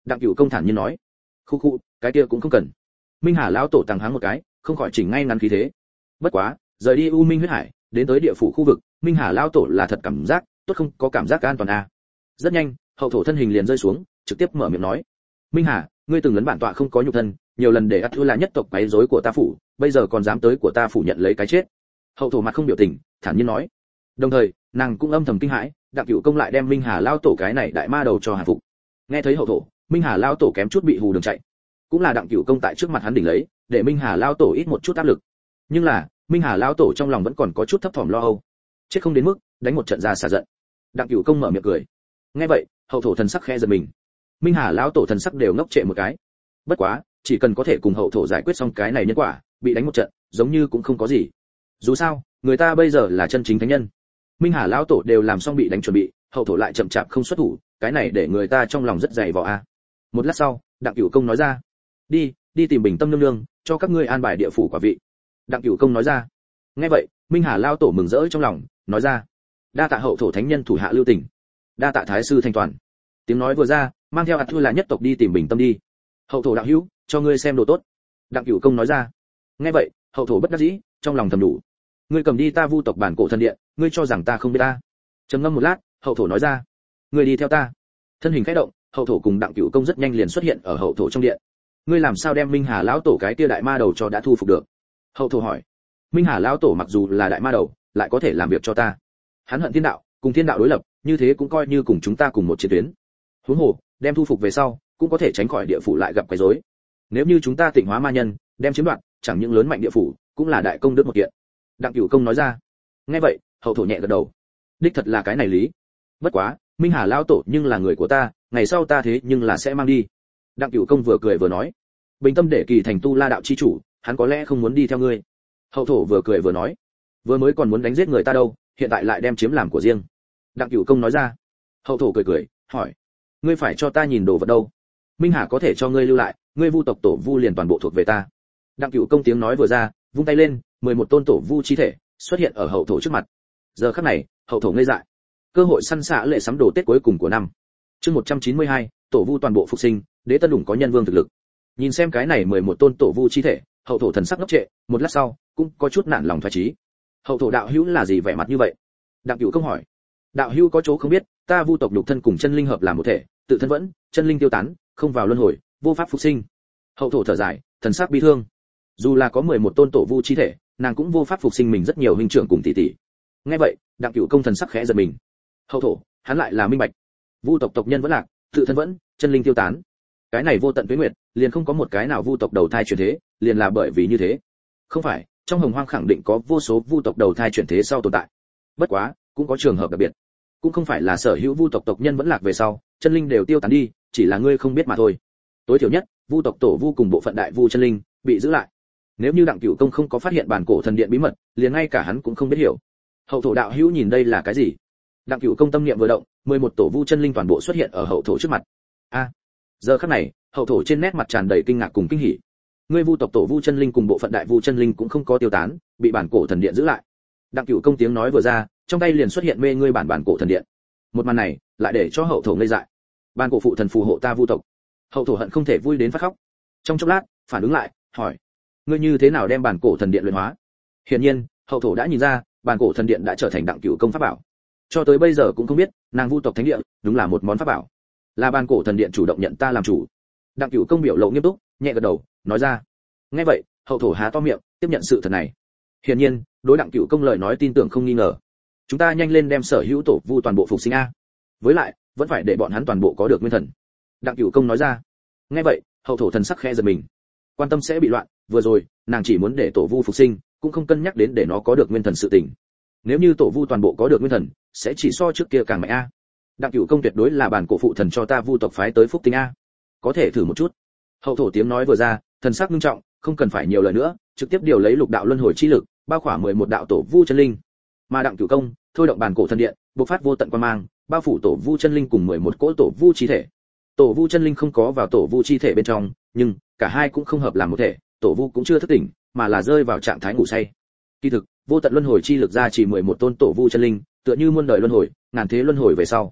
Đặng Cửu Công thản nhiên nói. Khu khu, cái kia cũng không cần. Minh Hà lão tổ tăng háng một cái, không khỏi chỉnh ngay ngắn khí thế. Bất quá, rời đi U Minh huyết hải, đến tới địa phủ khu vực, Minh Hà lão tổ là thật cảm giác, tốt không có cảm giác an toàn à. Rất nhanh, hậu thổ thân hình liền rơi xuống, trực tiếp mở miệng nói: "Minh Hà, ngươi từng lấn bản tọa không có nhục thân, nhiều lần để ắt thua là nhất tộc quấy rối của ta phủ, bây giờ còn dám tới của ta phủ nhận lấy cái chết." Hậu thổ mặt không biểu tình, thản nhiên nói. Đồng thời, nàng cũng âm thầm kinh hãi, Đặng Cửu Công lại đem Minh Hà lão tổ cái này đại ma đầu cho hạ phục. Nghe thấy hậu thổ, Minh Hà lão tổ kém chút bị hù đường chạy. Cũng là Đặng Cửu Công tại trước mặt hắn đỉnh lấy, để Minh Hà lão tổ ít một chút áp lực. Nhưng là, Minh Hà lão tổ trong lòng vẫn còn có chút thấp thỏm lo âu. Chết không đến mức đánh một trận ra xả giận. Đặng Cửu Công mở miệng cười. Nghe vậy, hậu thổ thần sắc khẽ giật mình. Minh Hà lão tổ thần sắc đều ngốc trệ một cái. Bất quá, chỉ cần có thể cùng hậu thổ giải quyết xong cái này nhân quả, bị đánh một trận, giống như cũng không có gì. Dù sao, người ta bây giờ là chân chính thánh nhân. Minh Hà lão tổ đều làm xong bị đánh chuẩn bị, hậu thổ lại chậm chạp không xuất thủ, cái này để người ta trong lòng rất dày vò a. Một lát sau, Đặng Cửu Công nói ra: "Đi, đi tìm Bình Tâm nương nương, cho các ngươi an bài địa phủ quả vị." Đặng Cửu Công nói ra. Nghe vậy, Minh Hà lão tổ mừng rỡ trong lòng, nói ra: "Đa tạ hậu thổ thánh nhân thủ hạ lưu tình, đa tạ thái sư thanh toàn." Tiếng nói vừa ra, mang theo hạt thu là nhất tộc đi tìm Bình Tâm đi. "Hậu thổ đạo hữu, cho ngươi xem đồ tốt." Đặng Cửu Công nói ra. Nghe vậy, hậu thổ bất đắc dĩ, trong lòng thầm đủ: "Ngươi cầm đi ta Vu tộc bản cổ thần điện, ngươi cho rằng ta không biết ta?" Trầm ngâm một lát, hậu thổ nói ra: "Ngươi đi theo ta." Thân hình khẽ động, hậu thổ cùng Đặng Cửu Công rất nhanh liền xuất hiện ở hậu thổ trong điện. "Ngươi làm sao đem Minh Hà lão tổ cái kia đại ma đầu cho đã thu phục được?" Hậu thổ hỏi. "Minh Hà lão tổ mặc dù là đại ma đầu, lại có thể làm việc cho ta. Hắn hận thiên đạo, cùng thiên đạo đối lập, như thế cũng coi như cùng chúng ta cùng một chiến tuyến. Huống hồ, đem thu phục về sau, cũng có thể tránh khỏi địa phủ lại gặp quấy rối. Nếu như chúng ta tịnh hóa ma nhân, đem chiếm đoạt, chẳng những lớn mạnh địa phủ, cũng là đại công đức một kiện." Đặng Cửu Công nói ra. Nghe vậy, hậu thổ nhẹ gật đầu. Đích thật là cái này lý. Bất quá, Minh Hà lão tổ nhưng là người của ta, ngày sau ta thế nhưng là sẽ mang đi. Đặng Cửu Công vừa cười vừa nói. Bình Tâm để kỳ thành tu la đạo chi chủ, hắn có lẽ không muốn đi theo ngươi. Hậu thổ vừa cười vừa nói. Vừa mới còn muốn đánh giết người ta đâu, hiện tại lại đem chiếm làm của riêng. Đặng Cửu Công nói ra. Hậu thổ cười cười, hỏi: "Ngươi phải cho ta nhìn đồ vật đâu? Minh Hà có thể cho ngươi lưu lại, ngươi Vu tộc tổ Vu liền toàn bộ thuộc về ta." Đặng Cửu Công tiếng nói vừa ra, vung tay lên, mười một tôn tổ Vu chi thể xuất hiện ở hậu thổ trước mặt. Giờ khắc này, hậu thổ ngây dại. Cơ hội săn xạ lệ sắm đồ Tết cuối cùng của năm. Chương một trăm chín mươi hai, tổ Vu toàn bộ phục sinh, đế tân đủng có nhân vương thực lực. Nhìn xem cái này mười một tôn tổ Vu chi thể, hậu thổ thần sắc ngốc trệ, một lát sau, cũng có chút nản lòng thoái chí. Hậu thổ đạo hữu là gì vẻ mặt như vậy? Đặng Cửu Công hỏi. Đạo hữu có chỗ không biết, ta Vu tộc nhục thân cùng chân linh hợp làm một thể, tự thân vẫn, chân linh tiêu tán, không vào luân hồi, vô pháp phục sinh. Hậu thổ thở dài, thần sắc bi thương. Dù là có mười một tôn tổ Vu chi thể, nàng cũng vô pháp phục sinh mình rất nhiều huynh trưởng cùng tỷ tỷ. Nghe vậy, Đặng Cửu Công thần sắc khẽ giật mình. Hậu thổ, hắn lại là minh bạch. Vu tộc tộc nhân vẫn lạc, tự thân vẫn, chân linh tiêu tán. Cái này vô tận tuế nguyệt, liền không có một cái nào Vu tộc đầu thai chuyển thế, liền là bởi vì như thế. Không phải, trong hồng hoang khẳng định có vô số Vu tộc đầu thai chuyển thế sau tồn tại. Bất quá, cũng có trường hợp đặc biệt. Cũng không phải là sở hữu Vu tộc tộc nhân vẫn lạc về sau, chân linh đều tiêu tán đi, chỉ là ngươi không biết mà thôi. Tối thiểu nhất, Vu tộc tổ Vu cùng bộ phận đại Vu chân linh bị giữ lại. Nếu như Đặng Cửu Công không có phát hiện bản cổ thần điện bí mật, liền ngay cả hắn cũng không biết hiểu. Hậu thổ đạo hữu nhìn đây là cái gì? Đặng Cửu Công tâm niệm vừa động, mười một tổ Vu chân linh toàn bộ xuất hiện ở hậu thổ trước mặt. A, giờ khắc này, hậu thổ trên nét mặt tràn đầy kinh ngạc cùng kinh hỉ. Ngươi Vu tộc tổ Vu chân linh cùng bộ phận đại Vu chân linh cũng không có tiêu tán, bị bản cổ thần điện giữ lại. Đặng Cửu Công tiếng nói vừa ra, trong tay liền xuất hiện mê ngươi bản bản cổ thần điện. Một màn này, lại để cho hậu thổ ngây dại. Bản cổ phụ thần phù hộ ta Vu tộc. Hậu thổ hận không thể vui đến phát khóc. Trong chốc lát, phản ứng lại, hỏi: ngươi như thế nào đem bản cổ thần điện luyện hóa? Hiển nhiên, hậu thổ đã nhìn ra, bản cổ thần điện đã trở thành Đặng Cửu Công pháp bảo. Cho tới bây giờ cũng không biết, nàng Vu tộc thánh địa đúng là một món pháp bảo. Là bản cổ thần điện chủ động nhận ta làm chủ. Đặng Cửu Công biểu lộ nghiêm túc, nhẹ gật đầu, nói ra. Nghe vậy, hậu thổ há to miệng, tiếp nhận sự thật này. Hiển nhiên, đối Đặng Cửu Công lời nói tin tưởng không nghi ngờ. Chúng ta nhanh lên đem sở hữu tổ Vu toàn bộ phục sinh a. Với lại, vẫn phải để bọn hắn toàn bộ có được nguyên thần. Đặng Cửu Công nói ra. Nghe vậy, hậu thổ thần sắc khẽ giật mình. Quan tâm sẽ bị loạn, vừa rồi, nàng chỉ muốn để tổ Vu phục sinh, cũng không cân nhắc đến để nó có được nguyên thần sự tình. Nếu như tổ Vu toàn bộ có được nguyên thần, sẽ chỉ so trước kia càng mạnh a. Đặng Cửu Công tuyệt đối là bản cổ phụ thần cho ta Vu tộc phái tới phúc tinh a. Có thể thử một chút. Hậu thổ tiếng nói vừa ra, thần sắc nghiêm trọng, không cần phải nhiều lời nữa, trực tiếp điều lấy lục đạo luân hồi chi lực, bao khỏa mười một đạo tổ Vu chân linh. Mà Đặng Cửu Công, thôi động bản cổ thần điện, bộc phát vô tận quang mang, bao phủ tổ Vu chân linh cùng mười một cỗ tổ Vu chi thể. Tổ Vu chân linh không có vào tổ Vu chi thể bên trong, nhưng cả hai cũng không hợp làm một thể, tổ Vu cũng chưa thức tỉnh, mà là rơi vào trạng thái ngủ say. Kỳ thực, vô tận luân hồi chi lực ra chỉ mười một tôn tổ Vu chân linh, tựa như muôn đời luân hồi, ngàn thế luân hồi về sau.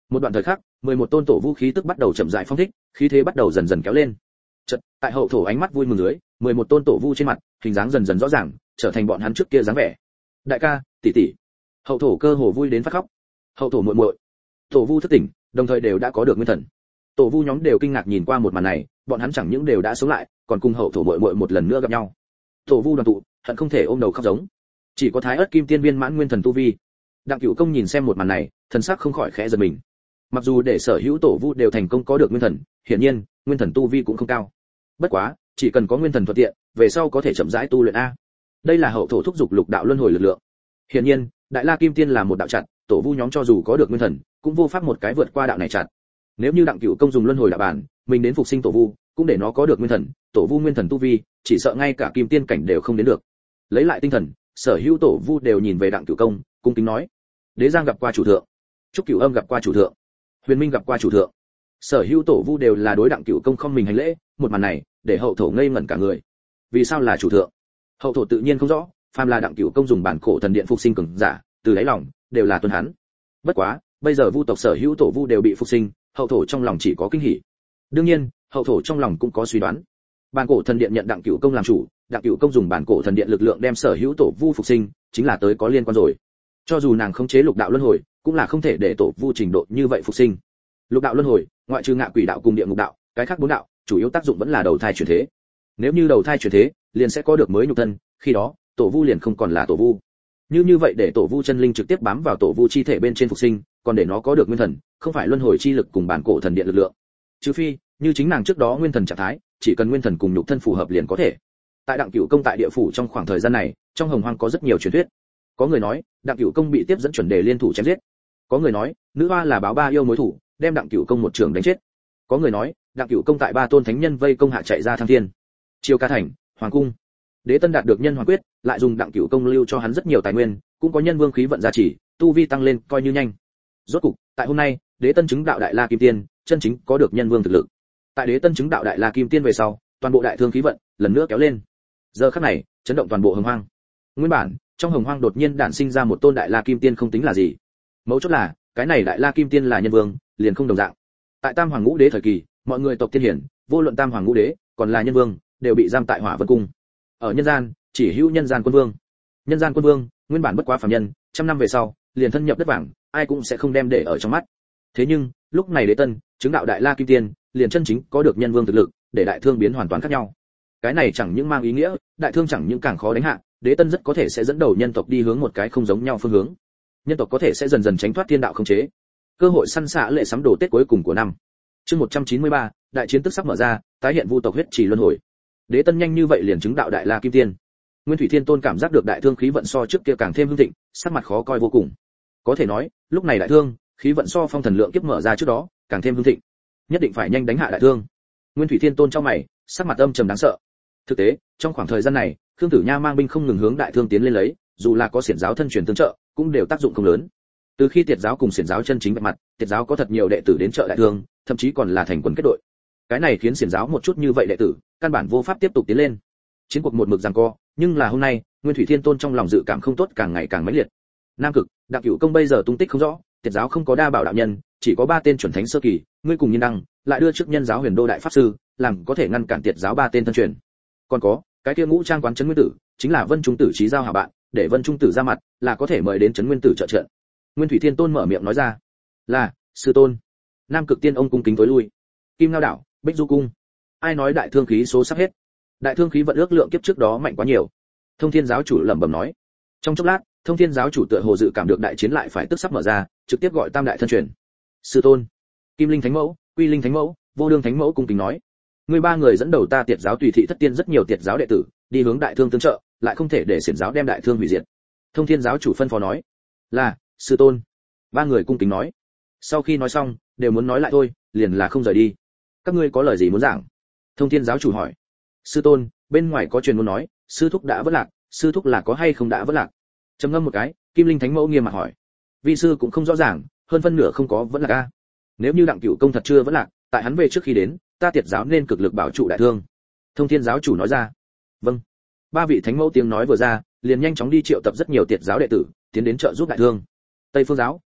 Một đoạn thời khắc, mười một tôn tổ vu khí tức bắt đầu chậm rãi phong thích, khí thế bắt đầu dần dần kéo lên. Chợt, tại hậu thổ ánh mắt vui mừng dưới, mười một tôn tổ vu trên mặt, hình dáng dần dần rõ ràng, trở thành bọn hắn trước kia dáng vẻ. Đại ca, tỷ tỷ. Hậu thổ cơ hồ vui đến phát khóc. Hậu thổ muội muội. Tổ vu thức tỉnh, đồng thời đều đã có được nguyên thần. Tổ vu nhóm đều kinh ngạc nhìn qua một màn này, bọn hắn chẳng những đều đã sống lại, còn cùng hậu thổ muội muội một lần nữa gặp nhau. Tổ vu đoàn tụ, hận không thể ôm đầu khóc giống. Chỉ có Thái Ức Kim Tiên viên mãn nguyên thần tu vi. Đặng Cửu Công nhìn xem một màn này, thần sắc không khỏi khẽ giật mình. Mặc dù để sở hữu tổ vu đều thành công có được nguyên thần, hiển nhiên, nguyên thần tu vi cũng không cao. Bất quá, chỉ cần có nguyên thần thuận tiện, về sau có thể chậm rãi tu luyện a. Đây là hậu thổ thúc dục lục đạo luân hồi lực lượng. Hiển nhiên, Đại La Kim Tiên là một đạo chặt, tổ vu nhóm cho dù có được nguyên thần, cũng vô pháp một cái vượt qua đạo này chặt. Nếu như Đặng Cửu Công dùng luân hồi đạo bản, mình đến phục sinh tổ vu, cũng để nó có được nguyên thần, tổ vu nguyên thần tu vi, chỉ sợ ngay cả kim tiên cảnh đều không đến được. Lấy lại tinh thần, sở hữu tổ vu đều nhìn về Đặng Cửu Công, cung kính nói: Đế Giang gặp qua chủ thượng, Trúc Cửu Âm gặp qua chủ thượng, Huyền Minh gặp qua chủ thượng. Sở hữu tổ vu đều là đối Đặng Cửu Công không mình hành lễ, một màn này, để hậu thổ ngây ngẩn cả người. Vì sao là chủ thượng? Hậu thổ tự nhiên không rõ, phàm là Đặng Cửu Công dùng bản cổ thần điện phục sinh cường giả, từ đáy lòng đều là tuân hắn. Bất quá, bây giờ vu tộc sở hữu tổ vu đều bị phục sinh, hậu thổ trong lòng chỉ có kinh hỉ. Đương nhiên, hậu thổ trong lòng cũng có suy đoán. Bản cổ thần điện nhận Đặng Cửu Công làm chủ, Đặng Cửu Công dùng bản cổ thần điện lực lượng đem sở hữu tổ vu phục sinh, chính là tới có liên quan rồi. Cho dù nàng khống chế lục đạo luân hồi, cũng là không thể để tổ vu trình độ như vậy phục sinh. Lục đạo luân hồi, ngoại trừ ngạ quỷ đạo cùng địa ngục đạo, cái khác bốn đạo, chủ yếu tác dụng vẫn là đầu thai chuyển thế. Nếu như đầu thai chuyển thế, liền sẽ có được mới nhục thân, khi đó, tổ vu liền không còn là tổ vu. Như như vậy để tổ vu chân linh trực tiếp bám vào tổ vu chi thể bên trên phục sinh, còn để nó có được nguyên thần, không phải luân hồi chi lực cùng bản cổ thần điện lực lượng. Trừ phi, như chính nàng trước đó nguyên thần trạng thái, chỉ cần nguyên thần cùng nhục thân phù hợp liền có thể. Tại Đặng Cửu Công tại địa phủ trong khoảng thời gian này, trong hồng hoang có rất nhiều truyền thuyết. Có người nói, Đặng Cửu Công bị tiếp dẫn chuẩn đề liên thủ chém giết. Có người nói, nữ hoa là báo ba yêu mối thủ, đem Đặng Cửu Công một trường đánh chết. Có người nói, Đặng Cửu Công tại ba tôn thánh nhân vây công hạ chạy ra thăng thiên. Chiêu Ca Thành, hoàng cung. Đế Tân đạt được nhân hoàng quyết, lại dùng Đặng Cửu Công lưu cho hắn rất nhiều tài nguyên, cũng có nhân vương khí vận gia trì, tu vi tăng lên coi như nhanh. Rốt cục, tại hôm nay, Đế Tân chứng đạo Đại La Kim Tiên, chân chính có được nhân vương thực lực. Tại Đế Tân chứng đạo Đại La Kim Tiên về sau, toàn bộ đại thương khí vận lần nữa kéo lên. Giờ khắc này, chấn động toàn bộ hồng hoang. Nguyên bản, trong hồng hoang đột nhiên đản sinh ra một tôn Đại La Kim Tiên không tính là gì. Mấu chốt là, cái này Đại La Kim Tiên là nhân vương, liền không đồng dạng. Tại Tam Hoàng Ngũ Đế thời kỳ, mọi người tộc tiên hiển, vô luận Tam Hoàng Ngũ Đế, còn là nhân vương, đều bị giam tại Hỏa Vân Cung. Ở nhân gian, chỉ hữu nhân gian quân vương. Nhân gian quân vương, nguyên bản bất quá phàm nhân, trăm năm về sau, liền thân nhập đất vàng, ai cũng sẽ không đem để ở trong mắt. Thế nhưng, lúc này Đế Tân, chứng đạo Đại La Kim Tiên, liền chân chính có được nhân vương thực lực, để đại thương biến hoàn toàn khác nhau. Cái này chẳng những mang ý nghĩa, đại thương chẳng những càng khó đánh hạ, Đế Tân rất có thể sẽ dẫn đầu nhân tộc đi hướng một cái không giống nhau phương hướng. Nhân tộc có thể sẽ dần dần tránh thoát thiên đạo khống chế. Cơ hội săn xạ lệ sắm đồ Tết cuối cùng của năm. Chương một trăm chín mươi ba, đại chiến tức sắp mở ra, tái hiện vu tộc huyết trì luân hồi. Đế Tân nhanh như vậy liền chứng đạo Đại La Kim Tiên. Nguyên Thủy Thiên Tôn cảm giác được đại thương khí vận so trước kia càng thêm hưng thịnh, sắc mặt khó coi vô cùng. Có thể nói, lúc này đại thương, khí vận so phong thần lượng kiếp mở ra trước đó, càng thêm hưng thịnh. Nhất định phải nhanh đánh hạ đại thương. Nguyên Thủy Thiên Tôn trong mày, sắc mặt âm trầm đáng sợ. Thực tế, trong khoảng thời gian này, Khương Tử Nha mang binh không ngừng hướng đại thương tiến lên lấy, dù là có xiển giáo thân truyền tương trợ, cũng đều tác dụng không lớn. Từ khi Tiệt giáo cùng xiển giáo chân chính vạch mặt, Tiệt giáo có thật nhiều đệ tử đến trợ đại thương, thậm chí còn là thành quần kết đội. Cái này khiến xiển giáo một chút như vậy đệ tử, căn bản vô pháp tiếp tục tiến lên. Chiến cuộc một mực giằng co, nhưng là hôm nay, Nguyên Thủy Thiên Tôn trong lòng dự cảm không tốt càng ngày càng mãnh liệt. Nam Cực, Đặng Cửu Công bây giờ tung tích không rõ, Tiệt giáo không có đa bảo đạo nhân, chỉ có ba tên chuẩn thánh sơ kỳ, ngươi cùng Nhiên Đăng, lại đưa trước nhân giáo Huyền Đô đại pháp sư, làm có thể ngăn cản Tiệt giáo ba tên thân truyền. Còn có, cái kia ngũ trang quán trấn nguyên tử, chính là Vân Trung Tử trí giao hạ bạn, để Vân Trung Tử ra mặt, là có thể mời đến trấn nguyên tử trợ trận. Nguyên Thủy Thiên Tôn mở miệng nói ra, là sư tôn. Nam Cực Tiên ông cung kính tối lui. Kim Ngao đảo, Bích Du cung. Ai nói đại thương khí số sắp hết? Đại thương khí vận ước lượng kiếp trước đó mạnh quá nhiều. Thông Thiên giáo chủ lẩm bẩm nói. Trong chốc lát, Thông Thiên giáo chủ tựa hồ dự cảm được đại chiến lại phải tức sắp mở ra, trực tiếp gọi tam đại thân truyền. Sư tôn. Kim Linh Thánh Mẫu, Quy Linh Thánh Mẫu, Vô Đương Thánh Mẫu cung kính nói. Người ba người dẫn đầu ta Tiệt giáo tùy thị thất tiên rất nhiều Tiệt giáo đệ tử, đi hướng đại thương tương trợ, lại không thể để xiển giáo đem đại thương hủy diệt. Thông Thiên giáo chủ phân phó nói. Là, sư tôn. Ba người cung kính nói. Sau khi nói xong, đều muốn nói lại thôi, liền là không rời đi. Các ngươi có lời gì muốn giảng? Thông Thiên giáo chủ hỏi. Sư tôn, bên ngoài có truyền muốn nói, sư thúc đã vỡ lạc, sư thúc là có hay không đã vỡ lạc? Trầm ngâm một cái, Kim Linh Thánh Mẫu nghiêm mặt hỏi. Vi sư cũng không rõ ràng, hơn phân nửa không có vẫn lạc a. Nếu như Đặng Cửu Công thật chưa vẫn lạc, tại hắn về trước khi đến, ta Tiệt giáo nên cực lực bảo trụ đại thương. Thông Thiên giáo chủ nói ra. Vâng. Ba vị thánh mẫu tiếng nói vừa ra, liền nhanh chóng đi triệu tập rất nhiều Tiệt giáo đệ tử, tiến đến trợ giúp đại thương. Tây Phương giáo,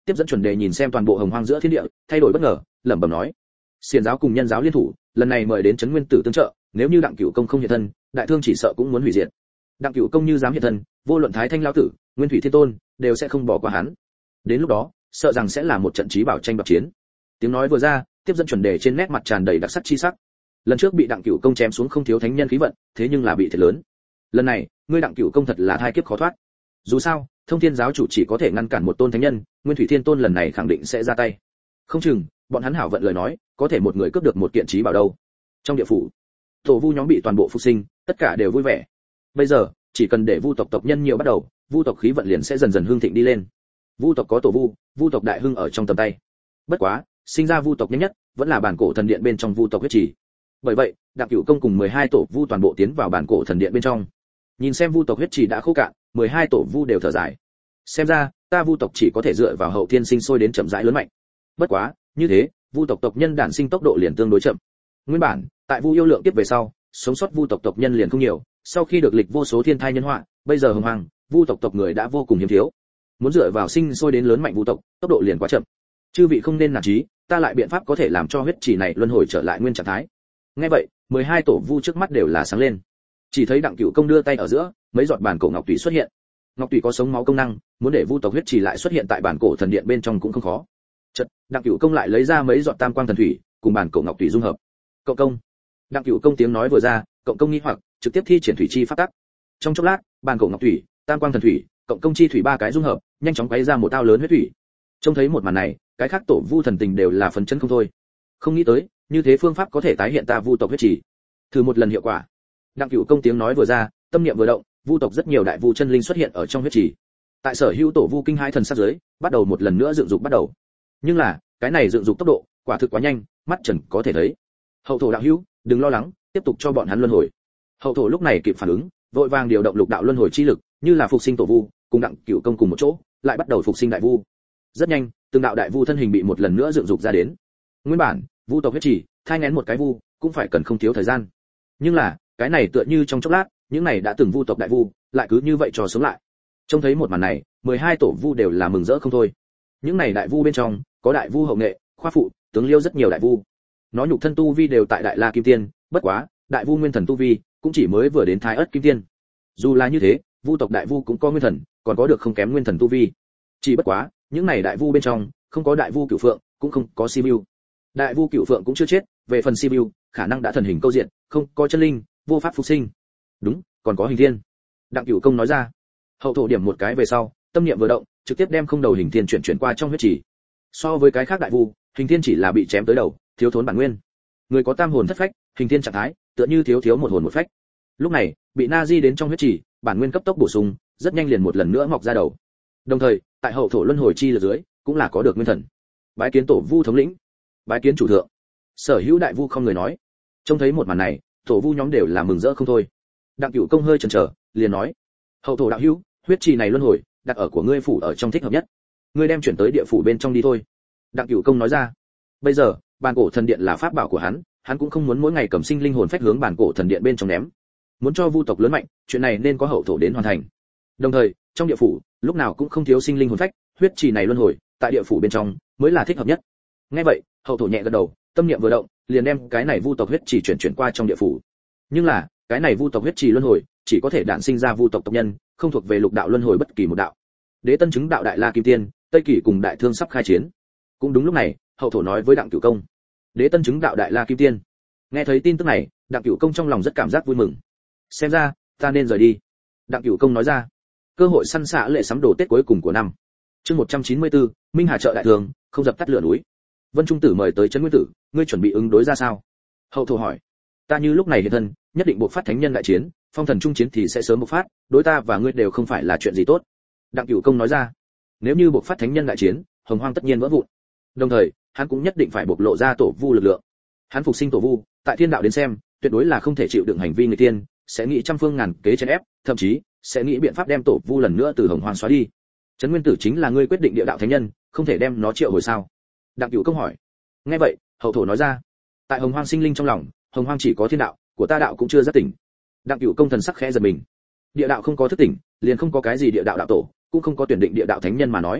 tiếp dẫn chuẩn đề nhìn xem toàn bộ hồng hoang giữa thiên địa thay đổi bất ngờ, lẩm bẩm nói: xiển giáo cùng nhân giáo liên thủ, lần này mời đến trấn nguyên tử tương trợ, nếu như đặng cửu công không hiện thân, đại thương chỉ sợ cũng muốn hủy diệt. Đặng cửu công như dám hiện thân, vô luận thái thanh lão tử, nguyên thủy thiên tôn đều sẽ không bỏ qua hắn. Đến lúc đó, sợ rằng sẽ là một trận chí bảo tranh đoạt chiến. Tiếng nói vừa ra, tiếp dẫn chuẩn đề trên nét mặt tràn đầy đặc sắc chi sắc. Lần trước bị đặng cửu công chém xuống không thiếu thánh nhân khí vận, thế nhưng là bị thiệt lớn. Lần này, ngươi đặng cửu công thật là thai kiếp khó thoát. Dù sao, thông thiên giáo chủ chỉ có thể ngăn cản một tôn thánh nhân, nguyên thủy thiên tôn lần này khẳng định sẽ ra tay. Không chừng, bọn hắn hảo vận lời nói, có thể một người cướp được một kiện chí bảo đâu. Trong địa phủ, tổ vu nhóm bị toàn bộ phục sinh, tất cả đều vui vẻ. Bây giờ, chỉ cần để vu tộc tộc nhân nhiều bắt đầu, vu tộc khí vận liền sẽ dần dần hưng thịnh đi lên. Vu tộc có tổ vu, vu tộc đại hưng ở trong tầm tay. Bất quá, sinh ra vu tộc nhanh nhất, vẫn là bản cổ thần điện bên trong vu tộc huyết trì. Bởi vậy, đặng cửu công cùng mười hai tổ vu toàn bộ tiến vào bản cổ thần điện bên trong. Nhìn xem vu tộc huyết trì đã khô cạn, mười hai tổ vu đều thở dài. Xem ra, ta vu tộc chỉ có thể dựa vào hậu thiên sinh sôi đến chậm rãi lớn mạnh. Bất quá, như thế, vu tộc tộc nhân đản sinh tốc độ liền tương đối chậm. Nguyên bản, tại vu yêu lượng tiếp về sau, sống sót vu tộc tộc nhân liền không nhiều, sau khi được lịch vô số thiên thai nhân họa, bây giờ hồng hoàng, vu tộc tộc người đã vô cùng hiếm thiếu. Muốn dựa vào sinh sôi đến lớn mạnh vu tộc, tốc độ liền quá chậm. Chư vị không nên nản chí, ta lại biện pháp có thể làm cho huyết trì này luân hồi trở lại nguyên trạng thái. Nghe vậy, mười hai tổ vu trước mắt đều là sáng lên. Chỉ thấy đặng cửu công đưa tay ở giữa, mấy giọt bản cổ ngọc tùy xuất hiện. Ngọc tùy có sống máu công năng, muốn để vu tộc huyết trì lại xuất hiện tại bản cổ thần điện bên trong cũng không khó. Chợt, đặng cửu công lại lấy ra mấy giọt tam quang thần thủy, cùng bản cổ ngọc tùy dung hợp. Cộng công. Đặng cửu công tiếng nói vừa ra, cộng công nghi hoặc, trực tiếp thi triển thủy chi pháp tắc. Trong chốc lát, bản cổ ngọc thủy, tam quang thần thủy, cộng công chi thủy ba cái dung hợp, nhanh chóng quấy ra một ao lớn huyết thủy. Trông thấy một màn này, cái khác tổ vu thần tình đều là phấn chấn không thôi. Không nghĩ tới, như thế phương pháp có thể tái hiện ta vu tộc huyết trì. Thử một lần hiệu quả. Đặng cửu công tiếng nói vừa ra, tâm niệm vừa động, vu tộc rất nhiều đại vu chân linh xuất hiện ở trong huyết trì. Tại sở hữu tổ vu kinh hai thần sát giới, bắt đầu một lần nữa dựng dục bắt đầu. Nhưng là, cái này dựng dục tốc độ, quả thực quá nhanh, mắt trần có thể thấy. Hậu thổ đạo hữu, đừng lo lắng, tiếp tục cho bọn hắn luân hồi. Hậu thổ lúc này kịp phản ứng, vội vàng điều động lục đạo luân hồi chi lực, như là phục sinh tổ vu, cùng đặng cửu công cùng một chỗ, lại bắt đầu phục sinh đại vu. Rất nhanh, từng đạo đại vu thân hình bị một lần nữa dựng dục ra đến. Nguyên bản, vu tộc huyết trì, thai nghén một cái vu, cũng phải cần không thiếu thời gian. Nhưng là, cái này tựa như trong chốc lát, những này đã từng vu tộc đại vu, lại cứ như vậy trò sống lại. Trông thấy một màn này, mười hai tổ vu đều là mừng rỡ không thôi. Những này đại vu bên trong, có đại vu hậu nghệ, khoa phụ, tướng liêu rất nhiều đại vu. Nó nhục thân tu vi đều tại đại la kim tiên, bất quá, đại vu nguyên thần tu vi cũng chỉ mới vừa đến thái ất kim tiên. Dù là như thế, vu tộc đại vu cũng có nguyên thần, còn có được không kém nguyên thần tu vi. Chỉ bất quá, những này đại vu bên trong, không có đại vu cửu phượng, cũng không có Sibiu. Đại vu cửu phượng cũng chưa chết, về phần Sibiu, khả năng đã thần hình câu diện, không có chân linh, vô pháp phục sinh. Đúng, còn có hình thiên. Đặng Cửu Công nói ra. Hậu thổ điểm một cái về sau, tâm niệm vừa động, trực tiếp đem không đầu hình thiên chuyển chuyển qua trong huyết chỉ. So với cái khác đại vu, hình thiên chỉ là bị chém tới đầu, thiếu thốn bản nguyên. Người có tam hồn thất phách, hình thiên trạng thái, tựa như thiếu thiếu một hồn một phách. Lúc này, bị na di đến trong huyết chỉ, bản nguyên cấp tốc bổ sung, rất nhanh liền một lần nữa mọc ra đầu. Đồng thời, tại hậu thổ luân hồi chi lực dưới, cũng là có được nguyên thần. Bái kiến tổ vu thống lĩnh, bái kiến chủ thượng. Sở hữu đại vu không người nói. Trông thấy một màn này, tổ vu nhóm đều là mừng rỡ không thôi. Đặng Cửu Công hơi chần chờ, liền nói: hậu thổ đạo hữu, huyết trì này luân hồi, đặt ở của ngươi phủ ở trong thích hợp nhất. Ngươi đem chuyển tới địa phủ bên trong đi thôi. Đặng Cửu Công nói ra. Bây giờ, bản cổ thần điện là pháp bảo của hắn, hắn cũng không muốn mỗi ngày cầm sinh linh hồn phách hướng bản cổ thần điện bên trong ném. Muốn cho vu tộc lớn mạnh, chuyện này nên có hậu thổ đến hoàn thành. Đồng thời, trong địa phủ, lúc nào cũng không thiếu sinh linh hồn phách, huyết trì này luân hồi, tại địa phủ bên trong mới là thích hợp nhất. Nghe vậy, hậu thổ nhẹ gật đầu, tâm niệm vừa động, liền đem cái này vu tộc huyết trì chuyển chuyển qua trong địa phủ. Nhưng là, cái này vu tộc huyết trì luân hồi, chỉ có thể đản sinh ra vu tộc tộc nhân, không thuộc về lục đạo luân hồi bất kỳ một đạo. Đế Tân chứng đạo đại la kim tiên, Tây Kỳ cùng đại thương sắp khai chiến. Cũng đúng lúc này, hậu thổ nói với Đặng Cửu Công: Đế Tân chứng đạo đại la kim tiên. Nghe thấy tin tức này, Đặng Cửu Công trong lòng rất cảm giác vui mừng. Xem ra, ta nên rời đi. Đặng Cửu Công nói ra. Cơ hội săn xạ lệ sắm đồ Tết cuối cùng của năm. Chương một trăm chín mươi tư, Minh Hà chợ đại thường, không dập tắt lửa núi. Vân Trung Tử mời tới trấn Nguyên Tử, ngươi chuẩn bị ứng đối ra sao? Hậu thổ hỏi. Ta như lúc này hiện thân, nhất định buộc phát thánh nhân đại chiến, phong thần trung chiến thì sẽ sớm bộc phát, đối ta và ngươi đều không phải là chuyện gì tốt. Đặng Cửu Công nói ra. Nếu như buộc phát thánh nhân đại chiến, hồng hoang tất nhiên vỡ vụn. Đồng thời, hắn cũng nhất định phải bộc lộ ra tổ vu lực lượng. Hắn phục sinh tổ vu, tại thiên đạo đến xem, tuyệt đối là không thể chịu đựng hành vi người tiên, sẽ nghĩ trăm phương ngàn kế chèn ép, thậm chí sẽ nghĩ biện pháp đem tổ vu lần nữa từ hồng hoang xóa đi. Trấn Nguyên Tử chính là ngươi quyết định địa đạo thánh nhân, không thể đem nó triệu hồi sao? Đặng Cửu Công hỏi. Nghe vậy, hậu thổ nói ra. Tại hồng hoang sinh linh trong lòng, hồng hoang chỉ có thiên đạo, của ta đạo cũng chưa giác tỉnh. Đặng Cửu Công thần sắc khẽ giật mình. Địa đạo không có thức tỉnh, liền không có cái gì địa đạo đạo tổ, cũng không có tuyển định địa đạo thánh nhân mà nói.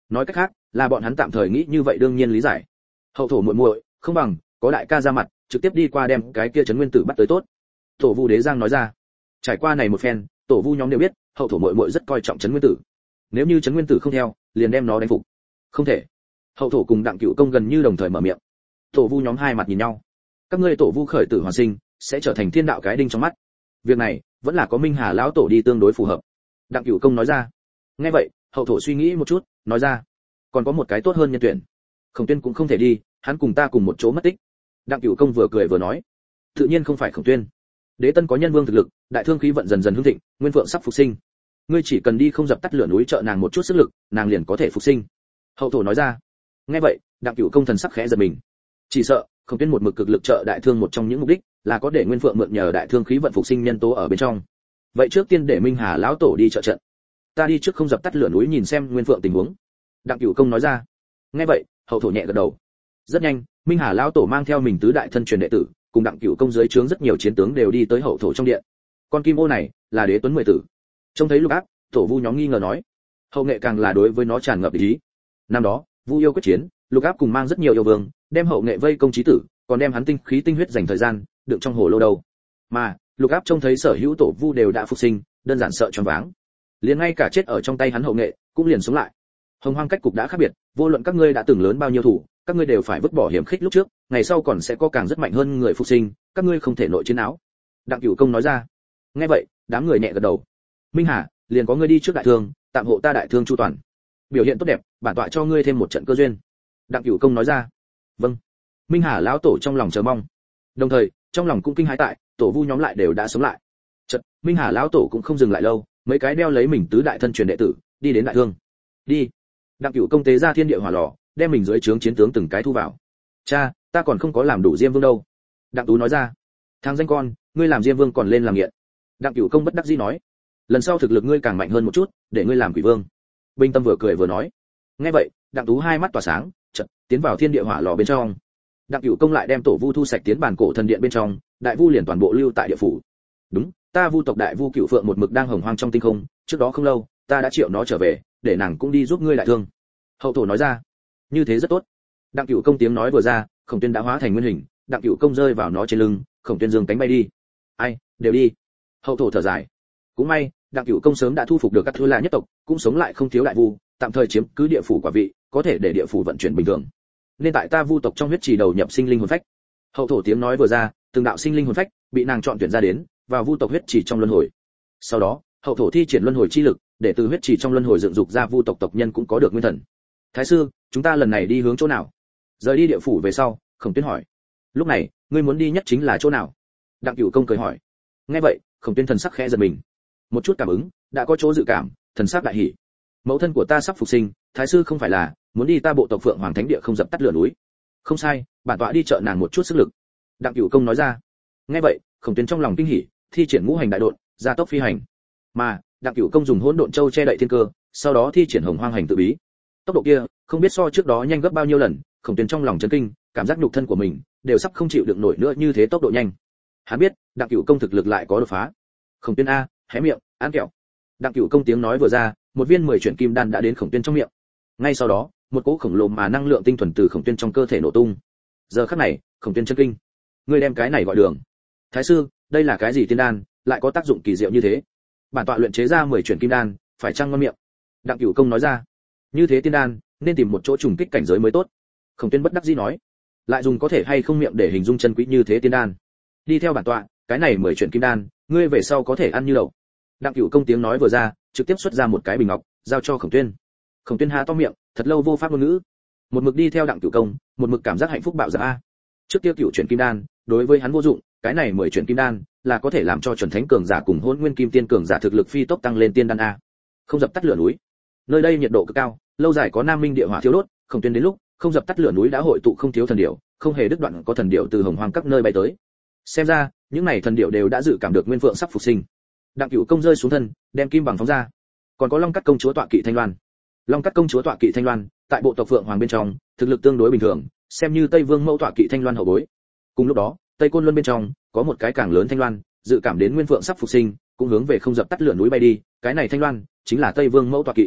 nói cách khác là bọn hắn tạm thời nghĩ như vậy đương nhiên lý giải. Hậu thổ muội muội không bằng có đại ca ra mặt trực tiếp đi qua đem cái kia trấn nguyên tử bắt tới tốt. Tổ vu đế giang nói ra. Trải qua này một phen, tổ vu nhóm đều biết hậu thổ muội muội rất coi trọng trấn nguyên tử, nếu như trấn nguyên tử không theo liền đem nó đánh phục. Không thể. Hậu thổ cùng đặng cửu công gần như đồng thời mở miệng. Tổ vu nhóm hai mặt nhìn nhau. Các ngươi tổ vu khởi tử hoàn sinh sẽ trở thành thiên đạo cái đinh trong mắt, việc này vẫn là có Minh Hà lão tổ đi tương đối phù hợp. Đặng cửu công nói ra. Nghe vậy hậu thổ suy nghĩ một chút nói ra, còn có một cái tốt hơn nhân tuyển. Khổng Tuyên cũng không thể đi, hắn cùng ta cùng một chỗ mất tích. Đặng cửu công vừa cười vừa nói, tự nhiên không phải Khổng Tuyên. Đế Tân có nhân vương thực lực, đại thương khí vận dần dần hưng thịnh, nguyên vượng sắp phục sinh. Ngươi chỉ cần đi không dập tắt lửa núi trợ nàng một chút sức lực, nàng liền có thể phục sinh. Hậu thổ nói ra. Nghe vậy đặng cửu công thần sắc khẽ giật mình, chỉ sợ Khổng Tuyên một mực cực lực trợ đại thương một trong những mục đích là có để nguyên vượng mượn nhờ đại thương khí vận phục sinh nhân tố ở bên trong. Vậy trước tiên để Minh Hà lão tổ đi trợ trận, ta đi trước không dập tắt lửa núi nhìn xem nguyên vượng tình huống. Đặng cửu công nói ra. Nghe vậy hậu thổ nhẹ gật đầu. Rất nhanh Minh Hà lão tổ mang theo mình tứ đại thân truyền đệ tử cùng đặng cửu công dưới trướng rất nhiều chiến tướng đều đi tới hậu thổ trong điện. Con kim ô này là Đế Tuấn mười tử. Trông thấy Lục Áp, tổ vu nhóm nghi ngờ nói, hậu nghệ càng là đối với nó tràn ngập ý. Năm đó Vu yêu quyết chiến, Lục Áp cùng mang rất nhiều yêu vương đem hậu nghệ vây công chí tử, còn đem hắn tinh khí tinh huyết dành thời gian đựng trong hồ lô đầu. Mà Lục Áp trông thấy sở hữu tổ vu đều đã phục sinh, đơn giản sợ choáng váng, liền ngay cả chết ở trong tay hắn hậu nghệ cũng liền sống lại. Hồng Hoang cách cục đã khác biệt, vô luận các ngươi đã từng lớn bao nhiêu thủ, các ngươi đều phải vứt bỏ hiểm khích lúc trước, ngày sau còn sẽ có càng rất mạnh hơn người phục sinh, các ngươi không thể nội chiến áo. Đặng Cửu công nói ra. Nghe vậy đám người nhẹ gật đầu. Minh Hà, liền có ngươi đi trước đại thương, tạm hộ ta đại thương chu toàn. Biểu hiện tốt đẹp, bản tọa cho ngươi thêm một trận cơ duyên. Đặng Cửu công nói ra. Vâng. Minh Hà lão tổ trong lòng chờ mong, đồng thời trong lòng cũng kinh hãi tại tổ vu nhóm lại đều đã sống lại. Chợt Minh Hà lão tổ cũng không dừng lại lâu, mấy cái đeo lấy mình tứ đại thân truyền đệ tử đi đến đại thương. Đi. Đặng Cửu công tế ra thiên địa hỏa lò, đem mình dưới trướng chiến tướng từng cái thu vào. Cha, ta còn không có làm đủ diêm vương đâu. Đặng Tú nói ra. Thằng danh con, ngươi làm diêm vương còn lên làm nghiện. Đặng Cửu công bất đắc dĩ nói. Lần sau thực lực ngươi càng mạnh hơn một chút, để ngươi làm quỷ vương. Bình Tâm vừa cười vừa nói. Nghe vậy Đặng Tú hai mắt tỏa sáng, chợt tiến vào thiên địa hỏa lò bên trong. Đặng Cửu công lại đem tổ vu thu sạch tiến bản cổ thần điện bên trong, đại vu liền toàn bộ lưu tại địa phủ. Đúng, ta vu tộc đại vu Cửu Phượng một mực đang hồng hoang trong tinh không, trước đó không lâu, ta đã triệu nó trở về, để nàng cũng đi giúp ngươi đại thương. Hậu thổ nói ra. Như thế rất tốt. Đặng Cửu công tiếng nói vừa ra, Khổng Tuyên đã hóa thành nguyên hình, Đặng Cửu công rơi vào nó trên lưng, Khổng Tuyên dương cánh bay đi. Ai, đều đi. Hậu thổ thở dài. Cũng may, Đặng Cửu công sớm đã thu phục được các thứ là nhất tộc, cũng sống lại không thiếu đại vu, tạm thời chiếm cứ địa phủ quả vị, có thể để địa phủ vận chuyển bình thường. Nên tại ta vu tộc trong huyết trì đầu nhập sinh linh hồn phách. Hậu thổ tiếng nói vừa ra, từng đạo sinh linh hồn phách bị nàng chọn tuyển ra đến, vào vu tộc huyết trì trong luân hồi. Sau đó, hậu thổ thi triển luân hồi chi lực, để từ huyết trì trong luân hồi dựng dục ra vu tộc tộc nhân cũng có được nguyên thần. Thái sư, chúng ta lần này đi hướng chỗ nào? Rời đi địa phủ về sau, Khổng Tuyên hỏi. Lúc này, ngươi muốn đi nhất chính là chỗ nào? Đặng Cửu công cười hỏi. Nghe vậy, Khổng Tuyên thần sắc khẽ giật mình. Một chút cảm ứng, đã có chỗ dự cảm, thần sắc đại hỉ. Mẫu thân của ta sắp phục sinh, thái sư không phải là muốn đi ta bộ tộc Phượng Hoàng Thánh Địa không dập tắt lửa núi? Không sai, bản tọa đi trợ nàng một chút sức lực. Đặng Cửu công nói ra. Nghe vậy, Khổng Tuyên trong lòng kinh hỉ, thi triển ngũ hành đại độn, gia tốc phi hành. Mà Đặng Cửu công dùng hỗn độn châu che đậy thiên cơ, sau đó thi triển hồng hoang hành tự bí. Tốc độ kia, không biết so trước đó nhanh gấp bao nhiêu lần, Khổng Tuyên trong lòng chấn kinh, cảm giác nhục thân của mình đều sắp không chịu đựng nổi nữa như thế tốc độ nhanh. Hắn biết, Đặng Cửu công thực lực lại có đột phá. Khổng Tuyên a, hé miệng, ăn kẹo. Đặng Cửu công tiếng nói vừa ra, một viên mười chuyển kim đan đã đến Khổng Tuyên trong miệng. Ngay sau đó, một cỗ khổng lồ mà năng lượng tinh thuần từ Khổng Tuyên trong cơ thể nổ tung. Giờ khắc này, Khổng Tuyên chấn kinh. Ngươi đem cái này gọi đường? Thái sư, đây là cái gì tiên đan, lại có tác dụng kỳ diệu như thế? Bản tọa luyện chế ra mười chuyển kim đan, phải chăng ngon miệng? Đặng Cửu công nói ra. Như thế tiên đan, nên tìm một chỗ trùng kích cảnh giới mới tốt. Khổng Tuyên bất đắc dĩ nói. Lại dùng có thể hay không miệng để hình dung chân quý như thế tiên đan? Đi theo bản tọa, cái này mười chuyển kim đan, ngươi về sau có thể ăn như đậu. Đặng Cửu công tiếng nói vừa ra, trực tiếp xuất ra một cái bình ngọc, giao cho Khổng Tuyên. Khổng Tuyên há to miệng, thật lâu vô pháp ngôn ngữ. Một mực đi theo Đặng Cửu công, một mực cảm giác hạnh phúc bạo dạn a. Trước kia cửu chuyển kim đan, đối với hắn vô dụng, cái này mười chuyển kim đan là có thể làm cho chuẩn thánh cường giả cùng hỗn nguyên kim tiên cường giả thực lực phi tốc tăng lên tiên đan a. Không dập tắt lửa núi. Nơi đây nhiệt độ cực cao, lâu dài có nam minh địa hỏa thiếu đốt, Khổng Tuyên đến lúc không dập tắt lửa núi đã hội tụ không thiếu thần điểu, không hề đứt đoạn có thần điểu từ hồng hoang các nơi bay tới. Xem ra, những này thần điểu đều đã dự cảm được nguyên vượng sắp phục sinh. Đặng Cửu công rơi xuống thân, đem kim bằng phóng ra. Còn có Long Cắt công chúa tọa kỵ Thanh Loan. Long Cắt công chúa tọa kỵ Thanh Loan, tại bộ tộc Phượng Hoàng bên trong, thực lực tương đối bình thường, xem như Tây Vương mẫu tọa kỵ Thanh Loan hậu bối. Cùng lúc đó, Tây Côn Luân bên trong, có một cái càng lớn Thanh Loan, dự cảm đến nguyên vượng sắp phục sinh, cũng hướng về không dập tắt lửa núi bay đi, cái này Thanh Loan chính là Tây Vương mẫu tọa kỵ.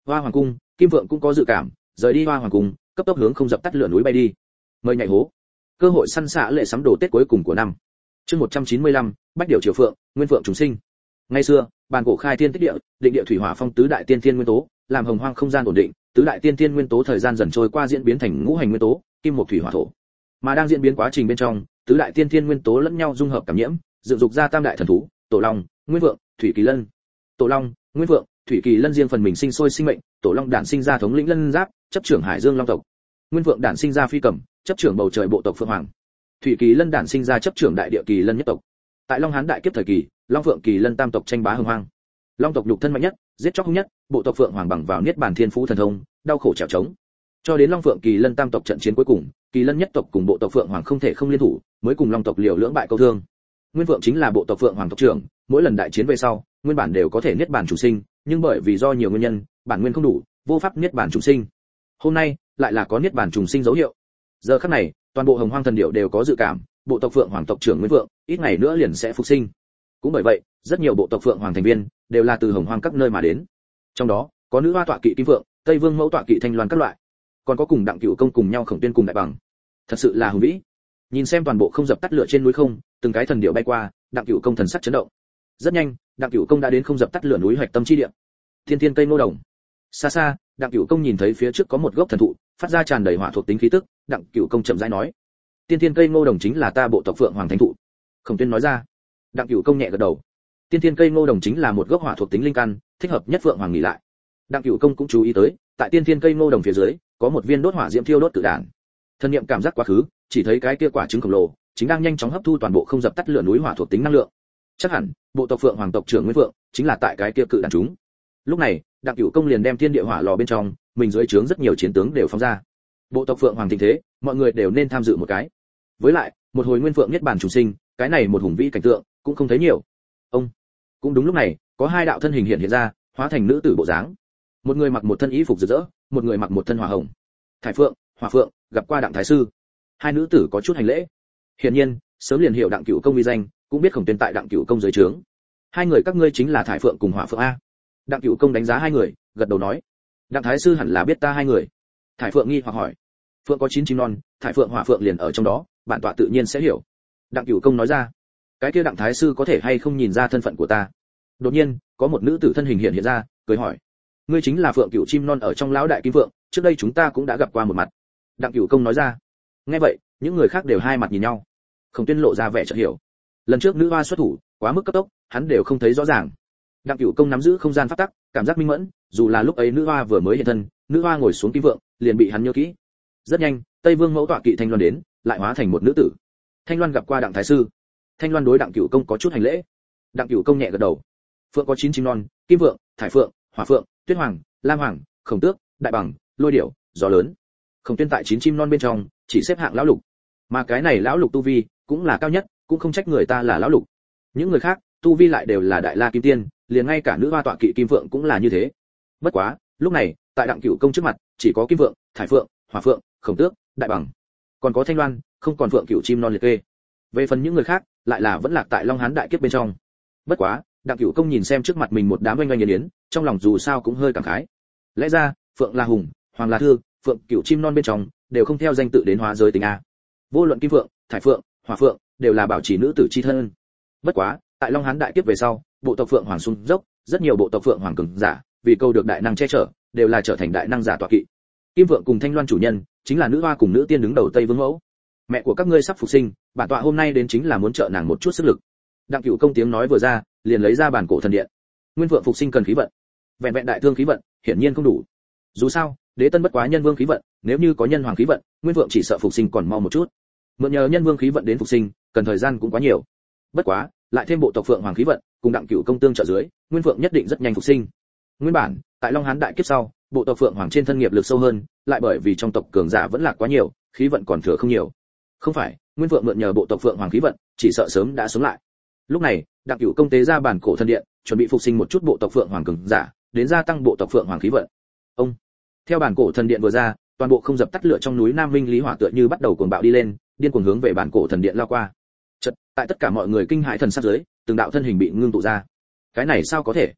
Hoa Hoàng cung, Kim Vượng cũng có dự cảm, rời đi Hoa Hoàng cung, cấp tốc hướng không dập tắt lửa núi bay đi. Mời nhảy hố. Cơ hội săn xạ lệ sắm đồ Tết cuối cùng của năm. Chương một trăm chín mươi lăm, Bách điểu triều phượng, Nguyên Phượng trùng sinh. Ngày xưa, bàn cổ khai thiên tích địa, định địa thủy hỏa phong tứ đại tiên thiên nguyên tố, làm hồng hoang không gian ổn định, tứ đại tiên thiên nguyên tố thời gian dần trôi qua diễn biến thành ngũ hành nguyên tố, kim mộc thủy hỏa thổ. Mà đang diễn biến quá trình bên trong, tứ đại tiên thiên nguyên tố lẫn nhau dung hợp cảm nhiễm, dựng dục ra tam đại thần thú, Tổ Long, Nguyên Vượng, Thủy Kỳ Lân. Tổ Long, Nguyên Vượng, Thủy Kỳ Lân riêng phần mình sinh sôi sinh mệnh, Tổ Long đản sinh ra thống lĩnh Lân Giáp, chấp trưởng Hải Dương Long tộc. Nguyên Vượng đản sinh ra Phi Cầm, chấp trưởng bầu trời bộ tộc Phượng Hoàng. Thủy Kỳ Lân đản sinh ra chấp trưởng đại địa Kỳ Lân nhất tộc. Tại Long Hán đại kiếp thời kỳ, Long Phượng Kỳ Lân tam tộc tranh bá hưng hoang. Long tộc nhục thân mạnh nhất, giết chóc hung nhất, bộ tộc Phượng Hoàng bằng vào niết bàn thiên phú thần thông, đau khổ trèo trống. Cho đến Long Phượng Kỳ Lân tam tộc trận chiến cuối cùng, Kỳ Lân nhất tộc cùng bộ tộc Phượng Hoàng không thể không liên thủ, mới cùng Long tộc liều lưỡng bại câu thương. Nguyên Vượng chính là bộ tộc Phượng Hoàng tộc trưởng, mỗi lần đại chiến về sau, nguyên bản đều có thể niết bàn chủ sinh, nhưng bởi vì do nhiều nguyên nhân, bản nguyên không đủ, vô pháp niết bàn chủ sinh. Hôm nay, lại là có niết bàn trùng sinh dấu hiệu. Giờ khắc này, toàn bộ Hồng Hoang thần điểu đều có dự cảm, bộ tộc Phượng Hoàng tộc trưởng Nguyên Vượng, ít ngày nữa liền sẽ phục sinh. Cũng bởi vậy, rất nhiều bộ tộc Phượng Hoàng thành viên đều là từ Hồng Hoang các nơi mà đến. Trong đó, có nữ hoa tọa kỵ Kim Vượng, Tây Vương mẫu tọa kỵ Thanh Loan các loại, còn có cùng Đặng Cửu Công cùng nhau Khổng Tuyên cùng Đại Bằng. Thật sự là hùng vĩ. Nhìn xem toàn bộ không dập tắt lửa trên núi không, từng cái thần điểu bay qua, Đặng Cửu Công thần sắc chấn động. Rất nhanh, Đặng Cửu Công đã đến không dập tắt lửa núi hoạch tâm chi địa. Thiên Thiên cây ngô đồng. Xa xa, Đặng Cửu Công nhìn thấy phía trước có một gốc thần thụ, phát ra tràn đầy hỏa thuộc tính khí tức, Đặng Cửu Công chậm rãi nói: "Tiên Thiên cây ngô đồng chính là ta bộ tộc Phượng Hoàng thánh thụ." Khổng Tuyên nói ra. Đặng Cửu Công nhẹ gật đầu. Tiên Thiên cây ngô đồng chính là một gốc hỏa thuộc tính linh căn, thích hợp nhất Phượng Hoàng nghỉ lại. Đặng Cửu Công cũng chú ý tới, tại Tiên Thiên cây ngô đồng phía dưới, có một viên đốt hỏa diễm thiêu đốt tự đản. Thân niệm cảm giác quá khứ, chỉ thấy cái kia quả trứng khổng lồ, chính đang nhanh chóng hấp thu toàn bộ không dập tắt lửa núi hỏa thuộc tính năng lượng. Chắc hẳn, bộ tộc Phượng Hoàng tộc trưởng Nguyên Vượng chính là tại cái kia cự đản chúng. Lúc này, Đặng Cửu Công liền đem thiên địa hỏa lò bên trong, mình dưới trướng rất nhiều chiến tướng đều phóng ra. Bộ tộc Phượng Hoàng thịnh thế, mọi người đều nên tham dự một cái. Với lại, một hồi Nguyên Vượng niết bàn chủ sinh, cái này một hùng vĩ cảnh tượng, cũng không thấy nhiều. Ông. Cũng đúng lúc này, có hai đạo thân hình hiện hiện ra, hóa thành nữ tử bộ dáng. Một người mặc một thân y phục rực rỡ, một người mặc một thân hỏa hồng. Thải Phượng, Hỏa Phượng, gặp qua Đặng thái sư. Hai nữ tử có chút hành lễ. Hiển nhiên, sớm liền hiểu Đặng Cửu Công uy danh, cũng biết Khổng Tuyên tại Đặng Cửu Công dưới trướng. Hai người các ngươi chính là Thải Phượng cùng Hỏa Phượng a? Đặng Cửu Công đánh giá hai người, gật đầu nói: Đặng thái sư hẳn là biết ta hai người. Thải Phượng nghi hoặc hỏi: Phượng có chín chim non, Thải Phượng Hỏa Phượng liền ở trong đó, bản tọa tự nhiên sẽ hiểu. Đặng Cửu Công nói ra: cái kia Đặng thái sư có thể hay không nhìn ra thân phận của ta? Đột nhiên, có một nữ tử thân hình hiện hiện ra, cười hỏi: ngươi chính là Phượng Cửu chim non ở trong lão đại kim Phượng, trước đây chúng ta cũng đã gặp qua một mặt. Đặng Cửu Công nói ra. Nghe vậy, những người khác đều hai mặt nhìn nhau. Khổng Tuyên lộ ra vẻ chợt hiểu. Lần trước nữ hoa xuất thủ, quá mức cấp tốc, hắn đều không thấy rõ ràng. Đặng Cửu Công nắm giữ không gian pháp tắc, cảm giác minh mẫn, dù là lúc ấy nữ hoa vừa mới hiện thân, nữ hoa ngồi xuống kim Vượng, liền bị hắn nhớ kỹ. Rất nhanh, Tây Vương mẫu tọa kỵ Thanh Loan đến, lại hóa thành một nữ tử. Thanh Loan gặp qua Đặng thái sư. Thanh Loan đối Đặng Cửu Công có chút hành lễ. Đặng Cửu Công nhẹ gật đầu. Phượng có chín chim non, Kim Vượng, Thải Phượng, Hỏa Phượng, Tuyết Hoàng, Lam Hoàng, Khổng Tước, Đại Bằng, Lôi Điểu, Gió Lớn. Khổng Tuyên tại chín chim non bên trong, chỉ xếp hạng lão lục. Mà cái này lão lục tu vi cũng là cao nhất, cũng không trách người ta là lão lục. Những người khác, tu vi lại đều là đại la kim tiên, liền ngay cả nữ hoa tọa kỵ Kim Phượng cũng là như thế. Bất quá, lúc này, tại Đặng Cửu Công trước mặt, chỉ có Kim Phượng, Thải Phượng, Hỏa Phượng, Khổng Tước, Đại Bằng, còn có Thanh Loan, không còn Phượng Cửu chim non liệt kê. Về phần những người khác, lại là vẫn lạc tại Long Hán đại kiếp bên trong. Bất quá, Đặng Cửu Công nhìn xem trước mặt mình một đám oanh oanh yến yến, trong lòng dù sao cũng hơi cảm khái. Lẽ ra, Phượng là hùng, Hoàng là thư, Phượng Cửu chim non bên trong đều không theo danh tự đến hóa giới tính a. Vô luận Kim Phượng, Thải Phượng, Hỏa Phượng đều là bảo trì nữ tử chi thân. Bất quá, tại Long Hán đại kiếp về sau, bộ tộc Phượng Hoàng xung dốc, rất nhiều bộ tộc Phượng Hoàng cường giả, vì câu được đại năng che chở, đều là trở thành đại năng giả tọa kỵ. Kim Phượng cùng Thanh Loan chủ nhân, chính là nữ hoa cùng nữ tiên đứng đầu Tây Vương mẫu. Mẹ của các ngươi sắp phục sinh, bản tọa hôm nay đến chính là muốn trợ nàng một chút sức lực. Đặng Cửu Công tiếng nói vừa ra, liền lấy ra bản cổ thần điện. Nguyên Phượng phục sinh cần khí vận, vẹn vẹn đại thương khí vận, hiển nhiên không đủ. Dù sao, đế tân bất quá nhân vương khí vận, nếu như có nhân hoàng khí vận, Nguyên Phượng chỉ sợ phục sinh còn mau một chút. Mượn nhờ nhân vương khí vận đến phục sinh, cần thời gian cũng quá nhiều. Bất quá, lại thêm bộ tộc Phượng Hoàng khí vận, cùng Đặng Cửu Công tương trợ dưới, Nguyên Phượng nhất định rất nhanh phục sinh. Nguyên bản, tại Long Hán đại kiếp sau, bộ tộc Phượng Hoàng trên thân nghiệp lực sâu hơn, lại bởi vì trong tộc cường giả vẫn là quá nhiều, khí vận còn thừa không nhiều. Không phải, Nguyên Phượng mượn nhờ bộ tộc Phượng Hoàng khí vận, chỉ sợ sớm đã sống lại. Lúc này, Đặng Cửu Công tế ra bản cổ thần điện, chuẩn bị phục sinh một chút bộ tộc Phượng Hoàng cường giả, đến gia tăng bộ tộc Phượng Hoàng khí vận. Ông, theo bản cổ thần điện vừa ra, toàn bộ không dập tắt lửa trong núi Nam Minh Lý Hỏa tựa như bắt đầu cuồng bạo đi lên, điên cuồng hướng về bản cổ thần điện lao qua. Chợt, tại tất cả mọi người kinh hãi thần sắc dưới, từng đạo thân hình bị ngưng tụ ra. Cái này sao có thể?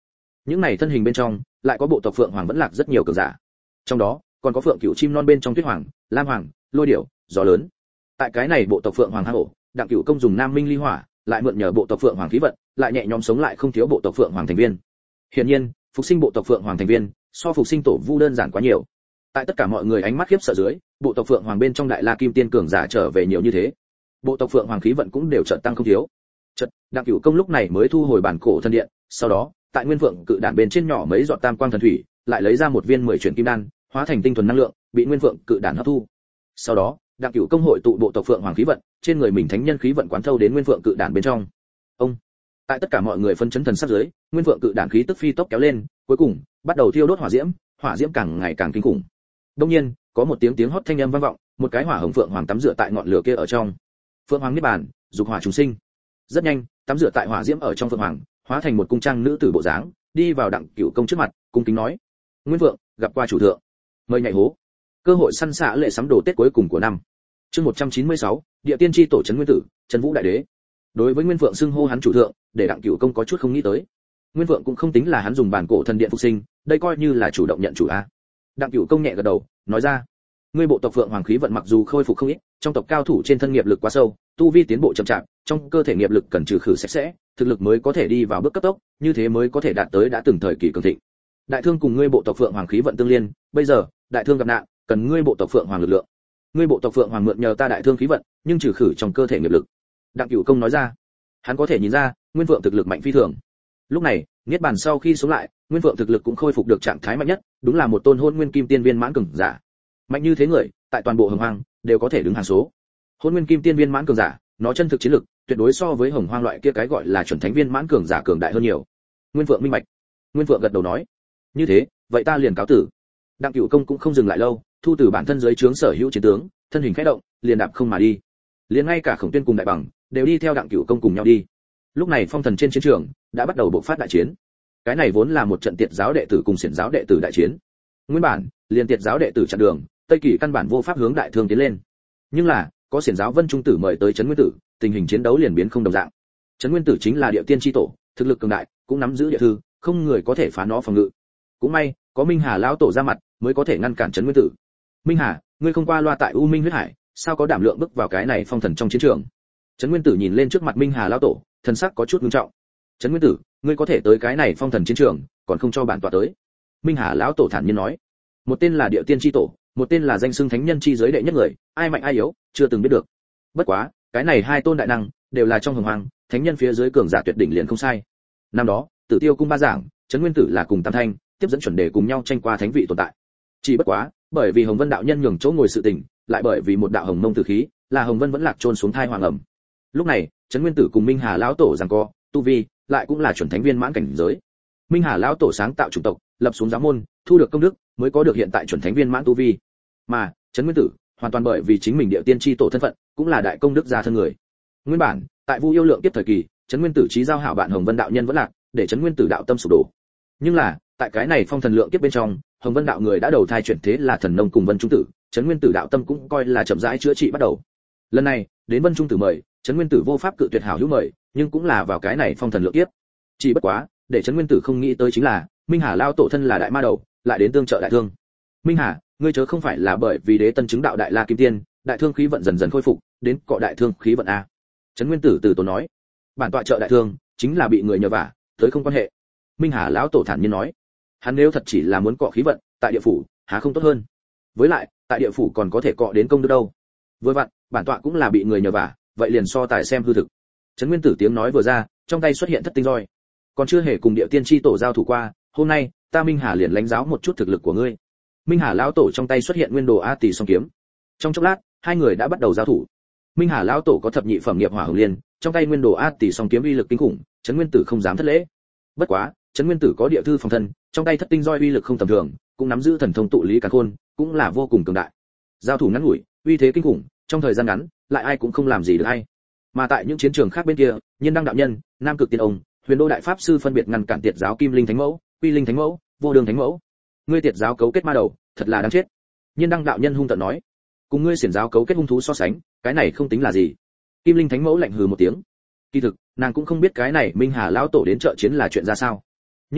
Những này thân hình bên trong lại có bộ tộc Phượng Hoàng vẫn lạc rất nhiều cường giả. Trong đó còn có Phượng Cửu chim non bên trong Tuyết Hoàng, Lam Hoàng, Lôi Điểu, Gió lớn. Tại cái này bộ tộc Phượng Hoàng hang ổ, Đặng Cửu Công dùng Nam Minh Ly Hỏa, lại mượn nhờ bộ tộc Phượng Hoàng khí vận, lại nhẹ nhõm sống lại không thiếu bộ tộc Phượng Hoàng thành viên. Hiển nhiên, phục sinh bộ tộc Phượng Hoàng thành viên, so phục sinh tổ vu đơn giản quá nhiều. Tại tất cả mọi người ánh mắt khiếp sợ dưới, bộ tộc Phượng Hoàng bên trong Đại La Kim Tiên cường giả trở về nhiều như thế. Bộ tộc Phượng Hoàng khí vận cũng đều chợt tăng không thiếu. Chợt, Đặng Cửu Công lúc này mới thu hồi bản cổ thần điện, sau đó, tại Nguyên Phượng cự đản bên trên nhỏ mấy giọt tam quang thần thủy, lại lấy ra một viên mười chuyển kim đan, hóa thành tinh thuần năng lượng, bị Nguyên Phượng cự đản hấp thu. Sau đó, Đặng Cửu Công hội tụ bộ tộc Phượng Hoàng khí vận, trên người mình thánh nhân khí vận quán thâu đến Nguyên Phượng cự đản bên trong. Ông, tại tất cả mọi người phân chấn thần sắc dưới, Nguyên Phượng cự đản khí tức phi tốc kéo lên, cuối cùng bắt đầu thiêu đốt hỏa diễm, hỏa diễm càng ngày càng kinh khủng. Đương nhiên, có một tiếng tiếng hót thanh âm vang vọng, một cái hỏa hồng Phượng Hoàng tắm rửa tại ngọn lửa kia ở trong. Phượng Hoàng niết bàn, dục hỏa chúng sinh. Rất nhanh, tắm rửa tại hỏa diễm ở trong Phượng Hoàng, hóa thành một cung trang nữ tử bộ dáng, đi vào Đặng Cửu Công trước mặt, cung kính nói: "Nguyên Phượng, gặp qua chủ thượng." Mời nhảy hố. Cơ hội săn xạ lệ sắm đồ Tết cuối cùng của năm. Chương một trăm chín mươi sáu, Địa Tiên chi tổ trấn Nguyên Tử, Trấn Vũ đại đế. Đối với Nguyên Phượng xưng hô hắn chủ thượng, để Đặng Cửu Công có chút không nghĩ tới. Nguyên Phượng cũng không tính là hắn dùng bản cổ thần điện phục sinh, đây coi như là chủ động nhận chủ a. Đặng Cửu Công nhẹ gật đầu, nói ra: "Ngươi bộ tộc Phượng Hoàng khí vận mặc dù khôi phục không ít, trong tộc cao thủ trên thân nghiệp lực quá sâu, tu vi tiến bộ chậm chạp, trong cơ thể nghiệp lực cần trừ khử sạch sẽ, thực lực mới có thể đi vào bước cấp tốc, như thế mới có thể đạt tới đã từng thời kỳ cường thịnh. Đại thương cùng ngươi bộ tộc Phượng Hoàng khí vận tương liên, bây giờ, đại thương gặp nạn, cần ngươi bộ tộc Phượng Hoàng lực lượng. Ngươi bộ tộc Phượng Hoàng mượn nhờ ta đại thương khí vận, nhưng trừ khử trong cơ thể nghiệp lực." Đặng Cửu Công nói ra. Hắn có thể nhìn ra, Nguyên Phượng thực lực mạnh phi thường. Lúc này, niết bàn sau khi sống lại, Nguyên Phượng thực lực cũng khôi phục được trạng thái mạnh nhất, đúng là một tôn Hôn Nguyên Kim Tiên viên mãn cường giả. Mạnh như thế người, tại toàn bộ Hồng Hoang đều có thể đứng hàng số. Hôn Nguyên Kim Tiên viên mãn cường giả, nó chân thực chiến lực, tuyệt đối so với Hồng Hoang loại kia cái gọi là chuẩn thánh viên mãn cường giả cường đại hơn nhiều. Nguyên Phượng minh bạch. Nguyên Phượng gật đầu nói: "Như thế, vậy ta liền cáo tử." Đặng Cửu Công cũng không dừng lại lâu, thu từ bản thân dưới trướng sở hữu chiến tướng, thân hình khẽ động, liền đạp không mà đi. Liền ngay cả Khổng Tuyên cùng Đại Bằng đều đi theo Đặng Cửu Công cùng nhau đi. Lúc này phong thần trên chiến trường đã bắt đầu bộc phát đại chiến. Cái này vốn là một trận tiệt giáo đệ tử cùng xiển giáo đệ tử đại chiến. Nguyên bản, liền tiệt giáo đệ tử chặn đường, Tây Kỳ căn bản vô pháp hướng đại thương tiến lên. Nhưng là, có xiển giáo Vân Trung Tử mời tới Trấn Nguyên Tử, tình hình chiến đấu liền biến không đồng dạng. Trấn Nguyên Tử chính là địa tiên chi tổ, thực lực cường đại, cũng nắm giữ địa thư, không người có thể phá nó phòng ngự. Cũng may, có Minh Hà lão tổ ra mặt, mới có thể ngăn cản Trấn Nguyên Tử. "Minh Hà, ngươi không qua loa tại U Minh huyết hải, sao có đảm lượng bước vào cái này phong thần trong chiến trường?" Trấn Nguyên Tử nhìn lên trước mặt Minh Hà lão tổ, thần sắc có chút nghiêm trọng. "Trấn Nguyên Tử, ngươi có thể tới cái này phong thần chiến trường, còn không cho bản tọa tới." Minh Hà lão tổ thản nhiên nói. Một tên là địa tiên chi tổ, một tên là danh xưng thánh nhân chi giới đệ nhất người, ai mạnh ai yếu, chưa từng biết được. Bất quá, cái này hai tôn đại năng đều là trong Hồng Hoang, thánh nhân phía dưới cường giả tuyệt đỉnh liền không sai. Năm đó, Tử Tiêu cung ba giảng, Trấn Nguyên Tử là cùng Tam Thanh tiếp dẫn chuẩn đề cùng nhau tranh qua thánh vị tồn tại. Chỉ bất quá, bởi vì Hồng Vân đạo nhân nhường chỗ ngồi sự tình, lại bởi vì một đạo hồng mông tử khí, là Hồng Vân vẫn lạc trôn xuống thai hoàng ẩm. Lúc này, Trấn Nguyên Tử cùng Minh Hà lão tổ giằng co, tu vi lại cũng là chuẩn thánh viên mãn cảnh giới. Minh Hà lão tổ sáng tạo chủng tộc, lập xuống giáo môn, thu được công đức, mới có được hiện tại chuẩn thánh viên mãn tu vi. Mà Trấn Nguyên Tử, hoàn toàn bởi vì chính mình địa tiên chi tổ thân phận, cũng là đại công đức gia thân người. Nguyên bản, tại Vu Yêu Lượng tiếp thời kỳ, Trấn Nguyên Tử chí giao hảo bạn Hồng Vân đạo nhân vẫn lạc, để Trấn Nguyên Tử đạo tâm sụp đổ. Nhưng là, tại cái này phong thần lượng kiếp bên trong, Hồng Vân đạo người đã đầu thai chuyển thế là thần nông cùng Vân Trung Tử, Trấn Nguyên Tử đạo tâm cũng coi là chậm rãi chữa trị bắt đầu. Lần này, đến Vân Trung Tử mời, Trấn Nguyên Tử vô pháp cự tuyệt hảo hữu mời, nhưng cũng là vào cái này phong thần lượng kiếp. Chỉ bất quá, để Trấn Nguyên Tử không nghĩ tới chính là, Minh Hà lao tổ thân là đại ma đầu, lại đến tương trợ đại thương. "Minh Hà, ngươi chớ không phải là bởi vì đế tân chứng đạo đại la kim tiên, đại thương khí vận dần dần khôi phục, đến cọ đại thương khí vận a?" Trấn Nguyên Tử từ tốn nói. "Bản tọa trợ đại thương, chính là bị người nhờ vả, tới không quan hệ." Minh Hà lão tổ thản nhiên nói. Hắn nếu thật chỉ là muốn cọ khí vận, tại địa phủ, há không tốt hơn? Với lại, tại địa phủ còn có thể cọ đến công đức đâu. Vừa vặn, bản tọa cũng là bị người nhờ vả, vậy liền so tài xem hư thực. Trấn Nguyên Tử tiếng nói vừa ra, trong tay xuất hiện thất tinh roi. Còn chưa hề cùng địa tiên chi tổ giao thủ qua, hôm nay, ta Minh Hà liền lãnh giáo một chút thực lực của ngươi. Minh Hà lão tổ trong tay xuất hiện nguyên đồ A Tỷ song kiếm. Trong chốc lát, hai người đã bắt đầu giao thủ. Minh Hà lão tổ có thập nhị phẩm nghiệp hỏa hồng liên, trong tay nguyên đồ A Tỷ song kiếm uy lực kinh khủng, Trấn Nguyên Tử không dám thất lễ. Bất quá, Trấn Nguyên Tử có địa thư phòng thân, trong tay thất tinh roi uy lực không tầm thường, cũng nắm giữ thần thông tụ lý càn khôn, cũng là vô cùng cường đại. Giao thủ ngắn ngủi, uy thế kinh khủng, trong thời gian ngắn, lại ai cũng không làm gì được ai. Mà tại những chiến trường khác bên kia, Nhiên Đăng đạo nhân, Nam Cực Tiên ông, Huyền Đô đại pháp sư phân biệt ngăn cản tiệt giáo Kim Linh Thánh Mẫu, Quy Linh Thánh Mẫu, Vô Đường Thánh Mẫu. Ngươi tiệt giáo cấu kết ma đầu, thật là đáng chết. Nhiên Đăng đạo nhân hung tợn nói. Cùng ngươi xiển giáo cấu kết hung thú so sánh, cái này không tính là gì. Kim Linh Thánh Mẫu lạnh hừ một tiếng. Kỳ thực, nàng cũng không biết cái này Minh Hà lão tổ đến trợ chiến là chuyện ra sao. Nhưng là,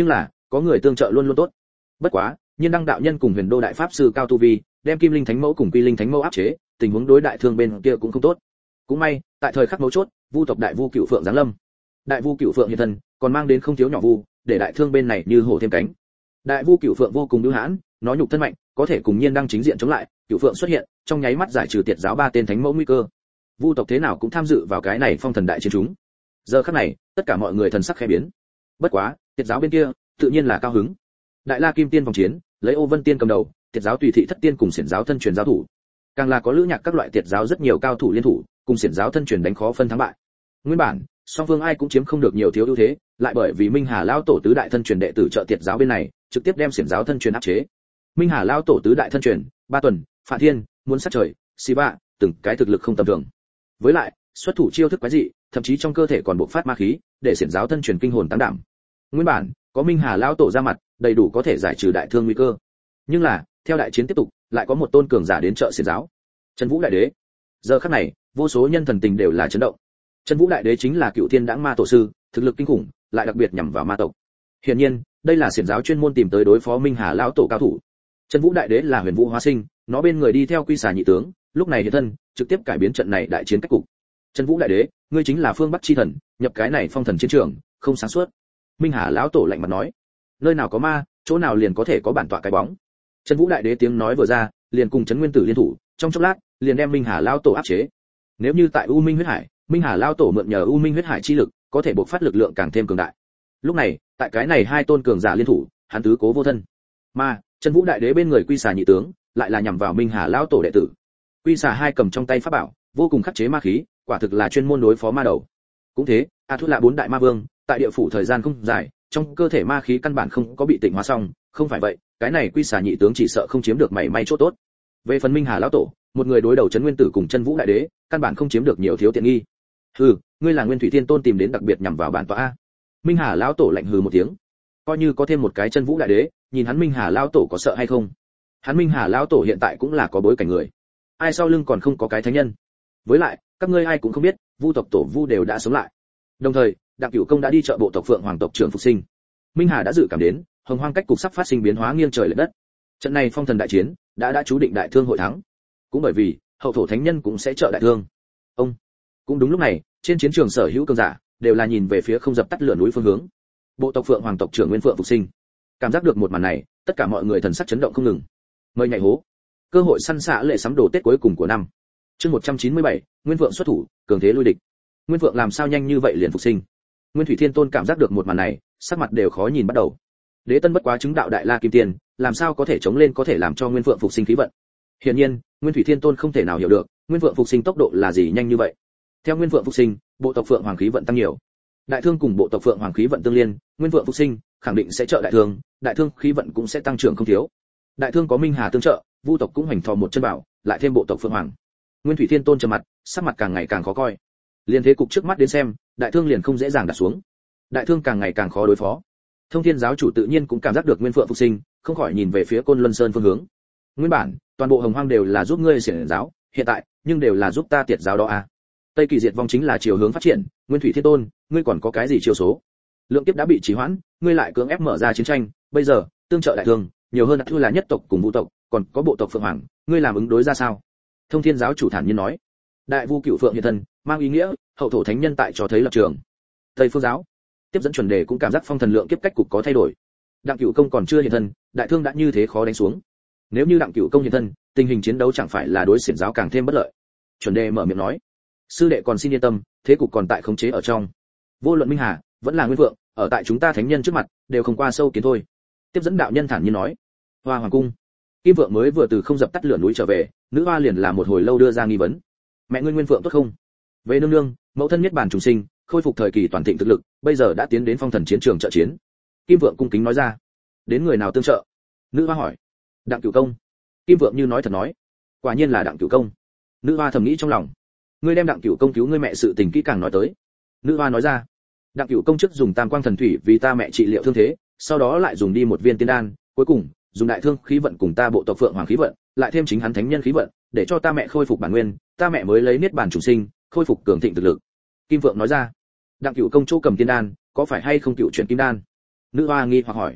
có người tương trợ luôn luôn tốt. Bất quá, Nhiên Đăng đạo nhân cùng Huyền Đô đại pháp sư cao tu vi, đem Kim Linh Thánh Mẫu cùng Quy Linh Thánh Mẫu áp chế, tình huống đối đại thương bên kia cũng không tốt. Cũng may, tại thời khắc mấu chốt, Vu tộc đại vu Cựu Phượng giáng lâm. Đại vu Cựu Phượng hiện thân, còn mang đến không thiếu nhỏ vu, để đại thương bên này như hổ thêm cánh. Đại vu Cựu Phượng vô cùng bưu hãn, nó nhục thân mạnh, có thể cùng Nhiên Đăng chính diện chống lại, Cựu Phượng xuất hiện, trong nháy mắt giải trừ tiệt giáo ba tên thánh mẫu nguy cơ. Vu tộc thế nào cũng tham dự vào cái này phong thần đại chiến chúng. Giờ khắc này, tất cả mọi người thần sắc khẽ biến. Bất quá, tiệt giáo bên kia, tự nhiên là cao hứng. Đại La Kim Tiên vòng chiến, lấy Ô Vân Tiên cầm đầu, tiệt giáo tùy thị thất tiên cùng xiển giáo thân truyền giáo thủ. Càng là có lữ nhạc các loại tiệt giáo rất nhiều cao thủ liên thủ, cùng xiển giáo thân truyền đánh khó phân thắng bại. Nguyên bản, song phương ai cũng chiếm không được nhiều thiếu ưu thế, lại bởi vì Minh Hà lão tổ tứ đại thân truyền đệ tử trợ tiệt giáo bên này, trực tiếp đem xiển giáo thân truyền áp chế. Minh Hà lão tổ tứ đại thân truyền, Ba Tuần, Phạ Thiên, Muốn Sát Trời, Xi Bạ, từng cái thực lực không tầm thường. Với lại, xuất thủ chiêu thức quái dị, thậm chí trong cơ thể còn bộc phát ma khí, để xiển giáo thân truyền kinh hồn tăng đảm. Nguyên bản, có Minh Hà lão tổ ra mặt, đầy đủ có thể giải trừ đại thương nguy cơ. Nhưng là, theo đại chiến tiếp tục, lại có một tôn cường giả đến trợ xiển giáo. Trần Vũ đại đế. Giờ khắc này, vô số nhân thần tình đều là chấn động. Trần Vũ đại đế chính là Cựu Thiên Đãng Ma tổ sư, thực lực kinh khủng, lại đặc biệt nhằm vào ma tộc. Hiển nhiên, đây là xiển giáo chuyên môn tìm tới đối phó Minh Hà lão tổ cao thủ. Trần Vũ đại đế là Huyền Vũ hóa sinh, nó bên người đi theo Quy Xà nhị tướng, lúc này hiện thân, trực tiếp cải biến trận này đại chiến cách cục. Trần Vũ đại đế, ngươi chính là phương Bắc chi thần, nhập cái này phong thần chiến trường, không sáng suốt. Minh Hà lão tổ lạnh mặt nói, nơi nào có ma, chỗ nào liền có thể có bản tọa cái bóng. Trần Vũ đại đế tiếng nói vừa ra, liền cùng Trấn Nguyên Tử liên thủ, trong chốc lát, liền đem Minh Hà lão tổ áp chế. Nếu như tại U Minh huyết hải, Minh Hà lão tổ mượn nhờ U Minh huyết hải chi lực, có thể bộc phát lực lượng càng thêm cường đại. Lúc này, tại cái này hai tôn cường giả liên thủ, hắn tứ cố vô thân. Mà, Trần Vũ đại đế bên người Quy Xà nhị tướng, lại là nhằm vào Minh Hà lão tổ đệ tử. Quy Xà hai cầm trong tay pháp bảo, vô cùng khắc chế ma khí, quả thực là chuyên môn đối phó ma đầu. Cũng thế, A Thuất là bốn đại ma vương, tại địa phủ thời gian không dài, trong cơ thể ma khí căn bản không có bị tịnh hóa xong, không phải vậy, cái này Quy Xà nhị tướng chỉ sợ không chiếm được mảy may chỗ tốt. Về phần Minh Hà lão tổ, một người đối đầu Trấn Nguyên Tử cùng Chân Vũ đại đế, căn bản không chiếm được nhiều thiếu tiện nghi. Hừ, ngươi là Nguyên Thủy Thiên Tôn tìm đến đặc biệt nhằm vào bản tọa a. Minh Hà lão tổ lạnh hừ một tiếng. Coi như có thêm một cái Chân Vũ đại đế, nhìn hắn Minh Hà lão tổ có sợ hay không? Hắn Minh Hà lão tổ hiện tại cũng là có bối cảnh người. Ai sau lưng còn không có cái thánh nhân. Với lại, các ngươi ai cũng không biết, Vu tộc tổ Vu đều đã sống lại. Đồng thời, Đặng Cửu Công đã đi chợ bộ tộc Phượng Hoàng tộc trưởng phục sinh. Minh Hà đã dự cảm đến, Hồng Hoang cách cục sắp phát sinh biến hóa nghiêng trời lệch đất. Trận này phong thần đại chiến đã đã chú định đại thương hội thắng. Cũng bởi vì, hậu thổ thánh nhân cũng sẽ trợ đại thương. Ông. Cũng đúng lúc này, trên chiến trường sở hữu cường giả đều là nhìn về phía không dập tắt lửa núi phương hướng. Bộ tộc Phượng Hoàng tộc trưởng Nguyên Phượng phục sinh. Cảm giác được một màn này, tất cả mọi người thần sắc chấn động không ngừng. Mời nhảy hố. Cơ hội săn xạ lệ sắm đồ Tết cuối cùng của năm. Chương một trăm chín mươi bảy, Nguyên Phượng xuất thủ, cường thế lui địch. Nguyên Phượng làm sao nhanh như vậy liền phục sinh? Nguyên Thủy Thiên Tôn cảm giác được một màn này, sắc mặt đều khó nhìn bắt đầu. Đế Tân bất quá chứng đạo đại la kim tiên, làm sao có thể chống lên có thể làm cho Nguyên Phượng phục sinh khí vận? Hiển nhiên, Nguyên Thủy Thiên Tôn không thể nào hiểu được, Nguyên Phượng phục sinh tốc độ là gì nhanh như vậy. Theo Nguyên Phượng phục sinh, bộ tộc Phượng Hoàng khí vận tăng nhiều. Đại thương cùng bộ tộc Phượng Hoàng khí vận tương liên, Nguyên Phượng phục sinh, khẳng định sẽ trợ đại thương, đại thương khí vận cũng sẽ tăng trưởng không thiếu. Đại thương có Minh Hà tương trợ, Vu tộc cũng hoành thò một chân bảo, lại thêm bộ tộc Phượng Hoàng. Nguyên Thủy Thiên Tôn trầm mặt, sắc mặt càng ngày càng khó coi. Liên thế cục trước mắt đến xem, đại thương liền không dễ dàng đặt xuống. Đại thương càng ngày càng khó đối phó. Thông Thiên giáo chủ tự nhiên cũng cảm giác được Nguyên Phượng phục sinh, không khỏi nhìn về phía Côn Luân Sơn phương hướng. Nguyên bản, toàn bộ Hồng Hoang đều là giúp ngươi xiển giáo, hiện tại, nhưng đều là giúp ta tiệt giáo đó à? Tây Kỳ diệt vong chính là chiều hướng phát triển, Nguyên Thủy Thiên Tôn, ngươi còn có cái gì chiêu số? Lượng kiếp đã bị trì hoãn, ngươi lại cưỡng ép mở ra chiến tranh, bây giờ, tương trợ đại thương, nhiều hơn thua là nhất tộc cùng vũ tộc, còn có bộ tộc Phượng Hoàng, ngươi làm ứng đối ra sao? Thông Thiên giáo chủ thản nhiên nói. Đại Vu Cửu Phượng hiện thân, mang ý nghĩa hậu thổ thánh nhân tại cho thấy lập trường. Tây Phương giáo tiếp dẫn chuẩn đề cũng cảm giác phong thần lượng kiếp cách cục có thay đổi. Đặng Cửu Công còn chưa hiện thân, đại thương đã như thế khó đánh xuống. Nếu như Đặng Cửu Công hiện thân, tình hình chiến đấu chẳng phải là đối xiển giáo càng thêm bất lợi. Chuẩn đề mở miệng nói, sư đệ còn xin yên tâm, thế cục còn tại khống chế ở trong. Vô luận Minh Hà vẫn là Nguyên Vượng, ở tại chúng ta thánh nhân trước mặt, đều không qua sâu kiến thôi. Tiếp dẫn đạo nhân thản nhiên nói. Hoa Hoàng cung, Kim Vượng mới vừa từ không dập tắt lửa núi trở về, nữ hoa liền là một hồi lâu đưa ra nghi vấn. Mẹ ngươi Nguyên Vượng tốt không? Về nương nương, mẫu thân niết bàn trùng sinh, khôi phục thời kỳ toàn thịnh thực lực, bây giờ đã tiến đến phong thần chiến trường trợ chiến. Kim Vượng cung kính nói ra. Đến người nào tương trợ? Nữ hoa hỏi. Đặng Cửu Công. Kim Vượng như nói thật nói. Quả nhiên là Đặng Cửu Công. Nữ hoa thầm nghĩ trong lòng. Ngươi đem Đặng Cửu Công cứu ngươi mẹ sự tình kỹ càng nói tới. Nữ hoa nói ra. Đặng Cửu Công trước dùng Tam Quang Thần Thủy vì ta mẹ trị liệu thương thế, sau đó lại dùng đi một viên tiên đan, cuối cùng dùng đại thương khí vận cùng ta bộ tộc Phượng Hoàng khí vận, lại thêm chính hắn thánh nhân khí vận, để cho ta mẹ khôi phục bản nguyên, ta mẹ mới lấy niết bàn chủ sinh, khôi phục cường thịnh thực lực. Kim Vượng nói ra. Đặng Cửu Công chỗ cầm tiên đan, có phải hay không cựu chuyển kim đan? Nữ hoa nghi hoặc hỏi.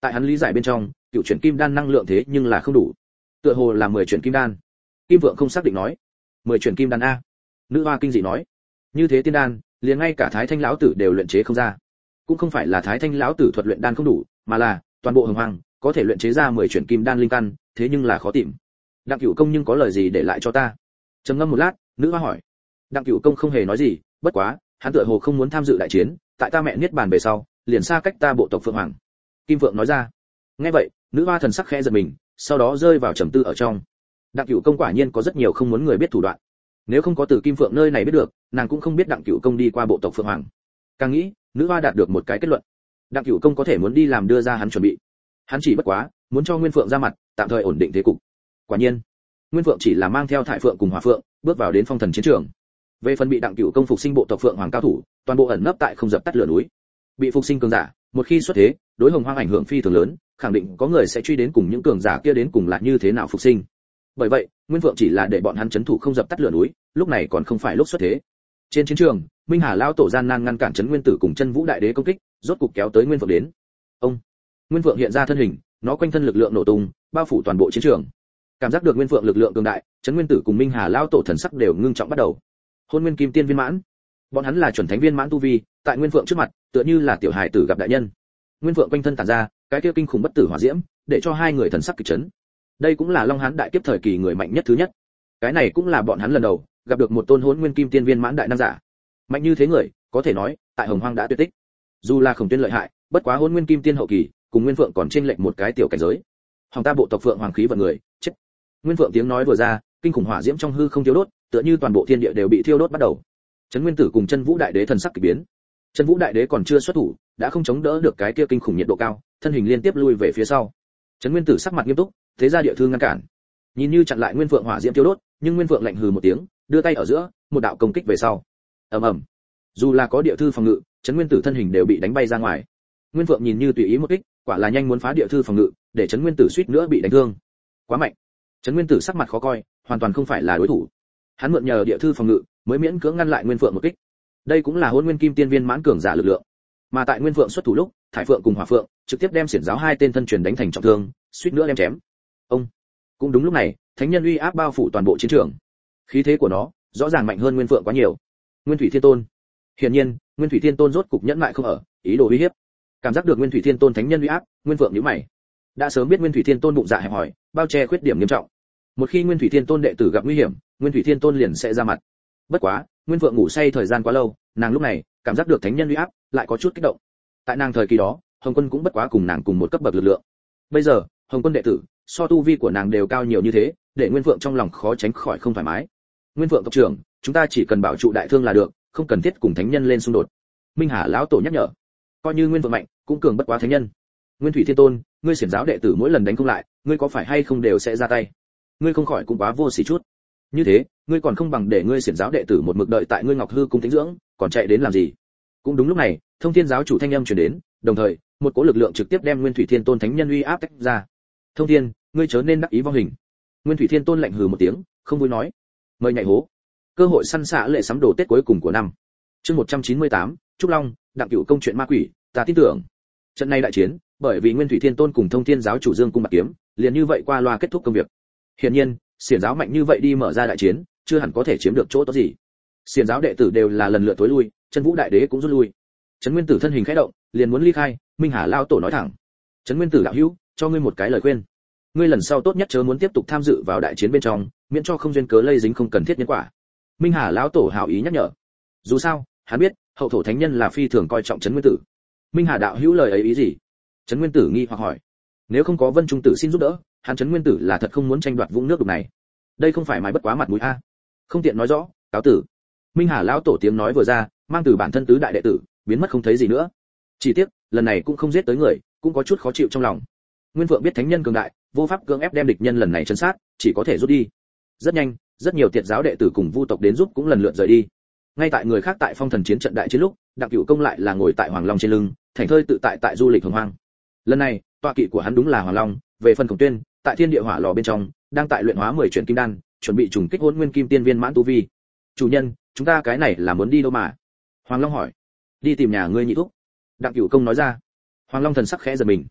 Tại hắn lý giải bên trong, cựu chuyển kim đan năng lượng thế nhưng là không đủ, tựa hồ là mười chuyển kim đan. Kim Vượng không xác định nói, mười chuyển kim đan a? Nữ hoa kinh dị nói, như thế tiên đan, liền ngay cả Thái Thanh lão tử đều luyện chế không ra. Cũng không phải là Thái Thanh lão tử thuật luyện đan không đủ, mà là toàn bộ hồng hoàng có thể luyện chế ra mười chuyển kim đan linh căn, thế nhưng là khó tìm. Đặng Cửu Công nhưng có lời gì để lại cho ta? Trầm ngâm một lát, nữ hoa hỏi. Đặng Cửu Công không hề nói gì, bất quá, hắn tựa hồ không muốn tham dự đại chiến, tại ta mẹ niết bàn về sau, liền xa cách ta bộ tộc Phượng Hoàng. Kim Phượng nói ra. Nghe vậy, nữ hoa thần sắc khẽ giật mình, sau đó rơi vào trầm tư ở trong. Đặng Cửu Công quả nhiên có rất nhiều không muốn người biết thủ đoạn. Nếu không có từ Kim Phượng nơi này biết được, nàng cũng không biết Đặng Cửu Công đi qua bộ tộc Phượng Hoàng. Càng nghĩ, nữ hoa đạt được một cái kết luận. Đặng Cửu Công có thể muốn đi làm đưa ra hắn chuẩn bị. Hắn chỉ bất quá, muốn cho Nguyên Phượng ra mặt, tạm thời ổn định thế cục. Quả nhiên, Nguyên Phượng chỉ là mang theo Thải Phượng cùng Hỏa Phượng, bước vào đến phong thần chiến trường. Về phần bị Đặng Cửu Công phục sinh bộ tộc Phượng Hoàng cao thủ, toàn bộ ẩn nấp tại không dập tắt lửa núi. Bị phục sinh cường giả, một khi xuất thế, đối hồng hoang ảnh hưởng phi thường lớn, khẳng định có người sẽ truy đến cùng những cường giả kia đến cùng là như thế nào phục sinh. Bởi vậy, Nguyên Phượng chỉ là để bọn hắn trấn thủ không dập tắt lửa núi, lúc này còn không phải lúc xuất thế. Trên chiến trường, Minh Hà lao tổ gian nan ngăn cản Trấn Nguyên Tử cùng Chân Vũ Đại Đế công kích, rốt cục kéo tới Nguyên Phượng đến. Ông, Nguyên Phượng hiện ra thân hình, nó quanh thân lực lượng nổ tung, bao phủ toàn bộ chiến trường. Cảm giác được Nguyên Phượng lực lượng cường đại, Trấn Nguyên Tử cùng Minh Hà lao tổ thần sắc đều ngưng trọng bắt đầu. Hôn Nguyên Kim Tiên viên mãn, bọn hắn là chuẩn thánh viên mãn tu vi, tại Nguyên Phượng trước mặt, tựa như là tiểu hài tử gặp đại nhân. Nguyên Phượng quanh thân tản ra, cái kia kinh khủng bất tử hỏa diễm, để cho hai người thần sắc kịch chấn. Đây cũng là Long Hán đại kiếp thời kỳ người mạnh nhất thứ nhất. Cái này cũng là bọn hắn lần đầu gặp được một tôn Hỗn Nguyên Kim Tiên viên mãn đại năng giả. Mạnh như thế người, có thể nói, tại Hồng Hoang đã tuyệt tích. Dù là Khổng Tuyên lợi hại, bất quá Hỗn Nguyên Kim Tiên hậu kỳ, cùng Nguyên Phượng còn chênh lệch một cái tiểu cảnh giới. Hồng ta bộ tộc Phượng Hoàng khí vận người, chết. Nguyên Phượng tiếng nói vừa ra, kinh khủng hỏa diễm trong hư không thiêu đốt, tựa như toàn bộ thiên địa đều bị thiêu đốt bắt đầu. Trấn Nguyên Tử cùng Chân Vũ Đại Đế thần sắc kỳ biến. Chân Vũ Đại Đế còn chưa xuất thủ, đã không chống đỡ được cái kia kinh khủng nhiệt độ cao, thân hình liên tiếp lui về phía sau. Trấn Nguyên Tử sắc mặt nghiêm túc, thế ra địa thư ngăn cản. Nhìn như chặn lại Nguyên Phượng hỏa diễm tiêu đốt, nhưng Nguyên Phượng lạnh hừ một tiếng, đưa tay ở giữa, một đạo công kích về sau. Ầm ầm. Dù là có địa thư phòng ngự, Trấn Nguyên Tử thân hình đều bị đánh bay ra ngoài. Nguyên Phượng nhìn như tùy ý một kích, quả là nhanh muốn phá địa thư phòng ngự, để Trấn Nguyên Tử suýt nữa bị đánh thương. Quá mạnh. Trấn Nguyên Tử sắc mặt khó coi, hoàn toàn không phải là đối thủ. Hắn mượn nhờ địa thư phòng ngự, mới miễn cưỡng ngăn lại Nguyên Phượng một kích. Đây cũng là Hỗn Nguyên Kim Tiên viên mãn cường giả lực lượng. Mà tại Nguyên Phượng xuất thủ lúc, Thải Phượng cùng Hỏa Phượng trực tiếp đem xiển giáo hai tên thân truyền đánh thành trọng thương, suýt nữa đem chém. Ông. Cũng đúng lúc này, thánh nhân uy áp bao phủ toàn bộ chiến trường. Khí thế của nó rõ ràng mạnh hơn Nguyên Phượng quá nhiều. Nguyên Thủy Thiên Tôn. Hiển nhiên, Nguyên Thủy Thiên Tôn rốt cục nhẫn nại không ở, ý đồ uy hiếp. Cảm giác được Nguyên Thủy Thiên Tôn thánh nhân uy áp, Nguyên Phượng nhíu mày. Đã sớm biết Nguyên Thủy Thiên Tôn bụng dạ hẹp hòi, bao che khuyết điểm nghiêm trọng. Một khi Nguyên Thủy Thiên Tôn đệ tử gặp nguy hiểm, Nguyên Thủy Thiên Tôn liền sẽ ra mặt. Bất quá, Nguyên Phượng ngủ say thời gian quá lâu, nàng lúc này cảm giác được thánh nhân uy áp, lại có chút kích động. Tại nàng thời kỳ đó, Hồng Quân cũng bất quá cùng nàng cùng một cấp bậc lực lượng. Bây giờ, Hồng Quân đệ tử, so tu vi của nàng đều cao nhiều như thế, để Nguyên Phượng trong lòng khó tránh khỏi không thoải mái. Nguyên Phượng tộc trưởng, chúng ta chỉ cần bảo trụ đại thương là được, không cần thiết cùng thánh nhân lên xung đột. Minh Hà lão tổ nhắc nhở. Coi như Nguyên Phượng mạnh, cũng cường bất quá thánh nhân. Nguyên Thủy Thiên Tôn, ngươi xiển giáo đệ tử mỗi lần đánh không lại, ngươi có phải hay không đều sẽ ra tay? Ngươi không khỏi cũng quá vô sỉ chút. Như thế, ngươi còn không bằng để ngươi xiển giáo đệ tử một mực đợi tại ngươi Ngọc Hư cung tĩnh dưỡng, còn chạy đến làm gì? Cũng đúng lúc này, Thông Thiên giáo chủ thanh âm truyền đến, đồng thời, một cỗ lực lượng trực tiếp đem Nguyên Thủy Thiên Tôn thánh nhân uy áp tách ra. Thông Thiên, ngươi chớ nên đắc ý vong hình. Nguyên Thủy Thiên Tôn lạnh hừ một tiếng, không vui nói. Mời nhảy hố. Cơ hội săn xạ lệ sắm đồ Tết cuối cùng của năm. Chương một trăm chín mươi tám, Trúc Long, Đặng Cửu công chuyện ma quỷ, ta tin tưởng. Trận này đại chiến, bởi vì Nguyên Thủy Thiên Tôn cùng Thông Thiên giáo chủ Dương cung bạc kiếm, liền như vậy qua loa kết thúc công việc. Hiển nhiên, xiển giáo mạnh như vậy đi mở ra đại chiến, chưa hẳn có thể chiếm được chỗ tốt gì. Xiển giáo đệ tử đều là lần lượt tối lui, Chân Vũ Đại Đế cũng rút lui. Trấn Nguyên Tử thân hình khẽ động, liền muốn ly khai, Minh Hà lao tổ nói thẳng. Trấn Nguyên Tử đạo hữu, cho ngươi một cái lời khuyên. Ngươi lần sau tốt nhất chớ muốn tiếp tục tham dự vào đại chiến bên trong, miễn cho không duyên cớ lây dính không cần thiết nhân quả. Minh Hà lão tổ hảo ý nhắc nhở. Dù sao, hắn biết, hậu thổ thánh nhân là phi thường coi trọng Trấn Nguyên Tử. Minh Hà đạo hữu lời ấy ý gì? Trấn Nguyên Tử nghi hoặc hỏi. Nếu không có Vân Trung Tử xin giúp đỡ, hắn Trấn Nguyên Tử là thật không muốn tranh đoạt vũng nước đục này. Đây không phải mài bất quá mặt mũi a. Không tiện nói rõ, cáo tử. Minh Hà lão tổ tiếng nói vừa ra, mang từ bản thân tứ đại đệ tử, biến mất không thấy gì nữa. Chỉ tiếc, lần này cũng không giết tới người, cũng có chút khó chịu trong lòng. Nguyên Phượng biết thánh nhân cường đại, vô pháp cưỡng ép đem địch nhân lần này trấn sát, chỉ có thể rút đi. Rất nhanh, rất nhiều tiệt giáo đệ tử cùng vu tộc đến giúp cũng lần lượt rời đi. Ngay tại người khác tại phong thần chiến trận đại chiến lúc, Đặng Cửu công lại là ngồi tại Hoàng Long trên lưng, thành thơi tự tại tại du lịch hồng hoang. Lần này, tọa kỵ của hắn đúng là Hoàng Long, về phần Khổng Tuyên, tại Thiên Địa Hỏa lò bên trong, đang tại luyện hóa mười chuyển kim đan, chuẩn bị trùng kích Hỗn Nguyên Kim Tiên viên mãn tu vi. Chủ nhân, chúng ta cái này là muốn đi đâu mà? Hoàng Long hỏi. Đi tìm nhà ngươi nhị thúc. Đặng Cửu công nói ra. Hoàng Long thần sắc khẽ giật mình.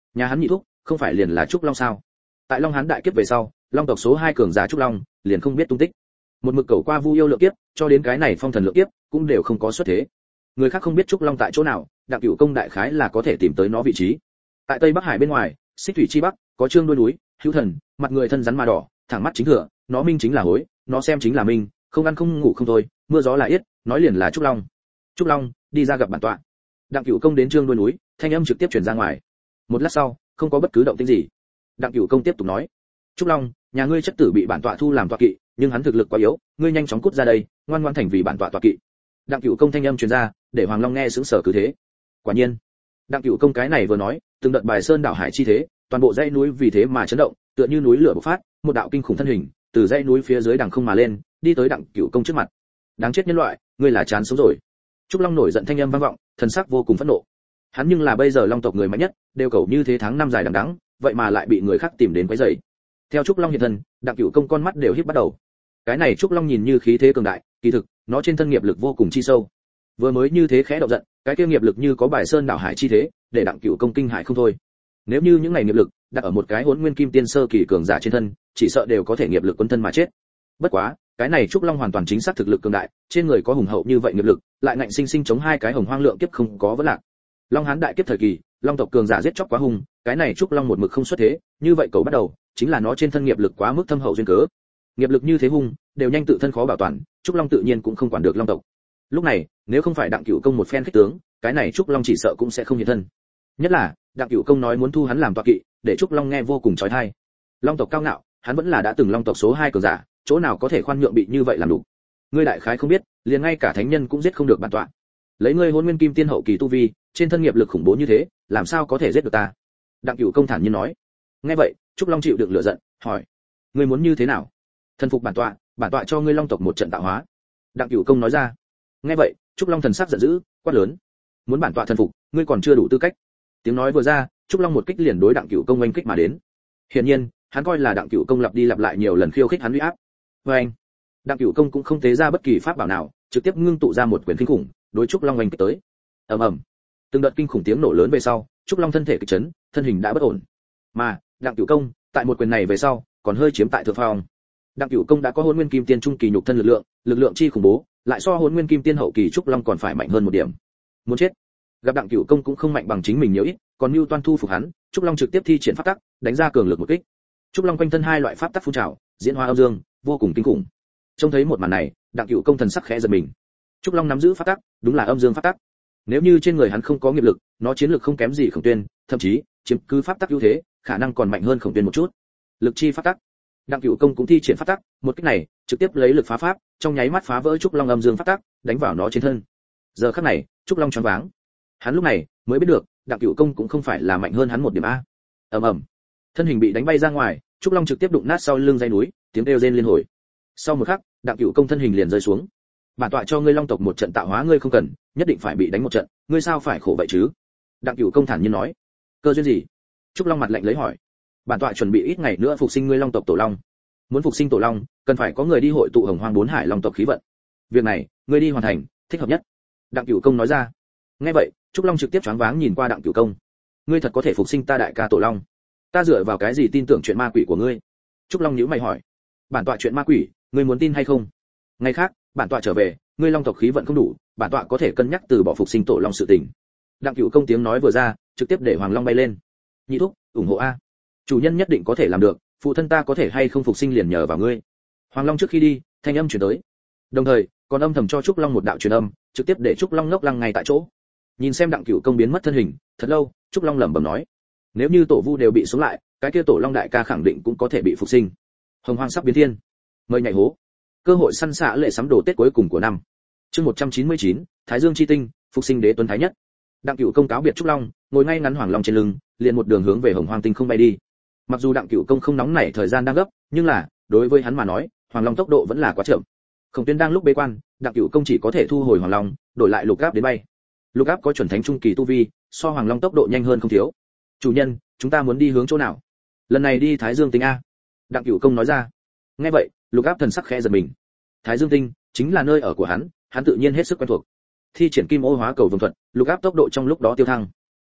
Nhà hắn nhị thúc không phải liền là Trúc Long sao? Tại Long Hán đại kiếp về sau, Long tộc số hai cường giả Trúc Long liền không biết tung tích. Một mực cầu qua Vu yêu lượng kiếp, cho đến cái này phong thần lượng kiếp cũng đều không có xuất thế. Người khác không biết Trúc Long tại chỗ nào, Đặng Cửu Công đại khái là có thể tìm tới nó vị trí. Tại Tây Bắc Hải bên ngoài, Xích thủy chi bắc, có trương đuôi núi, hữu thần, mặt người thân rắn mà đỏ, thẳng mắt chính thừa, nó minh chính là hối, nó xem chính là minh, không ăn không ngủ không thôi, mưa gió là yết, nói liền là Trúc Long. Trúc Long, đi ra gặp bản tọa. Đặng Cửu Công đến trương đuôi núi, thanh âm trực tiếp truyền ra ngoài. Một lát sau, không có bất cứ động tĩnh gì. Đặng Cửu Công tiếp tục nói: Trúc Long, nhà ngươi chất tử bị bản tọa thu làm tọa kỵ, nhưng hắn thực lực quá yếu, ngươi nhanh chóng cút ra đây, ngoan ngoãn thành vì bản tọa tọa kỵ. Đặng Cửu Công thanh âm truyền ra, để Hoàng Long nghe sững sờ cứ thế. Quả nhiên, Đặng Cửu Công cái này vừa nói, từng đợt bài sơn đảo hải chi thế, toàn bộ dãy núi vì thế mà chấn động, tựa như núi lửa bộc phát, một đạo kinh khủng thân hình từ dãy núi phía dưới đằng không mà lên, đi tới Đặng Cửu Công trước mặt. Đáng chết nhân loại, ngươi là chán sống rồi. Trúc Long nổi giận thanh âm vang vọng, thần sắc vô cùng phẫn nộ. Hắn nhưng là bây giờ Long tộc người mạnh nhất, đều cầu như thế tháng năm dài đằng đẵng, vậy mà lại bị người khác tìm đến quấy rầy. Theo Trúc Long hiện thân, Đặng Cửu Công con mắt đều híp bắt đầu. Cái này Trúc Long nhìn như khí thế cường đại, kỳ thực, nó trên thân nghiệp lực vô cùng chi sâu. Vừa mới như thế khẽ động giận, cái kia nghiệp lực như có bài sơn đảo hải chi thế, để Đặng Cửu Công kinh hãi không thôi. Nếu như những ngày nghiệp lực đặt ở một cái Hỗn Nguyên Kim Tiên sơ kỳ cường giả trên thân, chỉ sợ đều có thể nghiệp lực quân thân mà chết. Bất quá, cái này Trúc Long hoàn toàn chính xác thực lực cường đại, trên người có hùng hậu như vậy nghiệp lực, lại ngạnh sinh sinh chống hai cái hồng hoang lượng kiếp không có vấn lạc. Long Hán đại kiếp thời kỳ, Long tộc cường giả giết chóc quá hung, cái này Trúc Long một mực không xuất thế, như vậy cầu bắt đầu, chính là nó trên thân nghiệp lực quá mức thâm hậu duyên cớ. Nghiệp lực như thế hung, đều nhanh tự thân khó bảo toàn, Trúc Long tự nhiên cũng không quản được Long tộc. Lúc này, nếu không phải Đặng Cửu Công một phen khích tướng, cái này Trúc Long chỉ sợ cũng sẽ không hiện thân. Nhất là, Đặng Cửu Công nói muốn thu hắn làm tọa kỵ, để Trúc Long nghe vô cùng chói tai. Long tộc cao ngạo, hắn vẫn là đã từng Long tộc số hai cường giả, chỗ nào có thể khoan nhượng bị như vậy làm đủ. Ngươi đại khái không biết, liền ngay cả thánh nhân cũng giết không được bản tọa. Lấy ngươi Hỗn Nguyên Kim Tiên hậu kỳ tu vi, trên thân nghiệp lực khủng bố như thế, làm sao có thể giết được ta? Đặng Cửu Công thản nhiên nói. Nghe vậy, Trúc Long chịu đựng lửa giận, hỏi: ngươi muốn như thế nào? Thần phục bản tọa, bản tọa cho ngươi Long tộc một trận tạo hóa. Đặng Cửu Công nói ra. Nghe vậy, Trúc Long thần sắc giận dữ, quát lớn: muốn bản tọa thần phục, ngươi còn chưa đủ tư cách. Tiếng nói vừa ra, Trúc Long một kích liền đối Đặng Cửu Công oanh kích mà đến. Hiển nhiên, hắn coi là Đặng Cửu Công lặp đi lặp lại nhiều lần khiêu khích hắn uy áp. Và anh, Đặng Cửu Công cũng không tế ra bất kỳ pháp bảo nào, trực tiếp ngưng tụ ra một quyền kinh khủng, đối Trúc Long oanh kích tới. Ầm ầm, từng đợt kinh khủng tiếng nổ lớn về sau, Trúc Long thân thể kịch chấn, thân hình đã bất ổn. Mà Đặng Cửu Công, tại một quyền này về sau, còn hơi chiếm tại thượng phong. Đặng Cửu Công đã có Hỗn Nguyên Kim Tiên trung kỳ nhục thân lực lượng, lực lượng chi khủng bố, lại so Hỗn Nguyên Kim Tiên hậu kỳ Trúc Long còn phải mạnh hơn một điểm. Muốn chết. Gặp Đặng Cửu Công cũng không mạnh bằng chính mình nhiều ít, còn Nưu Toan thu phục hắn, Trúc Long trực tiếp thi triển pháp tắc, đánh ra cường lực một kích. Trúc Long quanh thân hai loại pháp tắc phun trào, diễn hóa âm dương, vô cùng kinh khủng. Trông thấy một màn này, Đặng Cửu Công thần sắc khẽ giật mình. Trúc Long nắm giữ pháp tắc, đúng là âm dương pháp tắc. Nếu như trên người hắn không có nghiệp lực, nó chiến lực không kém gì Khổng Tuyên, thậm chí chiếm cứ pháp tắc ưu thế, khả năng còn mạnh hơn Khổng Tuyên một chút. Lực chi pháp tắc. Đặng Cửu Công cũng thi triển pháp tắc, một kích này trực tiếp lấy lực phá pháp, trong nháy mắt phá vỡ Trúc Long âm dương pháp tắc, đánh vào nó trên thân. Giờ khắc này, Trúc Long choáng váng. Hắn lúc này mới biết được, Đặng Cửu Công cũng không phải là mạnh hơn hắn một điểm a. Ầm ầm, thân hình bị đánh bay ra ngoài, Trúc Long trực tiếp đụng nát sau lưng dãy núi, tiếng kêu rên liên hồi. Sau một khắc, Đặng Cửu Công thân hình liền rơi xuống. Bản tọa cho ngươi Long tộc một trận tạo hóa ngươi không cần, nhất định phải bị đánh một trận, ngươi sao phải khổ vậy chứ? Đặng Cửu Công thản nhiên nói. Cơ duyên gì? Trúc Long mặt lạnh lấy hỏi. Bản tọa chuẩn bị ít ngày nữa phục sinh ngươi Long tộc tổ long. Muốn phục sinh tổ long, cần phải có người đi hội tụ Hồng Hoang bốn hải Long tộc khí vận. Việc này, ngươi đi hoàn thành, thích hợp nhất. Đặng Cửu Công nói ra. Nghe vậy, Trúc Long trực tiếp choáng váng nhìn qua Đặng Cửu Công. Ngươi thật có thể phục sinh ta đại ca tổ long? Ta dựa vào cái gì tin tưởng chuyện ma quỷ của ngươi? Trúc Long nhíu mày hỏi. Bản tọa chuyện ma quỷ, ngươi muốn tin hay không? Ngày khác, bản tọa trở về, ngươi Long tộc khí vận không đủ, bản tọa có thể cân nhắc từ bỏ phục sinh tổ long sự tình. Đặng Cửu Công tiếng nói vừa ra, trực tiếp để Hoàng Long bay lên. Nhị thúc, ủng hộ a. Chủ nhân nhất định có thể làm được, phụ thân ta có thể hay không phục sinh liền nhờ vào ngươi. Hoàng Long trước khi đi, thanh âm truyền tới. Đồng thời, còn âm thầm cho Trúc Long một đạo truyền âm, trực tiếp để Trúc Long ngốc lăng ngay tại chỗ. Nhìn xem Đặng Cửu Công biến mất thân hình, thật lâu, Trúc Long lẩm bẩm nói: nếu như tổ vu đều bị sống lại, cái kia tổ long đại ca khẳng định cũng có thể bị phục sinh. Hồng Hoang sắp biến thiên, mời nhảy hố. Cơ hội săn xạ lệ sắm đồ Tết cuối cùng của năm. Chương một trăm chín mươi chín, Thái Dương chi tinh, phục sinh đế tuấn thái nhất. Đặng Cửu Công cáo biệt Trúc Long, ngồi ngay ngắn Hoàng Long trên lưng, liền một đường hướng về Hồng Hoang tinh không bay đi. Mặc dù Đặng Cửu Công không nóng nảy thời gian đang gấp, nhưng là, đối với hắn mà nói, Hoàng Long tốc độ vẫn là quá chậm. Khổng Tuyên đang lúc bế quan, Đặng Cửu Công chỉ có thể thu hồi Hoàng Long, đổi lại Lục Áp đến bay. Lục Áp có chuẩn thánh trung kỳ tu vi, so Hoàng Long tốc độ nhanh hơn không thiếu. Chủ nhân, chúng ta muốn đi hướng chỗ nào? Lần này đi Thái Dương tinh a. Đặng Cửu Công nói ra. Nghe vậy, Lục Áp thần sắc khẽ giật mình. Thái Dương tinh chính là nơi ở của hắn, hắn tự nhiên hết sức quen thuộc. Thi triển Kim Ô Hóa Cầu Vương thuật, Lục Áp tốc độ trong lúc đó tiêu thăng.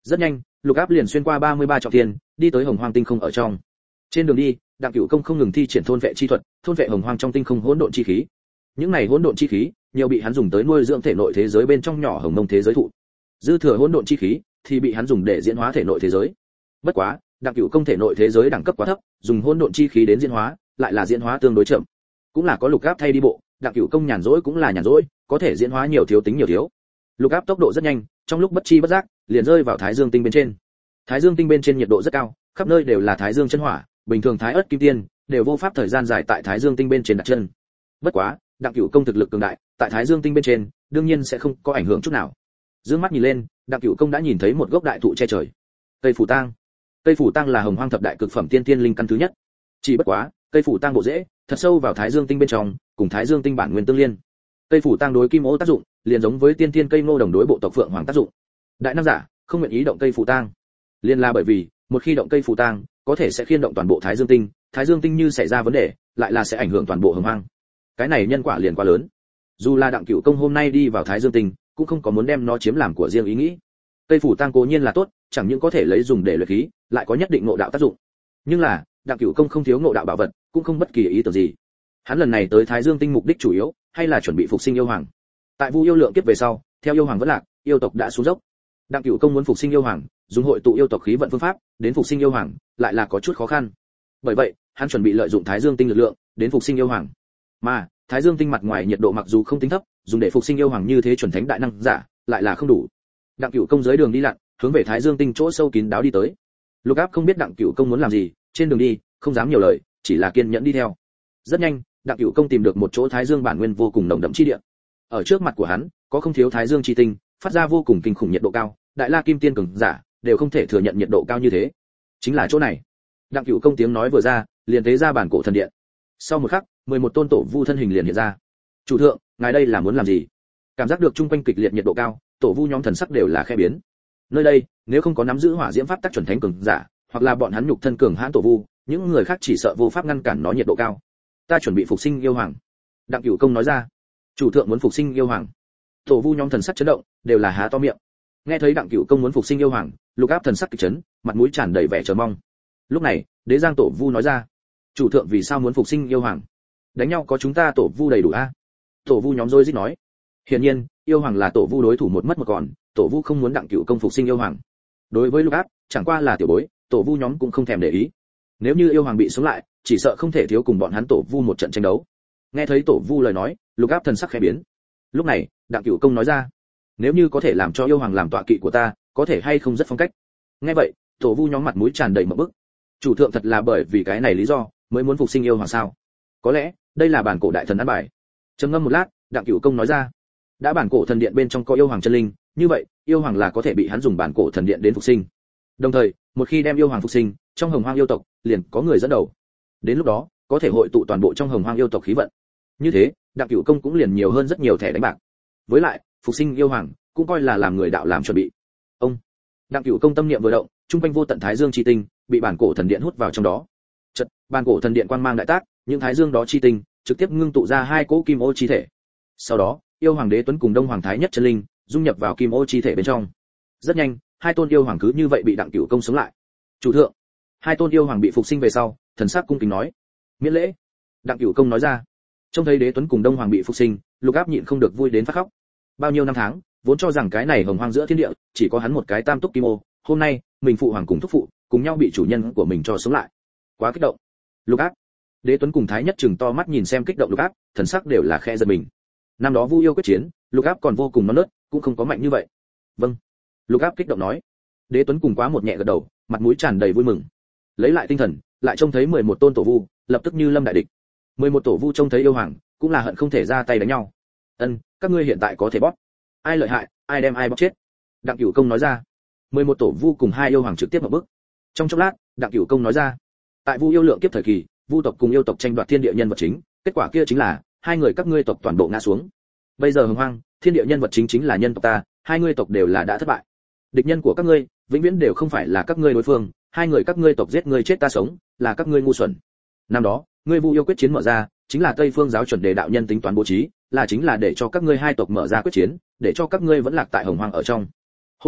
Rất nhanh, Lục Áp liền xuyên qua ba mươi ba trọng thiên, đi tới Hồng Hoang tinh không ở trong. Trên đường đi, Đặng Cửu Công không ngừng thi triển thôn vệ chi thuật, thôn vệ Hồng Hoang trong tinh không hỗn độn chi khí. Những này hỗn độn chi khí, nhiều bị hắn dùng tới nuôi dưỡng thể nội thế giới bên trong nhỏ Hồng Mông thế giới thụ. Dư thừa hỗn độn chi khí thì bị hắn dùng để diễn hóa thể nội thế giới. Bất quá, Đặng Cửu Công thể nội thế giới đẳng cấp quá thấp, dùng hỗn độn chi khí đến diễn hóa, lại là diễn hóa tương đối chậm. Cũng là có Lục Áp thay đi bộ, Đặng Cửu Công nhàn rỗi cũng là nhàn rỗi, có thể diễn hóa nhiều thiếu tính nhiều thiếu. Lục Áp tốc độ rất nhanh, trong lúc bất chi bất giác, liền rơi vào Thái Dương tinh bên trên. Thái Dương tinh bên trên nhiệt độ rất cao, khắp nơi đều là Thái Dương chân hỏa, bình thường Thái Ức Kim Tiên đều vô pháp thời gian dài tại Thái Dương tinh bên trên đặt chân. Bất quá, Đặng Cửu Công thực lực cường đại, tại Thái Dương tinh bên trên, đương nhiên sẽ không có ảnh hưởng chút nào. Dương mắt nhìn lên, Đặng Cửu Công đã nhìn thấy một gốc đại thụ che trời. Cây phủ tang. Cây phủ tang là Hồng Hoang thập đại cực phẩm tiên tiên linh căn thứ nhất. Chỉ bất quá, cây phủ tang bộ rễ thật sâu vào Thái Dương tinh bên trong, cùng Thái Dương tinh bản nguyên tương liên. Cây phủ tang đối kim ô tác dụng, liền giống với tiên tiên cây ngô đồng đối bộ tộc phượng hoàng tác dụng. Đại năng giả không nguyện ý động cây phủ tang, liền là bởi vì một khi động cây phủ tang, có thể sẽ khiên động toàn bộ Thái Dương tinh, Thái Dương tinh như xảy ra vấn đề, lại là sẽ ảnh hưởng toàn bộ Hồng Hoang. Cái này nhân quả liền quá lớn. Dù là Đặng Cửu Công hôm nay đi vào Thái Dương tinh, cũng không có muốn đem nó chiếm làm của riêng ý nghĩ. Cây phủ tang cố nhiên là tốt, chẳng những có thể lấy dùng để luyện khí, lại có nhất định ngộ đạo tác dụng. Nhưng là, Đặng Cửu Công không thiếu ngộ đạo bảo vật, cũng không bất kỳ ý tưởng gì. Hắn lần này tới Thái Dương tinh mục đích chủ yếu, hay là chuẩn bị phục sinh yêu hoàng. Tại Vu yêu lượng kiếp về sau, theo yêu hoàng vẫn lạc, yêu tộc đã xuống dốc. Đặng Cửu Công muốn phục sinh yêu hoàng, dùng hội tụ yêu tộc khí vận phương pháp, đến phục sinh yêu hoàng, lại là có chút khó khăn. Bởi vậy, hắn chuẩn bị lợi dụng Thái Dương tinh lực lượng, đến phục sinh yêu hoàng. Mà, Thái Dương tinh mặt ngoài nhiệt độ mặc dù không tính thấp, dùng để phục sinh yêu hoàng như thế chuẩn thánh đại năng giả, lại là không đủ. Đặng Cửu Công dưới đường đi lặn, hướng về Thái Dương tinh chỗ sâu kín đáo đi tới. Lục Áp không biết Đặng Cửu Công muốn làm gì, trên đường đi, không dám nhiều lời, chỉ là kiên nhẫn đi theo. Rất nhanh, Đặng Cửu Công tìm được một chỗ Thái Dương bản nguyên vô cùng nồng đậm chi địa. Ở trước mặt của hắn, có không thiếu Thái Dương chi tinh, phát ra vô cùng kinh khủng nhiệt độ cao, đại la kim tiên cường giả đều không thể thừa nhận nhiệt độ cao như thế. Chính là chỗ này. Đặng Cửu Công tiếng nói vừa ra, liền tế ra bản cổ thần điện. Sau một khắc, mười một tôn tổ vu thân hình liền hiện ra. Chủ thượng, ngài đây là muốn làm gì? Cảm giác được chung quanh kịch liệt nhiệt độ cao, tổ vu nhóm thần sắc đều là khẽ biến. Nơi đây, nếu không có nắm giữ hỏa diễm pháp tắc chuẩn thánh cường giả, hoặc là bọn hắn nhục thân cường hãn tổ vu, những người khác chỉ sợ vô pháp ngăn cản nó nhiệt độ cao. Ta chuẩn bị phục sinh yêu hoàng. Đặng Cửu Công nói ra. Chủ thượng muốn phục sinh yêu hoàng. Tổ vu nhóm thần sắc chấn động, đều là há to miệng. Nghe thấy Đặng Cửu Công muốn phục sinh yêu hoàng, Lục Áp thần sắc kịch chấn, mặt mũi tràn đầy vẻ chờ mong. Lúc này, Đế Giang tổ vu nói ra. Chủ thượng vì sao muốn phục sinh yêu hoàng? Đánh nhau có chúng ta tổ vu đầy đủ a? Tổ vu nhóm rối rít nói. Hiển nhiên, yêu hoàng là tổ vu đối thủ một mất một còn, tổ vu không muốn Đặng Cửu Công phục sinh yêu hoàng. Đối với Lục Áp, chẳng qua là tiểu bối, tổ vu nhóm cũng không thèm để ý. Nếu như yêu hoàng bị sống lại, chỉ sợ không thể thiếu cùng bọn hắn tổ vu một trận tranh đấu. Nghe thấy tổ vu lời nói, Lục Áp thần sắc khẽ biến. Lúc này, Đặng Cửu Công nói ra, nếu như có thể làm cho yêu hoàng làm tọa kỵ của ta, có thể hay không rất phong cách. Nghe vậy, tổ vu nhóm mặt mũi tràn đầy mộng bức. Chủ thượng thật là bởi vì cái này lý do mới muốn phục sinh yêu hoàng sao? Có lẽ đây là bản cổ đại thần ăn bài. Trầm ngâm một lát, Đặng Cửu Công nói ra, đã bản cổ thần điện bên trong có yêu hoàng chân linh, như vậy yêu hoàng là có thể bị hắn dùng bản cổ thần điện đến phục sinh. Đồng thời, một khi đem yêu hoàng phục sinh, trong Hồng Hoang yêu tộc liền có người dẫn đầu. Đến lúc đó, có thể hội tụ toàn bộ trong Hồng Hoang yêu tộc khí vận. Như thế, Đặng Cửu Công cũng liền nhiều hơn rất nhiều thẻ đánh bạc. Với lại, phục sinh yêu hoàng cũng coi là làm người đạo làm chuẩn bị. Ông Đặng Cửu Công tâm niệm vừa động, trung quanh vô tận Thái Dương chi tinh bị bản cổ thần điện hút vào trong đó. Chợt, bản cổ thần điện quang mang đại tác, những Thái Dương đó chi tinh trực tiếp ngưng tụ ra hai cỗ kim ô chi thể. Sau đó, yêu hoàng đế tuấn cùng đông hoàng thái nhất chân linh dung nhập vào kim ô chi thể bên trong. Rất nhanh, hai tôn yêu hoàng cứ như vậy bị Đặng Cửu Công sống lại. Chủ thượng, hai tôn yêu hoàng bị phục sinh về sau, thần sắc cung kính nói, miễn lễ. Đặng Cửu Công nói ra. Trông thấy đế tuấn cùng đông hoàng bị phục sinh, Lục Áp nhịn không được vui đến phát khóc. Bao nhiêu năm tháng, vốn cho rằng cái này Hồng Hoang giữa thiên địa chỉ có hắn một cái tam túc kim ô, hôm nay mình phụ hoàng cùng thúc phụ cùng nhau bị chủ nhân của mình cho sống lại, quá kích động. Lục Áp, đế tuấn cùng thái nhất chừng to mắt nhìn xem kích động Lục Áp, thần sắc đều là khẽ giật mình. Năm đó Vu yêu quyết chiến, Lục Áp còn vô cùng non nớt, cũng không có mạnh như vậy. Vâng. Lục Áp kích động nói. Đế tuấn cùng quá một nhẹ gật đầu, mặt mũi tràn đầy vui mừng. Lấy lại tinh thần, lại trông thấy mười một tôn tổ vu, lập tức như lâm đại địch. mười một tổ vu trông thấy yêu hoàng, cũng là hận không thể ra tay đánh nhau. Ân, các ngươi hiện tại có thể bóp. Ai lợi hại, ai đem ai bóp chết. Đặng Cửu Công nói ra. mười một tổ vu cùng hai yêu hoàng trực tiếp một bước. Trong chốc lát, Đặng Cửu Công nói ra. Tại Vu yêu lượng kiếp thời kỳ, Vu tộc cùng yêu tộc tranh đoạt thiên địa nhân vật chính, kết quả kia chính là hai người các ngươi tộc toàn bộ ngã xuống. Bây giờ Hồng Hoang, thiên địa nhân vật chính chính là nhân tộc ta, hai ngươi tộc đều là đã thất bại. Địch nhân của các ngươi, vĩnh viễn đều không phải là các ngươi đối phương, hai người các ngươi tộc giết ngươi chết ta sống, là các ngươi ngu xuẩn. Năm đó, ngươi Vu yêu quyết chiến mở ra, chính là Tây Phương giáo chuẩn đề đạo nhân tính toán bố trí, là chính là để cho các ngươi hai tộc mở ra quyết chiến, để cho các ngươi vẫn lạc tại Hồng Hoang ở trong. Hôm nay,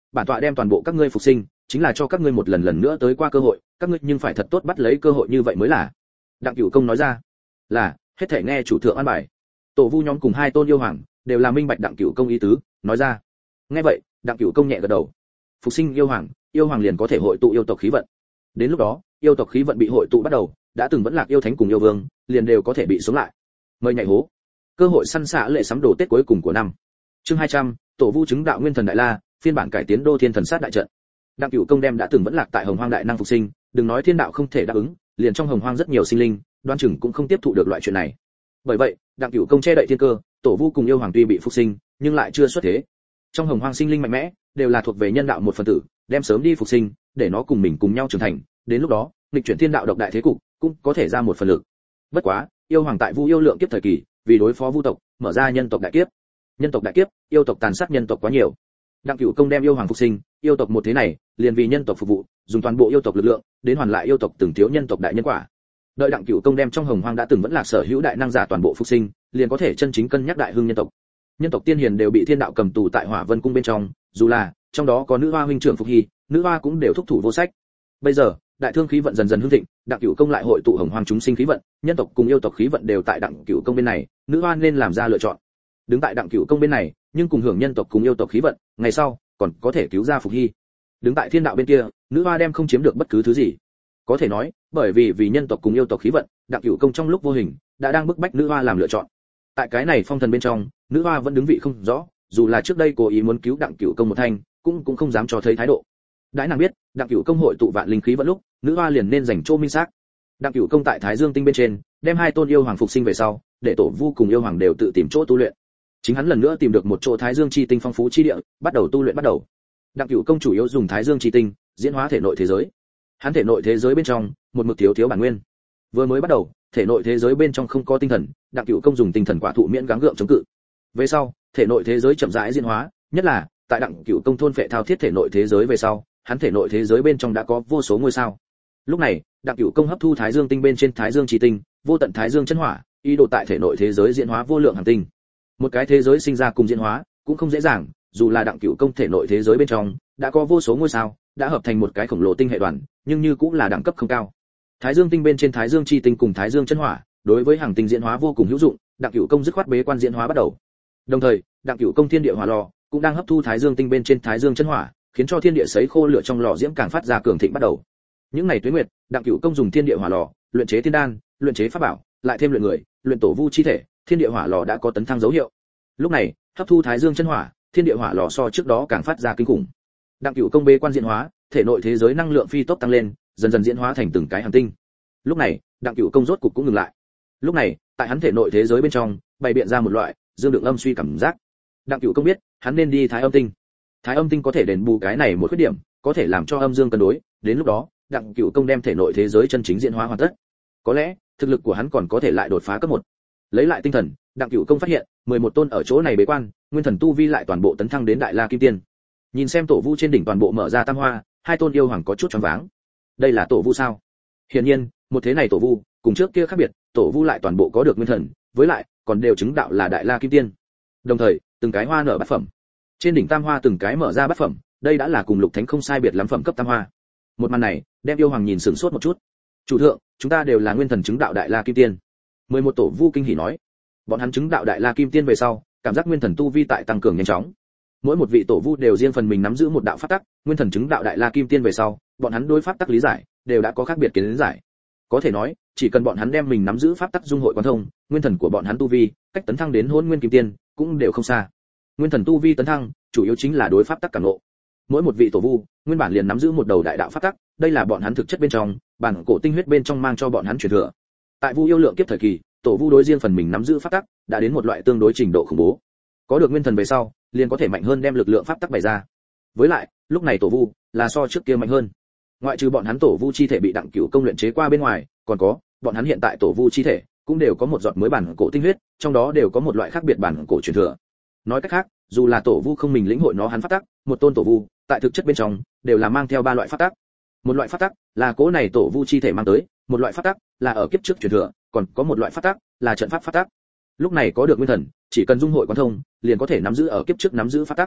bản tọa đem toàn bộ các ngươi phục sinh, chính là cho các ngươi một lần lần nữa tới qua cơ hội, các ngươi nhưng phải thật tốt bắt lấy cơ hội như vậy mới là. Đặng Cửu Công nói ra. Là, hết thảy nghe chủ thượng an bài. Tổ vu nhóm cùng hai tôn yêu hoàng đều là minh bạch Đặng Cửu Công ý tứ, nói ra. Nghe vậy, Đặng Cửu Công nhẹ gật đầu. Phục sinh yêu hoàng, yêu hoàng liền có thể hội tụ yêu tộc khí vận. Đến lúc đó, yêu tộc khí vận bị hội tụ bắt đầu, đã từng vẫn lạc yêu thánh cùng yêu vương, liền đều có thể bị sống lại. Mời nhảy hố. Cơ hội săn xạ lệ sắm đồ Tết cuối cùng của năm. Chương hai trăm, Tổ vu chứng đạo nguyên thần đại la, phiên bản cải tiến đô thiên thần sát đại trận. Đặng Cửu Công đem đã từng vẫn lạc tại Hồng Hoang đại năng phục sinh, đừng nói thiên đạo không thể đáp ứng, liền trong Hồng Hoang rất nhiều sinh linh, đoan chừng cũng không tiếp thụ được loại chuyện này. Bởi vậy, Đặng Cửu Công che đậy thiên cơ, Tổ vu cùng yêu hoàng tuy bị phục sinh, nhưng lại chưa xuất thế. Trong Hồng Hoang sinh linh mạnh mẽ, đều là thuộc về nhân đạo một phần tử, đem sớm đi phục sinh, để nó cùng mình cùng nhau trưởng thành, đến lúc đó, nghịch chuyển thiên đạo độc đại thế cục, cũng có thể ra một phần lực. Bất quá, yêu hoàng tại Vu yêu lượng kiếp thời kỳ, vì đối phó Vu tộc, mở ra nhân tộc đại kiếp. Nhân tộc đại kiếp, yêu tộc tàn sát nhân tộc quá nhiều. Đặng Cửu Công đem yêu hoàng phục sinh, yêu tộc một thế này, liền vì nhân tộc phục vụ, dùng toàn bộ yêu tộc lực lượng, đến hoàn lại yêu tộc từng thiếu nhân tộc đại nhân quả. Đợi Đặng Cửu Công đem trong Hồng Hoang đã từng vẫn là sở hữu đại năng giả toàn bộ phục sinh, liền có thể chân chính cân nhắc đại hưng nhân tộc. Nhân tộc tiên hiền đều bị thiên đạo cầm tù tại Hỏa Vân cung bên trong, dù là trong đó có nữ hoa huynh trưởng Phục Hy, nữ hoa cũng đều thúc thủ vô sách. Bây giờ, đại thương khí vận dần dần hưng thịnh, Đặng Cửu Công lại hội tụ Hồng Hoang chúng sinh khí vận, nhân tộc cùng yêu tộc khí vận đều tại Đặng Cửu Công bên này, nữ hoa nên làm ra lựa chọn. Đứng tại Đặng Cửu Công bên này, nhưng cùng hưởng nhân tộc cùng yêu tộc khí vận, ngày sau còn có thể cứu ra Phục Hy. Đứng tại thiên đạo bên kia, nữ hoa đem không chiếm được bất cứ thứ gì. Có thể nói, bởi vì vì nhân tộc cùng yêu tộc khí vận, Đặng Cửu Công trong lúc vô hình đã đang bức bách nữ hoa làm lựa chọn. Tại cái này phong thần bên trong, nữ hoa vẫn đứng vị không rõ, dù là trước đây cố ý muốn cứu Đặng Cửu Công một thanh, cũng cũng không dám cho thấy thái độ. Đãi nàng biết, Đặng Cửu Công hội tụ vạn linh khí vận lúc, nữ hoa liền nên dành chỗ minh xác. Đặng Cửu Công tại Thái Dương tinh bên trên, đem hai tôn yêu hoàng phục sinh về sau, để tổ vu cùng yêu hoàng đều tự tìm chỗ tu luyện. Chính hắn lần nữa tìm được một chỗ Thái Dương chi tinh phong phú chi địa, bắt đầu tu luyện bắt đầu. Đặng Cửu Công chủ yếu dùng Thái Dương chi tinh diễn hóa thể nội thế giới. Hắn thể nội thế giới bên trong, một mực thiếu thiếu bản nguyên. Vừa mới bắt đầu, thể nội thế giới bên trong không có tinh thần, Đặng Cửu Công dùng tinh thần quả thụ miễn gắng gượng chống cự. Về sau, thể nội thế giới chậm rãi diễn hóa, nhất là tại Đặng Cửu Công thôn phệ thao thiết thể nội thế giới về sau, hắn thể nội thế giới bên trong đã có vô số ngôi sao. Lúc này, Đặng Cửu Công hấp thu Thái Dương tinh bên trên Thái Dương chi tinh, vô tận Thái Dương chân hỏa, ý đồ tại thể nội thế giới diễn hóa vô lượng hành tinh. Một cái thế giới sinh ra cùng diễn hóa, cũng không dễ dàng, dù là Đặng Cửu Công thể nội thế giới bên trong đã có vô số ngôi sao, đã hợp thành một cái khổng lồ tinh hệ đoàn, nhưng như cũng là đẳng cấp không cao. Thái Dương tinh bên trên Thái Dương chi tinh cùng Thái Dương chân hỏa, đối với hành tinh diễn hóa vô cùng hữu dụng, Đặng Cửu Công dứt khoát bế quan diễn hóa bắt đầu. Đồng thời, Đặng Cửu Công thiên địa hỏa lò cũng đang hấp thu Thái Dương tinh bên trên Thái Dương chân hỏa, khiến cho thiên địa sấy khô lửa trong lò diễm càng phát ra cường thịnh bắt đầu. Những ngày tuế nguyệt, Đặng Cửu Công dùng thiên địa hỏa lò luyện chế tiên đan, luyện chế pháp bảo, lại thêm luyện người, luyện tổ vu chi thể, thiên địa hỏa lò đã có tấn thăng dấu hiệu. Lúc này, hấp thu Thái Dương chân hỏa, thiên địa hỏa lò so trước đó càng phát ra kinh khủng. Đặng Cửu Công bế quan diễn hóa, thể nội thế giới năng lượng phi tốc tăng lên, dần dần diễn hóa thành từng cái hành tinh. Lúc này, Đặng Cửu Công rốt cục cũng ngừng lại. Lúc này, tại hắn thể nội thế giới bên trong, bày biện ra một loại dương lượng âm suy cảm giác. Đặng Cửu Công biết, hắn nên đi Thái Âm tinh. Thái Âm tinh có thể đền bù cái này một khuyết điểm, có thể làm cho âm dương cân đối, đến lúc đó, Đặng Cửu Công đem thể nội thế giới chân chính diễn hóa hoàn tất. Có lẽ, thực lực của hắn còn có thể lại đột phá cấp một. Lấy lại tinh thần, Đặng Cửu Công phát hiện, mười một tôn ở chỗ này bế quan, nguyên thần tu vi lại toàn bộ tấn thăng đến Đại La Kim Tiên. Nhìn xem tổ vu trên đỉnh toàn bộ mở ra tam hoa, hai tôn yêu hoàng có chút choáng váng. Đây là tổ vu sao? Hiển nhiên, một thế này tổ vu, cùng trước kia khác biệt, tổ vu lại toàn bộ có được nguyên thần, với lại còn đều chứng đạo là Đại La Kim Tiên. Đồng thời, từng cái hoa nở bát phẩm. Trên đỉnh tam hoa từng cái mở ra bát phẩm, đây đã là cùng lục thánh không sai biệt lắm phẩm cấp tam hoa. Một màn này, đem yêu hoàng nhìn sửng sốt một chút. Chủ thượng, chúng ta đều là nguyên thần chứng đạo Đại La Kim Tiên. mười một tổ vu kinh hỉ nói. Bọn hắn chứng đạo Đại La Kim Tiên về sau, cảm giác nguyên thần tu vi tại tăng cường nhanh chóng. Mỗi một vị tổ vu đều riêng phần mình nắm giữ một đạo pháp tắc, nguyên thần chứng đạo Đại La Kim Tiên về sau, bọn hắn đối pháp tắc lý giải đều đã có khác biệt kiến giải. Có thể nói, chỉ cần bọn hắn đem mình nắm giữ pháp tắc dung hội quán thông, nguyên thần của bọn hắn tu vi, cách tấn thăng đến Hỗn Nguyên Kim Tiên cũng đều không xa. Nguyên thần tu vi tấn thăng, chủ yếu chính là đối pháp tắc cảm ngộ. Mỗi một vị tổ vu, nguyên bản liền nắm giữ một đầu đại đạo pháp tắc, đây là bọn hắn thực chất bên trong, bản cổ tinh huyết bên trong mang cho bọn hắn truyền thừa. Tại Vu yêu lượng kiếp thời kỳ, tổ vu đối riêng phần mình nắm giữ pháp tắc, đã đến một loại tương đối trình độ khủng bố. Có được nguyên thần về sau, liền có thể mạnh hơn đem lực lượng pháp tắc bày ra. Với lại, lúc này tổ vu là so trước kia mạnh hơn. Ngoại trừ bọn hắn tổ vu chi thể bị Đặng Cửu Công luyện chế qua bên ngoài, còn có, bọn hắn hiện tại tổ vu chi thể cũng đều có một giọt mới bản cổ tinh huyết, trong đó đều có một loại khác biệt bản cổ truyền thừa. Nói cách khác, dù là tổ vu không mình lĩnh hội nó hắn pháp tắc, một tôn tổ vu, tại thực chất bên trong đều là mang theo ba loại pháp tắc. Một loại pháp tắc là cố này tổ vu chi thể mang tới, một loại pháp tắc là ở kiếp trước truyền thừa, còn có một loại pháp tắc là trận pháp pháp tắc. Lúc này có được nguyên thần, chỉ cần dung hội quán thông, liền có thể nắm giữ ở kiếp trước nắm giữ pháp tắc.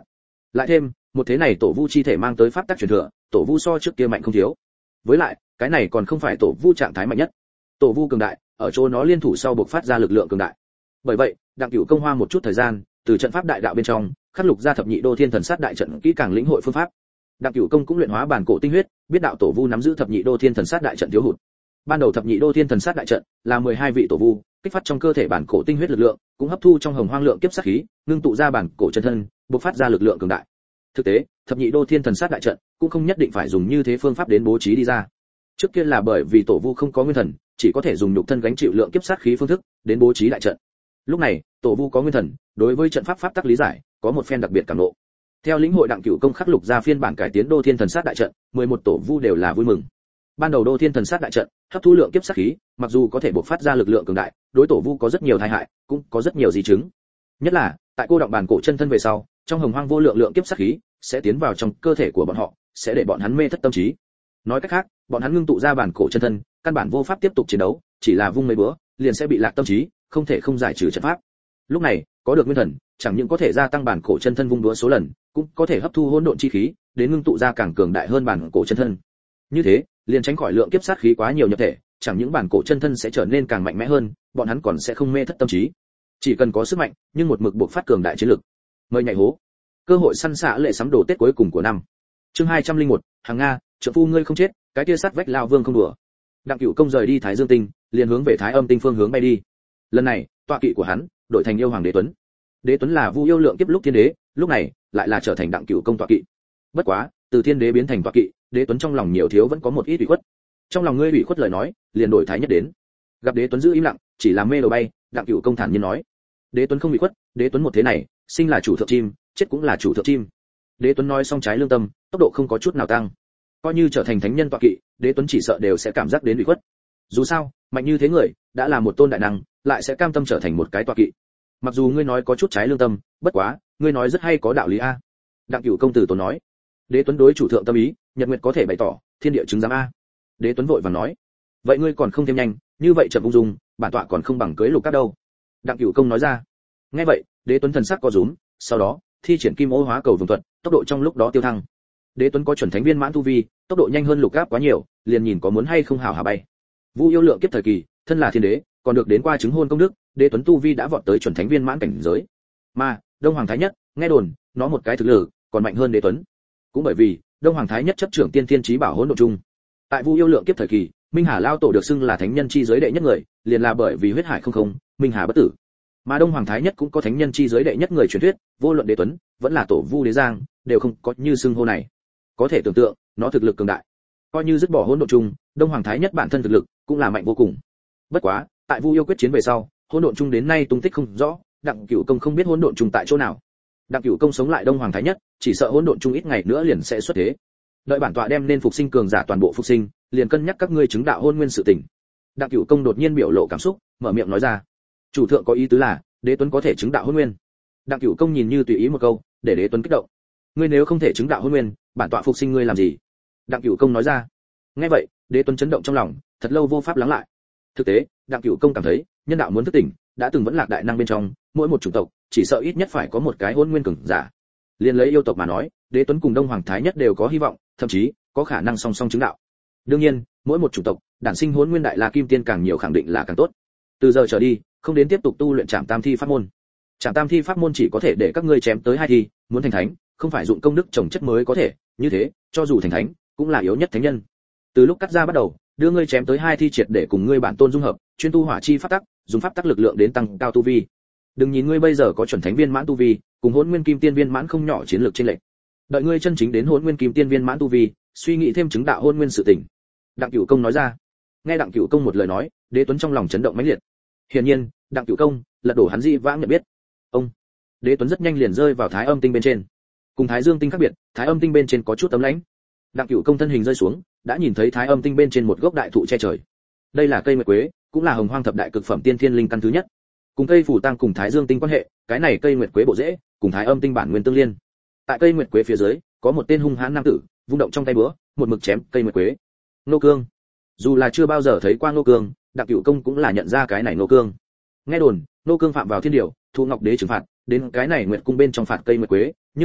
Lại thêm, một thế này tổ vu chi thể mang tới pháp tắc truyền thừa, tổ vu so trước kia mạnh không thiếu. Với lại, cái này còn không phải tổ vu trạng thái mạnh nhất. Tổ vu cường đại, ở chỗ nó liên thủ sau bộc phát ra lực lượng cường đại. Bởi vậy, Đặng Cửu Công hoa một chút thời gian, từ trận pháp đại đạo bên trong, khắc lục ra thập nhị đô thiên thần sát đại trận kỹ càng lĩnh hội phương pháp. Đặng Cửu Công cũng luyện hóa bản cổ tinh huyết, biết đạo tổ vu nắm giữ thập nhị đô thiên thần sát đại trận thiếu hụt. Ban đầu thập nhị đô thiên thần sát đại trận là mười hai vị tổ vu, kích phát trong cơ thể bản cổ tinh huyết lực lượng, cũng hấp thu trong hồng hoang lượng kiếp sát khí, ngưng tụ ra bản cổ chân thân, bộc phát ra lực lượng cường đại. Thực tế, thập nhị đô thiên thần sát đại trận cũng không nhất định phải dùng như thế phương pháp đến bố trí đi ra. Trước kia là bởi vì tổ vu không có nguyên thần, chỉ có thể dùng nhục thân gánh chịu lượng kiếp sát khí phương thức đến bố trí đại trận. Lúc này, tổ vu có nguyên thần, đối với trận pháp pháp tắc lý giải, có một phen đặc biệt cảm ngộ. Theo lĩnh hội Đặng Cửu Công khắc lục ra phiên bản cải tiến đô thiên thần sát đại trận, mười một tổ vu đều là vui mừng. Ban đầu đô thiên thần sát đại trận, hấp thu lượng kiếp sát khí, mặc dù có thể bộc phát ra lực lượng cường đại, đối tổ vu có rất nhiều tai hại, cũng có rất nhiều di chứng. Nhất là, tại cô động bản cổ chân thân về sau, trong hồng hoang vô lượng lượng kiếp sát khí sẽ tiến vào trong cơ thể của bọn họ, sẽ để bọn hắn mê thất tâm trí. Nói cách khác, bọn hắn ngưng tụ ra bản cổ chân thân, căn bản vô pháp tiếp tục chiến đấu, chỉ là vung mấy bữa, liền sẽ bị lạc tâm trí, không thể không giải trừ trận pháp. Lúc này, có được nguyên thần, chẳng những có thể gia tăng bản cổ chân thân vung đũa số lần, cũng có thể hấp thu hỗn độn chi khí, đến ngưng tụ ra càng cường đại hơn bản cổ chân thân. Như thế, liền tránh khỏi lượng kiếp sát khí quá nhiều nhập thể, chẳng những bản cổ chân thân sẽ trở nên càng mạnh mẽ hơn, bọn hắn còn sẽ không mê thất tâm trí. Chỉ cần có sức mạnh, nhưng một mực buộc phát cường đại chiến lực. Mời nhảy hố. Cơ hội săn xạ lệ sắm đồ Tết cuối cùng của năm. Chương hai trăm lẻ một, hàng Nga, trợ phu ngươi không chết, cái kia sát vách lão vương không đùa. Đặng Cửu Công rời đi Thái Dương Tinh, liền hướng về Thái Âm Tinh phương hướng bay đi. Lần này, tọa kỵ của hắn đổi thành yêu hoàng Đế Tuấn. Đế Tuấn là Vu yêu lượng kiếp lúc thiên đế, lúc này lại là trở thành Đặng Cửu Công tọa kỵ. Bất quá, từ thiên đế biến thành tọa kỵ, Đế Tuấn trong lòng nhiều thiếu vẫn có một ít ủy khuất. Trong lòng ngươi ủy khuất lời nói, liền đổi Thái Nhất đến. Gặp Đế Tuấn giữ im lặng, chỉ làm mê đầu bay, Đặng Cửu Công thản nhiên nói: Đế Tuấn không ủy khuất, Đế Tuấn một thế này, sinh là chủ thượng chim, chết cũng là chủ thượng chim. Đế Tuấn nói xong trái lương tâm, tốc độ không có chút nào tăng. Coi như trở thành thánh nhân tọa kỵ, Đế Tuấn chỉ sợ đều sẽ cảm giác đến ủy khuất. Dù sao, mạnh như thế người, đã là một tôn đại năng, lại sẽ cam tâm trở thành một cái tọa kỵ. Mặc dù ngươi nói có chút trái lương tâm, bất quá, ngươi nói rất hay có đạo lý a. Đặng Cửu Công tử tốn nói. Đế Tuấn đối chủ thượng tâm ý, nhật nguyệt có thể bày tỏ, thiên địa chứng giám a. Đế Tuấn vội vàng nói. Vậy ngươi còn không thêm nhanh, như vậy chậm ung dung, bản tọa còn không bằng cưới lục các đâu. Đặng Cửu Công nói ra. Nghe vậy, Đế Tuấn thần sắc co rúm, sau đó, thi triển kim ô hóa cầu vương thuật, tốc độ trong lúc đó tiêu thăng. Đế Tuấn có chuẩn thánh viên mãn tu vi, tốc độ nhanh hơn lục áp quá nhiều, liền nhìn có muốn hay không hảo hảo bay. Vu yêu lượng kiếp thời kỳ, thân là thiên đế, còn được đến qua chứng hôn công đức, Đế Tuấn tu vi đã vọt tới chuẩn thánh viên mãn cảnh giới. Mà, Đông Hoàng Thái Nhất, nghe đồn, nó một cái thực lực còn mạnh hơn Đế Tuấn. Cũng bởi vì, Đông Hoàng Thái Nhất chấp trưởng tiên thiên chí bảo hỗn độn chung. Tại Vu yêu lượng kiếp thời kỳ, Minh Hà lao tổ được xưng là thánh nhân chi giới đệ nhất người, liền là bởi vì huyết hải không không, Minh Hà bất tử. Mà Đông Hoàng Thái Nhất cũng có thánh nhân chi giới đệ nhất người truyền thuyết, vô luận Đế Tuấn, vẫn là tổ Vu Đế Giang, đều không có như xưng hô này. Có thể tưởng tượng, nó thực lực cường đại. Coi như dứt bỏ hỗn độn chung, Đông Hoàng Thái Nhất bản thân thực lực cũng là mạnh vô cùng. Bất quá, tại Vu yêu quyết chiến về sau, hỗn độn chung đến nay tung tích không rõ, Đặng Cửu Công không biết hỗn độn chung tại chỗ nào. Đặng Cửu Công sống lại Đông Hoàng Thái Nhất, chỉ sợ hỗn độn chung ít ngày nữa liền sẽ xuất thế. Đợi bản tọa đem nên phục sinh cường giả toàn bộ phục sinh, liền cân nhắc các ngươi chứng đạo hôn nguyên sự tình. Đặng Cửu Công đột nhiên biểu lộ cảm xúc, mở miệng nói ra. Chủ thượng có ý tứ là, Đế Tuấn có thể chứng đạo hôn nguyên. Đặng Cửu Công nhìn như tùy ý một câu, để Đế Tuấn kích động. Ngươi nếu không thể chứng đạo hôn nguyên, bản tọa phục sinh ngươi làm gì? Đặng Cửu Công nói ra. Nghe vậy, Đế Tuấn chấn động trong lòng, thật lâu vô pháp lắng lại. Thực tế, Đặng Cửu Công cảm thấy, nhân đạo muốn thức tỉnh, đã từng vẫn lạc đại năng bên trong, mỗi một chủng tộc, chỉ sợ ít nhất phải có một cái hôn nguyên cường giả. Liên lấy yêu tộc mà nói, Đế Tuấn cùng Đông Hoàng Thái Nhất đều có hy vọng, thậm chí có khả năng song song chứng đạo. Đương nhiên, mỗi một chủng tộc, đản sinh hôn nguyên đại la kim tiên càng nhiều khẳng định là càng tốt. Từ giờ trở đi, không đến tiếp tục tu luyện Trảm Tam Thi pháp môn. Trảm Tam Thi pháp môn chỉ có thể để các ngươi chém tới hai thi, muốn thành thánh, không phải dụng công đức trồng chất mới có thể, như thế, cho dù thành thánh, cũng là yếu nhất thánh nhân. Từ lúc cắt ra bắt đầu, đưa ngươi chém tới hai thi triệt để cùng ngươi bản tôn dung hợp, chuyên tu hỏa chi pháp tắc, dùng pháp tắc lực lượng đến tăng cao tu vi. Đừng nhìn ngươi bây giờ có chuẩn thánh viên mãn tu vi, cùng hỗn nguyên kim tiên viên mãn không nhỏ chiến lược trên lệnh. Đợi ngươi chân chính đến hỗn nguyên kim tiên viên mãn tu vi, suy nghĩ thêm chứng đạo hỗn nguyên sự tình. Đặng Cửu Công nói ra. Nghe Đặng Cửu Công một lời nói, Đế Tuấn trong lòng chấn động mãnh liệt. Hiển nhiên, Đặng Cửu Công lật đổ hắn dị vãng nhận biết. Ông, Đế Tuấn rất nhanh liền rơi vào Thái Âm Tinh bên trên. Cùng Thái Dương Tinh khác biệt, Thái Âm Tinh bên trên có chút tấm lãnh. Đặng Cửu Công thân hình rơi xuống, đã nhìn thấy Thái Âm Tinh bên trên một gốc đại thụ che trời. Đây là cây nguyệt quế, cũng là hồng hoang thập đại cực phẩm tiên thiên linh căn thứ nhất. Cùng cây phù tang cùng Thái Dương Tinh quan hệ, cái này cây nguyệt quế bộ rễ, cùng Thái Âm Tinh bản nguyên tương liên. Tại cây nguyệt quế phía dưới, có một tên hung hãn nam tử, vung động trong tay búa, một mực chém cây nguyệt quế. Nô Cương. Dù là chưa bao giờ thấy qua Nô Cương, Đặng Cửu Công cũng là nhận ra cái này Nô Cương. Nghe đồn, Nô Cương phạm vào thiên điều, thu ngọc đế trừng phạt, đến cái này nguyệt cung bên trong phạt cây nguyệt quế, nhưng là,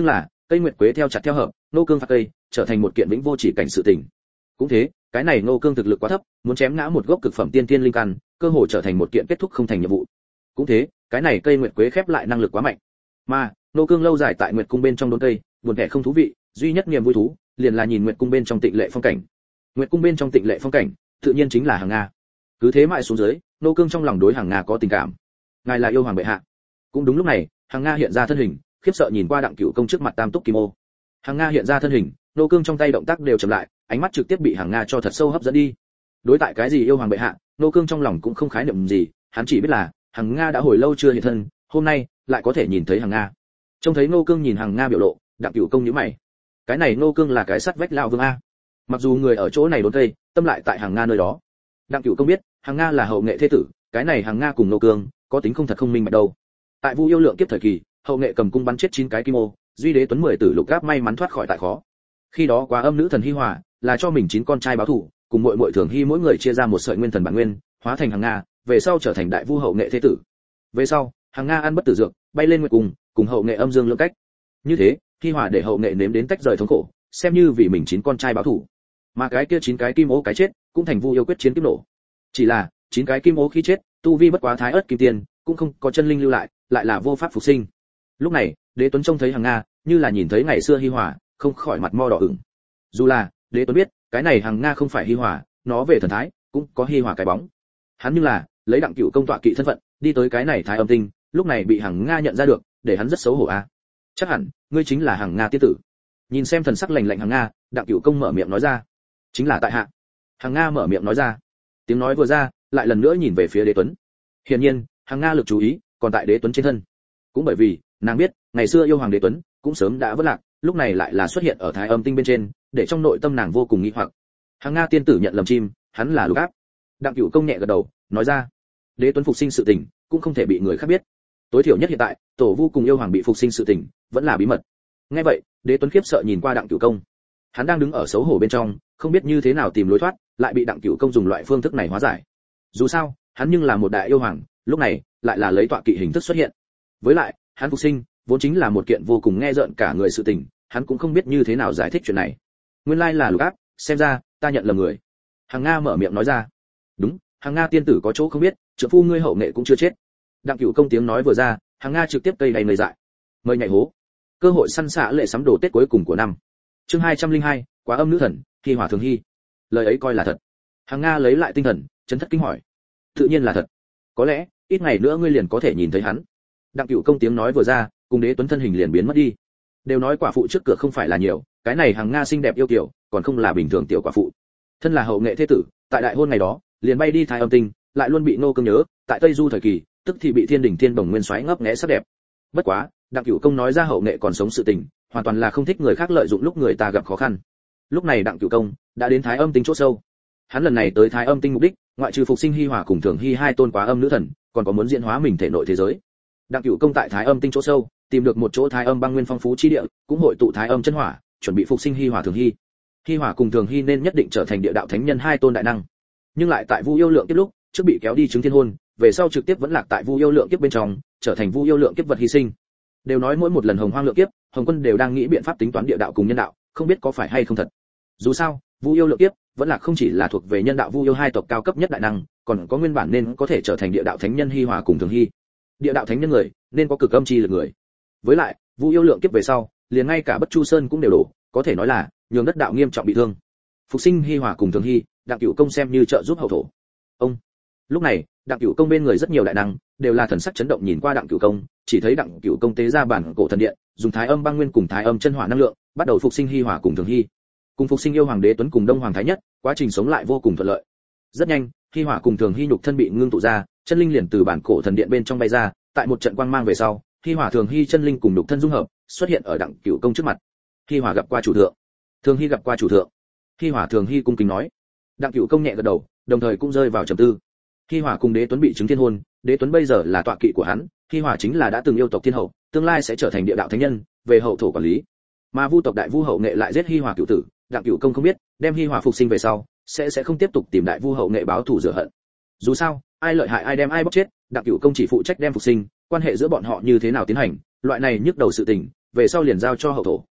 cây nguyệt quế theo chặt theo hợp, nô cương phạt cây, trở thành một kiện vĩnh vô chỉ cảnh sự tình. Cũng thế, cái này nô cương thực lực quá thấp, muốn chém ngã một gốc cực phẩm tiên tiên linh căn, cơ hội trở thành một kiện kết thúc không thành nhiệm vụ. Cũng thế, cái này cây nguyệt quế khép lại năng lực quá mạnh. Mà, nô cương lâu dài tại nguyệt cung bên trong đốn cây, buồn vẻ không thú vị, duy nhất niềm vui thú, liền là nhìn nguyệt cung bên trong tịnh lệ phong cảnh. Nguyệt cung bên trong tịnh lệ phong cảnh, tự nhiên chính là Hàng Nga. Cứ thế mãi xuống dưới, nô cương trong lòng đối Hàng Nga có tình cảm. Ngài là yêu hoàng bệ hạ. Cũng đúng lúc này, Hàng Nga hiện ra thân hình, khiếp sợ nhìn qua Đặng Cửu Công trước mặt Tam Túc Kim Ô. Hàng Nga hiện ra thân hình, nô cương trong tay động tác đều chậm lại, ánh mắt trực tiếp bị Hàng Nga cho thật sâu hấp dẫn đi. Đối tại cái gì yêu hoàng bệ hạ, nô cương trong lòng cũng không khái niệm gì, hắn chỉ biết là Hàng Nga đã hồi lâu chưa hiện thân, hôm nay lại có thể nhìn thấy Hàng Nga. Trông thấy nô cương nhìn Hàng Nga biểu lộ, Đặng Cửu Công nhíu mày. Cái này nô cương là cái sắt vách lão vương a. Mặc dù người ở chỗ này đốn cây, tâm lại tại Hàng Nga nơi đó. Đặng Cửu Công biết, Hàng Nga là hậu nghệ thế tử, cái này Hàng Nga cùng nô cương có tính không thật không minh bạch đâu. Tại Vu Yêu Lượng kiếp thời kỳ, hậu nghệ cầm cung bắn chết chín cái kim ô, duy đế tuấn mười tử lục gáp may mắn thoát khỏi tại khó. Khi đó quá âm nữ thần Hi Hòa là cho mình chín con trai báo thù, cùng muội muội Thường Hi mỗi người chia ra một sợi nguyên thần bản nguyên, hóa thành Hàng Nga, về sau trở thành đại vu hậu nghệ thế tử. Về sau, Hàng Nga ăn bất tử dược, bay lên nguyệt cung, cùng hậu nghệ âm dương lưỡng cách. Như thế, Hi Hòa để hậu nghệ nếm đến tách rời thống khổ, xem như vì mình chín con trai báo thù. Mà cái kia chín cái kim ô cái chết, cũng thành Vu Yêu quyết chiến kiếp nổ. Chỉ là, chín cái kim ô khi chết, tu vi bất quá thái ớt kim tiên, cũng không có chân linh lưu lại, lại là vô pháp phục sinh. Lúc này, Đế Tuấn trông thấy Hàng Nga, như là nhìn thấy ngày xưa Hi Hòa, không khỏi mặt mo đỏ ửng. Dù là, Đế Tuấn biết, cái này Hàng Nga không phải Hi Hòa, nó về thần thái, cũng có Hi Hòa cái bóng. Hắn như là lấy Đặng Cửu Công tọa kỵ thân phận, đi tới cái này Thái Âm Tinh, lúc này bị Hàng Nga nhận ra được, để hắn rất xấu hổ a. À. Chắc hẳn, ngươi chính là Hàng Nga tiên tử. Nhìn xem thần sắc lạnh lạnh Hàng Nga, Đặng Cửu Công mở miệng nói ra. Chính là tại hạ. Hàng Nga mở miệng nói ra. Tiếng nói vừa ra, lại lần nữa nhìn về phía Đế Tuấn. Hiển nhiên, Hàng Nga lực chú ý còn tại Đế Tuấn trên thân. Cũng bởi vì, nàng biết, ngày xưa yêu hoàng Đế Tuấn cũng sớm đã vỡ lạc, lúc này lại là xuất hiện ở Thái Âm Tinh bên trên, để trong nội tâm nàng vô cùng nghi hoặc. Hàng Nga tiên tử nhận lầm chim, hắn là Lục Áp. Đặng Cửu Công nhẹ gật đầu, nói ra, Đế Tuấn phục sinh sự tình, cũng không thể bị người khác biết. Tối thiểu nhất hiện tại, tổ vu cùng yêu hoàng bị phục sinh sự tình, vẫn là bí mật. Nghe vậy, Đế Tuấn khiếp sợ nhìn qua Đặng Cửu Công. Hắn đang đứng ở xấu hổ bên trong, không biết như thế nào tìm lối thoát, lại bị Đặng Cửu Công dùng loại phương thức này hóa giải. Dù sao, hắn nhưng là một đại yêu hoàng, lúc này lại là lấy tọa kỵ hình thức xuất hiện. Với lại, hắn phục sinh, vốn chính là một kiện vô cùng nghe rợn cả người sự tình, hắn cũng không biết như thế nào giải thích chuyện này. Nguyên lai là Lục Áp, xem ra ta nhận lầm người. Hàng Nga mở miệng nói ra. Đúng, Hàng Nga tiên tử có chỗ không biết, trợ phu ngươi hậu nghệ cũng chưa chết. Đặng Cửu Công tiếng nói vừa ra, Hàng Nga trực tiếp cây đầy người dại. Mời nhảy hố. Cơ hội săn xạ lệ sắm đồ Tết cuối cùng của năm. Chương hai trăm linh hai, Quá âm nữ thần, Hi Hòa Thường Hi. Lời ấy coi là thật. Hàng Nga lấy lại tinh thần, chấn thất kinh hỏi. Tự nhiên là thật. Có lẽ, ít ngày nữa ngươi liền có thể nhìn thấy hắn. Đặng Cửu Công tiếng nói vừa ra, cùng Đế Tuấn thân hình liền biến mất đi. Đều nói quả phụ trước cửa không phải là nhiều, cái này Hàng Nga xinh đẹp yêu kiều, còn không là bình thường tiểu quả phụ. Thân là hậu nghệ thế tử, tại đại hôn ngày đó, liền bay đi Thái Âm Tinh, lại luôn bị nô cương nhớ, tại Tây Du thời kỳ, tức thì bị Thiên Đỉnh Thiên Bồng Nguyên xoáy ngấp nghé sắc đẹp. Bất quá, Đặng Cửu Công nói ra hậu nghệ còn sống sự tình, hoàn toàn là không thích người khác lợi dụng lúc người ta gặp khó khăn. Lúc này Đặng Cửu Công đã đến Thái Âm Tinh chỗ sâu. Hắn lần này tới Thái Âm Tinh mục đích, ngoại trừ phục sinh Hi Hòa cùng Thường Hi hai tôn quá âm nữ thần, còn có muốn diễn hóa mình thể nội thế giới. Đặng Cửu Công tại Thái Âm Tinh chỗ sâu, tìm được một chỗ Thái Âm băng nguyên phong phú chi địa, cũng hội tụ Thái Âm chân hỏa, chuẩn bị phục sinh Hi Hòa Thường Hi. Hi Hòa cùng Thường Hi nên nhất định trở thành địa đạo thánh nhân hai tôn đại năng. Nhưng lại tại Vu Yêu Lượng kiếp lúc, trước bị kéo đi chứng thiên hôn, về sau trực tiếp vẫn lạc tại Vu Yêu Lượng kiếp bên trong, trở thành Vu Yêu Lượng kiếp vật hy sinh. Đều nói mỗi một lần Hồng Hoang Lượng kiếp, Hồng Quân đều đang nghĩ biện pháp tính toán địa đạo cùng nhân đạo, không biết có phải hay không thật. Dù sao, Vu Yêu Lượng kiếp vẫn là không chỉ là thuộc về nhân đạo Vu Yêu hai tộc cao cấp nhất đại năng, còn có nguyên bản nên có thể trở thành địa đạo thánh nhân Hi Hòa cùng Thường Hi. Địa đạo thánh nhân người, nên có cực âm chi lực người. Với lại, Vu Yêu Lượng kiếp về sau, liền ngay cả Bất Chu Sơn cũng đều đổ, có thể nói là nhường đất đạo nghiêm trọng bị thương. Phục sinh Hi Hòa cùng Thường Hi, Đặng Cửu Công xem như trợ giúp hậu thổ. Ông. Lúc này, Đặng Cửu Công bên người rất nhiều đại năng, đều là thần sắc chấn động nhìn qua Đặng Cửu Công, chỉ thấy Đặng Cửu Công tế ra bản cổ thần điện, dùng Thái Âm băng nguyên cùng Thái Âm chân hỏa năng lượng, bắt đầu phục sinh Hi Hòa cùng Thường Hi. Cùng phục sinh yêu hoàng Đế Tuấn cùng Đông Hoàng Thái Nhất, quá trình sống lại vô cùng thuận lợi. Rất nhanh, Hi Hòa cùng Thường Hi nhục thân bị ngưng tụ ra, chân linh liền từ bản cổ thần điện bên trong bay ra, tại một trận quang mang về sau, Hi Hòa Thường Hi chân linh cùng nhục thân dung hợp, xuất hiện ở Đặng Cửu Công trước mặt. Hi Hòa gặp qua chủ thượng. Thường Hi gặp qua chủ thượng. Hi Hòa Thường Hi cung kính nói. Đặng Cửu Công nhẹ gật đầu, đồng thời cũng rơi vào trầm tư. Hi Hòa cùng Đế Tuấn bị chứng thiên hôn, Đế Tuấn bây giờ là tọa kỵ của hắn, Hi Hòa chính là đã từng yêu tộc thiên hậu, tương lai sẽ trở thành địa đạo thánh nhân, về hậu thổ quản lý. Mà Vu tộc đại vu hậu nghệ lại giết Hi Hòa cửu tử, Đặng Cửu Công không biết, đem Hi Hòa phục sinh về sau, sẽ sẽ không tiếp tục tìm đại vu hậu nghệ báo thù rửa hận. Dù sao, ai lợi hại ai đem ai bóc chết, Đặng Cửu Công chỉ phụ trách đem phục sinh, quan hệ giữa bọn họ như thế nào tiến hành, loại này nhức đầu sự tình, về sau liền giao cho hậu thổ,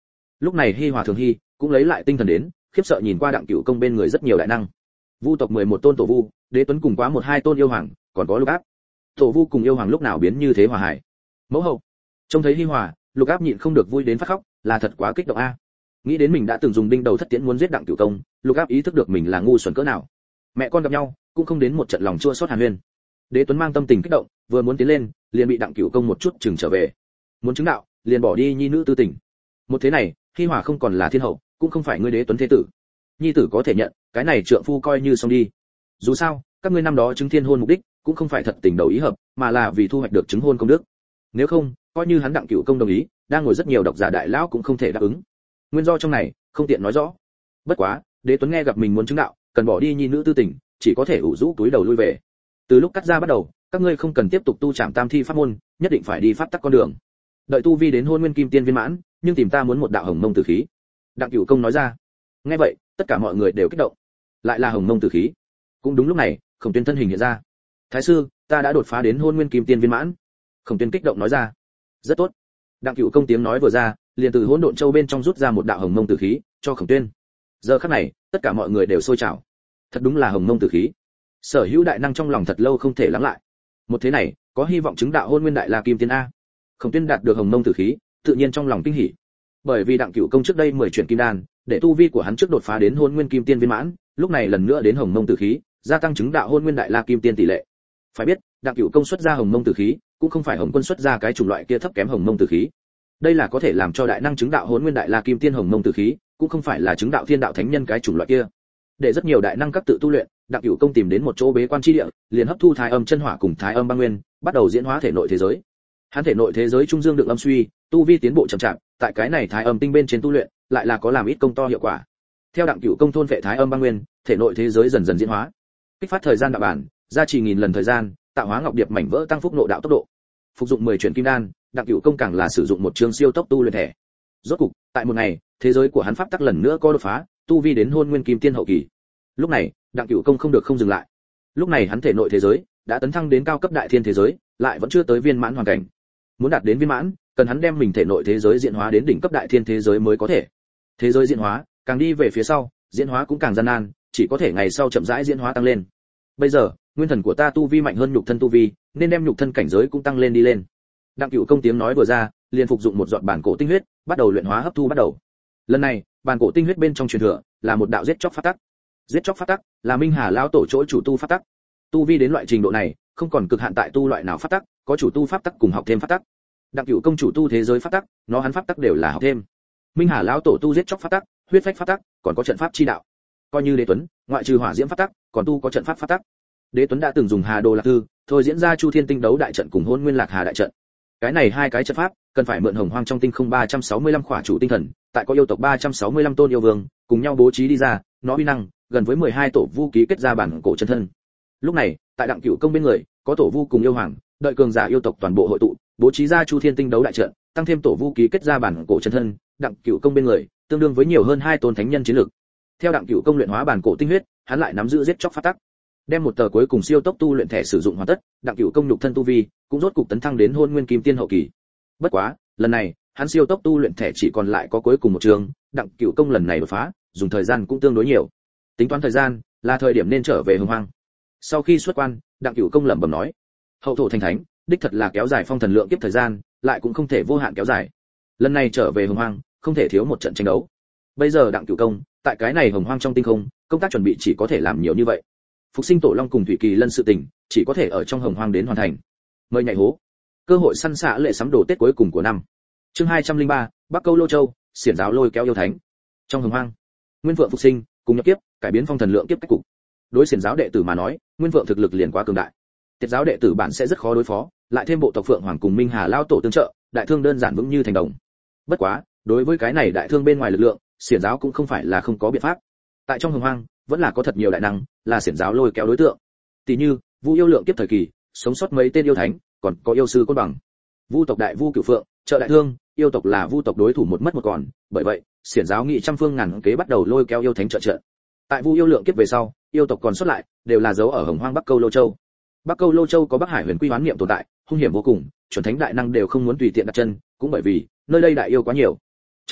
Lúc này Hi Hòa Thường Hi cũng lấy lại tinh thần đến, khiếp sợ nhìn qua Đặng Cửu Công bên người rất nhiều đại năng. Vu tộc mười một tôn tổ vu, Đế Tuấn cùng quá một hai tôn yêu hoàng, còn có Lục Áp. Tổ vu cùng yêu hoàng lúc nào biến như thế hòa hải. Mẫu hậu, trông thấy Hi Hòa, Lục Áp nhịn không được vui đến phát khóc, là thật quá kích động a. Nghĩ đến mình đã từng dùng đinh đầu thất tiễn muốn giết Đặng Cửu Công, Lục Áp ý thức được mình là ngu xuẩn cỡ nào. Mẹ con gặp nhau, cũng không đến một trận lòng chua xót hàn huyên. Đế Tuấn mang tâm tình kích động, vừa muốn tiến lên, liền bị Đặng Cửu Công một chút chừng trở về. Muốn chứng đạo, liền bỏ đi nhi nữ tư tình. Một thế này, Hi Hòa không còn là thiên hậu, cũng không phải ngươi Đế Tuấn thế tử. Nhi tử có thể nhận, cái này trượng phu coi như xong đi. Dù sao, các ngươi năm đó chứng thiên hôn mục đích, cũng không phải thật tình đầu ý hợp, mà là vì thu hoạch được chứng hôn công đức. Nếu không, coi như hắn Đặng Cửu Công đồng ý, đang ngồi rất nhiều độc giả đại lão cũng không thể đáp ứng. Nguyên do trong này, không tiện nói rõ. Bất quá, Đế Tuấn nghe gặp mình muốn chứng đạo, cần bỏ đi nhi nữ tư tình, chỉ có thể ủ rũ túi đầu lui về. Từ lúc cắt ra bắt đầu, các ngươi không cần tiếp tục tu trảm tam thi pháp môn, nhất định phải đi pháp tắc con đường. Đợi tu vi đến hôn nguyên kim tiên viên mãn, nhưng tìm ta muốn một đạo hồng mông tử khí. Đặng Cửu Công nói ra. Nghe vậy, tất cả mọi người đều kích động. Lại là hồng mông tử khí. Cũng đúng lúc này, Khổng Tuyên thân hình hiện ra. Thái sư, ta đã đột phá đến hôn nguyên kim tiên viên mãn. Khổng Tuyên kích động nói ra. Rất tốt. Đặng Cửu Công tiếng nói vừa ra, liền từ hỗn độn châu bên trong rút ra một đạo hồng mông tử khí, cho Khổng Tuyên. Giờ khắc này, tất cả mọi người đều sôi trào. Thật đúng là hồng mông tử khí. Sở hữu đại năng trong lòng thật lâu không thể lắng lại. Một thế này, có hy vọng chứng đạo hôn nguyên đại la kim tiên a. Khổng Tuyên đạt được hồng mông tử khí, tự nhiên trong lòng kinh hỉ. Bởi vì Đặng Cửu Công trước đây mười chuyển kim đan, để tu vi của hắn trước đột phá đến hôn nguyên kim tiên viên mãn, lúc này lần nữa đến hồng mông tử khí, gia tăng chứng đạo hôn nguyên đại la kim tiên tỷ lệ. Phải biết, Đặng Cửu Công xuất ra hồng mông tử khí, cũng không phải Hồng Quân xuất ra cái chủng loại kia thấp kém hồng mông tử khí. Đây là có thể làm cho đại năng chứng đạo hôn nguyên đại la kim tiên hồng mông tử khí, cũng không phải là chứng đạo thiên đạo thánh nhân cái chủng loại kia. Để rất nhiều đại năng các tự tu luyện, Đặng Cửu Công tìm đến một chỗ bế quan chi địa, liền hấp thu thái âm chân hỏa cùng thái âm băng nguyên, bắt đầu diễn hóa thể nội thế giới. Hắn thể nội thế giới trung dương được âm suy, tu vi tiến bộ chậm chạp, tại cái này thái âm tinh bên trên tu luyện, lại là có làm ít công to hiệu quả. Theo Đặng Cửu Công thôn vệ thái âm băng nguyên, thể nội thế giới dần dần diễn hóa. Kích phát thời gian đạo bản, gia trì nghìn lần thời gian, tạo hóa ngọc điệp mảnh vỡ tăng phúc nộ đạo tốc độ. Phục dụng mười chuyển kim đan, Đặng Cửu Công càng là sử dụng một chương siêu tốc tu luyện thể. Rốt cục, tại một ngày, thế giới của hắn pháp tắc lần nữa có đột phá, tu vi đến hôn nguyên kim tiên hậu kỳ. Lúc này, Đặng Cửu Công không được không dừng lại. Lúc này hắn thể nội thế giới đã tấn thăng đến cao cấp đại thiên thế giới, lại vẫn chưa tới viên mãn hoàn cảnh. Muốn đạt đến viên mãn, cần hắn đem mình thể nội thế giới diễn hóa đến đỉnh cấp đại thiên thế giới mới có thể. Thế giới diễn hóa, càng đi về phía sau, diễn hóa cũng càng gian nan, chỉ có thể ngày sau chậm rãi diễn hóa tăng lên. Bây giờ, nguyên thần của ta tu vi mạnh hơn nhục thân tu vi, nên đem nhục thân cảnh giới cũng tăng lên đi lên. Đặng Cửu Công tiếng nói vừa ra, liền phục dụng một giọt bản cổ tinh huyết, bắt đầu luyện hóa hấp thu bắt đầu. Lần này, bản cổ tinh huyết bên trong truyền thừa là một đạo giết chóc pháp tắc. Giết chóc pháp tắc là Minh Hà lão tổ chỗ chủ tu pháp tắc. Tu vi đến loại trình độ này, không còn cực hạn tại tu loại nào pháp tắc, có chủ tu pháp tắc cùng học thêm pháp tắc. Đặng Cửu Công chủ tu thế giới pháp tắc, nó hắn pháp tắc đều là học thêm. Minh Hà lão tổ tu giết chóc pháp tắc, huyết phách pháp tắc, còn có trận pháp chi đạo. Coi như Đế Tuấn, ngoại trừ hỏa diễm pháp tắc, còn tu có trận pháp pháp tắc. Đế Tuấn đã từng dùng Hà Đồ Lạc Thư, thôi diễn ra Chu Thiên Tinh đấu đại trận cùng Hỗn Nguyên Lạc Hà đại trận. Cái này hai cái trận pháp, cần phải mượn Hồng Hoang trong tinh không ba trăm sáu mươi lăm khỏa chủ tinh thần, tại có yêu tộc ba trăm sáu mươi lăm tôn yêu vương, cùng nhau bố trí đi ra, nó uy năng gần với mười hai tổ vu ký kết ra bản cổ chân thân. Lúc này, tại Đặng Cửu Công bên người, có tổ vu cùng yêu hoàng, đợi cường giả yêu tộc toàn bộ hội tụ, bố trí ra Chu Thiên Tinh đấu đại trận, tăng thêm tổ vu ký kết ra bản cổ chân thân, Đặng Cửu Công bên người, tương đương với nhiều hơn hai tôn thánh nhân chiến lực. Theo Đặng Cửu Công luyện hóa bản cổ tinh huyết, hắn lại nắm giữ giết chóc pháp tắc. Đem một tờ cuối cùng siêu tốc tu luyện thể sử dụng hoàn tất, Đặng Cửu Công nhục thân tu vi cũng rốt cục tấn thăng đến hôn nguyên kim tiên hậu kỳ. Bất quá, lần này, hắn siêu tốc tu luyện thể chỉ còn lại có cuối cùng một trường, Đặng Cửu Công lần này đột phá, dùng thời gian cũng tương đối nhiều. Tính toán thời gian, là thời điểm nên trở về Hồng Hoang. Sau khi xuất quan, Đặng Cửu Công lẩm bẩm nói: "Hậu thổ thành thánh, đích thật là kéo dài phong thần lượng kiếp thời gian, lại cũng không thể vô hạn kéo dài. Lần này trở về Hồng Hoang, không thể thiếu một trận tranh đấu." Bây giờ Đặng Cửu Công, tại cái này Hồng Hoang trong tinh không, công tác chuẩn bị chỉ có thể làm nhiều như vậy. Phục sinh tổ long cùng thủy kỳ lân sự tình, chỉ có thể ở trong Hồng Hoang đến hoàn thành. Mời nhảy hố. Cơ hội săn xạ lệ sắm đồ Tết cuối cùng của năm. Chương hai trăm linh ba, Bắc Câu Lô Châu, xiển giáo lôi kéo yêu thánh. Trong Hồng Hoang, Nguyên Vượng phục sinh, cùng nhập kiếp, cải biến phong thần lượng kiếp cách cục. Đối xiển giáo đệ tử mà nói, Nguyên Vượng thực lực liền quá cường đại. Tiệt giáo đệ tử bản sẽ rất khó đối phó, lại thêm bộ tộc Phượng Hoàng cùng Minh Hà lao tổ tương trợ, đại thương đơn giản vững như thành đồng. Bất quá, đối với cái này đại thương bên ngoài lực lượng, xiển giáo cũng không phải là không có biện pháp. Tại trong Hồng Hoang, vẫn là có thật nhiều đại năng là xiển giáo lôi kéo đối tượng. Tỷ như, Vu yêu lượng kiếp thời kỳ, sống sót mấy tên yêu thánh, còn có yêu sư côn bằng. Vu tộc đại Vu Cửu Phượng, trợ đại thương, yêu tộc là Vu tộc đối thủ một mất một còn, bởi vậy, xiển giáo nghị trăm phương ngàn kế bắt đầu lôi kéo yêu thánh trợ trợ. Tại Vu yêu lượng kiếp về sau, yêu tộc còn xuất lại, đều là dấu ở Hồng Hoang Bắc Câu Lô Châu. Bắc Câu Lô Châu có Bắc Hải Huyền Quy Hoán Niệm tồn tại, hung hiểm vô cùng, chuẩn thánh đại năng đều không muốn tùy tiện đặt chân, cũng bởi vì nơi đây đại yêu quá nhiều. Trong đó,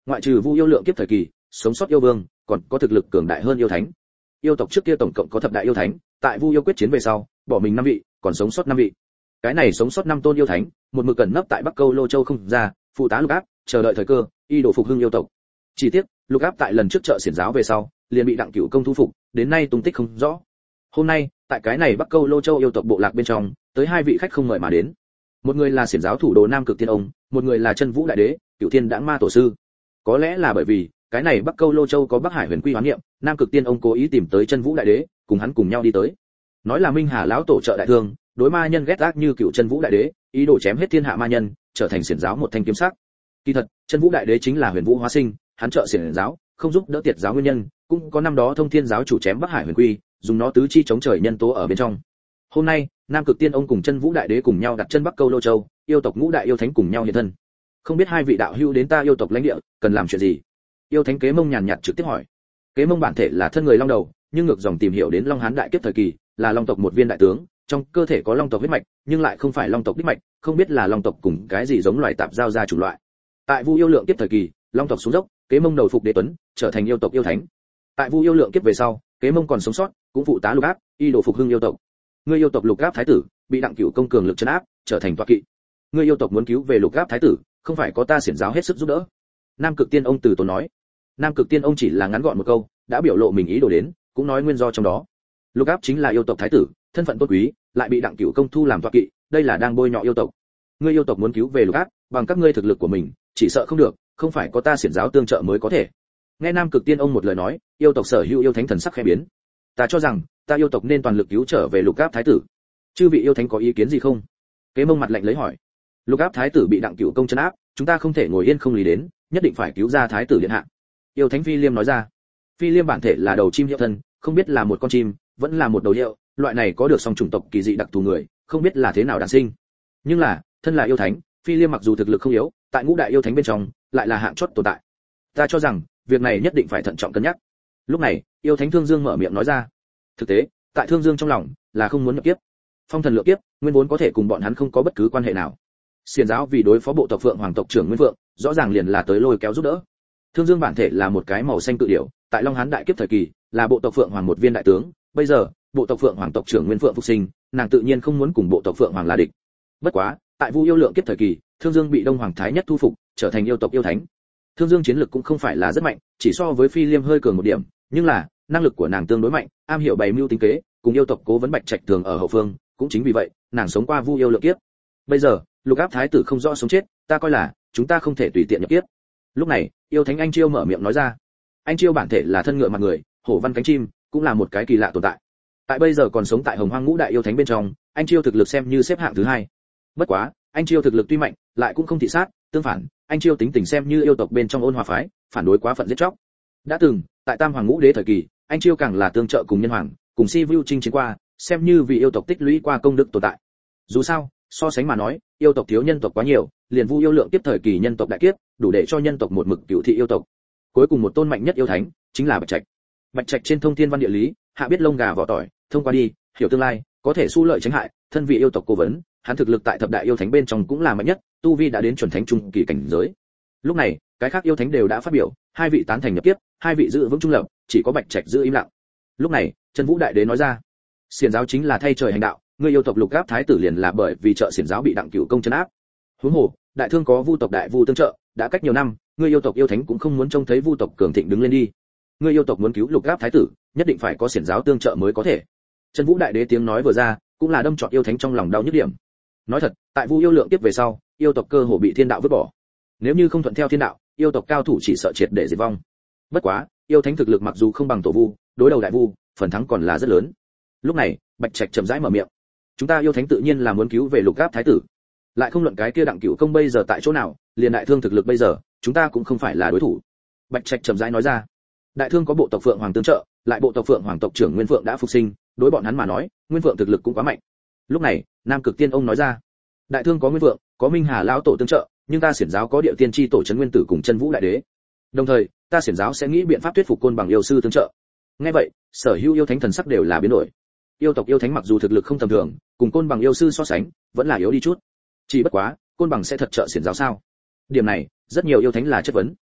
ngoại trừ Vu yêu lượng kiếp thời kỳ, sống sót yêu vương, còn có thực lực cường đại hơn yêu thánh. Yêu tộc trước kia tổng cộng có thập đại yêu thánh, tại Vu yêu quyết chiến về sau, bỏ mình năm vị, còn sống sót năm vị. Cái này sống sót năm tôn yêu thánh, một mực cẩn nấp tại Bắc Câu Lô Châu không ra, phụ tá Lục Áp, chờ đợi thời cơ, y đổ phục hưng yêu tộc. Chỉ tiếc, Lục Áp tại lần trước trợ xiển giáo về sau, liền bị Đặng Cửu Công thu phục, đến nay tung tích không rõ. Hôm nay, tại cái này Bắc Câu Lô Châu yêu tộc bộ lạc bên trong, tới hai vị khách không mời mà đến. Một người là xiển giáo thủ đồ Nam Cực Tiên ông, một người là Chân Vũ Đại Đế, Cửu Thiên Đãng Ma tổ sư. Có lẽ là bởi vì cái này Bắc Câu Lô Châu có Bắc Hải Huyền Quy hoán niệm, Nam Cực Tiên ông cố ý tìm tới Chân Vũ Đại Đế, cùng hắn cùng nhau đi tới. Nói là Minh Hà lão tổ trợ đại thương, đối ma nhân ghét ác như cựu Chân Vũ Đại Đế, ý đồ chém hết thiên hạ ma nhân, trở thành xiển giáo một thanh kiếm sắc. Kỳ thật, Chân Vũ Đại Đế chính là Huyền Vũ hóa sinh, hắn trợ xiển giáo, không giúp đỡ tiệt giáo nguyên nhân, cũng có năm đó Thông Thiên giáo chủ chém Bắc Hải Huyền Quy, dùng nó tứ chi chống trời nhân tố ở bên trong. Hôm nay, Nam Cực Tiên ông cùng Chân Vũ Đại Đế cùng nhau đặt chân Bắc Câu Lô Châu, yêu tộc ngũ đại yêu thánh cùng nhau hiện thân. Không biết hai vị đạo hữu đến ta yêu tộc lãnh địa, cần làm chuyện gì? Yêu thánh Kế Mông nhàn nhạt trực tiếp hỏi. Kế Mông bản thể là thân người long đầu, nhưng ngược dòng tìm hiểu đến Long Hán đại kiếp thời kỳ, là long tộc một viên đại tướng, trong cơ thể có long tộc huyết mạch, nhưng lại không phải long tộc đích mạch, không biết là long tộc cùng cái gì giống loài tạp giao ra chủ loại. Tại Vu yêu lượng kiếp thời kỳ, long tộc xuống dốc, Kế Mông đầu phục đế tuấn, trở thành yêu tộc yêu thánh. Tại Vu yêu lượng kiếp về sau, Kế Mông còn sống sót, cũng phụ tá Lục Áp, y đồ phục hưng yêu tộc. Ngươi yêu tộc Lục Áp thái tử, bị Đặng Cửu Công cường lực trấn áp, trở thành tọa kỵ. Ngươi yêu tộc muốn cứu về Lục Áp thái tử, không phải có ta xiển giáo hết sức giúp đỡ. Nam Cực Tiên ông từ tốn nói. Nam Cực Tiên ông chỉ là ngắn gọn một câu, đã biểu lộ mình ý đồ đến, cũng nói nguyên do trong đó. Lục Áp chính là yêu tộc thái tử, thân phận tôn quý, lại bị Đặng Cửu Công thu làm tọa kỵ, đây là đang bôi nhọ yêu tộc. Ngươi yêu tộc muốn cứu về Lục Áp, bằng các ngươi thực lực của mình, chỉ sợ không được, không phải có ta xiển giáo tương trợ mới có thể. Nghe Nam Cực Tiên ông một lời nói, yêu tộc sở hữu yêu thánh thần sắc khẽ biến. Ta cho rằng, ta yêu tộc nên toàn lực cứu trở về Lục Áp thái tử. Chư vị yêu thánh có ý kiến gì không? Kế Mông mặt lạnh lấy hỏi. Lục Áp thái tử bị Đặng Cửu Công trấn áp, chúng ta không thể ngồi yên không lý đến, nhất định phải cứu ra thái tử điện hạ. Yêu thánh Phi Liêm nói ra. Phi Liêm bản thể là đầu chim hiệu thân, không biết là một con chim, vẫn là một đầu hiệu, loại này có được song chủng tộc kỳ dị đặc thù người, không biết là thế nào đản sinh. Nhưng là, thân là yêu thánh, Phi Liêm mặc dù thực lực không yếu, tại ngũ đại yêu thánh bên trong, lại là hạng chót tồn tại. Ta cho rằng, việc này nhất định phải thận trọng cân nhắc. Lúc này, yêu thánh Thương Dương mở miệng nói ra. Thực tế, tại Thương Dương trong lòng, là không muốn nhập kiếp. Phong thần lượng kiếp, nguyên vốn có thể cùng bọn hắn không có bất cứ quan hệ nào. Xiển giáo vì đối phó bộ tộc Phượng Hoàng tộc trưởng Nguyên Phượng, rõ ràng liền là tới lôi kéo giúp đỡ. Thương Dương bản thể là một cái màu xanh cự điểu, tại Long Hán đại kiếp thời kỳ, là bộ tộc Phượng Hoàng một viên đại tướng, bây giờ, bộ tộc Phượng Hoàng tộc trưởng Nguyên Phượng phục sinh, nàng tự nhiên không muốn cùng bộ tộc Phượng Hoàng là địch. Bất quá, tại Vu yêu lượng kiếp thời kỳ, Thương Dương bị Đông Hoàng Thái Nhất thu phục, trở thành yêu tộc yêu thánh. Thương Dương chiến lực cũng không phải là rất mạnh, chỉ so với Phi Liêm hơi cường một điểm, nhưng là, năng lực của nàng tương đối mạnh, am hiểu bày mưu tính kế, cùng yêu tộc Cố Vấn Bạch Trạch thường ở hậu phương, cũng chính vì vậy, nàng sống qua Vu yêu lượng kiếp. Bây giờ, Lục Áp thái tử không rõ sống chết, ta coi là chúng ta không thể tùy tiện nhập kiếp. Lúc này, yêu thánh Anh Chiêu mở miệng nói ra. Anh Chiêu bản thể là thân ngựa mặt người, hổ văn cánh chim, cũng là một cái kỳ lạ tồn tại. Tại bây giờ còn sống tại Hồng Hoang ngũ đại yêu thánh bên trong, Anh Chiêu thực lực xem như xếp hạng thứ hai. Bất quá, Anh Chiêu thực lực tuy mạnh, lại cũng không thị sát, tương phản, Anh Chiêu tính tình xem như yêu tộc bên trong ôn hòa phái, phản đối quá phận giết chóc. Đã từng, tại Tam Hoàng Ngũ Đế thời kỳ, Anh Chiêu càng là tương trợ cùng nhân hoàng, cùng Si Vu chinh chiến qua, xem như vì yêu tộc tích lũy qua công đức tồn tại. Dù sao, so sánh mà nói, yêu tộc thiếu nhân tộc quá nhiều, liền Vu yêu lượng tiếp thời kỳ nhân tộc đại kiếp, đủ để cho nhân tộc một mực cửu thị yêu tộc. Cuối cùng một tôn mạnh nhất yêu thánh, chính là Bạch Trạch. Bạch Trạch trên thông thiên văn địa lý, hạ biết lông gà vỏ tỏi, thông qua đi, hiểu tương lai, có thể xu lợi tránh hại, thân vị yêu tộc cố vấn, hắn thực lực tại thập đại yêu thánh bên trong cũng là mạnh nhất, tu vi đã đến chuẩn thánh trung kỳ cảnh giới. Lúc này, cái khác yêu thánh đều đã phát biểu, hai vị tán thành nhập kiếp, hai vị giữ vững trung lập, chỉ có Bạch Trạch giữ im lặng. Lúc này, Chân Vũ Đại Đế nói ra, xiển giáo chính là thay trời hành đạo, ngươi yêu tộc Lục Áp thái tử liền là bởi vì trợ xiển giáo bị Đặng Cửu Công trấn áp. Huống hồ, đại thương có Vu tộc đại Vu tương trợ, đã cách nhiều năm, ngươi yêu tộc yêu thánh cũng không muốn trông thấy Vu tộc cường thịnh đứng lên đi. Ngươi yêu tộc muốn cứu Lục Áp thái tử, nhất định phải có xiển giáo tương trợ mới có thể. Chân Vũ Đại Đế tiếng nói vừa ra, cũng là đâm trọt yêu thánh trong lòng đau nhức điểm. Nói thật, tại Vu yêu lượng tiếp về sau, yêu tộc cơ hồ bị thiên đạo vứt bỏ. Nếu như không thuận theo thiên đạo, yêu tộc cao thủ chỉ sợ triệt để diệt vong. Bất quá, yêu thánh thực lực mặc dù không bằng tổ Vu, đối đầu đại Vu, phần thắng còn là rất lớn. Lúc này, Bạch Trạch chậm rãi mở miệng. Chúng ta yêu thánh tự nhiên là muốn cứu về Lục Áp thái tử. Lại không luận cái kia Đặng Cửu Công bây giờ tại chỗ nào, liền đại thương thực lực bây giờ, chúng ta cũng không phải là đối thủ. Bạch Trạch chậm rãi nói ra. Đại thương có bộ tộc Phượng Hoàng tương trợ, lại bộ tộc Phượng Hoàng tộc trưởng Nguyên Phượng đã phục sinh, đối bọn hắn mà nói, Nguyên Phượng thực lực cũng quá mạnh. Lúc này, Nam Cực Tiên ông nói ra. Đại thương có Nguyên Phượng, có Minh Hà lão tổ tương trợ, nhưng ta xiển giáo có Điệu Tiên chi tổ trấn Nguyên Tử cùng Chân Vũ Đại Đế. Đồng thời, ta xiển giáo sẽ nghĩ biện pháp thuyết phục Côn Bằng yêu sư tương trợ. Nghe vậy, sở hữu yêu thánh thần sắc đều là biến đổi. Yêu tộc yêu thánh mặc dù thực lực không tầm thường, cùng Côn Bằng yêu sư so sánh, vẫn là yếu đi chút. Chỉ bất quá, Côn Bằng sẽ thật trợ xiển giáo sao? Điểm này, rất nhiều yêu thánh là chất vấn.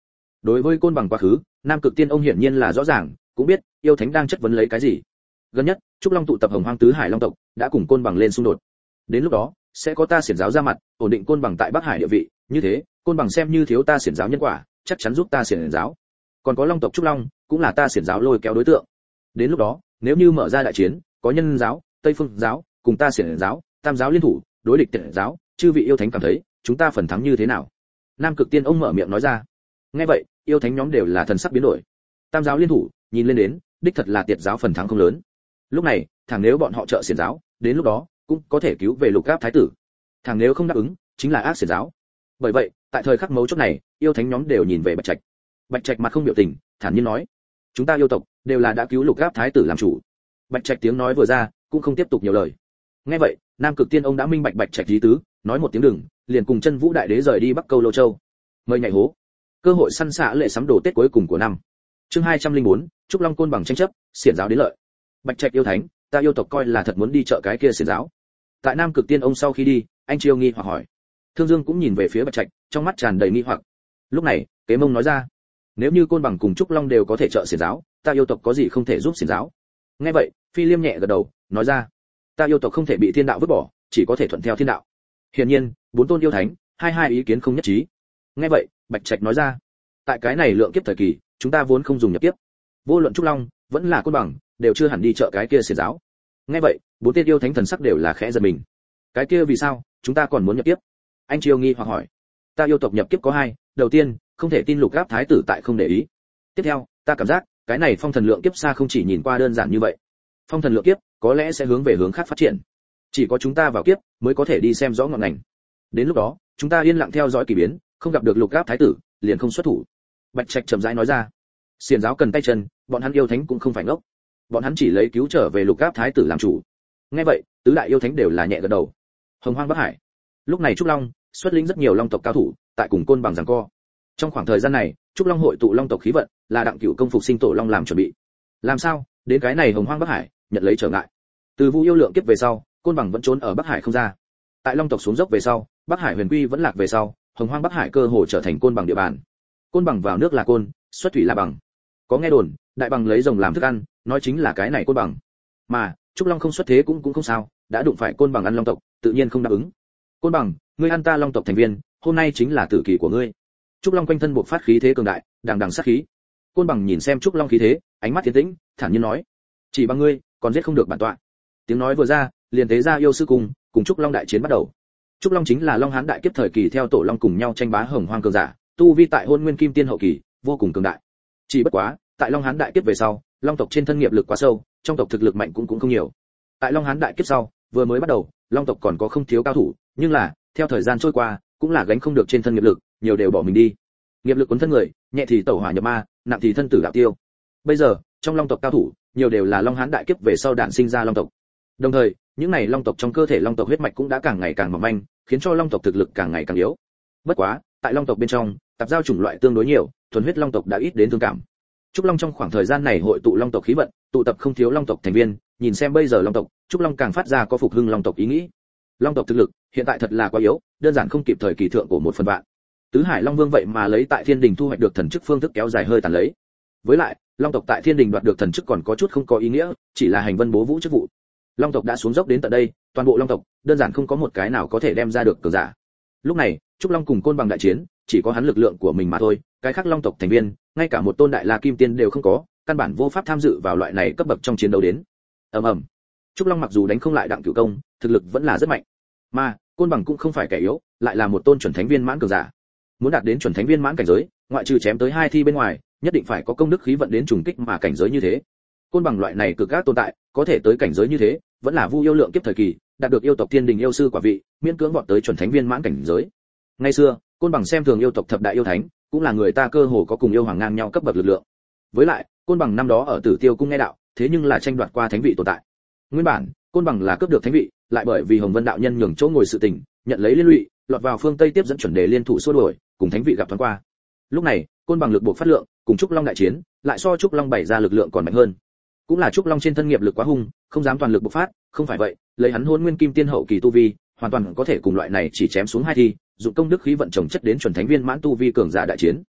Đối với côn bằng quá khứ, Nam Cực Tiên ông hiển nhiên là rõ ràng, cũng biết yêu thánh đang chất vấn lấy cái gì. Gần nhất, Trúc Long tụ tập Hồng Hoang tứ hải long tộc, đã cùng côn bằng lên xung đột. Đến lúc đó, sẽ có ta xiển giáo ra mặt, ổn định côn bằng tại Bắc Hải địa vị, như thế, côn bằng xem như thiếu ta xiển giáo nhân quả, chắc chắn giúp ta xiển giáo. Còn có long tộc Trúc Long, cũng là ta xiển giáo lôi kéo đối tượng. Đến lúc đó, nếu như mở ra đại chiến, có Nhân giáo, Tây Phương giáo, cùng ta xiển giáo, Tam giáo liên thủ, đối địch Tiệt giáo, chư vị yêu thánh cảm thấy, chúng ta phần thắng như thế nào? Nam Cực Tiên ông mở miệng nói ra. Nghe vậy, yêu thánh nhóm đều là thần sắc biến đổi. Tam giáo liên thủ, nhìn lên đến, đích thật là Tiệt giáo phần thắng không lớn. Lúc này, thằng nếu bọn họ trợ xiển giáo, đến lúc đó cũng có thể cứu về Lục Áp thái tử. Thằng nếu không đáp ứng, chính là ác xiển giáo. Bởi vậy, tại thời khắc mấu chốt này, yêu thánh nhóm đều nhìn về Bạch Trạch. Bạch Trạch mặt không biểu tình, thản nhiên nói: "Chúng ta yêu tộc đều là đã cứu Lục Áp thái tử làm chủ." Bạch Trạch tiếng nói vừa ra, cũng không tiếp tục nhiều lời. Nghe vậy, Nam Cực Tiên ông đã minh bạch Bạch Trạch ý tứ, nói một tiếng đừng, liền cùng Chân Vũ đại đế rời đi Bắc Câu Lô Châu. Mời nhảy hố. Cơ hội săn xạ lệ sắm đồ Tết cuối cùng của năm. Chương hai trăm linh bốn, Trúc Long côn bằng tranh chấp, xiển giáo đến lợi. Bạch Trạch yêu thánh, ta yêu tộc coi là thật muốn đi chợ cái kia xiển giáo. Tại Nam Cực Tiên ông sau khi đi, anh Chiêu nghi hoặc hỏi. Thương Dương cũng nhìn về phía Bạch Trạch, trong mắt tràn đầy nghi hoặc. Lúc này, Kế Mông nói ra, nếu như côn bằng cùng Trúc Long đều có thể trợ xiển giáo, ta yêu tộc có gì không thể giúp xiển giáo? Nghe vậy, Phi Liêm nhẹ gật đầu, nói ra, ta yêu tộc không thể bị thiên đạo vứt bỏ, chỉ có thể thuận theo thiên đạo. Hiển nhiên, bốn tôn yêu thánh, hai hai ý kiến không nhất trí. Nghe vậy, Bạch Trạch nói ra, tại cái này lượng kiếp thời kỳ, chúng ta vốn không dùng nhập kiếp. Vô luận Trúc Long, vẫn là côn bằng, đều chưa hẳn đi chợ cái kia xiển giáo. Nghe vậy, bốn tên yêu thánh thần sắc đều là khẽ giật mình. Cái kia vì sao, chúng ta còn muốn nhập kiếp? Anh Triều nghi hoặc hỏi. Ta yêu tộc nhập kiếp có hai, đầu tiên, không thể tin Lục Áp thái tử tại không để ý. Tiếp theo, ta cảm giác, cái này phong thần lượng kiếp xa không chỉ nhìn qua đơn giản như vậy. Phong thần lượng kiếp, có lẽ sẽ hướng về hướng khác phát triển. Chỉ có chúng ta vào kiếp, mới có thể đi xem rõ ngọn ngành. Đến lúc đó, chúng ta yên lặng theo dõi kỳ biến, không gặp được Lục Áp thái tử, liền không xuất thủ. Bạch Trạch chậm rãi nói ra. Xiển giáo cần tay chân, bọn hắn yêu thánh cũng không phải ngốc. Bọn hắn chỉ lấy cứu trở về Lục Áp thái tử làm chủ. Nghe vậy, tứ đại yêu thánh đều là nhẹ gật đầu. Hồng Hoang Bắc Hải. Lúc này Trúc Long xuất lĩnh rất nhiều long tộc cao thủ, tại cùng côn bằng giằng co. Trong khoảng thời gian này, Trúc Long hội tụ long tộc khí vận, là Đặng Cửu công phục sinh tổ long làm chuẩn bị. Làm sao, đến cái này Hồng Hoang Bắc Hải, nhận lấy trở ngại. Từ Vu yêu lượng kiếp về sau, côn bằng vẫn trốn ở Bắc Hải không ra. Tại long tộc xuống dốc về sau, Bắc Hải huyền quy vẫn lạc về sau, Hồng Hoang Bắc Hải cơ hồ trở thành côn bằng địa bàn. Côn bằng vào nước là côn, xuất thủy là bằng. Có nghe đồn, đại bằng lấy rồng làm thức ăn, nói chính là cái này côn bằng. Mà, Trúc Long không xuất thế cũng cũng không sao, đã đụng phải côn bằng ăn long tộc, tự nhiên không đáp ứng. Côn bằng, ngươi ăn ta long tộc thành viên, hôm nay chính là tử kỳ của ngươi. Trúc Long quanh thân bộc phát khí thế cường đại, đằng đằng sát khí. Côn bằng nhìn xem Trúc Long khí thế, ánh mắt tiến tĩnh, thản nhiên nói: "Chỉ bằng ngươi, còn giết không được bản tọa." Tiếng nói vừa ra, liền tế ra yêu sư cùng, cùng Trúc Long đại chiến bắt đầu. Trúc Long chính là Long Hán đại kiếp thời kỳ theo tổ long cùng nhau tranh bá Hồng Hoang cường giả, tu vi tại Hôn Nguyên Kim Tiên hậu kỳ, vô cùng cường đại. Chỉ bất quá, tại Long Hán đại kiếp về sau, Long tộc trên thân nghiệp lực quá sâu, trong tộc thực lực mạnh cũng cũng không nhiều. Tại Long Hán đại kiếp sau, vừa mới bắt đầu, Long tộc còn có không thiếu cao thủ, nhưng là, theo thời gian trôi qua, cũng là gánh không được trên thân nghiệp lực, nhiều đều bỏ mình đi. Nghiệp lực cuốn thân người, nhẹ thì tẩu hỏa nhập ma, nặng thì thân tử đạo tiêu. Bây giờ, trong Long tộc cao thủ, nhiều đều là Long Hán đại kiếp về sau đản sinh ra Long tộc. Đồng thời, những này Long tộc trong cơ thể Long tộc huyết mạch cũng đã càng ngày càng mỏng manh, khiến cho Long tộc thực lực càng ngày càng yếu. Bất quá, tại Long tộc bên trong, tạp giao chủng loại tương đối nhiều, thuần huyết Long tộc đã ít đến thương cảm. Trúc Long trong khoảng thời gian này hội tụ Long tộc khí vận, tụ tập không thiếu Long tộc thành viên, nhìn xem bây giờ Long tộc, Trúc Long càng phát ra có phục hưng Long tộc ý nghĩ. Long tộc thực lực hiện tại thật là quá yếu, đơn giản không kịp thời kỳ thượng của một phần vạn. Tứ Hải Long Vương vậy mà lấy tại Thiên Đình thu hoạch được thần chức phương thức kéo dài hơi tàn lấy. Với lại, Long tộc tại Thiên Đình đoạt được thần chức còn có chút không có ý nghĩa, chỉ là hành vân bố vũ chức vụ. Long tộc đã xuống dốc đến tận đây, toàn bộ Long tộc, đơn giản không có một cái nào có thể đem ra được cường giả. Lúc này, Trúc Long cùng côn bằng đại chiến, chỉ có hắn lực lượng của mình mà thôi, cái khác Long tộc thành viên, ngay cả một tôn đại la kim tiên đều không có, căn bản vô pháp tham dự vào loại này cấp bậc trong chiến đấu đến. Ầm ầm. Trúc Long mặc dù đánh không lại Đặng Cửu công, thực lực vẫn là rất mạnh. Mà, côn bằng cũng không phải kẻ yếu, lại là một tôn chuẩn thánh viên mãn cường giả. Muốn đạt đến chuẩn thánh viên mãn cảnh giới, ngoại trừ chém tới hai thi bên ngoài, nhất định phải có công đức khí vận đến trùng kích mà cảnh giới như thế. Côn bằng loại này cực các tồn tại, có thể tới cảnh giới như thế, vẫn là Vu yêu lượng kiếp thời kỳ, đạt được yêu tộc Thiên Đình yêu sư quả vị, miễn cưỡng vọt tới chuẩn thánh viên mãn cảnh giới. Ngày xưa, côn bằng xem thường yêu tộc thập đại yêu thánh, cũng là người ta cơ hồ có cùng yêu hoàng ngang nhau cấp bậc lực lượng. Với lại, côn bằng năm đó ở Tử Tiêu cung nghe đạo, thế nhưng là tranh đoạt qua thánh vị tồn tại. Nguyên bản, côn bằng là cướp được thánh vị, lại bởi vì Hồng Vân đạo nhân nhường chỗ ngồi sự tình, nhận lấy liên lụy, lọt vào phương Tây tiếp dẫn chuẩn đề liên thủ xua đuổi, cùng thánh vị gặp thoáng qua. Lúc này, côn bằng lực buộc phát lượng, cùng Trúc Long đại chiến, lại so Trúc Long bày ra lực lượng còn mạnh hơn. Cũng là Trúc Long trên thân nghiệp lực quá hung, không dám toàn lực bộc phát, không phải vậy, lấy hắn Hôn Nguyên Kim Tiên hậu kỳ tu vi, hoàn toàn có thể cùng loại này chỉ chém xuống hai thi, dụng công đức khí vận chồng chất đến chuẩn thánh viên mãn tu vi cường giả đại chiến.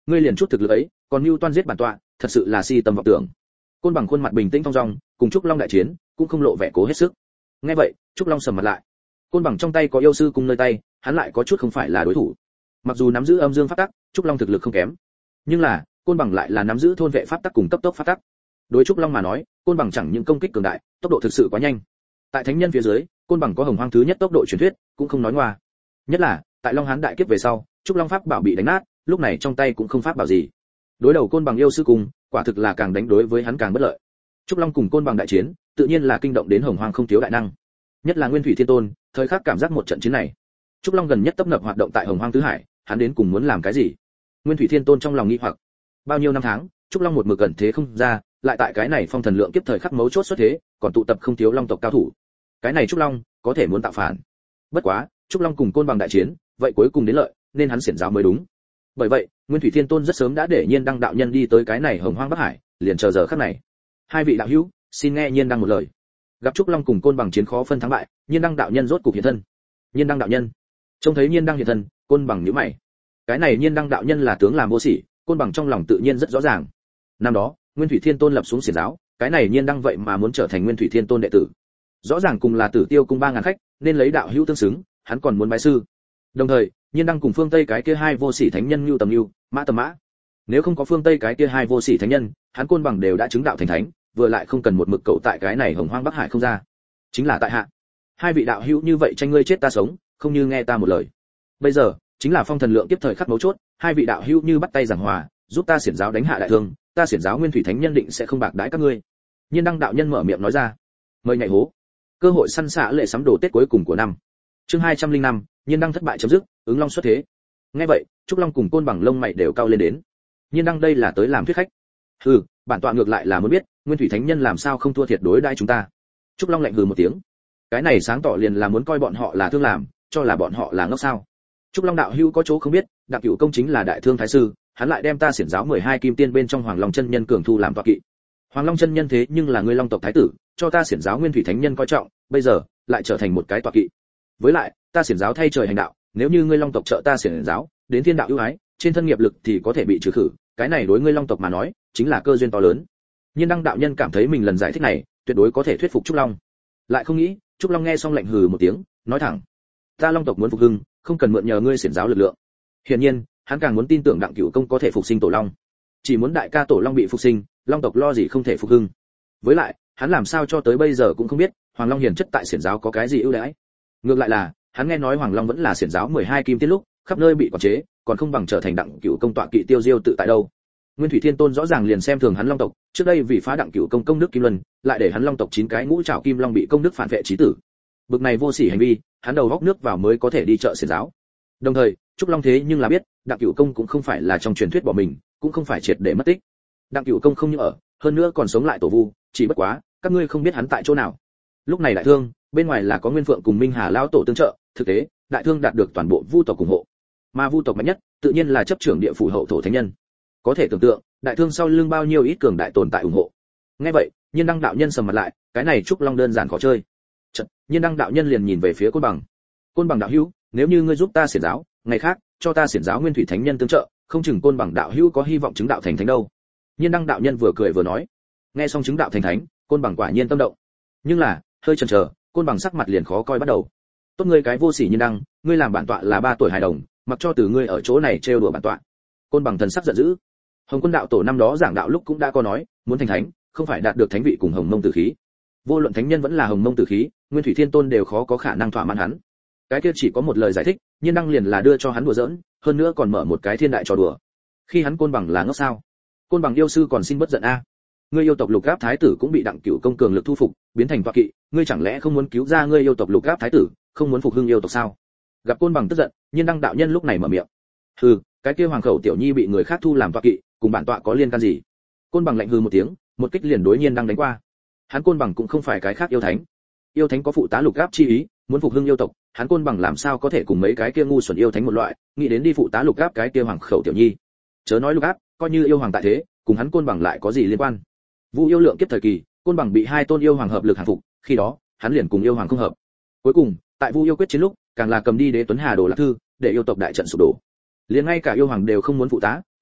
ngươi liền chút thực lực ấy còn mưu toan giết bản tọa, thật sự là si tâm vọng tưởng. Côn Bằng khuôn mặt bình tĩnh thong dong, cùng Trúc Long đại chiến cũng không lộ vẻ cố hết sức. Nghe vậy Trúc Long sầm mặt lại. Côn Bằng trong tay có yêu sư cung nơi tay, hắn lại có chút không phải là đối thủ. Mặc dù nắm giữ âm dương pháp tắc, Trúc Long thực lực không kém, nhưng là Côn Bằng lại là nắm giữ thôn vệ pháp tắc cùng cấp tốc pháp tắc. Đối Trúc Long mà nói, Côn Bằng chẳng những công kích cường đại, tốc độ thực sự quá nhanh. Tại thánh nhân phía dưới, Côn Bằng có hồng hoang thứ nhất tốc độ truyền thuyết, cũng không nói ngoa. Nhất là tại Long Hán đại kiếp về sau, Trúc Long pháp bảo bị đánh nát, lúc này trong tay cũng không pháp bảo gì. Đối đầu Côn Bằng yêu sư cùng, quả thực là càng đánh đối với hắn càng bất lợi. Trúc Long cùng Côn Bằng đại chiến, tự nhiên là kinh động đến hồng hoang không thiếu đại năng. Nhất là Nguyên Thủy Thiên Tôn, thời khắc cảm giác một trận chiến này. Trúc Long gần nhất tấp nập hoạt động tại hồng hoang tứ hải, hắn đến cùng muốn làm cái gì? Nguyên Thủy Thiên Tôn trong lòng nghi hoặc. Bao nhiêu năm tháng, Trúc Long một mực gần thế không ra, lại tại cái này phong thần lượng kiếp thời khắc mấu chốt xuất thế, còn tụ tập không thiếu long tộc cao thủ. Cái này Trúc Long có thể muốn tạo phản. Bất quá, Trúc Long cùng Côn Bằng đại chiến, vậy cuối cùng đến lợi, nên hắn xiển giáo mới đúng. Bởi vậy, Nguyên Thủy Thiên Tôn rất sớm đã để Nhiên Đăng đạo nhân đi tới cái này hồng hoang bắc hải, liền chờ giờ khắc này. Hai vị đạo hữu, xin nghe Nhiên Đăng một lời. Gặp Trúc Long cùng Côn Bằng chiến khó phân thắng bại, Nhiên Đăng đạo nhân rốt cục hiện thân. Nhiên Đăng đạo nhân, trông thấy Nhiên Đăng hiện thân, Côn Bằng nhíu mày. Cái này Nhiên Đăng đạo nhân là tướng làm vô sỉ, Côn Bằng trong lòng tự nhiên rất rõ ràng. Năm đó, Nguyên Thủy Thiên Tôn lập xuống xiển giáo, cái này Nhiên Đăng vậy mà muốn trở thành Nguyên Thủy Thiên Tôn đệ tử. Rõ ràng cùng là Tử Tiêu cung ba ngàn khách, nên lấy đạo hữu tương xứng, hắn còn muốn bái sư. Đồng thời, Nhiên Đăng cùng phương Tây cái kia hai vô sỉ thánh nhân Nưu Tầm Nưu, Mã Tầm Mã. Nếu không có phương Tây cái kia hai vô sỉ thánh nhân, hắn Côn Bằng đều đã chứng đạo thành thánh, vừa lại không cần một mực cậu tại cái này hồng hoang bắc hải không ra. Chính là tại hạ. Hai vị đạo hữu như vậy tranh ngươi chết ta sống, không như nghe ta một lời. Bây giờ, chính là phong thần lượng tiếp thời khắc mấu chốt, hai vị đạo hữu như bắt tay giảng hòa, giúp ta xiển giáo đánh hạ đại thương, ta xiển giáo Nguyên Thủy Thánh nhân định sẽ không bạc đãi các ngươi. Nhiên Đăng đạo nhân mở miệng nói ra. Mời nhảy hố. Cơ hội săn xạ lệ sắm đồ Tết cuối cùng của năm. Chương hai trăm linh năm, Nhiên Đăng thất bại chấm dứt, ứng long xuất thế. Nghe vậy, Trúc Long cùng Côn Bằng lông mày đều cao lên đến. Nhiên Đăng đây là tới làm thuyết khách. Hừ, bản tọa ngược lại là muốn biết, Nguyên Thủy Thánh nhân làm sao không thua thiệt đối đãi chúng ta. Trúc Long lạnh hừ một tiếng. Cái này sáng tỏ liền là muốn coi bọn họ là thương làm, cho là bọn họ là ngốc sao? Trúc Long đạo hữu có chỗ không biết, Đặng Cửu công chính là đại thương thái sư, hắn lại đem ta xiển giáo mười hai kim tiên bên trong Hoàng Long chân nhân cường thu làm tọa kỵ. Hoàng Long chân nhân thế nhưng là ngươi Long tộc thái tử, cho ta xiển giáo Nguyên Thủy Thánh nhân coi trọng, bây giờ lại trở thành một cái tọa kỵ. Với lại, ta xiển giáo thay trời hành đạo, nếu như ngươi Long tộc trợ ta xiển giáo, đến thiên đạo ưu ái, trên thân nghiệp lực thì có thể bị trừ khử, cái này đối ngươi Long tộc mà nói, chính là cơ duyên to lớn. Nhiên Đăng đạo nhân cảm thấy mình lần giải thích này, tuyệt đối có thể thuyết phục Trúc Long. Lại không nghĩ, Trúc Long nghe xong lạnh hừ một tiếng, nói thẳng: "Ta Long tộc muốn phục hưng, không cần mượn nhờ ngươi xiển giáo lực lượng." Hiển nhiên, hắn càng muốn tin tưởng Đặng Cửu công có thể phục sinh tổ long. Chỉ muốn đại ca tổ long bị phục sinh, Long tộc lo gì không thể phục hưng. Với lại, hắn làm sao cho tới bây giờ cũng không biết, Hoàng Long hiển chất tại xiển giáo có cái gì ưu đãi. Ngược lại là, hắn nghe nói Hoàng Long vẫn là xiển giáo mười hai kim tiên lúc, khắp nơi bị quản chế, còn không bằng trở thành Đặng Cửu công tọa kỵ tiêu diêu tự tại đâu. Nguyên Thủy Thiên Tôn rõ ràng liền xem thường hắn Long tộc, trước đây vì phá Đặng Cửu công công đức kim luân, lại để hắn Long tộc chín cái ngũ trảo kim long bị công đức phản vệ chí tử. Bực này vô sỉ hành vi, hắn đầu góc nước vào mới có thể đi chợ xiển giáo. Đồng thời, Trúc Long thế nhưng là biết, Đặng Cửu công cũng không phải là trong truyền thuyết bỏ mình, cũng không phải triệt để mất tích. Đặng Cửu công không như ở, hơn nữa còn sống lại tổ vu, chỉ bất quá, các ngươi không biết hắn tại chỗ nào. Lúc này đại thương, bên ngoài là có Nguyên Phượng cùng Minh Hà lão tổ tương trợ, thực tế, đại thương đạt được toàn bộ vu tộc ủng hộ. Mà vu tộc mạnh nhất, tự nhiên là chấp trưởng địa phủ hậu thổ thánh nhân. Có thể tưởng tượng, đại thương sau lưng bao nhiêu ít cường đại tồn tại ủng hộ. Nghe vậy, Nhiên Đăng đạo nhân sầm mặt lại, cái này Trúc Long đơn giản khó chơi. Chợt, Nhiên Đăng đạo nhân liền nhìn về phía Côn Bằng. Côn Bằng đạo hữu, nếu như ngươi giúp ta xiển giáo, ngày khác cho ta xiển giáo Nguyên Thủy Thánh nhân tương trợ, không chừng Côn Bằng đạo hữu có hy vọng chứng đạo thành thánh đâu. Nhiên Đăng đạo nhân vừa cười vừa nói. Nghe xong chứng đạo thành thánh, Côn Bằng quả nhiên tâm động. Nhưng là, hơi chần chờ, Côn Bằng sắc mặt liền khó coi bắt đầu. Tốt ngươi cái vô sỉ Nhiên Đăng, ngươi làm bản tọa là ba tuổi hài đồng, mặc cho từ ngươi ở chỗ này trêu đùa bản tọa. Côn Bằng thần sắc giận dữ. Hồng Quân đạo tổ năm đó giảng đạo lúc cũng đã có nói, muốn thành thánh, không phải đạt được thánh vị cùng Hồng Mông Tử khí. Vô luận thánh nhân vẫn là Hồng Mông Tử khí, Nguyên Thủy Thiên Tôn đều khó có khả năng thỏa mãn hắn. Cái kia chỉ có một lời giải thích, Nhiên Đăng liền là đưa cho hắn đùa giỡn, hơn nữa còn mở một cái thiên đại trò đùa. Khi hắn Côn Bằng là ngốc sao? Côn Bằng yêu sư còn xin bất giận a. Ngươi yêu tộc Lục Áp thái tử cũng bị Đặng Cửu công cường lực thu phục, biến thành tọa kỵ, ngươi chẳng lẽ không muốn cứu ra ngươi yêu tộc Lục Áp thái tử, không muốn phục hưng yêu tộc sao? Gặp Côn Bằng tức giận, Nhiên Đăng đạo nhân lúc này mở miệng. Hừ, cái kia hoàng khẩu tiểu nhi bị người khác thu làm tọa kỵ, cùng bản tọa có liên can gì? Côn Bằng lạnh hừ một tiếng, một kích liền đối Nhiên Đăng đánh qua. Hắn Côn Bằng cũng không phải cái khác yêu thánh. Yêu thánh có phụ tá Lục Áp chi ý, muốn phục hưng yêu tộc, hắn Côn Bằng làm sao có thể cùng mấy cái kia ngu xuẩn yêu thánh một loại, nghĩ đến đi phụ tá Lục Áp cái kia hoàng khẩu tiểu nhi. Chớ nói Lục Áp, coi như yêu hoàng tại thế, cùng hắn Côn Bằng lại có gì liên quan? Vu yêu lượng kiếp thời kỳ, Côn Bằng bị hai tôn yêu hoàng hợp lực hàng phục, khi đó, hắn liền cùng yêu hoàng không hợp. Cuối cùng, tại Vu yêu quyết chiến lúc, càng là cầm đi Đế Tuấn Hà Đồ Lạc thư, để yêu tộc đại trận sụp đổ. Liền ngay cả yêu hoàng đều không muốn phụ tá,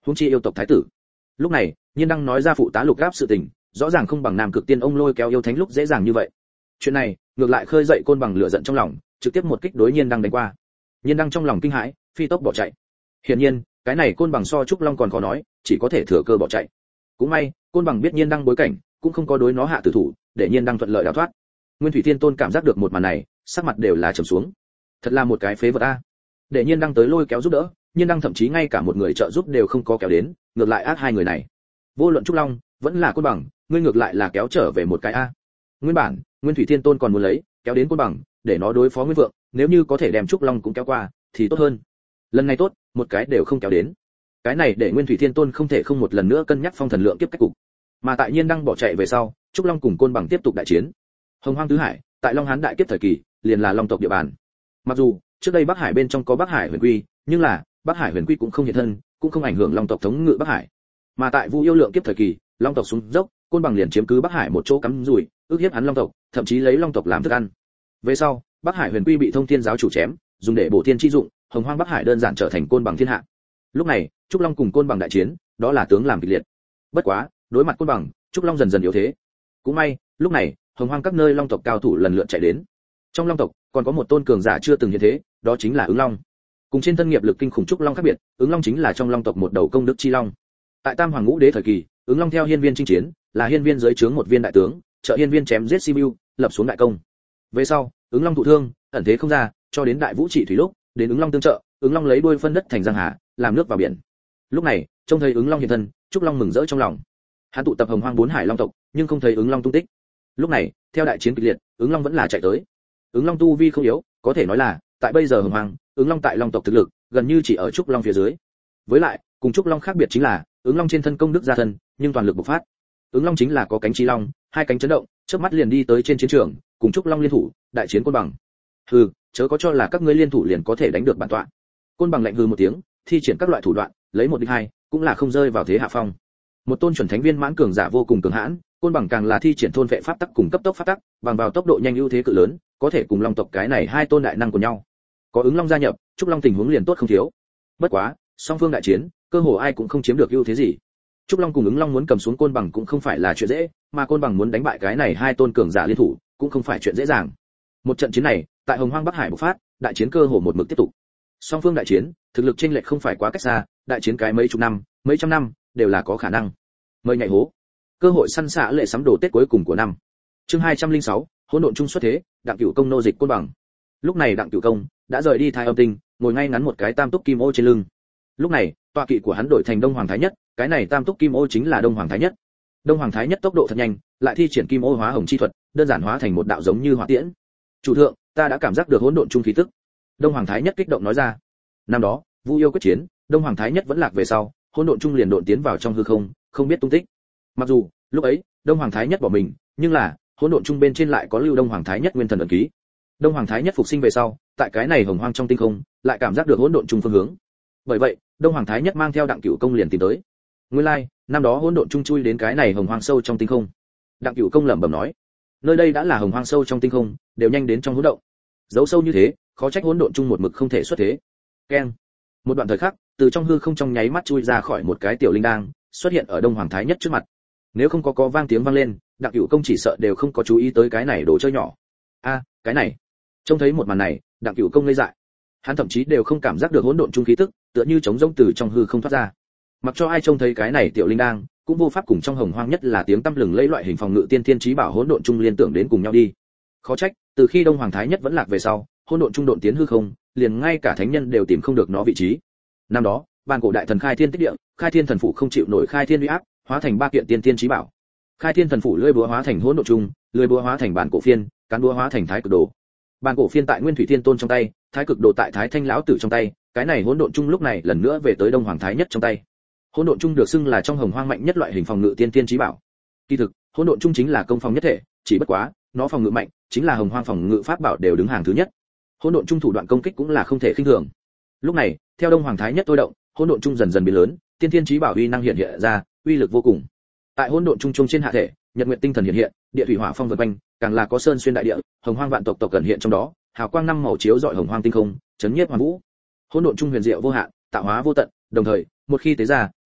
huống chi yêu tộc thái tử. Lúc này Nhiên Đăng nói ra phụ tá Lục Gáp sự tình, rõ ràng không bằng Nam Cực Tiên ông lôi kéo yêu thánh lúc dễ dàng như vậy. Chuyện này ngược lại khơi dậy Côn Bằng lửa giận trong lòng, trực tiếp một kích đối Nhiên Đăng đánh qua. Nhiên Đăng trong lòng kinh hãi, phi tốc bỏ chạy. Hiển nhiên, cái này Côn Bằng so Trúc Long còn khó nói, chỉ có thể thừa cơ bỏ chạy. Cũng may, Côn Bằng biết Nhiên Đăng bối cảnh, cũng không có đối nó hạ tử thủ, để Nhiên Đăng thuận lợi đào thoát. Nguyên Thủy Thiên Tôn cảm giác được một màn này, sắc mặt đều là trầm xuống. Thật là một cái phế vật a. Để Nhiên Đăng tới lôi kéo giúp đỡ, Nhiên Đăng thậm chí ngay cả một người trợ giúp đều không có kéo đến, ngược lại ác hai người này. Vô luận Trúc Long, vẫn là Côn Bằng, ngươi ngược lại là kéo trở về một cái a. Nguyên bản, Nguyên Thủy Thiên Tôn còn muốn lấy, kéo đến Côn Bằng, để nó đối phó Nguyên Vượng, nếu như có thể đem Trúc Long cũng kéo qua, thì tốt hơn. Lần này tốt, một cái đều không kéo đến. Cái này để Nguyên Thủy Thiên Tôn không thể không một lần nữa cân nhắc phong thần lượng kiếp cách cục. Mà tại Nhiên Đăng bỏ chạy về sau, Trúc Long cùng Côn Bằng tiếp tục đại chiến. Hồng Hoang tứ hải, tại Long Hán đại kiếp thời kỳ, liền là Long tộc địa bàn. Mặc dù trước đây Bắc Hải bên trong có Bắc Hải Huyền Quy, nhưng là Bắc Hải Huyền Quy cũng không hiện thân, cũng không ảnh hưởng Long tộc thống ngự Bắc Hải. Mà tại Vu Yêu lượng kiếp thời kỳ, Long tộc xuống dốc, Côn Bằng liền chiếm cứ Bắc Hải một chỗ cắm rủi, ức hiếp hắn Long tộc, thậm chí lấy Long tộc làm thức ăn. Về sau, Bắc Hải Huyền Quy bị Thông Thiên giáo chủ chém, dùng để bổ thiên chi dụng, Hồng Hoang Bắc Hải đơn giản trở thành Côn Bằng thiên hạ. Lúc này, Trúc Long cùng Côn Bằng đại chiến, đó là tướng làm kịch liệt. Bất quá, đối mặt Côn Bằng, Trúc Long dần dần yếu thế. Cũng may, lúc này, Hồng Hoang các nơi Long tộc cao thủ lần lượt chạy đến. Trong Long tộc, còn có một tôn cường giả chưa từng hiện thế, đó chính là Ứng Long. Cùng trên thân nghiệp lực kinh khủng Trúc Long khác biệt, Ứng Long chính là trong Long tộc một đầu công đức chi long. Tại Tam Hoàng Ngũ Đế thời kỳ, Ứng Long theo Hiên Viên chinh chiến, là Hiên Viên dưới trướng một viên đại tướng, trợ Hiên Viên chém giết Sibiu, lập xuống đại công. Về sau, Ứng Long thụ thương, ẩn thế không ra, cho đến Đại Vũ Trị Thủy lúc, đến Ứng Long tương trợ, Ứng Long lấy đuôi phân đất thành giang hà, làm nước vào biển. Lúc này, trông thấy Ứng Long hiện thân, Trúc Long mừng rỡ trong lòng. Hắn tụ tập Hồng Hoang bốn hải long tộc, nhưng không thấy Ứng Long tung tích. Lúc này, theo đại chiến kịch liệt, Ứng Long vẫn là chạy tới. Ứng Long tu vi không yếu, có thể nói là, tại bây giờ Hồng Hoang, Ứng Long tại Long tộc thực lực, gần như chỉ ở Trúc Long phía dưới. Với lại, cùng Trúc Long khác biệt chính là, Ứng Long trên thân công đức gia thân, nhưng toàn lực bộc phát. Ứng Long chính là có cánh chi long, hai cánh chấn động, chớp mắt liền đi tới trên chiến trường, cùng Trúc Long liên thủ, đại chiến Côn Bằng. Hừ, chớ có cho là các ngươi liên thủ liền có thể đánh được bản tọa. Côn Bằng lạnh hừ một tiếng, thi triển các loại thủ đoạn, lấy một địch hai, cũng là không rơi vào thế hạ phong. Một tôn chuẩn thánh viên mãn cường giả vô cùng cường hãn, Côn Bằng càng là thi triển thôn vệ pháp tắc cùng cấp tốc pháp tắc, bằng vào tốc độ nhanh ưu thế cự lớn, có thể cùng Long tộc cái này hai tôn đại năng của nhau. Có Ứng Long gia nhập, Trúc Long tình huống liền tốt không thiếu. Bất quá, song phương đại chiến, cơ hồ ai cũng không chiếm được ưu thế gì. Trúc Long cùng Ứng Long muốn cầm xuống Côn Bằng cũng không phải là chuyện dễ, mà Côn Bằng muốn đánh bại cái này hai tôn cường giả liên thủ, cũng không phải chuyện dễ dàng. Một trận chiến này, tại Hồng Hoang Bắc Hải bộc phát, đại chiến cơ hồ một mực tiếp tục. Song phương đại chiến, thực lực chênh lệch không phải quá cách xa, đại chiến cái mấy chục năm, mấy trăm năm, đều là có khả năng. Mời nhảy hố. Cơ hội săn xạ lệ sắm đồ Tết cuối cùng của năm. Chương hai trăm lẻ sáu, hỗn độn chung xuất thế, Đặng Cửu Công nô dịch Côn Bằng. Lúc này Đặng Cửu Công đã rời đi Thái Âm Tinh, ngồi ngay ngắn một cái tam túc kim ô trên lưng. Lúc này, tọa kỵ của hắn đổi thành Đông Hoàng Thái Nhất, cái này tam túc kim ô chính là Đông Hoàng Thái Nhất. Đông Hoàng Thái Nhất tốc độ thật nhanh, lại thi triển kim ô hóa hồng chi thuật, đơn giản hóa thành một đạo giống như hỏa tiễn. "Chủ thượng, ta đã cảm giác được hỗn độn chung khí tức." Đông Hoàng Thái Nhất kích động nói ra. Năm đó, Vu Yêu quyết chiến, Đông Hoàng Thái Nhất vẫn lạc về sau, hỗn độn chung liền độn tiến vào trong hư không, không biết tung tích. Mặc dù, lúc ấy, Đông Hoàng Thái Nhất bỏ mình, nhưng là, hỗn độn chung bên trên lại có lưu Đông Hoàng Thái Nhất nguyên thần ẩn ký. Đông Hoàng Thái Nhất phục sinh về sau, tại cái này hồng hoang trong tinh không, lại cảm giác được hỗn độn chung phương hướng. Bởi vậy, Đông Hoàng Thái Nhất mang theo Đặng Cửu Công liền tìm tới. Nguyên lai, like, năm đó hỗn độn chung chui đến cái này hồng hoang sâu trong tinh không. Đặng Cửu Công lẩm bẩm nói, nơi đây đã là hồng hoang sâu trong tinh không, đều nhanh đến trong hỗn động. Giấu sâu như thế, khó trách hỗn độn chung một mực không thể xuất thế. Keng. Một đoạn thời khắc, từ trong hư không trong nháy mắt chui ra khỏi một cái tiểu linh đang, xuất hiện ở Đông Hoàng Thái Nhất trước mặt. Nếu không có có vang tiếng vang lên, Đặng Cửu Công chỉ sợ đều không có chú ý tới cái này đồ chơi nhỏ. A, cái này. Trông thấy một màn này, Đặng Cửu Công ngây dại. Hắn thậm chí đều không cảm giác được hỗn độn chung khí tức, tựa như trống rỗng từ trong hư không thoát ra. Mặc cho ai trông thấy cái này tiểu linh đang, cũng vô pháp cùng trong hồng hoang nhất là tiếng tăm lừng lẫy loại hình phòng ngự tiên thiên chí bảo hỗn độn chung liên tưởng đến cùng nhau đi. Khó trách, từ khi Đông Hoàng Thái Nhất vẫn lạc về sau, hỗn độn chung độn tiến hư không, liền ngay cả thánh nhân đều tìm không được nó vị trí. Năm đó, ban cổ đại thần khai thiên tích địa, khai thiên thần phủ không chịu nổi khai thiên uy áp, hóa thành ba kiện tiên thiên chí bảo. Khai thiên thần phủ lưỡi búa hóa thành hỗn độn chung, lưỡi búa hóa thành bản cổ phiên, cán búa hóa thành thái cực đồ. Bản cổ phiên tại Nguyên Thủy Thiên Tôn trong tay, thái cực đồ tại Thái Thanh lão tử trong tay, cái này hỗn độn chung lúc này lần nữa về tới Đông Hoàng Thái Nhất trong tay. Hỗn độn chung được xưng là trong hồng hoang mạnh nhất loại hình phòng ngự tiên tiên chí bảo. Kỳ thực, hỗn độn chung chính là công phòng nhất thể, chỉ bất quá, nó phòng ngự mạnh, chính là hồng hoang phòng ngự pháp bảo đều đứng hàng thứ nhất. Hỗn độn chung thủ đoạn công kích cũng là không thể khinh thường. Lúc này, theo Đông Hoàng Thái Nhất thôi động, hỗn độn chung dần dần biến lớn, tiên tiên chí bảo uy năng hiện hiện ra, uy lực vô cùng. Tại hỗn độn chung chung trên hạ thể, nhật nguyệt tinh thần hiện hiện, địa thủy hỏa phong vần quanh, càng là có sơn xuyên đại địa, hồng hoang vạn tộc tộc cẩn hiện trong đó, hào quang năm màu chiếu rọi hồng hoang tinh không, chấn nhiếp hoàn vũ. Hỗn độn chung huyền diệu vô hạn, tạo hóa vô tận, đồng thời, một khi tế ra,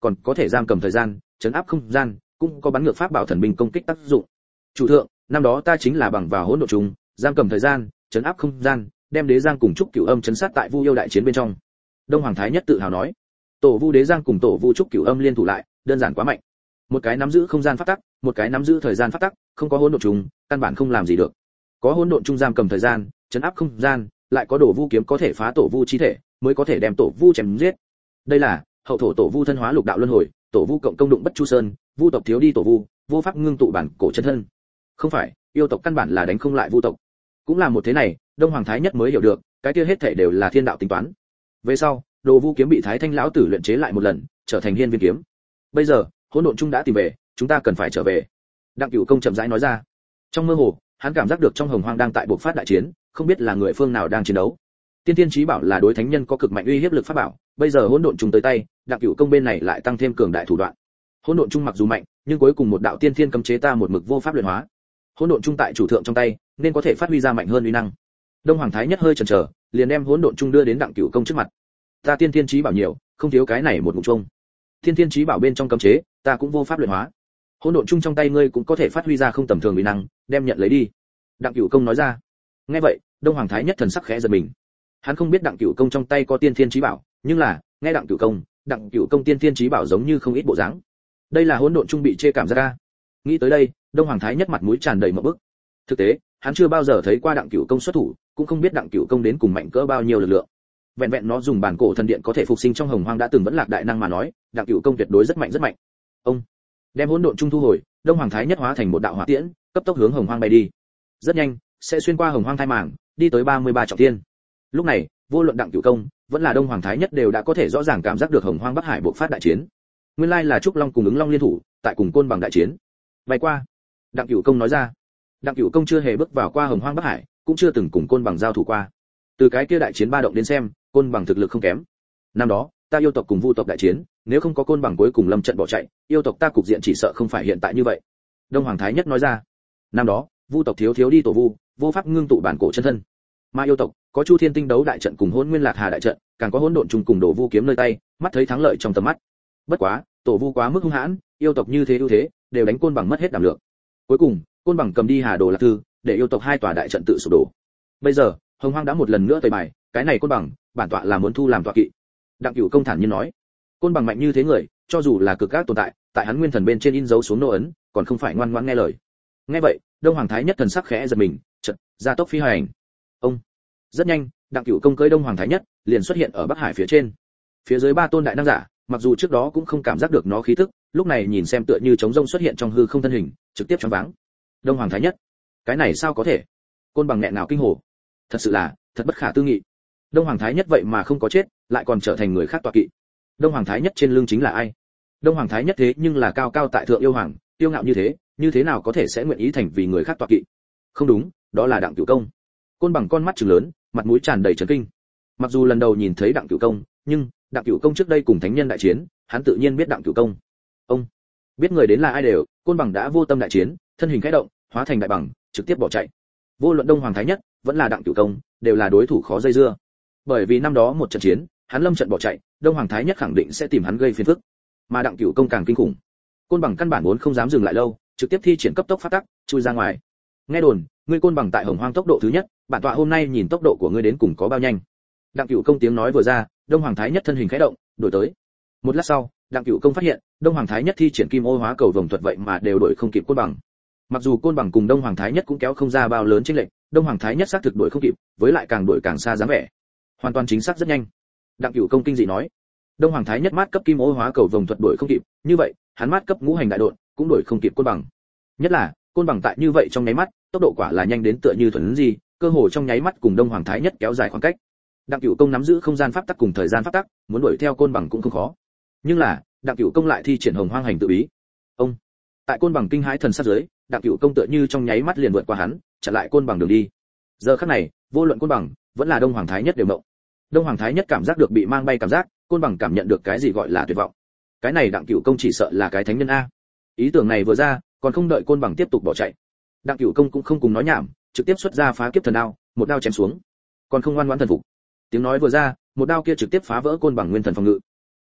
còn có thể giam cầm thời gian, chấn áp không gian, cũng có bắn ngược pháp bảo thần binh công kích tác dụng. Chủ thượng, năm đó ta chính là bằng vào hỗn độn trùng, giam cầm thời gian, chấn áp không gian, đem đế giang cùng trúc cửu âm chấn sát tại Vu yêu đại chiến bên trong. Đông Hoàng Thái Nhất tự hào nói, tổ Vu đế giang cùng tổ Vu trúc cửu âm liên thủ lại, đơn giản quá mạnh. Một cái nắm giữ không gian pháp tắc, một cái nắm giữ thời gian pháp tắc, không có hỗn độn trùng, căn bản không làm gì được. Có hỗn độn trung giam cầm thời gian, chấn áp không gian, lại có đổ Vu kiếm có thể phá tổ Vu chi thể, mới có thể đem tổ Vu chém giết. Đây là hậu thổ tổ Vu thân hóa lục đạo luân hồi, tổ Vu cộng công đụng bất chu sơn, Vu tộc thiếu đi tổ Vu, vô pháp ngưng tụ bản cổ chân thân. Không phải, yêu tộc căn bản là đánh không lại Vu tộc. Cũng là một thế này, Đông Hoàng Thái Nhất mới hiểu được, cái kia hết thảy đều là thiên đạo tính toán. Về sau, đồ Vu kiếm bị Thái Thanh lão tử luyện chế lại một lần, trở thành hiên viên kiếm. Bây giờ, hỗn độn trung đã tìm về, chúng ta cần phải trở về. Đặng Cửu Công chậm rãi nói ra. Trong mơ hồ, hắn cảm giác được trong hồng hoang đang tại bộc phát đại chiến, không biết là người phương nào đang chiến đấu. Tiên Tiên Chí Bảo là đối thánh nhân có cực mạnh uy hiếp lực pháp bảo, bây giờ hỗn độn trung tới tay, Đặng Cửu Công bên này lại tăng thêm cường đại thủ đoạn. Hỗn độn trung mặc dù mạnh, nhưng cuối cùng một đạo tiên thiên cấm chế ta một mực vô pháp luyện hóa. Hỗn độn trung tại chủ thượng trong tay, nên có thể phát huy ra mạnh hơn uy năng. Đông Hoàng Thái Nhất hơi chần chờ, liền đem hỗn độn trung đưa đến Đặng Cửu Công trước mặt. Ta tiên thiên chí bảo nhiều, không thiếu cái này một ngụm chung. Tiên thiên chí bảo bên trong cấm chế, ta cũng vô pháp luyện hóa. Hỗn độn trung trong tay ngươi cũng có thể phát huy ra không tầm thường uy năng, đem nhận lấy đi. Đặng Cửu Công nói ra. Nghe vậy, Đông Hoàng Thái Nhất thần sắc khẽ giật mình. Hắn không biết Đặng Cửu Công trong tay có tiên thiên chí bảo, nhưng là, nghe Đặng Cửu Công, Đặng Cửu Công tiên thiên chí bảo giống như không ít bộ dáng. Đây là hỗn độn trung bị chê cảm giác ra. Nghĩ tới đây, Đông Hoàng Thái Nhất mặt mũi tràn đầy ngộp bức. Thực tế, hắn chưa bao giờ thấy qua Đặng Cửu Công xuất thủ, cũng không biết Đặng Cửu Công đến cùng mạnh cỡ bao nhiêu lực lượng. Vẹn vẹn nó dùng bản cổ thần điện có thể phục sinh trong hồng hoang đã từng vẫn lạc đại năng mà nói, Đặng Cửu Công tuyệt đối rất mạnh rất mạnh. Ông đem hỗn độn trung thu hồi, Đông Hoàng Thái Nhất hóa thành một đạo hỏa tiễn, cấp tốc hướng hồng hoang bay đi. Rất nhanh, sẽ xuyên qua hồng hoang thai màng, đi tới ba mươi ba trọng thiên. Lúc này, vô luận Đặng Cửu Công, vẫn là Đông Hoàng Thái Nhất đều đã có thể rõ ràng cảm giác được hồng hoang Bắc Hải bộc phát đại chiến. Nguyên lai là Trúc Long cùng ứng Long liên thủ, tại cùng Côn Bằng đại chiến. Bay qua, Đặng Cửu Công nói ra. Đặng Cửu Công chưa hề bước vào qua hồng hoang Bắc Hải, cũng chưa từng cùng Côn Bằng giao thủ qua. Từ cái kia đại chiến ba động đến xem, Côn Bằng thực lực không kém. Năm đó, ta yêu tộc cùng Vu tộc đại chiến, nếu không có Côn Bằng cuối cùng lâm trận bỏ chạy, yêu tộc ta cục diện chỉ sợ không phải hiện tại như vậy. Đông Hoàng Thái Nhất nói ra. Năm đó, Vu tộc thiếu thiếu đi tổ Vu, vô pháp ngưng tụ bản cổ chân thân. Mà yêu tộc, có Chu Thiên Tinh đấu đại trận cùng Hỗn Nguyên Lạc Hà đại trận, càng có hỗn độn trùng cùng đổ Vu kiếm nơi tay, mắt thấy thắng lợi trong tầm mắt. Bất quá, tổ Vu quá mức hung hãn, yêu tộc như thế ưu thế, đều đánh Côn Bằng mất hết đảm lượng. Cuối cùng, Côn Bằng cầm đi Hà Đồ Lạc Thư, để yêu tộc hai tòa đại trận tự sụp đổ. Bây giờ, hồng hoang đã một lần nữa tẩy bài, cái này Côn Bằng, bản tọa là muốn thu làm tọa kỵ. Đặng Cửu Công thản nhiên nói. Côn Bằng mạnh như thế người, cho dù là cực các tồn tại, tại hắn nguyên thần bên trên in dấu xuống nô ấn, còn không phải ngoan ngoãn nghe lời. Nghe vậy, Đông Hoàng Thái Nhất thần sắc khẽ giật mình, chợt gia tốc phi hành. Ông. Rất nhanh, Đặng Cửu Công cưỡi Đông Hoàng Thái Nhất, liền xuất hiện ở Bắc Hải phía trên. Phía dưới ba tôn đại năng giả, mặc dù trước đó cũng không cảm giác được nó khí tức, lúc này nhìn xem tựa như trống rông xuất hiện trong hư không thân hình, trực tiếp choáng váng. Đông Hoàng Thái Nhất, cái này sao có thể? Côn Bằng nghẹn nào kinh hồn. Thật sự là, thật bất khả tư nghị. Đông Hoàng Thái Nhất vậy mà không có chết, lại còn trở thành người khác tọa kỵ. Đông Hoàng Thái Nhất trên lưng chính là ai? Đông Hoàng Thái Nhất thế nhưng là cao cao tại thượng yêu hoàng, tiêu ngạo như thế, như thế nào có thể sẽ nguyện ý thành vì người khác tọa kỵ? Không đúng, đó là Đặng Cửu Công. Côn Bằng con mắt trừng lớn, mặt mũi tràn đầy chấn kinh. Mặc dù lần đầu nhìn thấy Đặng Cửu Công, nhưng Đặng Cửu Công trước đây cùng thánh nhân đại chiến, hắn tự nhiên biết Đặng Cửu Công. Ông biết người đến là ai đều, Côn Bằng đã vô tâm đại chiến, thân hình khẽ động, hóa thành đại bằng, trực tiếp bỏ chạy. Vô luận Đông Hoàng Thái Nhất, vẫn là Đặng Cửu Công, đều là đối thủ khó dây dưa. Bởi vì năm đó một trận chiến, hắn lâm trận bỏ chạy, Đông Hoàng Thái Nhất khẳng định sẽ tìm hắn gây phiền phức. Mà Đặng Cửu Công càng kinh khủng. Côn Bằng căn bản vốn không dám dừng lại lâu, trực tiếp thi triển cấp tốc phát tắc, chui ra ngoài. Nghe đồn, ngươi Côn Bằng tại Hồng Hoang tốc độ thứ nhất, bản tọa hôm nay nhìn tốc độ của ngươi đến cùng có bao nhanh. Đặng Cửu Công tiếng nói vừa ra, Đông Hoàng Thái Nhất thân hình khẽ động, đổi tới. Một lát sau, Đặng Cửu Công phát hiện, Đông Hoàng Thái Nhất thi triển kim ô hóa cầu vồng thuật vậy mà đều đổi không kịp Côn Bằng. Mặc dù Côn Bằng cùng Đông Hoàng Thái Nhất cũng kéo không ra bao lớn chênh lệch, Đông Hoàng Thái Nhất xác thực đuổi không kịp, với lại càng đuổi càng xa dáng vẻ. Hoàn toàn chính xác rất nhanh. Đặng Cửu Công kinh dị nói. Đông Hoàng Thái Nhất mát cấp kim ô hóa cầu vồng thuật đuổi không kịp, như vậy, hắn mát cấp ngũ hành đại độn cũng đuổi không kịp Côn Bằng. Nhất là, Côn Bằng tại như vậy trong nháy mắt, tốc độ quả là nhanh đến tựa như thuần gì, cơ hồ trong nháy mắt cùng Đông Hoàng Thái Nhất kéo dài khoảng cách. Đặng Cửu Công nắm giữ không gian pháp tắc cùng thời gian pháp tắc, muốn đuổi theo Côn Bằng cũng không khó. Nhưng là, Đặng Cửu Công lại thi triển Hồng Hoang hành tự bí. Ông tại Côn Bằng kinh hãi thần sát dưới, Đặng Cửu Công tựa như trong nháy mắt liền vượt qua hắn, chặn lại Côn Bằng đường đi. Giờ khắc này, vô luận Côn Bằng, vẫn là Đông Hoàng Thái Nhất đều mộng. Đông Hoàng Thái Nhất cảm giác được bị mang bay cảm giác, Côn Bằng cảm nhận được cái gì gọi là tuyệt vọng. Cái này Đặng Cửu Công chỉ sợ là cái thánh nhân a. Ý tưởng này vừa ra, còn không đợi Côn Bằng tiếp tục bỏ chạy. Đặng Cửu Công cũng không cùng nói nhảm, trực tiếp xuất ra phá kiếp thần đao, một đao chém xuống. Còn không ngoan ngoãn thần phục. Tiếng nói vừa ra, một đao kia trực tiếp phá vỡ Côn Bằng nguyên thần phòng ngự.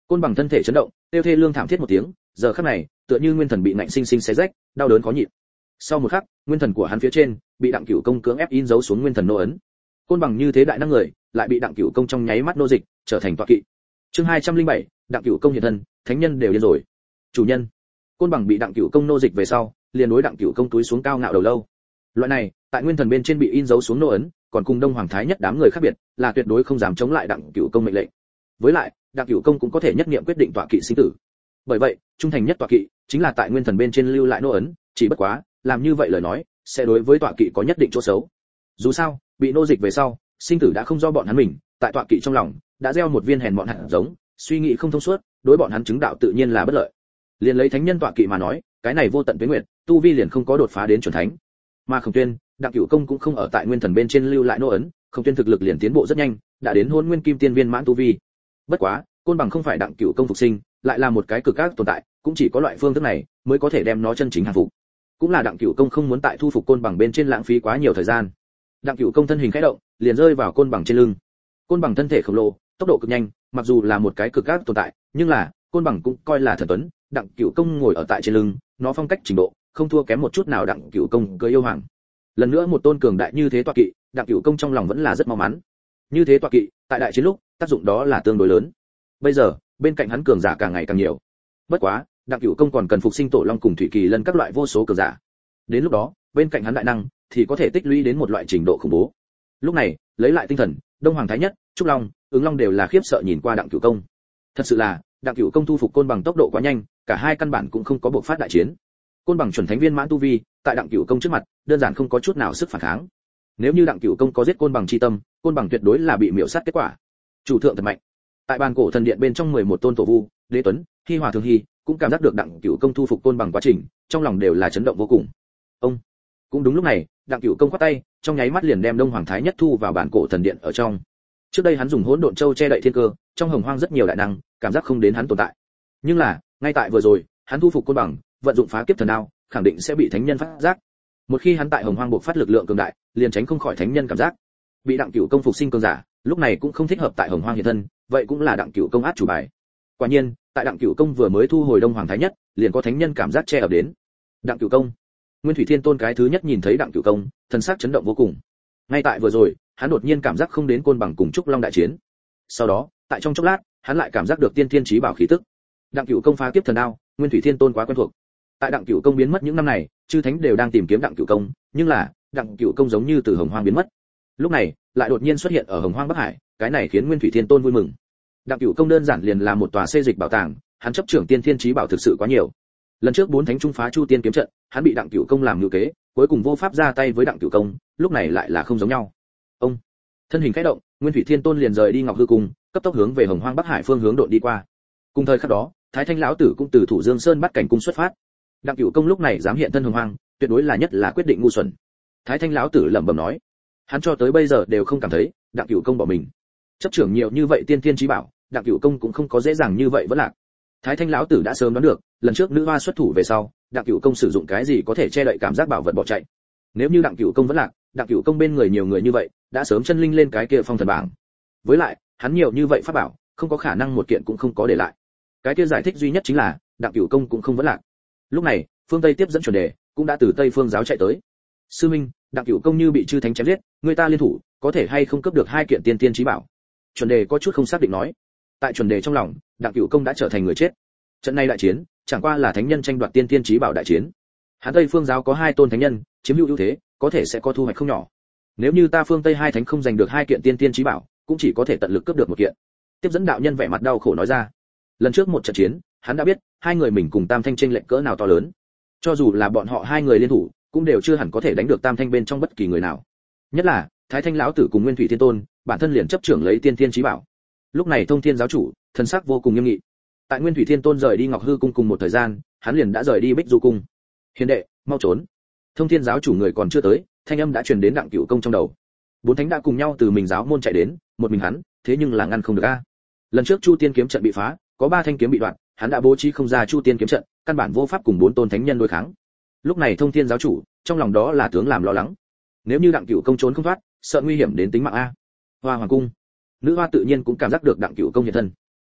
Côn bằng thân thể chấn động, tiêu thê lương thảm thiết một tiếng, giờ khắc này, tựa như nguyên thần bị nạnh sinh sinh xé rách, đau đớn khó nhịn. Sau một khắc, nguyên thần của hắn phía trên bị Đặng Cửu Công cưỡng ép in dấu xuống nguyên thần nô ấn. Côn bằng như thế đại năng người, lại bị Đặng Cửu Công trong nháy mắt nô dịch, trở thành tọa kỵ. Chương hai trăm linh bảy, Đặng Cửu Công hiện thân, thánh nhân đều điên rồi. Chủ nhân. Côn bằng bị Đặng Cửu Công nô dịch về sau, liền đối Đặng Cửu Công túi xuống cao ngạo đầu lâu. Loại này, tại nguyên thần bên trên bị in dấu xuống nô ấn, còn cùng Đông Hoàng Thái nhất đám người khác biệt, là tuyệt đối không dám chống lại Đặng Cửu Công mệnh lệnh. Với lại, Đặng Cửu Công cũng có thể nhất niệm quyết định tọa kỵ sinh tử. Bởi vậy, trung thành nhất tọa kỵ chính là tại nguyên thần bên trên lưu lại nô ấn, chỉ bất quá, làm như vậy lời nói, sẽ đối với tọa kỵ có nhất định chỗ xấu. Dù sao, bị nô dịch về sau, sinh tử đã không do bọn hắn mình, tại tọa kỵ trong lòng, đã gieo một viên hèn mọn hạt giống, suy nghĩ không thông suốt, đối bọn hắn chứng đạo tự nhiên là bất lợi. Liền lấy thánh nhân tọa kỵ mà nói, cái này vô tận tuế nguyệt, tu vi liền không có đột phá đến chuẩn thánh. Mà Khổng Tuyên, Đặng Cửu Công cũng không ở tại nguyên thần bên trên lưu lại nô ấn, Khổng Tuyên thực lực liền tiến bộ rất nhanh, đã đến Hỗn Nguyên Kim Tiên viên mãn tu vi. Bất quá, Côn bằng không phải Đặng Cửu Công phục sinh, lại là một cái cực ác tồn tại, cũng chỉ có loại phương thức này mới có thể đem nó chân chính hàng phục. Cũng là Đặng Cửu Công không muốn tại thu phục Côn bằng bên trên lãng phí quá nhiều thời gian. Đặng Cửu Công thân hình khẽ động, liền rơi vào Côn bằng trên lưng. Côn bằng thân thể khổng lồ, tốc độ cực nhanh, mặc dù là một cái cực ác tồn tại, nhưng là Côn bằng cũng coi là thần tuấn. Đặng Cửu Công ngồi ở tại trên lưng, nó phong cách trình độ không thua kém một chút nào Đặng Cửu Công cưỡi yêu hoàng. Lần nữa một tôn cường đại như thế tọa kỵ, Đặng Cửu Công trong lòng vẫn là rất may mắn. Như thế tọa kỵ, tại đại chiến lúc, tác dụng đó là tương đối lớn. Bây giờ, bên cạnh hắn cường giả càng ngày càng nhiều. Bất quá, Đặng Cửu Công còn cần phục sinh tổ long cùng thủy kỳ lân các loại vô số cường giả. Đến lúc đó, bên cạnh hắn đại năng thì có thể tích lũy đến một loại trình độ khủng bố. Lúc này, lấy lại tinh thần, Đông Hoàng Thái nhất, Trúc Long, Ứng Long đều là khiếp sợ nhìn qua Đặng Cửu Công. Thật sự là, Đặng Cửu Công thu phục Côn bằng tốc độ quá nhanh, cả hai căn bản cũng không có bộc phát đại chiến. Côn bằng chuẩn thánh viên mãn tu vi, tại Đặng Cửu Công trước mặt, đơn giản không có chút nào sức phản kháng. Nếu như Đặng Cửu Công có giết Côn bằng chi tâm, Côn bằng tuyệt đối là bị miểu sát kết quả. Chủ thượng thật mạnh. Tại bàn cổ thần điện bên trong mười một tôn tổ vu, Đế Tuấn, Hi Hòa Thường Hi, cũng cảm giác được Đặng Cửu Công thu phục Côn bằng quá trình, trong lòng đều là chấn động vô cùng. Ông. Cũng đúng lúc này, Đặng Cửu Công quát tay, trong nháy mắt liền đem Đông Hoàng Thái nhất thu vào bàn cổ thần điện ở trong. Trước đây hắn dùng hỗn độn châu che đậy thiên cơ, trong hồng hoang rất nhiều đại năng, cảm giác không đến hắn tồn tại. Nhưng là, ngay tại vừa rồi, hắn thu phục Côn bằng, vận dụng phá kiếp thần đao, khẳng định sẽ bị thánh nhân phát giác. Một khi hắn tại hồng hoang bộc phát lực lượng cường đại, liền tránh không khỏi thánh nhân cảm giác. Bị Đặng Cửu Công phục sinh cường giả, lúc này cũng không thích hợp tại hồng hoang hiện thân, vậy cũng là Đặng Cửu Công át chủ bài. Quả nhiên, tại Đặng Cửu Công vừa mới thu hồi Đông Hoàng Thái nhất, liền có thánh nhân cảm giác che ập đến. Đặng Cửu Công. Nguyên Thủy Thiên Tôn cái thứ nhất nhìn thấy Đặng Cửu Công, thần sắc chấn động vô cùng. Ngay tại vừa rồi, hắn đột nhiên cảm giác không đến Côn bằng cùng Trúc Long đại chiến. Sau đó, tại trong chốc lát, hắn lại cảm giác được tiên thiên chí bảo khí tức. Đặng Cửu Công phá kiếp thần đao, Nguyên Thủy Thiên Tôn quá quen thuộc. Tại Đặng Cửu Công biến mất những năm này, chư thánh đều đang tìm kiếm Đặng Cửu Công, nhưng là, Đặng Cửu Công giống như từ hồng hoang biến mất. Lúc này, lại đột nhiên xuất hiện ở hồng hoang Bắc Hải, cái này khiến Nguyên Thủy Thiên Tôn vui mừng. Đặng Cửu Công đơn giản liền là một tòa xê dịch bảo tàng, hắn chấp trưởng tiên thiên chí bảo thực sự quá nhiều. Lần trước bốn thánh trung phá Chu Tiên kiếm trận, hắn bị Đặng Cửu Công làm ngự kế, cuối cùng vô pháp ra tay với Đặng Cửu Công, lúc này lại là không giống nhau. Ông, thân hình khẽ động, Nguyên Thủy Thiên Tôn liền rời đi Ngọc Hư Cung, cấp tốc hướng về hồng hoang Bắc Hải phương hướng độn đi qua. Cùng thời khắc đó, Thái Thanh lão tử cũng từ Thủ Dương Sơn bắt cảnh cung xuất phát. Đặng Cửu Công lúc này dám hiện thân hồng hoang, tuyệt đối là nhất là quyết định ngu xuẩn. Thái Thanh lão tử lẩm bẩm nói, hắn cho tới bây giờ đều không cảm thấy Đặng Cửu Công bỏ mình. Chấp trưởng nhiều như vậy tiên thiên chí bảo, Đặng Cửu Công cũng không có dễ dàng như vậy vẫn lạc. Thái Thanh lão tử đã sớm đoán được, lần trước nữ hoa xuất thủ về sau, Đặng Cửu Công sử dụng cái gì có thể che đậy cảm giác bảo vật bỏ chạy. Nếu như Đặng Cửu Công vẫn lạc, Đặng Cửu Công bên người nhiều người như vậy, đã sớm chân linh lên cái kia phong thần bảng. Với lại, hắn nhiều như vậy pháp bảo, không có khả năng một kiện cũng không có để lại. Cái kia giải thích duy nhất chính là, Đặng Cửu Công cũng không vẫn lạc. Lúc này, phương Tây tiếp dẫn chuẩn đề, cũng đã từ Tây Phương giáo chạy tới. Sư Minh, Đặng Cửu Công như bị chư thánh chém giết, người ta liên thủ, có thể hay không cướp được hai kiện tiên tiên chí bảo? Chuẩn đề có chút không xác định nói. Tại chuẩn đề trong lòng, Đặng Cửu Công đã trở thành người chết. Trận này đại chiến, chẳng qua là thánh nhân tranh đoạt tiên tiên chí bảo đại chiến. Hắn Tây Phương giáo có hai tôn thánh nhân, chiếm hữu ưu thế, có thể sẽ có thu hoạch không nhỏ. Nếu như ta phương Tây hai thánh không giành được hai kiện tiên tiên chí bảo, cũng chỉ có thể tận lực cướp được một kiện. Tiếp dẫn đạo nhân vẻ mặt đau khổ nói ra. Lần trước một trận chiến, hắn đã biết, hai người mình cùng Tam Thanh chênh lệch cỡ nào to lớn. Cho dù là bọn họ hai người liên thủ, cũng đều chưa hẳn có thể đánh được Tam Thanh bên trong bất kỳ người nào. Nhất là, Thái Thanh lão tử cùng Nguyên Thủy Thiên Tôn, bản thân liền chấp trưởng lấy tiên tiên chí bảo. Lúc này Thông Thiên giáo chủ, thần sắc vô cùng nghiêm nghị. Tại Nguyên Thủy Thiên Tôn rời đi Ngọc Hư cung cùng một thời gian, hắn liền đã rời đi Bích Du cung. Hiền đệ, mau trốn. Thông Thiên giáo chủ người còn chưa tới, thanh âm đã truyền đến Đặng Cửu Công trong đầu. Bốn thánh đã cùng nhau từ mình giáo môn chạy đến, một mình hắn, thế nhưng là ngăn không được a. Lần trước Chu Tiên kiếm trận bị phá, có ba thanh kiếm bị đoạn, hắn đã bố trí không ra Chu Tiên kiếm trận, căn bản vô pháp cùng bốn tôn thánh nhân đối kháng. Lúc này Thông Thiên giáo chủ, trong lòng đó là tướng làm lo lắng. Nếu như Đặng Cửu Công trốn không thoát, sợ nguy hiểm đến tính mạng a. Hoa Hoàng cung, nữ hoa tự nhiên cũng cảm giác được Đặng Cửu Công hiện thân.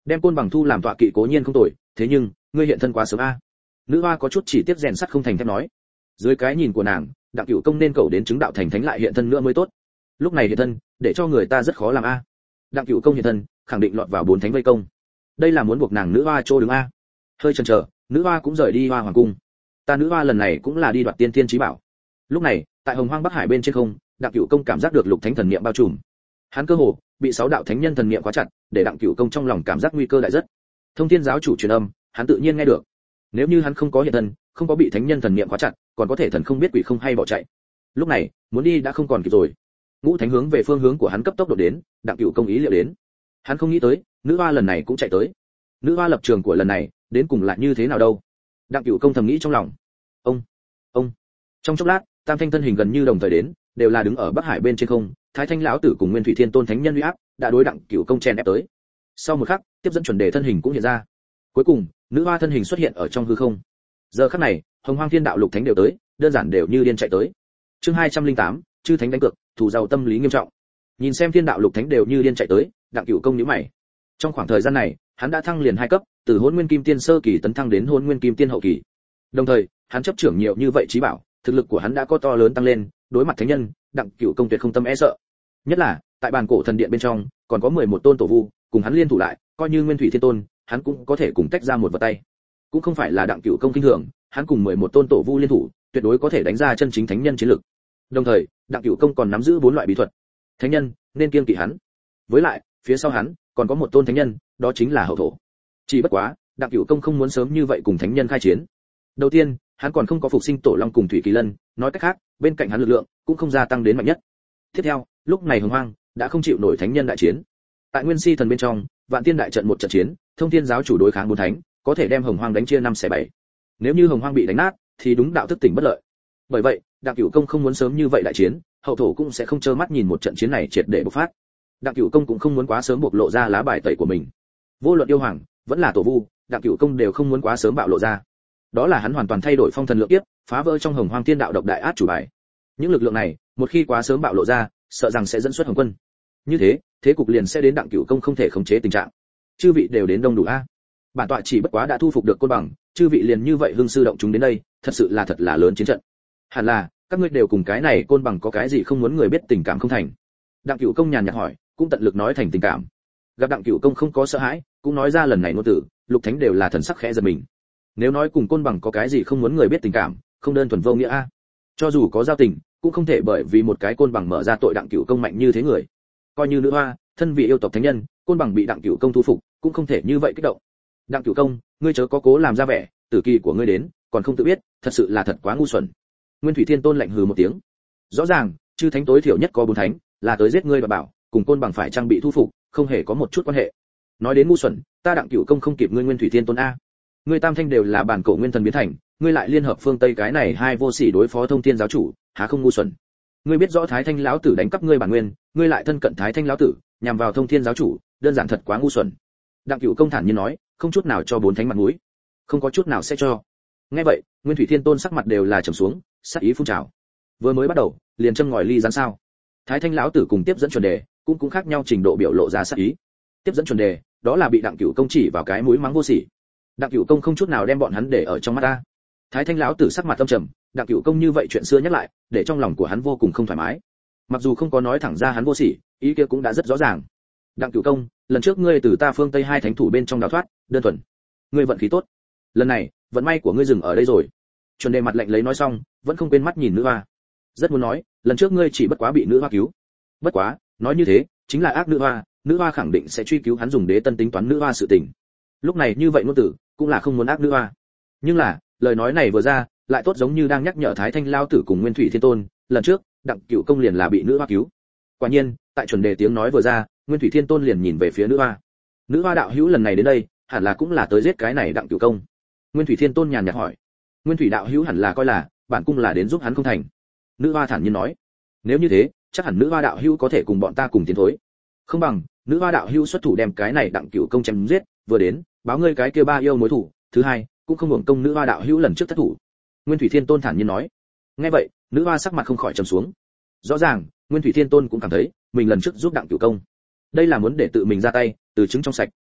Đem côn bằng thu làm tọa kỵ cố nhiên không tồi, thế nhưng ngươi hiện thân quá sớm a. Nữ hoa có chút chỉ tiếc rèn sắt không thành thép nói. Dưới cái nhìn của nàng, Đặng Cửu Công nên cầu đến chứng đạo thành thánh lại hiện thân nữa mới tốt. Lúc này hiện thân, để cho người ta rất khó làm a. Đặng Cửu Công hiện thân, khẳng định lọt vào bốn thánh vây công. Đây là muốn buộc nàng nữ hoa trô đứng a. Hơi chần chờ, nữ hoa cũng rời đi Hoa Hoàng cung. Ta nữ hoa lần này cũng là đi đoạt tiên thiên chí bảo. Lúc này, tại Hồng Hoang Bắc Hải bên trên không, Đặng Cửu Công cảm giác được lục thánh thần niệm bao trùm. Hắn cơ hồ bị sáu đạo thánh nhân thần niệm khóa chặt, để Đặng Cửu Công trong lòng cảm giác nguy cơ đại rất. Thông Thiên giáo chủ truyền âm, hắn tự nhiên nghe được. Nếu như hắn không có hiện thân, không có bị thánh nhân thần niệm khóa chặt, còn có thể thần không biết quỷ không hay bỏ chạy. Lúc này, muốn đi đã không còn kịp rồi. Ngũ thánh hướng về phương hướng của hắn cấp tốc độ đến, Đặng Cửu Công ý liệu đến. Hắn không nghĩ tới, nữ hoa lần này cũng chạy tới. Nữ hoa lập trường của lần này, đến cùng là như thế nào đâu? Đặng Cửu Công thầm nghĩ trong lòng. Ông, ông. Trong chốc lát, tam thanh thân hình gần như đồng thời đến, đều là đứng ở Bắc Hải bên trên không, Thái Thanh lão tử cùng Nguyên Thủy Thiên Tôn thánh nhân uy áp, đã đối Đặng Cửu Công chen ép tới. Sau một khắc, tiếp dẫn chuẩn đề thân hình cũng hiện ra. Cuối cùng, nữ hoa thân hình xuất hiện ở trong hư không. Giờ khắc này, Hồng Hoang Thiên Đạo lục thánh đều tới, đơn giản đều như điên chạy tới. Chương hai trăm lẻ tám, chư thánh đánh cược, thủ giàu tâm lý nghiêm trọng. Nhìn xem Thiên Đạo lục thánh đều như điên chạy tới, Đặng Cửu Công nhíu mày. Trong khoảng thời gian này, hắn đã thăng liền hai cấp, từ Hỗn Nguyên Kim Tiên sơ kỳ tấn thăng đến Hỗn Nguyên Kim Tiên hậu kỳ. Đồng thời, hắn chấp trưởng nhiều như vậy trí bảo, thực lực của hắn đã có to lớn tăng lên, đối mặt thánh nhân, Đặng Cửu Công tuyệt không tâm e sợ. Nhất là, tại bàn cổ thần điện bên trong, còn có mười một tôn tổ vu, cùng hắn liên thủ lại, coi như Nguyên Thủy Thiên Tôn, hắn cũng có thể cùng tách ra một vật tay. Cũng không phải là Đặng Cửu Công kinh thường, hắn cùng mười một tôn tổ vu liên thủ, tuyệt đối có thể đánh ra chân chính thánh nhân chiến lực. Đồng thời, Đặng Cửu Công còn nắm giữ bốn loại bí thuật. Thánh nhân nên kiêng kỵ hắn. Với lại, phía sau hắn còn có một tôn thánh nhân, đó chính là Hậu Thổ. Chỉ bất quá, Đặng Cửu Công không muốn sớm như vậy cùng thánh nhân khai chiến. Đầu tiên, hắn còn không có phục sinh Tổ Long cùng Thủy Kỳ Lân, nói cách khác, bên cạnh hắn lực lượng cũng không gia tăng đến mạnh nhất. Tiếp theo, lúc này Hồng Hoang đã không chịu nổi thánh nhân đại chiến. Tại Nguyên Si thần bên trong, Vạn Tiên đại trận một trận chiến, Thông Thiên giáo chủ đối kháng bốn thánh, có thể đem Hồng Hoang đánh chia năm xẻ bảy. Nếu như Hồng Hoang bị đánh nát, thì đúng đạo thức tỉnh bất lợi. Bởi vậy, Đặng Cửu Công không muốn sớm như vậy đại chiến, Hậu Thổ cũng sẽ không trơ mắt nhìn một trận chiến này triệt để bộc phát. Đặng Cửu Công cũng không muốn quá sớm bộc lộ ra lá bài tẩy của mình. Vô luận yêu hoàng, vẫn là tổ vu, Đặng Cửu Công đều không muốn quá sớm bạo lộ ra. Đó là hắn hoàn toàn thay đổi phong thần lượng kiếp, phá vỡ trong Hồng Hoang Thiên Đạo độc đại át chủ bài. Những lực lượng này, một khi quá sớm bạo lộ ra, sợ rằng sẽ dẫn xuất Hồng Quân. Như thế, thế cục liền sẽ đến Đặng Cửu Công không thể khống chế tình trạng. Chư vị đều đến đông đủ a. Bản tọa chỉ bất quá đã thu phục được côn bằng, chư vị liền như vậy hưng sư động chúng đến đây, thật sự là thật là lớn chiến trận. Hẳn là, các ngươi đều cùng cái này côn bằng có cái gì không muốn người biết tình cảm không thành. Đặng Cửu Công nhàn nhạt hỏi, cũng tận lực nói thành tình cảm. Gặp Đặng Cửu Công không có sợ hãi, cũng nói ra lần này ngôn tử, lục thánh đều là thần sắc khẽ giật mình. Nếu nói cùng côn bằng có cái gì không muốn người biết tình cảm, không đơn thuần vô nghĩa a. Cho dù có giao tình, cũng không thể bởi vì một cái côn bằng mở ra tội Đặng Cửu Công mạnh như thế người. Coi như nữ hoa, thân vị yêu tộc thánh nhân, côn bằng bị Đặng Cửu Công thu phục, cũng không thể như vậy kích động. Đặng Cửu Công, ngươi chớ có cố làm ra vẻ, tử kỳ của ngươi đến, còn không tự biết, thật sự là thật quá ngu xuẩn. Nguyên Thủy Thiên Tôn lạnh hừ một tiếng. Rõ ràng, chư thánh tối thiểu nhất có bốn thánh, là tới giết ngươi và bảo, cùng côn bằng phải trang bị thu phục, không hề có một chút quan hệ. Nói đến ngu xuẩn, ta Đặng Cửu Công không kịp ngươi Nguyên Thủy Thiên Tôn a. Ngươi tam thanh đều là bản cổ nguyên thần biến thành, ngươi lại liên hợp phương Tây cái này hai vô sỉ đối phó Thông Thiên giáo chủ, há không ngu xuẩn. Ngươi biết rõ Thái Thanh lão tử đánh cắp ngươi bản nguyên, ngươi lại thân cận Thái Thanh lão tử, nhằm vào Thông Thiên giáo chủ, đơn giản thật quá ngu xuẩn. Đặng Cửu Công thản nhiên nói, không chút nào cho bốn thánh mặt mũi, không có chút nào sẽ cho. Nghe vậy, Nguyên Thủy Thiên Tôn sắc mặt đều là trầm xuống, sắc ý phun trào. Vừa mới bắt đầu, liền châm ngòi ly gián sao? Thái Thanh lão tử cùng tiếp dẫn chuẩn đề, cũng cũng khác nhau trình độ biểu lộ ra sắc ý. Tiếp dẫn chuẩn đề, đó là bị Đặng Cửu Công chỉ vào cái mũi mắng vô sỉ. Đặng Cửu Công không chút nào đem bọn hắn để ở trong mắt ta. Thái Thanh lão tử sắc mặt âm trầm, Đặng Cửu Công như vậy chuyện xưa nhắc lại, để trong lòng của hắn vô cùng không thoải mái. Mặc dù không có nói thẳng ra hắn vô sỉ, ý kia cũng đã rất rõ ràng. Đặng Cửu Công, lần trước ngươi từ ta phương Tây hai thánh thủ bên trong đào thoát, đơn thuần, ngươi vận khí tốt. Lần này, vận may của ngươi dừng ở đây rồi. Chuẩn đề mặt lạnh lấy nói xong, vẫn không quên mắt nhìn nữ hoa. Rất muốn nói, lần trước ngươi chỉ bất quá bị nữ hoa cứu. Bất quá, nói như thế, chính là ác nữ hoa, nữ hoa khẳng định sẽ truy cứu hắn dùng đế tân tính toán nữ hoa sự tình. Lúc này như vậy ngôn tử, cũng là không muốn ác nữ hoa. Nhưng là, lời nói này vừa ra, lại tốt giống như đang nhắc nhở Thái Thanh lao tử cùng Nguyên Thủy Thiên Tôn, lần trước, Đặng Cửu Công liền là bị nữ hoa cứu. Quả nhiên, tại chuẩn đề tiếng nói vừa ra, Nguyên Thủy Thiên Tôn liền nhìn về phía nữ hoa. Nữ hoa đạo hữu lần này đến đây, hẳn là cũng là tới giết cái này Đặng Cửu Công. Nguyên Thủy Thiên Tôn nhàn nhạt hỏi. Nguyên Thủy đạo hữu hẳn là coi là, bản cung là đến giúp hắn không thành. Nữ hoa thản nhiên nói. Nếu như thế, chắc hẳn nữ hoa đạo hữu có thể cùng bọn ta cùng tiến thối. Không bằng, nữ hoa đạo hữu xuất thủ đem cái này Đặng Cửu Công chém giết, vừa đến, báo ngươi cái kia ba yêu mối thủ, thứ hai, cũng không hưởng công nữ hoa đạo hữu lần trước thất thủ. Nguyên Thủy Thiên Tôn thản nhiên nói. Nghe vậy, nữ hoa sắc mặt không khỏi trầm xuống. Rõ ràng, Nguyên Thủy Thiên Tôn cũng cảm thấy, mình lần trước giúp Đặng Cửu Công, đây là muốn để tự mình ra tay, từ chứng trong sạch.